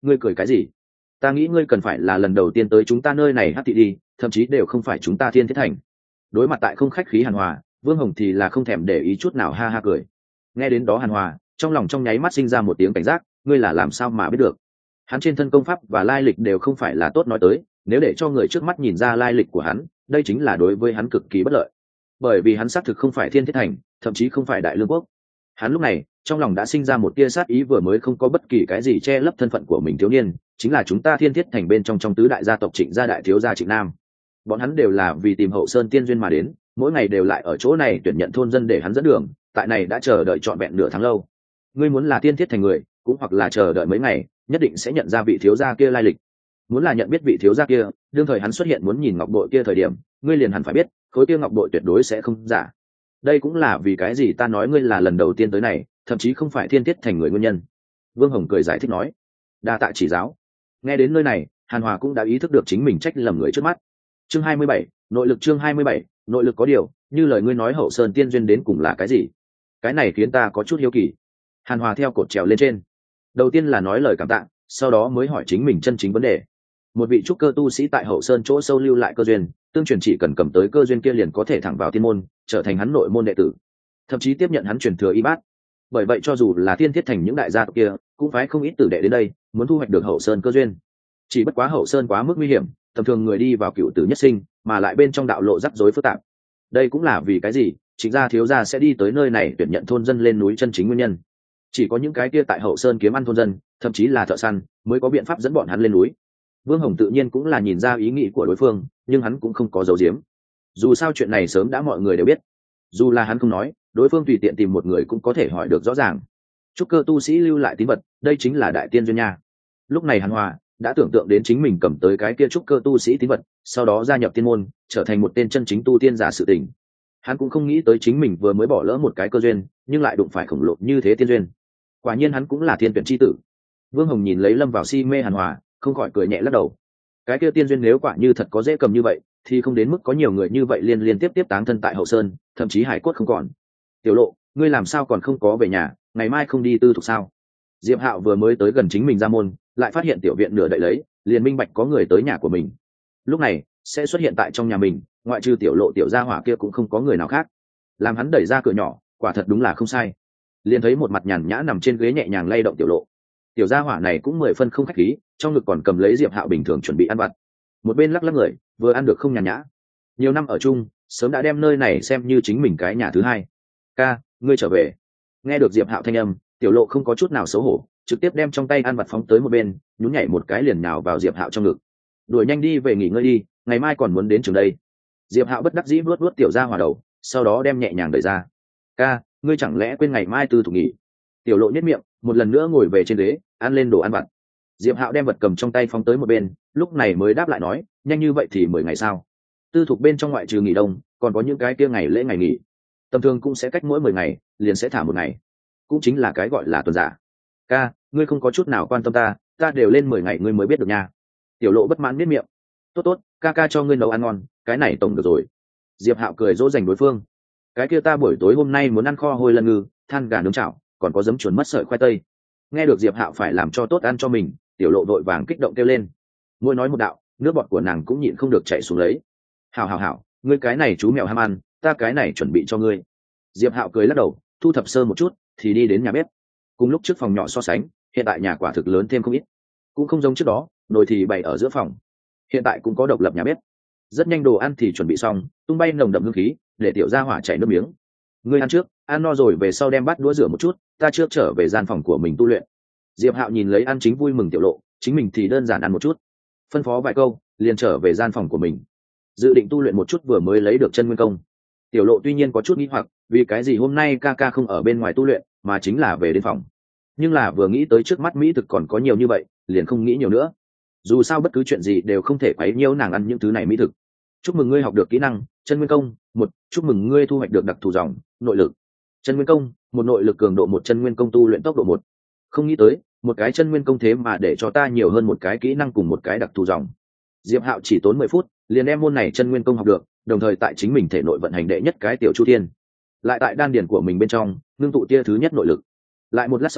ngươi cười cái gì? Ta nghĩ ngươi cần phải là lần đầu tiên tới chúng ta nơi này hát thị đi, thậm chí đều không phải chúng ta thiên thiết thành. Đối mặt tại không khách khí hàn hòa, Vương Hồng thì là không thèm để ý chút nào, ha ha cười. Nghe đến đó hàn hòa trong lòng trong nháy mắt sinh ra một tiếng cảnh giác, ngươi là làm sao mà biết được? Hắn trên thân công pháp và lai lịch đều không phải là tốt nói tới, nếu để cho người trước mắt nhìn ra lai lịch của hắn, đây chính là đối với hắn cực kỳ bất lợi, bởi vì hắn xác thực không phải thiên thiết thành, thậm chí không phải đại lương quốc. Hắn lúc này trong lòng đã sinh ra một tia sát ý, vừa mới không có bất kỳ cái gì che lấp thân phận của mình thiếu niên, chính là chúng ta thiên thiết thành bên trong trong tứ đại gia tộc Trịnh gia đại thiếu gia Trịnh Nam. Bọn hắn đều là vì tìm hậu sơn tiên duyên mà đến, mỗi ngày đều lại ở chỗ này tuyển nhận thôn dân để hắn dẫn đường, tại này đã chờ đợi trọn vẹn nửa tháng lâu. Ngươi muốn là thiên thiết thành người, cũng hoặc là chờ đợi mấy ngày, nhất định sẽ nhận ra vị thiếu gia kia lai lịch. Muốn là nhận biết vị thiếu gia kia, đương thời hắn xuất hiện muốn nhìn ngọc bội kia thời điểm, ngươi liền hẳn phải biết, khối kia ngọc bội tuyệt đối sẽ không giả. Đây cũng là vì cái gì ta nói ngươi là lần đầu tiên tới này, thậm chí không phải thiên thiết thành người nguyên nhân. Vương Hồng cười giải thích nói. Đa tạ chỉ giáo. Nghe đến nơi này, hàn hòa cũng đã ý thức được chính mình trách lầm người trước mắt. Chương hai mươi bảy, nội lực. Chương hai mươi bảy, nội lực. Có điều, như lời ngươi nói hậu sơn tiên duyên đến cùng là cái gì? Cái này khiến ta có chút hiếu kỳ. Hàn hòa theo cột trèo lên trên, đầu tiên là nói lời cảm tạ, sau đó mới hỏi chính mình chân chính vấn đề. Một vị trúc cơ tu sĩ tại hậu sơn chỗ sâu lưu lại cơ duyên, tương truyền chỉ cần cầm tới cơ duyên kia liền có thể thẳng vào thiên môn, trở thành hắn nội môn đệ tử, thậm chí tiếp nhận hắn truyền thừa y bát. Bởi vậy cho dù là thiên thiết thành những đại gia tộc kia, cũng phải không ít tử đệ đến đây muốn thu hoạch được hậu sơn cơ duyên. Chỉ bất quá hậu sơn quá mức nguy hiểm, tầm thường người đi vào cựu tử nhất sinh, mà lại bên trong đạo lộ rắc rối phức tạp. Đây cũng là vì cái gì chính gia thiếu gia sẽ đi tới nơi này tuyển nhận thôn dân lên núi chân chính nguyên nhân. Chỉ có những cái kia tại hậu sơn kiếm ăn thôn dân, thậm chí là thợ săn, mới có biện pháp dẫn bọn hắn lên núi. Vương Hồng tự nhiên cũng là nhìn ra ý nghĩ của đối phương, nhưng hắn cũng không có giấu giếm. Dù sao chuyện này sớm đã mọi người đều biết, dù là hắn không nói, đối phương tùy tiện tìm một người cũng có thể hỏi được rõ ràng. Trúc cơ tu sĩ lưu lại tín vật, đây chính là đại tiên duyên nha. Lúc này hàn hòa đã tưởng tượng đến chính mình cầm tới cái kia trúc cơ tu sĩ tín vật, sau đó gia nhập tiên môn, trở thành một tên chân chính tu tiên giả sự tình. Hắn cũng không nghĩ tới chính mình vừa mới bỏ lỡ một cái cơ duyên, nhưng lại đụng phải khổng lồ như thế tiên duyên. Quả nhiên hắn cũng là thiên tuyển chi tử. Vương Hồng nhìn lấy lâm vào si mê hàn hòa, không khỏi cười nhẹ lắc đầu. Cái kia tiên duyên nếu quả như thật có dễ cầm như vậy, thì không đến mức có nhiều người như vậy liên liên tiếp tiếp táng thân tại hậu sơn, thậm chí hải cốt không còn. Tiểu Lộ, ngươi làm sao còn không có về nhà, ngày mai không đi tư thục sao? Diệp Hạo vừa mới tới gần chính mình ra môn, lại phát hiện tiểu viện nửa đậy lấy, liền minh bạch có người tới nhà của mình. Lúc này sẽ xuất hiện tại trong nhà mình, ngoại trừ Tiểu Lộ tiểu gia hỏa kia cũng không có người nào khác. Làm hắn đẩy ra cửa nhỏ, quả thật đúng là không sai. Liền thấy một mặt nhàn nhã nằm trên ghế nhẹ nhàng lay động Tiểu Lộ. Tiểu gia hỏa này cũng mười phân không khách khí, trong ngực còn cầm lấy Diệp Hạo bình thường chuẩn bị ăn vặt. Một bên lắc lắc người, vừa ăn được không nhàn nhã. Nhiều năm ở chung, sớm đã đem nơi này xem như chính mình cái nhà thứ hai. Ca, ngươi trở về. Nghe được Diệp Hạo thanh âm, Tiểu Lộ không có chút nào xấu hổ, trực tiếp đem trong tay ăn vặt phóng tới một bên, nhún nhảy một cái liền nhào vào Diệp Hạo trong ngực. Đuổi nhanh đi về nghỉ ngơi đi, ngày mai còn muốn đến trường đây. Diệp Hạo bất đắc dĩ vuốt vuốt tiểu gia hỏa đầu, sau đó đem nhẹ nhàng đẩy ra. Ca, ngươi chẳng lẽ quên ngày mai tư thục nghỉ? Tiểu Lộ nhếch miệng, một lần nữa ngồi về trên ghế, ăn lên đồ ăn vặt. Diệp Hạo đem vật cầm trong tay phóng tới một bên, lúc này mới đáp lại nói, nhanh như vậy thì mười ngày sao? Tư thục bên trong ngoại trừ nghỉ đông, còn có những cái kia ngày lễ ngày nghỉ. Tầm thường cũng sẽ cách mỗi mười ngày, liền sẽ thả một ngày, cũng chính là cái gọi là tuần giả. Ca, ngươi không có chút nào quan tâm ta, ta đều lên mười ngày ngươi mới biết được nha. Tiểu Lộ bất mãn biết miệng. Tốt tốt, ca ca cho ngươi nấu ăn ngon, cái này tổng được rồi. Diệp Hạo cười dỗ dành đối phương. Cái kia ta buổi tối hôm nay muốn ăn kho hôi lân ngư, than gà nướng chảo, còn có giấm chuồn mất sợi khoai tây. Nghe được Diệp Hạo phải làm cho tốt ăn cho mình, Tiểu Lộ vội vàng kích động kêu lên. Mỗi nói một đạo, nước bọt của nàng cũng nhịn không được chảy xuống lấy. Hảo hảo hảo, ngươi cái này chú mèo ham ăn, ta cái này chuẩn bị cho ngươi. Diệp Hạo cười lắc đầu, thu thập sơ một chút thì đi đến nhà bếp. Cùng lúc trước phòng nhỏ so sánh, hiện tại nhà quả thực lớn thêm không ít, cũng không giống trước đó nồi thì bày ở giữa phòng, hiện tại cũng có độc lập nhà bếp. Rất nhanh đồ ăn thì chuẩn bị xong, tung bay nồng đậm hương khí, để tiểu gia hỏa chảy nước miếng. Ngươi ăn trước, ăn no rồi về sau đem bát đũa rửa một chút, ta trước trở về gian phòng của mình tu luyện. Diệp Hạo nhìn lấy ăn chính vui mừng Tiểu Lộ, chính mình thì đơn giản ăn một chút, phân phó vài câu liền trở về gian phòng của mình, dự định tu luyện một chút vừa mới lấy được chân nguyên công. Tiểu Lộ tuy nhiên có chút nghi hoặc, vì cái gì hôm nay ca ca không ở bên ngoài tu luyện mà chính là về đến phòng, nhưng là vừa nghĩ tới trước mắt mỹ thực còn có nhiều như vậy, liền không nghĩ nhiều nữa. Dù sao bất cứ chuyện gì đều không thể quấy nhiễu nàng ăn những thứ này mỹ thực. Chúc mừng ngươi học được kỹ năng chân nguyên công một, chúc mừng ngươi thu hoạch được đặc thù dòng nội lực. Chân nguyên công một, nội lực cường độ một, chân nguyên công tu luyện tốc độ một. Không nghĩ tới một cái chân nguyên công thế mà để cho ta nhiều hơn một cái kỹ năng cùng một cái đặc thù dòng. Diệp Hạo chỉ tốn mười phút liền đem môn này chân nguyên công học được, đồng thời tại chính mình thể nội vận hành đệ nhất cái tiểu chu thiên, lại tại đan điển của mình bên trong ngưng tụ tia thứ nhất nội lực. Lại một lát sau,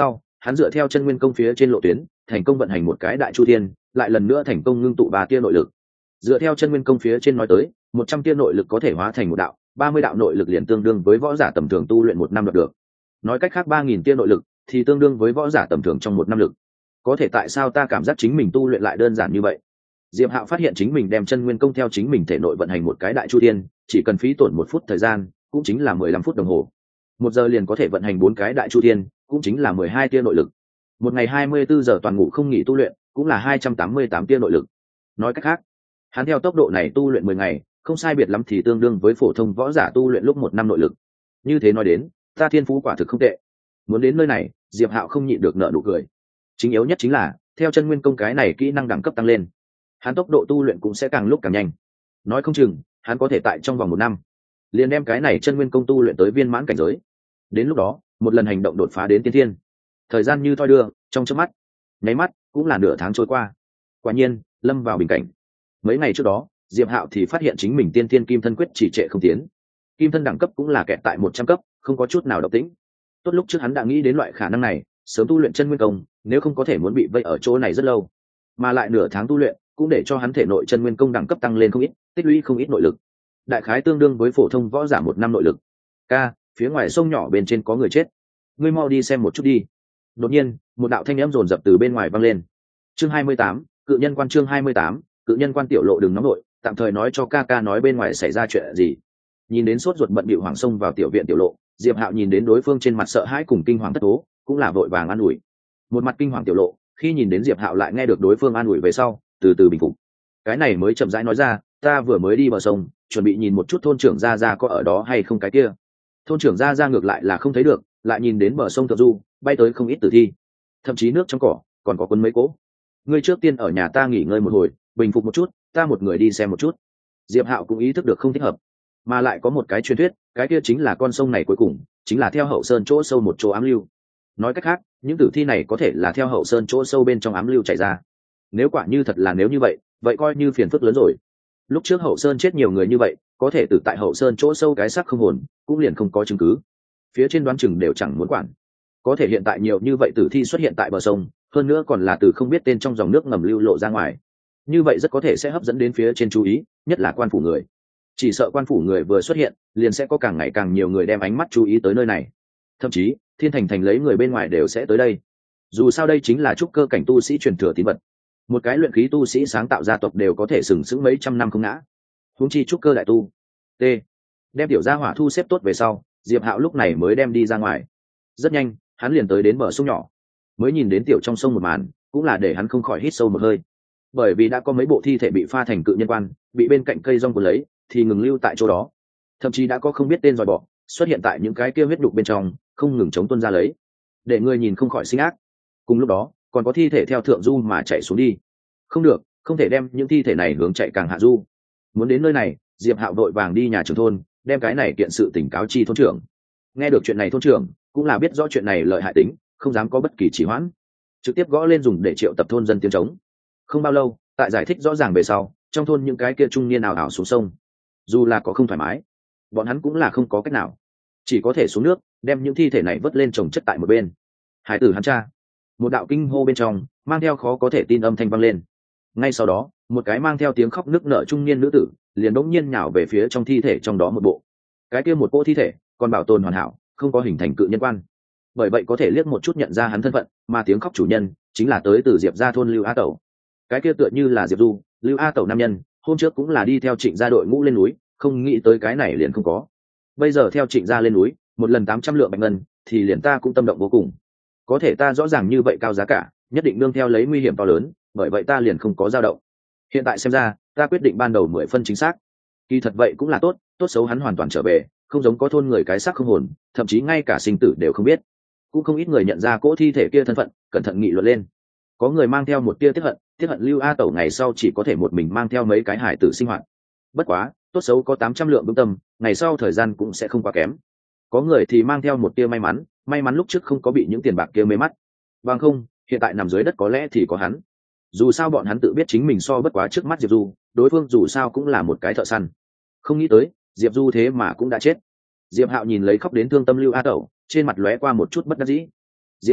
hắn dựa theo chân nguyên công phía trên lộ tuyến thành công vận hành một cái đại chu thiên, lại lần nữa thành công ngưng tụ ba tia nội lực. Dựa theo chân nguyên công phía trên nói tới, một trăm tia nội lực có thể hóa thành một đạo, ba mươi đạo nội lực liền tương đương với võ giả tầm thường tu luyện một năm đạt được. Nói cách khác ba nghìn tia nội lực thì tương đương với võ giả tầm thường trong một năm lực. Có thể tại sao ta cảm giác chính mình tu luyện lại đơn giản như vậy? Diệp Hạo phát hiện chính mình đem chân nguyên công theo chính mình thể nội vận hành một cái đại chu thiên, chỉ cần phí tổn một phút thời gian, cũng chính là mười lăm phút đồng hồ. Một giờ liền có thể vận hành bốn cái đại chu thiên, cũng chính là mười hai tia nội lực. Một ngày hai mươi bốn giờ toàn ngủ không nghỉ tu luyện, cũng là hai trăm tám mươi tám tia nội lực. Nói cách khác, hắn theo tốc độ này tu luyện mười ngày, không sai biệt lắm thì tương đương với phổ thông võ giả tu luyện lúc một năm nội lực. Như thế nói đến, ta thiên phú quả thực không tệ. Muốn đến nơi này, Diệp Hạo không nhịn được nở nụ cười. Chính yếu nhất chính là, theo chân nguyên công cái này kỹ năng đẳng cấp tăng lên, hắn tốc độ tu luyện cũng sẽ càng lúc càng nhanh. Nói không chừng, hắn có thể tại trong vòng một năm, liền đem cái này chân nguyên công tu luyện tới viên mãn cảnh giới. Đến lúc đó, một lần hành động đột phá đến tiên thiên. Thời gian như thoi đưa, trong chớp mắt, nháy mắt cũng là nửa tháng trôi qua. Quả nhiên, lâm vào bình cảnh. Mấy ngày trước đó, Diệp Hạo thì phát hiện chính mình tiên thiên kim thân quyết chỉ trệ không tiến. Kim thân đẳng cấp cũng là kẹt tại một trăm cấp, không có chút nào động tĩnh. Tốt lúc trước hắn đã nghĩ đến loại khả năng này, sớm tu luyện chân nguyên công, nếu không có thể muốn bị vây ở chỗ này rất lâu. Mà lại nửa tháng tu luyện, cũng để cho hắn thể nội chân nguyên công đẳng cấp tăng lên không ít, tích lũy không ít nội lực. Đại khái tương đương với phổ thông võ giả một năm nội lực. Ca, phía ngoài sông nhỏ bên trên có người chết, ngươi mau đi xem một chút đi. Đột nhiên, một đạo thanh âm rồn rập từ bên ngoài vang lên. Chương hai mươi tám, cự nhân quan. Chương hai mươi tám, cự nhân quan. Tiểu Lộ đừng nóng nội, tạm thời nói cho ca ca nói bên ngoài xảy ra chuyện gì. Nhìn đến sốt ruột bận bịu Hoàng Sông vào tiểu viện Tiểu Lộ, Diệp Hạo nhìn đến đối phương trên mặt sợ hãi cùng kinh hoàng thất thố, cũng là vội vàng an ủi. Một mặt kinh hoàng Tiểu Lộ, khi nhìn đến Diệp Hạo lại nghe được đối phương an ủi về sau, từ từ bình phục. Cái này mới chậm rãi nói ra, ta vừa mới đi bờ sông, chuẩn bị nhìn một chút thôn trưởng gia gia có ở đó hay không cái kia. Thôn trưởng gia gia ngược lại là không thấy được, lại nhìn đến bờ sông thượng du, bay tới không ít tử thi, thậm chí nước trong cỏ còn có quân mấy cỗ. Ngươi trước tiên ở nhà ta nghỉ ngơi một hồi, bình phục một chút, ta một người đi xem một chút. Diệp Hạo cũng ý thức được không thích hợp, mà lại có một cái truyền thuyết, cái kia chính là con sông này cuối cùng chính là theo hậu sơn chỗ sâu một chỗ ám lưu. Nói cách khác, những tử thi này có thể là theo hậu sơn chỗ sâu bên trong ám lưu chảy ra. Nếu quả như thật là nếu như vậy, vậy coi như phiền phức lớn rồi. Lúc trước hậu sơn chết nhiều người như vậy, có thể từ tại hậu sơn chỗ sâu cái xác không hồn, cũng liền không có chứng cứ. Phía trên đoán chừng đều chẳng muốn quản. Có thể hiện tại nhiều như vậy tử thi xuất hiện tại bờ sông, hơn nữa còn là từ không biết tên trong dòng nước ngầm lưu lộ ra ngoài. Như vậy rất có thể sẽ hấp dẫn đến phía trên chú ý, nhất là quan phủ người. Chỉ sợ quan phủ người vừa xuất hiện, liền sẽ có càng ngày càng nhiều người đem ánh mắt chú ý tới nơi này. Thậm chí, Thiên Thành thành lấy người bên ngoài đều sẽ tới đây. Dù sao đây chính là trúc cơ cảnh tu sĩ truyền thừa tín vật. Một cái luyện khí tu sĩ sáng tạo gia tộc đều có thể sừng sững mấy trăm năm không ngã. Huống chi trúc cơ đại tu. T. Đem tiểu gia hỏa thu xếp tốt về sau, Diệp Hạo lúc này mới đem đi ra ngoài. Rất nhanh, hắn liền tới đến bờ sông nhỏ. Mới nhìn đến tiểu trong sông một màn, cũng là để hắn không khỏi hít sâu một hơi. Bởi vì đã có mấy bộ thi thể bị pha thành cự nhân quan, bị bên cạnh cây rong cuốn lấy, thì ngừng lưu tại chỗ đó. Thậm chí đã có không biết tên giòi bọ xuất hiện tại những cái kia huyết đục bên trong, không ngừng chống tuôn ra lấy, để người nhìn không khỏi sinh ác. Cùng lúc đó, còn có thi thể theo thượng du mà chạy xuống đi. Không được, không thể đem những thi thể này hướng chạy càng hạ du. Muốn đến nơi này, Diệp Hạo đội vàng đi nhà trưởng thôn, đem cái này kiện sự tình cáo chi thôn trưởng. Nghe được chuyện này thôn trưởng cũng là biết rõ chuyện này lợi hại tính, không dám có bất kỳ trì hoãn, trực tiếp gõ lên dùng để triệu tập thôn dân tiếng trống. Không bao lâu, tại giải thích rõ ràng về sau, trong thôn những cái kia trung niên ảo ảo xuống sông. Dù là có không thoải mái, bọn hắn cũng là không có cách nào, chỉ có thể xuống nước đem những thi thể này vớt lên trồng chất tại một bên. Hải tử hắn cha, một đạo kinh hô bên trong mang theo khó có thể tin âm thanh vang lên. Ngay sau đó, một cái mang theo tiếng khóc nức nở trung niên nữ tử liền đống nhiên nhào về phía trong thi thể trong đó một bộ. Cái kia một bộ thi thể còn bảo tồn hoàn hảo, không có hình thành cự nhân quan, bởi vậy có thể liếc một chút nhận ra hắn thân phận, mà tiếng khóc chủ nhân chính là tới từ Diệp gia thôn Lưu A Tẩu. Cái kia tựa như là Diệp Du, Lưu A Tẩu nam nhân, hôm trước cũng là đi theo Trịnh gia đội ngũ lên núi, không nghĩ tới cái này liền không có. Bây giờ theo Trịnh gia lên núi, một lần tám trăm lượng bạch ngân, thì liền ta cũng tâm động vô cùng. Có thể ta rõ ràng như vậy cao giá cả, nhất định đương theo lấy nguy hiểm to lớn, bởi vậy ta liền không có dao động. Hiện tại xem ra, ta quyết định ban đầu mười phân chính xác. Kỳ thật vậy cũng là tốt, tốt xấu hắn hoàn toàn trở về, không giống có thôn người cái xác không hồn, thậm chí ngay cả sinh tử đều không biết. Cũng không ít người nhận ra cỗ thi thể kia thân phận, cẩn thận nghị luận lên. Có người mang theo một tia tiếc hận, tiếc hận Lưu A Tẩu ngày sau chỉ có thể một mình mang theo mấy cái hải tử sinh hoạt. Bất quá, tốt xấu có tám trăm lượng vững tâm, ngày sau thời gian cũng sẽ không quá kém. Có người thì mang theo một tia may mắn, may mắn lúc trước không có bị những tiền bạc kia mê mắt. Bằng không, hiện tại nằm dưới đất có lẽ thì có hắn. Dù sao bọn hắn tự biết chính mình so bất quá trước mắt Diệp Du, đối phương dù sao cũng là một cái thợ săn. Không nghĩ tới, Diệp Du thế mà cũng đã chết. Diệp Hạo nhìn lấy khóc đến thương tâm Lưu A Tẩu, trên mặt lóe qua một chút bất đắc dĩ. Diệp Du,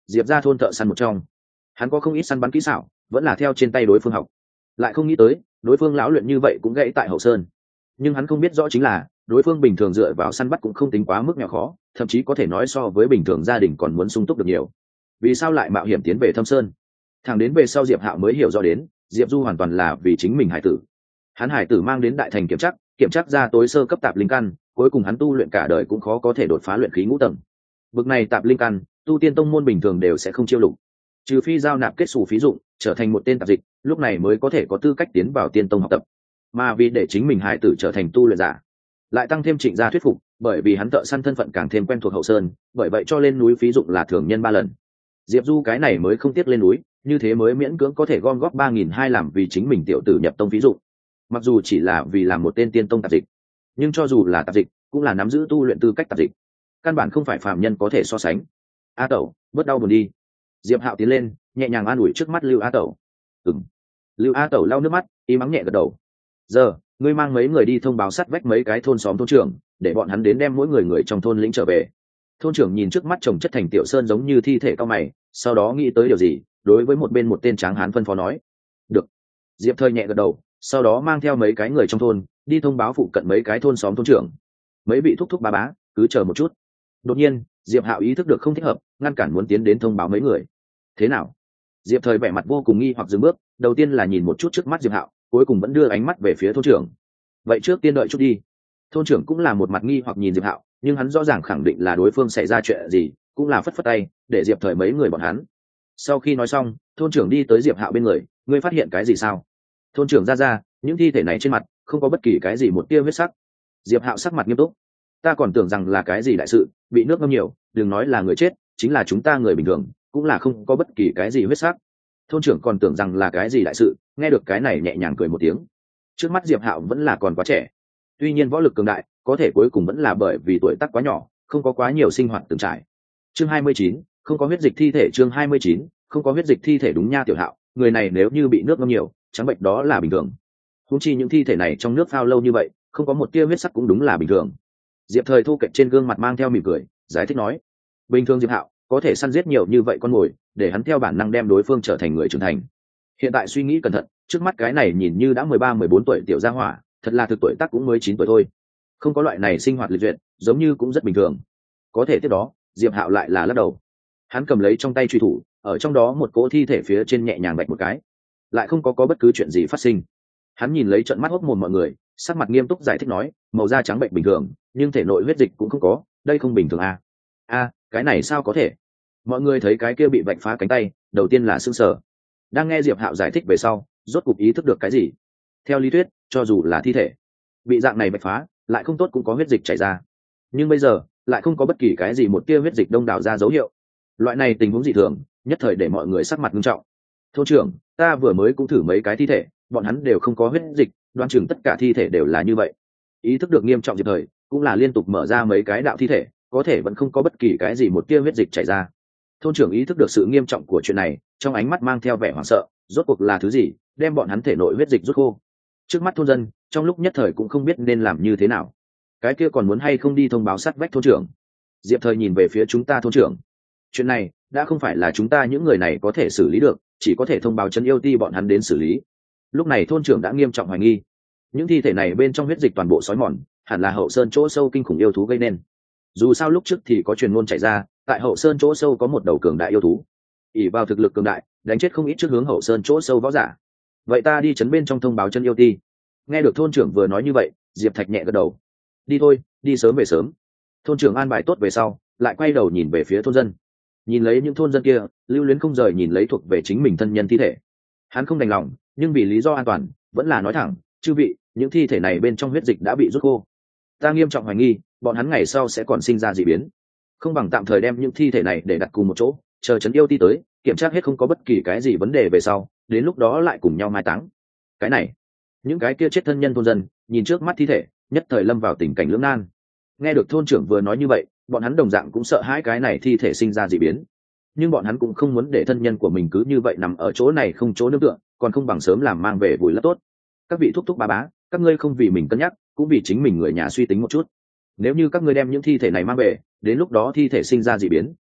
Diệp ra thôn thợ săn một trong, hắn có không ít săn bắn kỹ xảo, vẫn là theo trên tay đối phương học. Lại không nghĩ tới đối phương lão luyện như vậy cũng gãy tại hậu sơn. Nhưng hắn không biết rõ chính là đối phương bình thường dựa vào săn bắt cũng không tính quá mức nhỏ khó, thậm chí có thể nói so với bình thường gia đình còn muốn sung túc được nhiều. Vì sao lại mạo hiểm tiến về thâm sơn? Thằng đến về sau Diệp Hạo mới hiểu rõ đến, Diệp Du hoàn toàn là vì chính mình hải tử. Hắn hải tử mang đến đại thành kiểm chắc, kiểm chắc ra tối sơ cấp tạp linh căn, cuối cùng hắn tu luyện cả đời cũng khó có thể đột phá luyện khí ngũ tầng. Bực này tạp linh căn, tu tiên tông môn bình thường đều sẽ không chiêu lục, trừ phi giao nạp kết xù phí dụng, trở thành một tên tạp dịch, lúc này mới có thể có tư cách tiến vào tiên tông học tập. Mà vì để chính mình hải tử trở thành tu luyện giả, lại tăng thêm Trịnh gia thuyết phục, bởi vì hắn thợ săn thân phận càng thêm quen thuộc hậu sơn, bởi vậy cho lên núi phí dụng là thường nhân ba lần. Diệp Du cái này mới không tiếc lên núi, như thế mới miễn cưỡng có thể gom góp ba nghìn hai làm vì chính mình tiểu tử nhập tông phí dụng. Mặc dù chỉ là vì làm một tên tiên tông tạp dịch, nhưng cho dù là tạp dịch, cũng là nắm giữ tu luyện tư cách tạp dịch, căn bản không phải phàm nhân có thể so sánh. A Tẩu, bớt đau buồn đi. Diệp Hạo tiến lên, nhẹ nhàng an ủi trước mắt Lưu A Tẩu. Ừm. Lưu A Tẩu lau nước mắt, y mắng nhẹ gật đầu. Giờ, ngươi mang mấy người đi thông báo sát vách mấy cái thôn xóm thôn trưởng, để bọn hắn đến đem mỗi người người trong thôn lĩnh trở về. Thôn trưởng nhìn trước mắt chồng chất thành tiểu sơn giống như thi thể cao mày, sau đó nghĩ tới điều gì, đối với một bên một tên tráng hán phân phó nói. Được. Diệp Thời nhẹ gật đầu, sau đó mang theo mấy cái người trong thôn đi thông báo phụ cận mấy cái thôn xóm thôn trưởng. Mấy vị thúc thúc bá bá, cứ chờ một chút. Đột nhiên, Diệp Hạo ý thức được không thích hợp, ngăn cản muốn tiến đến thông báo mấy người. Thế nào? Diệp Thời vẻ mặt vô cùng nghi hoặc dừng bước, đầu tiên là nhìn một chút trước mắt Diệp Hạo, cuối cùng vẫn đưa ánh mắt về phía thôn trưởng. Vậy trước tiên đợi chút đi. Thôn trưởng cũng là một mặt nghi hoặc nhìn Diệp Hạo, nhưng hắn rõ ràng khẳng định là đối phương xảy ra chuyện gì, cũng là phất phất tay để Diệp Thời mấy người bọn hắn. Sau khi nói xong, thôn trưởng đi tới Diệp Hạo bên người, ngươi phát hiện cái gì sao? Thôn trưởng ra ra, những thi thể này trên mặt không có bất kỳ cái gì một tia huyết sắc. Diệp Hạo sắc mặt nghiêm túc, ta còn tưởng rằng là cái gì đại sự, bị nước ngâm nhiều, đừng nói là người chết, chính là chúng ta người bình thường cũng là không có bất kỳ cái gì huyết sắc. Thôn trưởng còn tưởng rằng là cái gì đại sự, nghe được cái này nhẹ nhàng cười một tiếng. Trước mắt Diệp Hạo vẫn là còn quá trẻ, tuy nhiên võ lực cường đại, có thể cuối cùng vẫn là bởi vì tuổi tác quá nhỏ, không có quá nhiều sinh hoạt từng trải. Chương hai mươi chín, không có huyết dịch thi thể. Chương hai mươi chín, không có huyết dịch thi thể. Đúng nha Tiểu Hạo, người này nếu như bị nước ngâm nhiều, trắng bệnh đó là bình thường. Huống chi những thi thể này trong nước phao lâu như vậy, không có một tia huyết sắc cũng đúng là bình thường. Diệp Thời thu cạnh trên gương mặt mang theo mỉm cười, giải thích nói, bình thường Diệp Hạo có thể săn giết nhiều như vậy con mồi, để hắn theo bản năng đem đối phương trở thành người trưởng thành. Hiện tại suy nghĩ cẩn thận, trước mắt cái này nhìn như đã mười ba mười bốn tuổi tiểu gia hỏa, thật là thực tuổi tác cũng mới chín tuổi thôi. Không có loại này sinh hoạt lịch duyệt, giống như cũng rất bình thường. Có thể tiếp đó, Diệp Hạo lại là lắc đầu. Hắn cầm lấy trong tay truy thủ, ở trong đó một cỗ thi thể phía trên nhẹ nhàng bạch một cái, lại không có có bất cứ chuyện gì phát sinh. Hắn nhìn lấy trận mắt hốc mồm mọi người, sắc mặt nghiêm túc giải thích nói, màu da trắng bệnh bình thường, nhưng thể nội huyết dịch cũng không có, đây không bình thường à? A, cái này sao có thể? Mọi người thấy cái kia bị vạch phá cánh tay, đầu tiên là sững sờ. Đang nghe Diệp Hạo giải thích về sau, rốt cục ý thức được cái gì. Theo lý thuyết, cho dù là thi thể bị dạng này vạch phá, lại không tốt cũng có huyết dịch chảy ra, nhưng bây giờ lại không có bất kỳ cái gì một tia huyết dịch đông đảo ra dấu hiệu. Loại này tình huống dị thường, nhất thời để mọi người sắc mặt nghiêm trọng. Thôn trưởng, ta vừa mới cũng thử mấy cái thi thể, bọn hắn đều không có huyết dịch, đoán chừng tất cả thi thể đều là như vậy. Ý thức được nghiêm trọng Diệp Thời, cũng là liên tục mở ra mấy cái đạo thi thể, có thể vẫn không có bất kỳ cái gì một tia huyết dịch chảy ra. Thôn trưởng ý thức được sự nghiêm trọng của chuyện này, trong ánh mắt mang theo vẻ hoảng sợ, rốt cuộc là thứ gì đem bọn hắn thể nội huyết dịch rút khô. Trước mắt thôn dân, trong lúc nhất thời cũng không biết nên làm như thế nào. Cái kia còn muốn hay không đi thông báo sát vách thôn trưởng? Diệp Thời nhìn về phía chúng ta thôn trưởng. Chuyện này đã không phải là chúng ta những người này có thể xử lý được, chỉ có thể thông báo trấn yêu ti bọn hắn đến xử lý. Lúc này thôn trưởng đã nghiêm trọng hoài nghi, những thi thể này bên trong huyết dịch toàn bộ sói mòn, hẳn là hậu sơn chỗ sâu kinh khủng yêu thú gây nên. Dù sao lúc trước thì có truyền ngôn chạy ra, tại hậu sơn chỗ sâu có một đầu cường đại yêu thú, ỷ vào thực lực cường đại, đánh chết không ít trước hướng hậu sơn chỗ sâu võ giả. Vậy ta đi trấn bên trong thông báo chân yêu ti. Nghe được thôn trưởng vừa nói như vậy, Diệp Thạch nhẹ gật đầu. Đi thôi, đi sớm về sớm. Thôn trưởng an bài tốt về sau, lại quay đầu nhìn về phía thôn dân. Nhìn lấy những thôn dân kia, lưu luyến không rời nhìn lấy thuộc về chính mình thân nhân thi thể. Hắn không đành lòng, nhưng vì lý do an toàn, vẫn là nói thẳng, chư vị, những thi thể này bên trong huyết dịch đã bị rút khô. Ta nghiêm trọng hoài nghi, bọn hắn ngày sau sẽ còn sinh ra dị biến. Không bằng tạm thời đem những thi thể này để đặt cùng một chỗ, chờ trấn yêu ti tới, kiểm tra hết không có bất kỳ cái gì vấn đề về sau, đến lúc đó lại cùng nhau mai táng. Cái này, những cái kia chết thân nhân thôn dân, nhìn trước mắt thi thể, nhất thời lâm vào tình cảnh lưỡng nan. Nghe được thôn trưởng vừa nói như vậy, bọn hắn đồng dạng cũng sợ hãi cái này thi thể sinh ra dị biến, nhưng bọn hắn cũng không muốn để thân nhân của mình cứ như vậy nằm ở chỗ này không chỗ nương tựa, còn không bằng sớm làm mang về vùi lấp tốt. Các vị thúc thúc bá bá, các ngươi không vì mình cân nhắc, cũng vì chính mình người nhà suy tính một chút. Nếu như các ngươi đem những thi thể này mang về, đến lúc đó thi thể sinh ra dị biến,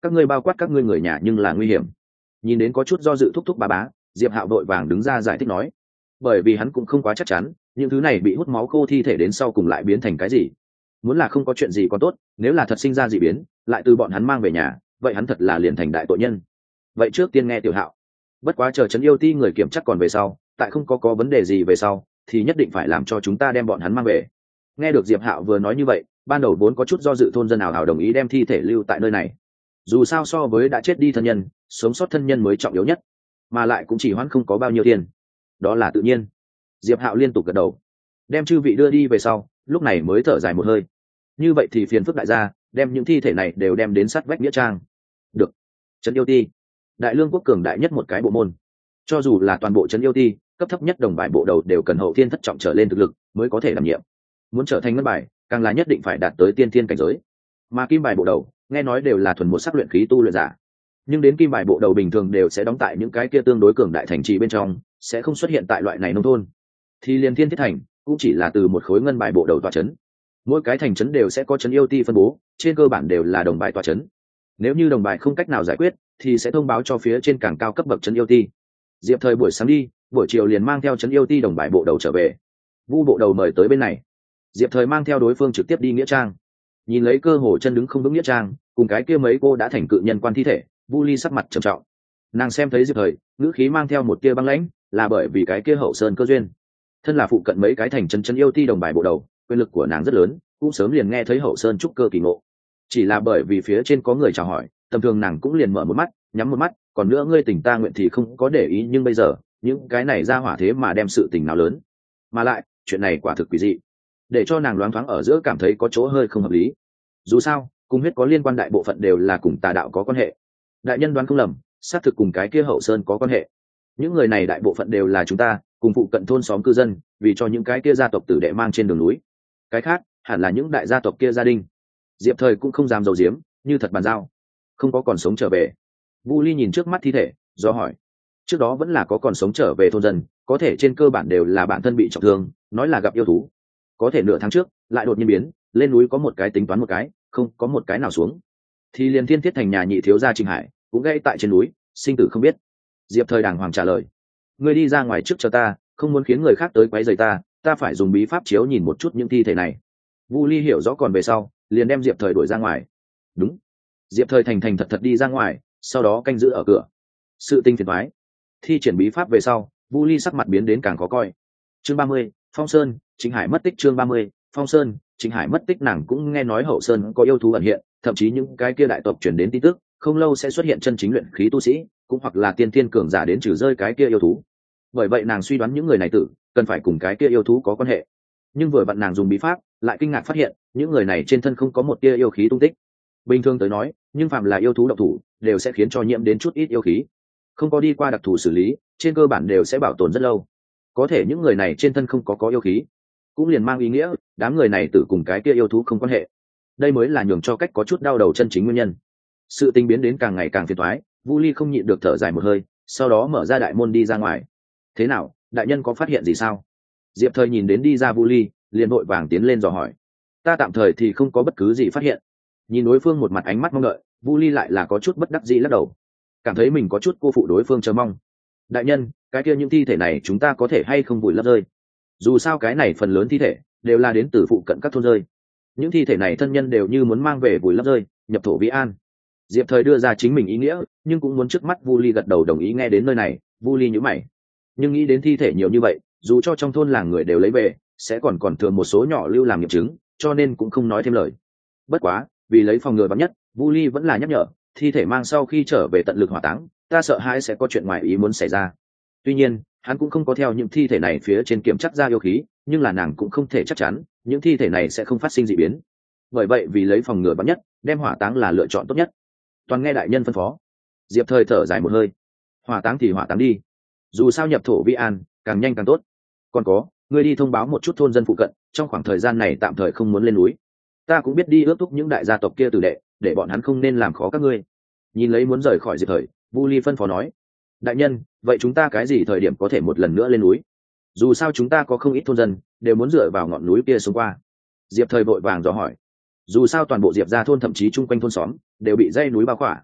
các ngươi bao quát các ngươi người nhà nhưng là nguy hiểm. Nhìn đến có chút do dự thúc thúc bá bá, Diệp Hạo đội vàng đứng ra giải thích nói, bởi vì hắn cũng không quá chắc chắn những thứ này bị hút máu khô thi thể đến sau cùng lại biến thành cái gì. Muốn là không có chuyện gì còn tốt, nếu là thật sinh ra dị biến lại từ bọn hắn mang về nhà, vậy hắn thật là liền thành đại tội nhân. Vậy trước tiên nghe Tiểu Hạo, bất quá chờ trấn yêu ti người kiểm chắc còn về sau, tại không có có vấn đề gì về sau thì nhất định phải làm cho chúng ta đem bọn hắn mang về. Nghe được Diệp Hạo vừa nói như vậy, ban đầu vốn có chút do dự thôn dân nào hào đồng ý đem thi thể lưu tại nơi này. Dù sao so với đã chết đi thân nhân, sống sót thân nhân mới trọng yếu nhất, mà lại cũng chỉ hoãn không có bao nhiêu tiền, đó là tự nhiên. Diệp Hạo liên tục gật đầu, đem chư vị đưa đi về sau, lúc này mới thở dài một hơi. Như vậy thì phiền phức đại gia đem những thi thể này đều đem đến sát vách nghĩa trang. Được. Trấn yêu ti, đại lương quốc cường đại nhất một cái bộ môn, cho dù là toàn bộ trấn yêu ti cấp thấp nhất đồng bài bộ đầu đều cần hậu thiên thất trọng trở lên thực lực mới có thể đảm nhiệm. Muốn trở thành ngân bài càng là nhất định phải đạt tới tiên thiên cảnh giới, mà kim bài bộ đầu nghe nói đều là thuần một sắc luyện khí tu luyện giả, nhưng đến kim bài bộ đầu bình thường đều sẽ đóng tại những cái kia tương đối cường đại thành trì bên trong, sẽ không xuất hiện tại loại này nông thôn. Thì liền thiên thiết thành cũng chỉ là từ một khối ngân bài bộ đầu tọa chấn, mỗi cái thành trấn đều sẽ có trấn yêu ti phân bố, trên cơ bản đều là đồng bài tọa chấn. Nếu như đồng bài không cách nào giải quyết thì sẽ thông báo cho phía trên càng cao cấp bậc trấn yêu ti. Diệp Thời buổi sáng đi, buổi chiều liền mang theo trấn yêu ti đồng bài bộ đầu trở về. Vu bộ đầu mời tới bên này, Diệp Thời mang theo đối phương trực tiếp đi nghĩa trang. Nhìn lấy cơ hồ chân đứng không vững nghĩa trang cùng cái kia mấy cô đã thành cự nhân quan thi thể, Vu Ly sắc mặt trầm trọng. Nàng xem thấy Diệp Thời ngữ khí mang theo một tia băng lãnh, là bởi vì cái kia hậu sơn cơ duyên. Thân là phụ cận mấy cái thành trấn trấn yêu ti đồng bài bộ đầu, quyền lực của nàng rất lớn, cũng sớm liền nghe thấy hậu sơn trúc cơ kỳ ngộ. Chỉ là bởi vì phía trên có người chào hỏi, tầm thường nàng cũng liền mở một mắt nhắm một mắt, còn nữa ngươi tình ta nguyện thì không có để ý, nhưng bây giờ những cái này ra hỏa thế mà đem sự tình nào lớn, mà lại chuyện này quả thực quỷ dị, để cho nàng loáng thoáng ở giữa cảm thấy có chỗ hơi không hợp lý. Dù sao cùng huyết có liên quan đại bộ phận đều là cùng tà đạo có quan hệ, đại nhân đoán không lầm, xác thực cùng cái kia hậu sơn có quan hệ. Những người này đại bộ phận đều là chúng ta cùng phụ cận thôn xóm cư dân, vì cho những cái kia gia tộc tử đệ mang trên đường núi. Cái khác hẳn là những đại gia tộc kia gia đình. Diệp Thời cũng không dám giấu giếm, như thật bàn giao, không có còn sống trở về. Vu Ly nhìn trước mắt thi thể do hỏi, trước đó vẫn là có còn sống trở về thôn dân, có thể trên cơ bản đều là bản thân bị trọng thương, nói là gặp yêu thú. Có thể nửa tháng trước lại đột nhiên biến, lên núi có một cái tính toán một cái, không có một cái nào xuống. Thì liền thiên thiết thành nhà nhị thiếu gia Trình Hải cũng gãy tại trên núi, sinh tử không biết. Diệp Thời đàng hoàng trả lời, ngươi đi ra ngoài trước cho ta, không muốn khiến người khác tới quấy rầy ta, ta phải dùng bí pháp chiếu nhìn một chút những thi thể này. Vu Ly hiểu rõ còn về sau liền đem Diệp Thời đuổi ra ngoài. Đúng. Diệp Thời thành thành thật thật đi ra ngoài, sau đó canh giữ ở cửa. Sự tinh phiền toái. Thi triển bí pháp về sau, Vu Ly sắc mặt biến đến càng khó coi. Chương ba mươi, Phong Sơn, Chính Hải mất tích. Chương ba mươi, Phong Sơn, Chính Hải mất tích. Nàng cũng nghe nói hậu sơn có yêu thú ẩn hiện, thậm chí những cái kia đại tộc truyền đến tin tức, không lâu sẽ xuất hiện chân chính luyện khí tu sĩ, cũng hoặc là tiên thiên cường giả đến trừ rơi cái kia yêu thú. Bởi vậy nàng suy đoán những người này tử cần phải cùng cái kia yêu thú có quan hệ. Nhưng vừa vặn nàng dùng bí pháp, lại kinh ngạc phát hiện, những người này trên thân không có một tia yêu khí tung tích. Bình thường tới nói, nhưng phạm là yêu thú độc thủ, đều sẽ khiến cho nhiễm đến chút ít yêu khí. Không có đi qua đặc thù xử lý, trên cơ bản đều sẽ bảo tồn rất lâu. Có thể những người này trên thân không có có yêu khí, cũng liền mang ý nghĩa đám người này tử cùng cái kia yêu thú không quan hệ. Đây mới là nhường cho cách có chút đau đầu chân chính nguyên nhân. Sự tình biến đến càng ngày càng phiền toái, Vu Ly không nhịn được thở dài một hơi, sau đó mở ra đại môn đi ra ngoài. Thế nào, đại nhân có phát hiện gì sao? Diệp Thời nhìn đến đi ra Vu Ly, liền vội vàng tiến lên dò hỏi. Ta tạm thời thì không có bất cứ gì phát hiện. Nhìn đối phương một mặt ánh mắt mong đợi, Vu Ly lại là có chút bất đắc dĩ lắc đầu, cảm thấy mình có chút cô phụ đối phương chờ mong. Đại nhân, cái kia những thi thể này chúng ta có thể hay không vùi lấp rơi? Dù sao cái này phần lớn thi thể đều là đến từ phụ cận các thôn rơi. Những thi thể này thân nhân đều như muốn mang về vùi lấp rơi, nhập thổ vi an. Diệp Thời đưa ra chính mình ý nghĩa, nhưng cũng muốn trước mắt Vu Ly gật đầu đồng ý. Nghe đến nơi này, Vu Ly nhíu mày, nhưng nghĩ đến thi thể nhiều như vậy, dù cho trong thôn làng người đều lấy về, sẽ còn còn thường một số nhỏ lưu làm nghiệm chứng, cho nên cũng không nói thêm lời. Bất quá vì lấy phòng ngừa vắn nhất, Vu Ly vẫn là nhắc nhở, thi thể mang sau khi trở về tận lực hỏa táng, ta sợ hãi sẽ có chuyện ngoài ý muốn xảy ra. Tuy nhiên hắn cũng không có theo những thi thể này phía trên kiểm chắc ra yêu khí, nhưng là nàng cũng không thể chắc chắn những thi thể này sẽ không phát sinh dị biến. Bởi vậy vì lấy phòng ngừa vắn nhất, đem hỏa táng là lựa chọn tốt nhất. Toàn nghe đại nhân phân phó. Diệp Thời thở dài một hơi, hỏa táng thì hỏa táng đi, dù sao nhập thổ vi an càng nhanh càng tốt. Còn có, ngươi đi thông báo một chút thôn dân phụ cận, trong khoảng thời gian này tạm thời không muốn lên núi. Ta cũng biết đi ước thúc những đại gia tộc kia tử đệ, để bọn hắn không nên làm khó các ngươi. Nhìn lấy muốn rời khỏi Diệp Thời, Vu Ly phân phó nói, đại nhân, vậy chúng ta cái gì thời điểm có thể một lần nữa lên núi? Dù sao chúng ta có không ít thôn dân đều muốn dựa vào ngọn núi kia xuống qua. Diệp Thời vội vàng dò hỏi. Dù sao toàn bộ Diệp gia thôn, thậm chí chung quanh thôn xóm đều bị dãy núi bao khỏa,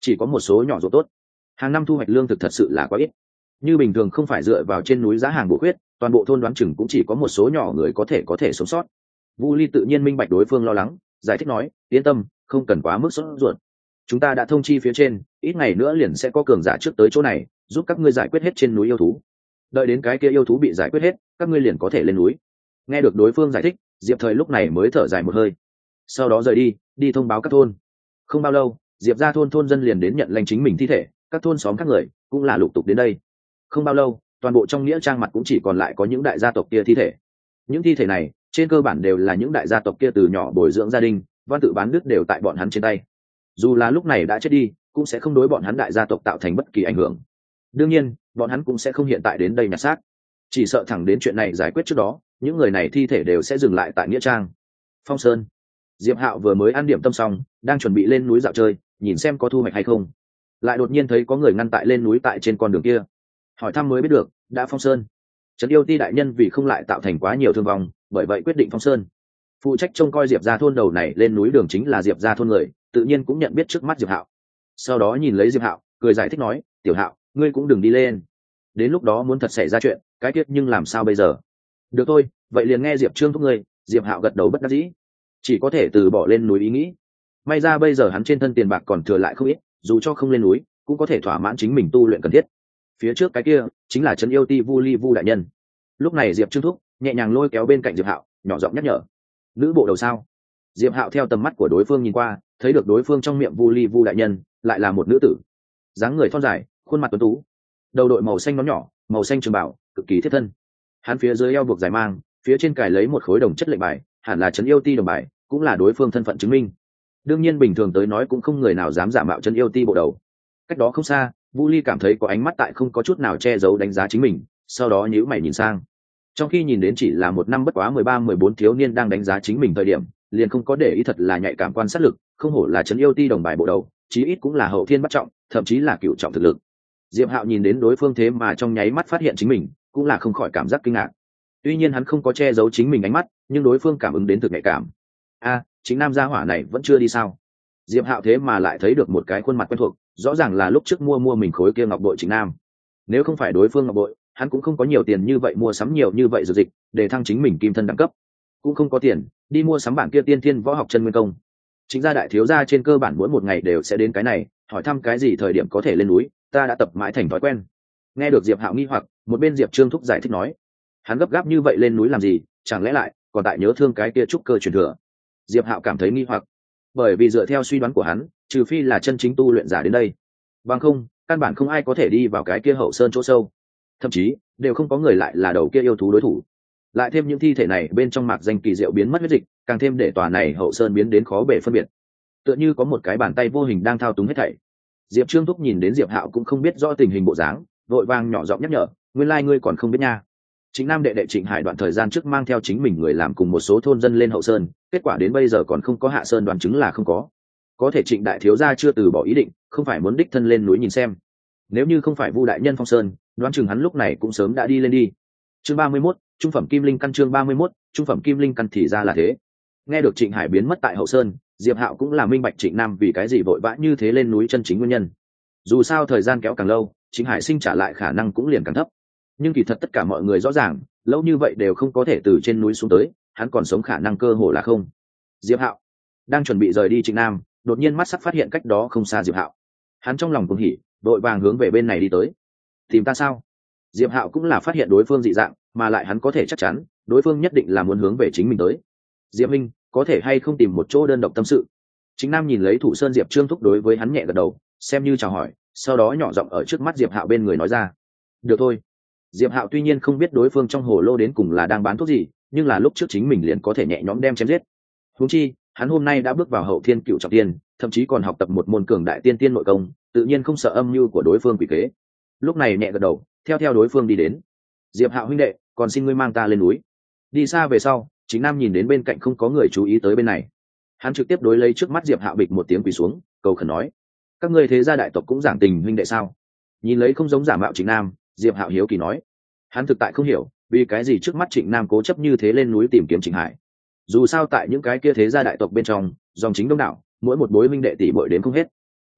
chỉ có một số nhỏ ruộng tốt, hàng năm thu hoạch lương thực thật sự là quá ít. Như bình thường không phải dựa vào trên núi giá hàng bổ khuyết, toàn bộ thôn đoán chừng cũng chỉ có một số nhỏ người có thể có thể sống sót. Vu Ly tự nhiên minh bạch đối phương lo lắng, giải thích nói, yên tâm, không cần quá mức sốt ruột. Chúng ta đã thông chi phía trên, ít ngày nữa liền sẽ có cường giả trước tới chỗ này, giúp các ngươi giải quyết hết trên núi yêu thú. Đợi đến cái kia yêu thú bị giải quyết hết, các ngươi liền có thể lên núi. Nghe được đối phương giải thích, Diệp Thời lúc này mới thở dài một hơi. Sau đó rời đi, đi thông báo các thôn. Không bao lâu, Diệp ra thôn thôn dân liền đến nhận lãnh chính mình thi thể, các thôn xóm các người cũng là lục tục đến đây. Không bao lâu, toàn bộ trong nghĩa trang mặt cũng chỉ còn lại có những đại gia tộc kia thi thể. Những thi thể này trên cơ bản đều là những đại gia tộc kia từ nhỏ bồi dưỡng gia đình, văn tự bán đức đều tại bọn hắn trên tay. Dù là lúc này đã chết đi, cũng sẽ không đối bọn hắn đại gia tộc tạo thành bất kỳ ảnh hưởng. Đương nhiên, bọn hắn cũng sẽ không hiện tại đến đây nhặt xác. Chỉ sợ thẳng đến chuyện này giải quyết trước đó, những người này thi thể đều sẽ dừng lại tại nghĩa trang. Phong Sơn, Diệp Hạo vừa mới ăn điểm tâm xong, đang chuẩn bị lên núi dạo chơi, nhìn xem có thu hoạch hay không. Lại đột nhiên thấy có người ngăn tại lên núi tại trên con đường kia. Hỏi thăm mới biết được, đã Phong Sơn. Trấn Yêu Ti đại nhân vì không lại tạo thành quá nhiều thương vong, bởi vậy quyết định Phong Sơn. Phụ trách trông coi Diệp gia thôn đầu này lên núi đường chính là Diệp gia thôn người, tự nhiên cũng nhận biết trước mắt Diệp Hạo. Sau đó nhìn lấy Diệp Hạo, cười giải thích nói, "Tiểu Hạo, ngươi cũng đừng đi lên. Đến lúc đó muốn thật xảy ra chuyện, cái tiết nhưng làm sao bây giờ?" "Được thôi, vậy liền nghe Diệp Trương thúc ngươi." Diệp Hạo gật đầu bất đắc dĩ, chỉ có thể từ bỏ lên núi ý nghĩ. May ra bây giờ hắn trên thân tiền bạc còn thừa lại không ít, dù cho không lên núi, cũng có thể thỏa mãn chính mình tu luyện cần thiết. Phía trước cái kia chính là Trấn Yêu Ti Vu Ly Vu đại nhân. Lúc này Diệp Trương thúc nhẹ nhàng lôi kéo bên cạnh Diệp Hạo, nhỏ giọng nhắc nhở, "Nữ bộ đầu sao?" Diệp Hạo theo tầm mắt của đối phương nhìn qua, thấy được đối phương trong miệng Vu Ly Vu đại nhân lại là một nữ tử, dáng người thon dài, khuôn mặt tuấn tú, đầu đội màu xanh nón nhỏ, màu xanh trường bảo, cực kỳ thiết thân. Hắn phía dưới eo buộc dài mang, phía trên cài lấy một khối đồng chất lệnh bài, hẳn là Trấn Yêu Ti đồng bài, cũng là đối phương thân phận chứng minh. Đương nhiên bình thường tới nói cũng không người nào dám giả mạo Trấn Yêu Ti bộ đầu. Cách đó không xa, Vu Ly cảm thấy có ánh mắt tại không có chút nào che giấu đánh giá chính mình, sau đó nhíu mày nhìn sang. Trong khi nhìn đến chỉ là một năm bất quá mười ba mười bốn thiếu niên đang đánh giá chính mình thời điểm, liền không có để ý, thật là nhạy cảm quan sát lực, không hổ là Trấn Yêu Ti đồng bài bộ đầu, chí ít cũng là hậu thiên bắt trọng, thậm chí là cửu trọng thực lực. Diệp Hạo nhìn đến đối phương thế mà trong nháy mắt phát hiện chính mình, cũng là không khỏi cảm giác kinh ngạc. Tuy nhiên hắn không có che giấu chính mình ánh mắt, nhưng đối phương cảm ứng đến thực nhạy cảm. A, chính nam gia hỏa này vẫn chưa đi sao? Diệp Hạo thế mà lại thấy được một cái khuôn mặt quen thuộc, rõ ràng là lúc trước mua mua mình khối kia ngọc bội Trịnh Nam. Nếu không phải đối phương ngọc bội, hắn cũng không có nhiều tiền như vậy mua sắm nhiều như vậy dược dịch để thăng chính mình kim thân đẳng cấp, cũng không có tiền đi mua sắm bản kia tiên thiên võ học chân nguyên công. Chính gia đại thiếu gia trên cơ bản mỗi một ngày đều sẽ đến cái này, hỏi thăm cái gì thời điểm có thể lên núi, ta đã tập mãi thành thói quen. Nghe được Diệp Hạo nghi hoặc, một bên Diệp Trương thúc giải thích nói, hắn gấp gáp như vậy lên núi làm gì, chẳng lẽ lại còn tại nhớ thương cái kia trúc cơ truyền thừa? Diệp Hạo cảm thấy nghi hoặc, bởi vì dựa theo suy đoán của hắn, trừ phi là chân chính tu luyện giả đến đây, bằng không căn bản không ai có thể đi vào cái kia hậu sơn chỗ sâu, thậm chí đều không có người lại là đầu kia yêu thú đối thủ. Lại thêm những thi thể này bên trong mạc danh kỳ diệu biến mất huyết dịch, càng thêm để tòa này hậu sơn biến đến khó bể phân biệt, tựa như có một cái bàn tay vô hình đang thao túng hết thảy. Diệp Trương thúc nhìn đến Diệp Hạo cũng không biết rõ tình hình bộ dáng, vội vàng nhỏ giọng nhắc nhở, nguyên lai ngươi còn không biết nha. Chính Nam đệ đệ Trịnh Hải đoạn thời gian trước mang theo chính mình người làm cùng một số thôn dân lên hậu sơn, kết quả đến bây giờ còn không có hạ sơn, đoán chứng là không có. Có thể Trịnh đại thiếu gia chưa từ bỏ ý định, không phải muốn đích thân lên núi nhìn xem. Nếu như không phải Vu đại nhân phong sơn, đoán chừng hắn lúc này cũng sớm đã đi lên đi. Chương ba mươi mốt, trung phẩm kim linh căn. Chương ba mươi mốt, trung phẩm kim linh căn. Thì ra là thế. Nghe được Trịnh Hải biến mất tại hậu sơn, Diệp Hạo cũng là minh bạch Trịnh Nam vì cái gì vội vã như thế lên núi chân chính nguyên nhân. Dù sao thời gian kéo càng lâu, Trịnh Hải sinh trả lại khả năng cũng liền càng thấp. Nhưng kỳ thật tất cả mọi người rõ ràng, lâu như vậy đều không có thể từ trên núi xuống tới, hắn còn sống khả năng cơ hồ là không. Diệp Hạo đang chuẩn bị rời đi Trịnh Nam, đột nhiên mắt sắc phát hiện cách đó không xa Diệp Hạo. Hắn trong lòng cuồng hỉ, đội vàng hướng về bên này đi tới. Tìm ta sao? Diệp Hạo cũng là phát hiện đối phương dị dạng, mà lại hắn có thể chắc chắn đối phương nhất định là muốn hướng về chính mình tới. Diệp Minh, có thể hay không tìm một chỗ đơn độc tâm sự? Chính Nam nhìn lấy Thủ Sơn Diệp Trương thúc đối với hắn nhẹ gật đầu, xem như chào hỏi, sau đó nhỏ giọng ở trước mắt Diệp Hạo bên người nói ra. Được thôi. Diệp Hạo tuy nhiên không biết đối phương trong hồ lô đến cùng là đang bán thuốc gì, nhưng là lúc trước chính mình liền có thể nhẹ nhõm đem chém giết. Huống chi, hắn hôm nay đã bước vào hậu thiên cựu trọng tiên, thậm chí còn học tập một môn cường đại tiên tiên nội công, tự nhiên không sợ âm mưu của đối phương quỷ kế. Lúc này nhẹ gật đầu, theo theo đối phương đi đến. Diệp Hạo huynh đệ, còn xin ngươi mang ta lên núi. Đi xa về sau, Chính Nam nhìn đến bên cạnh không có người chú ý tới bên này, hắn trực tiếp đối lấy trước mắt Diệp Hạo bịch một tiếng quỳ xuống, cầu khẩn nói: các ngươi thế gia đại tộc cũng giảng tình huynh đệ sao? Nhìn lấy không giống giả mạo Trịnh Nam, Diệp Hạo hiếu kỳ nói. Hắn thực tại không hiểu vì cái gì trước mắt Trịnh Nam cố chấp như thế lên núi tìm kiếm Trịnh Hải. Dù sao tại những cái kia thế gia đại tộc bên trong, dòng chính đông đảo, mỗi một bối minh đệ tỷ bội đến không hết,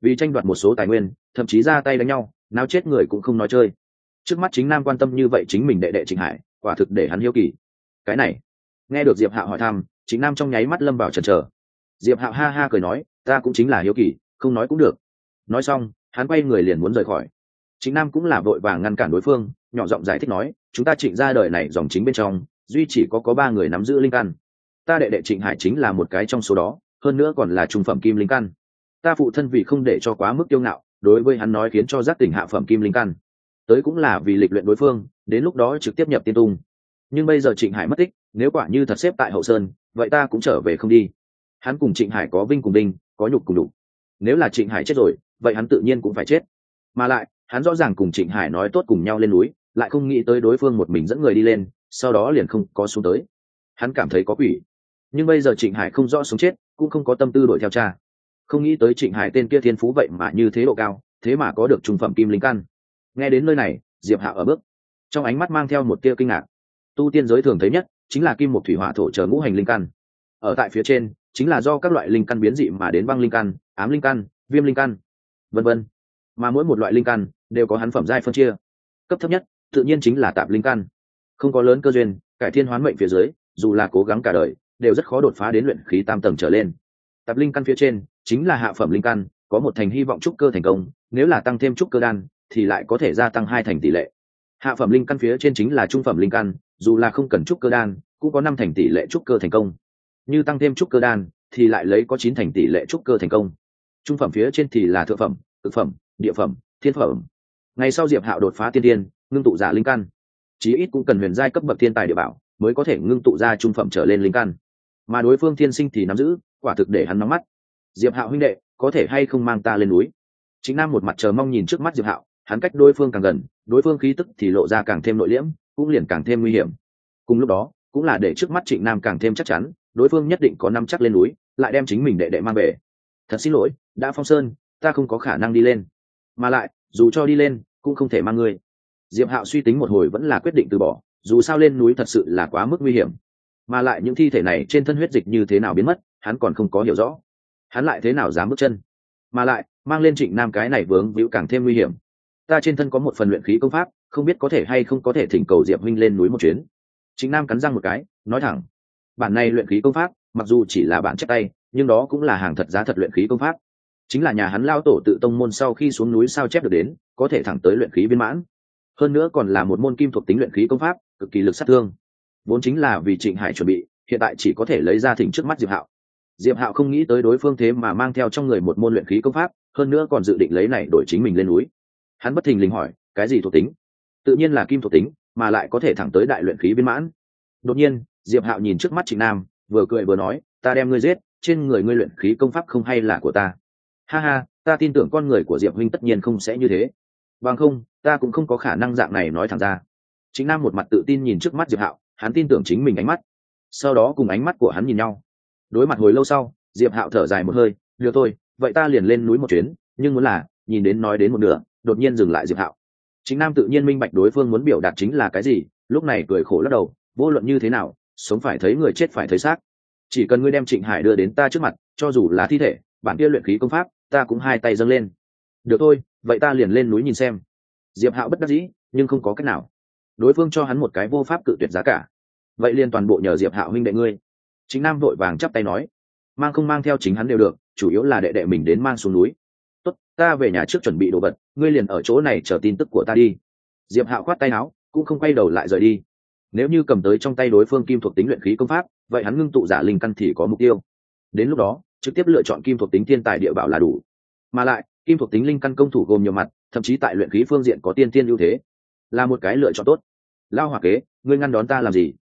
vì tranh đoạt một số tài nguyên thậm chí ra tay đánh nhau, náo chết người cũng không nói chơi. Trước mắt chính nam quan tâm như vậy chính mình đệ đệ Trịnh Hải, quả thực để hắn hiếu kỳ. Cái này, nghe được Diệp Hạo hỏi thăm, chính nam trong nháy mắt lâm vào chần chờ. Diệp Hạo ha ha cười nói, ta cũng chính là hiếu kỳ, không nói cũng được. Nói xong, hắn quay người liền muốn rời khỏi. Chính nam cũng là vội vàng ngăn cản đối phương, nhỏ giọng giải thích nói, chúng ta Trịnh ra đời này dòng chính bên trong duy chỉ có có ba người nắm giữ linh căn, ta đệ đệ Trịnh Hải chính là một cái trong số đó, hơn nữa còn là trung phẩm kim linh căn. Ta phụ thân vì không để cho quá mức kiêu ngạo, đối với hắn nói khiến cho giác tỉnh hạ phẩm kim linh căn, tới cũng là vì lịch luyện đối phương, đến lúc đó trực tiếp nhập tiên tung. Nhưng bây giờ Trịnh Hải mất tích, nếu quả như thật xếp tại hậu sơn, vậy ta cũng trở về không đi. Hắn cùng Trịnh Hải có vinh cùng vinh, có nhục cùng nhục. Nếu là Trịnh Hải chết rồi, vậy hắn tự nhiên cũng phải chết. Mà lại, hắn rõ ràng cùng Trịnh Hải nói tốt cùng nhau lên núi, lại không nghĩ tới đối phương một mình dẫn người đi lên, sau đó liền không có xuống tới. Hắn cảm thấy có quỷ. Nhưng bây giờ Trịnh Hải không rõ sống chết, cũng không có tâm tư đuổi theo cha. Không nghĩ tới Trịnh Hải tên kia thiên phú vậy mà như thế độ cao, thế mà có được trung phẩm kim linh căn. Nghe đến nơi này, Diệp Hạo ở bước, trong ánh mắt mang theo một tia kinh ngạc. Tu tiên giới thường thấy nhất chính là kim một thủy hỏa thổ chờ ngũ hành linh căn. Ở tại phía trên chính là do các loại linh căn biến dị mà đến băng linh căn, ám linh căn, viêm linh căn, vân vân. Mà mỗi một loại linh căn đều có hắn phẩm giai phân chia. Cấp thấp nhất tự nhiên chính là tạp linh căn. Không có lớn cơ duyên, cải thiên hoán mệnh phía dưới, dù là cố gắng cả đời, đều rất khó đột phá đến luyện khí tam tầng trở lên. Tạp linh căn phía trên chính là hạ phẩm linh căn, có một thành hy vọng trúc cơ thành công, nếu là tăng thêm trúc cơ đan thì lại có thể gia tăng hai thành tỷ lệ. Hạ phẩm linh căn phía trên chính là trung phẩm linh căn, dù là không cần trúc cơ đan cũng có năm thành tỷ lệ trúc cơ thành công. Như tăng thêm trúc cơ đan thì lại lấy có chín thành tỷ lệ trúc cơ thành công. Trung phẩm phía trên thì là thượng phẩm, cực phẩm, địa phẩm, thiên phẩm. Ngày sau Diệp Hạo đột phá tiên tiên, ngưng tụ giả linh căn, chí ít cũng cần huyền giai cấp bậc thiên tài địa bảo mới có thể ngưng tụ ra trung phẩm trở lên linh căn. Mà đối phương thiên sinh thì nắm giữ, quả thực để hắn nóng mắt. Diệp Hạo huynh đệ, có thể hay không mang ta lên núi? Chính Nam một mặt chờ mong nhìn trước mắt Diệp Hạo, hắn cách đối phương càng gần, đối phương khí tức thì lộ ra càng thêm nội liễm, cũng liền càng thêm nguy hiểm. Cùng lúc đó, cũng là để trước mắt Trịnh Nam càng thêm chắc chắn, đối phương nhất định có năm chắc lên núi, lại đem chính mình đệ đệ mang về. Thật xin lỗi, đã phong sơn, ta không có khả năng đi lên. Mà lại, dù cho đi lên, cũng không thể mang ngươi. Diệp Hạo suy tính một hồi vẫn là quyết định từ bỏ, dù sao lên núi thật sự là quá mức nguy hiểm. Mà lại những thi thể này trên thân huyết dịch như thế nào biến mất, hắn còn không có hiểu rõ. Hắn lại thế nào dám bước chân? Mà lại, mang lên Trịnh Nam cái này vướng víu càng thêm nguy hiểm. Ta trên thân có một phần luyện khí công pháp, không biết có thể hay không có thể thỉnh cầu Diệp huynh lên núi một chuyến. Trịnh Nam cắn răng một cái, nói thẳng. Bản này luyện khí công pháp, mặc dù chỉ là bản chép tay, nhưng đó cũng là hàng thật giá thật luyện khí công pháp. Chính là nhà hắn lao tổ tự tông môn sau khi xuống núi sao chép được đến, có thể thẳng tới luyện khí viên mãn. Hơn nữa còn là một môn kim thuộc tính luyện khí công pháp, cực kỳ lực sát thương. Vốn chính là vì Trịnh Hải chuẩn bị, hiện tại chỉ có thể lấy ra thỉnh trước mắt Diệp Hạo. Diệp Hạo không nghĩ tới đối phương thế mà mang theo trong người một môn luyện khí công pháp, hơn nữa còn dự định lấy này đổi chính mình lên núi. Hắn bất thình lình hỏi, cái gì thuộc tính? Tự nhiên là kim thuộc tính, mà lại có thể thẳng tới đại luyện khí viên mãn. Đột nhiên, Diệp Hạo nhìn trước mắt Trịnh Nam, vừa cười vừa nói, ta đem ngươi giết, trên người ngươi luyện khí công pháp không hay là của ta. Ha ha, ta tin tưởng con người của Diệp huynh tất nhiên không sẽ như thế. Bằng không, ta cũng không có khả năng dạng này nói thẳng ra. Trịnh Nam một mặt tự tin nhìn trước mắt Diệp Hạo, hắn tin tưởng chính mình ánh mắt. Sau đó cùng ánh mắt của hắn nhìn nhau. Đối mặt hồi lâu sau, Diệp Hạo thở dài một hơi, được thôi, vậy ta liền lên núi một chuyến, nhưng muốn là, nhìn đến nói đến một nửa, đột nhiên dừng lại Diệp Hạo. Trịnh Nam tự nhiên minh bạch đối phương muốn biểu đạt chính là cái gì, lúc này cười khổ lắc đầu, vô luận như thế nào, sống phải thấy người chết phải thấy xác. Chỉ cần ngươi đem Trịnh Hải đưa đến ta trước mặt, cho dù là thi thể, bản kia luyện khí công pháp, ta cũng hai tay dâng lên. Được thôi, vậy ta liền lên núi nhìn xem. Diệp Hạo bất đắc dĩ, nhưng không có cách nào. Đối phương cho hắn một cái vô pháp cự tuyệt giá cả. Vậy liền toàn bộ nhờ Diệp Hạo huynh đệ ngươi. Chính Nam vội vàng chắp tay nói, mang không mang theo chính hắn đều được, chủ yếu là đệ đệ mình đến mang xuống núi. Tốt, ta về nhà trước chuẩn bị đồ vật, ngươi liền ở chỗ này chờ tin tức của ta đi. Diệp Hạo khoát tay áo, cũng không quay đầu lại rời đi. Nếu như cầm tới trong tay đối phương kim thuộc tính luyện khí công pháp, vậy hắn ngưng tụ giả linh căn thì có mục tiêu. Đến lúc đó, trực tiếp lựa chọn kim thuộc tính thiên tài địa bảo là đủ. Mà lại, kim thuộc tính linh căn công thủ gồm nhiều mặt, thậm chí tại luyện khí phương diện có tiên tiên ưu thế, là một cái lựa chọn tốt. Lao Hỏa Kế, ngươi ngăn đón ta làm gì?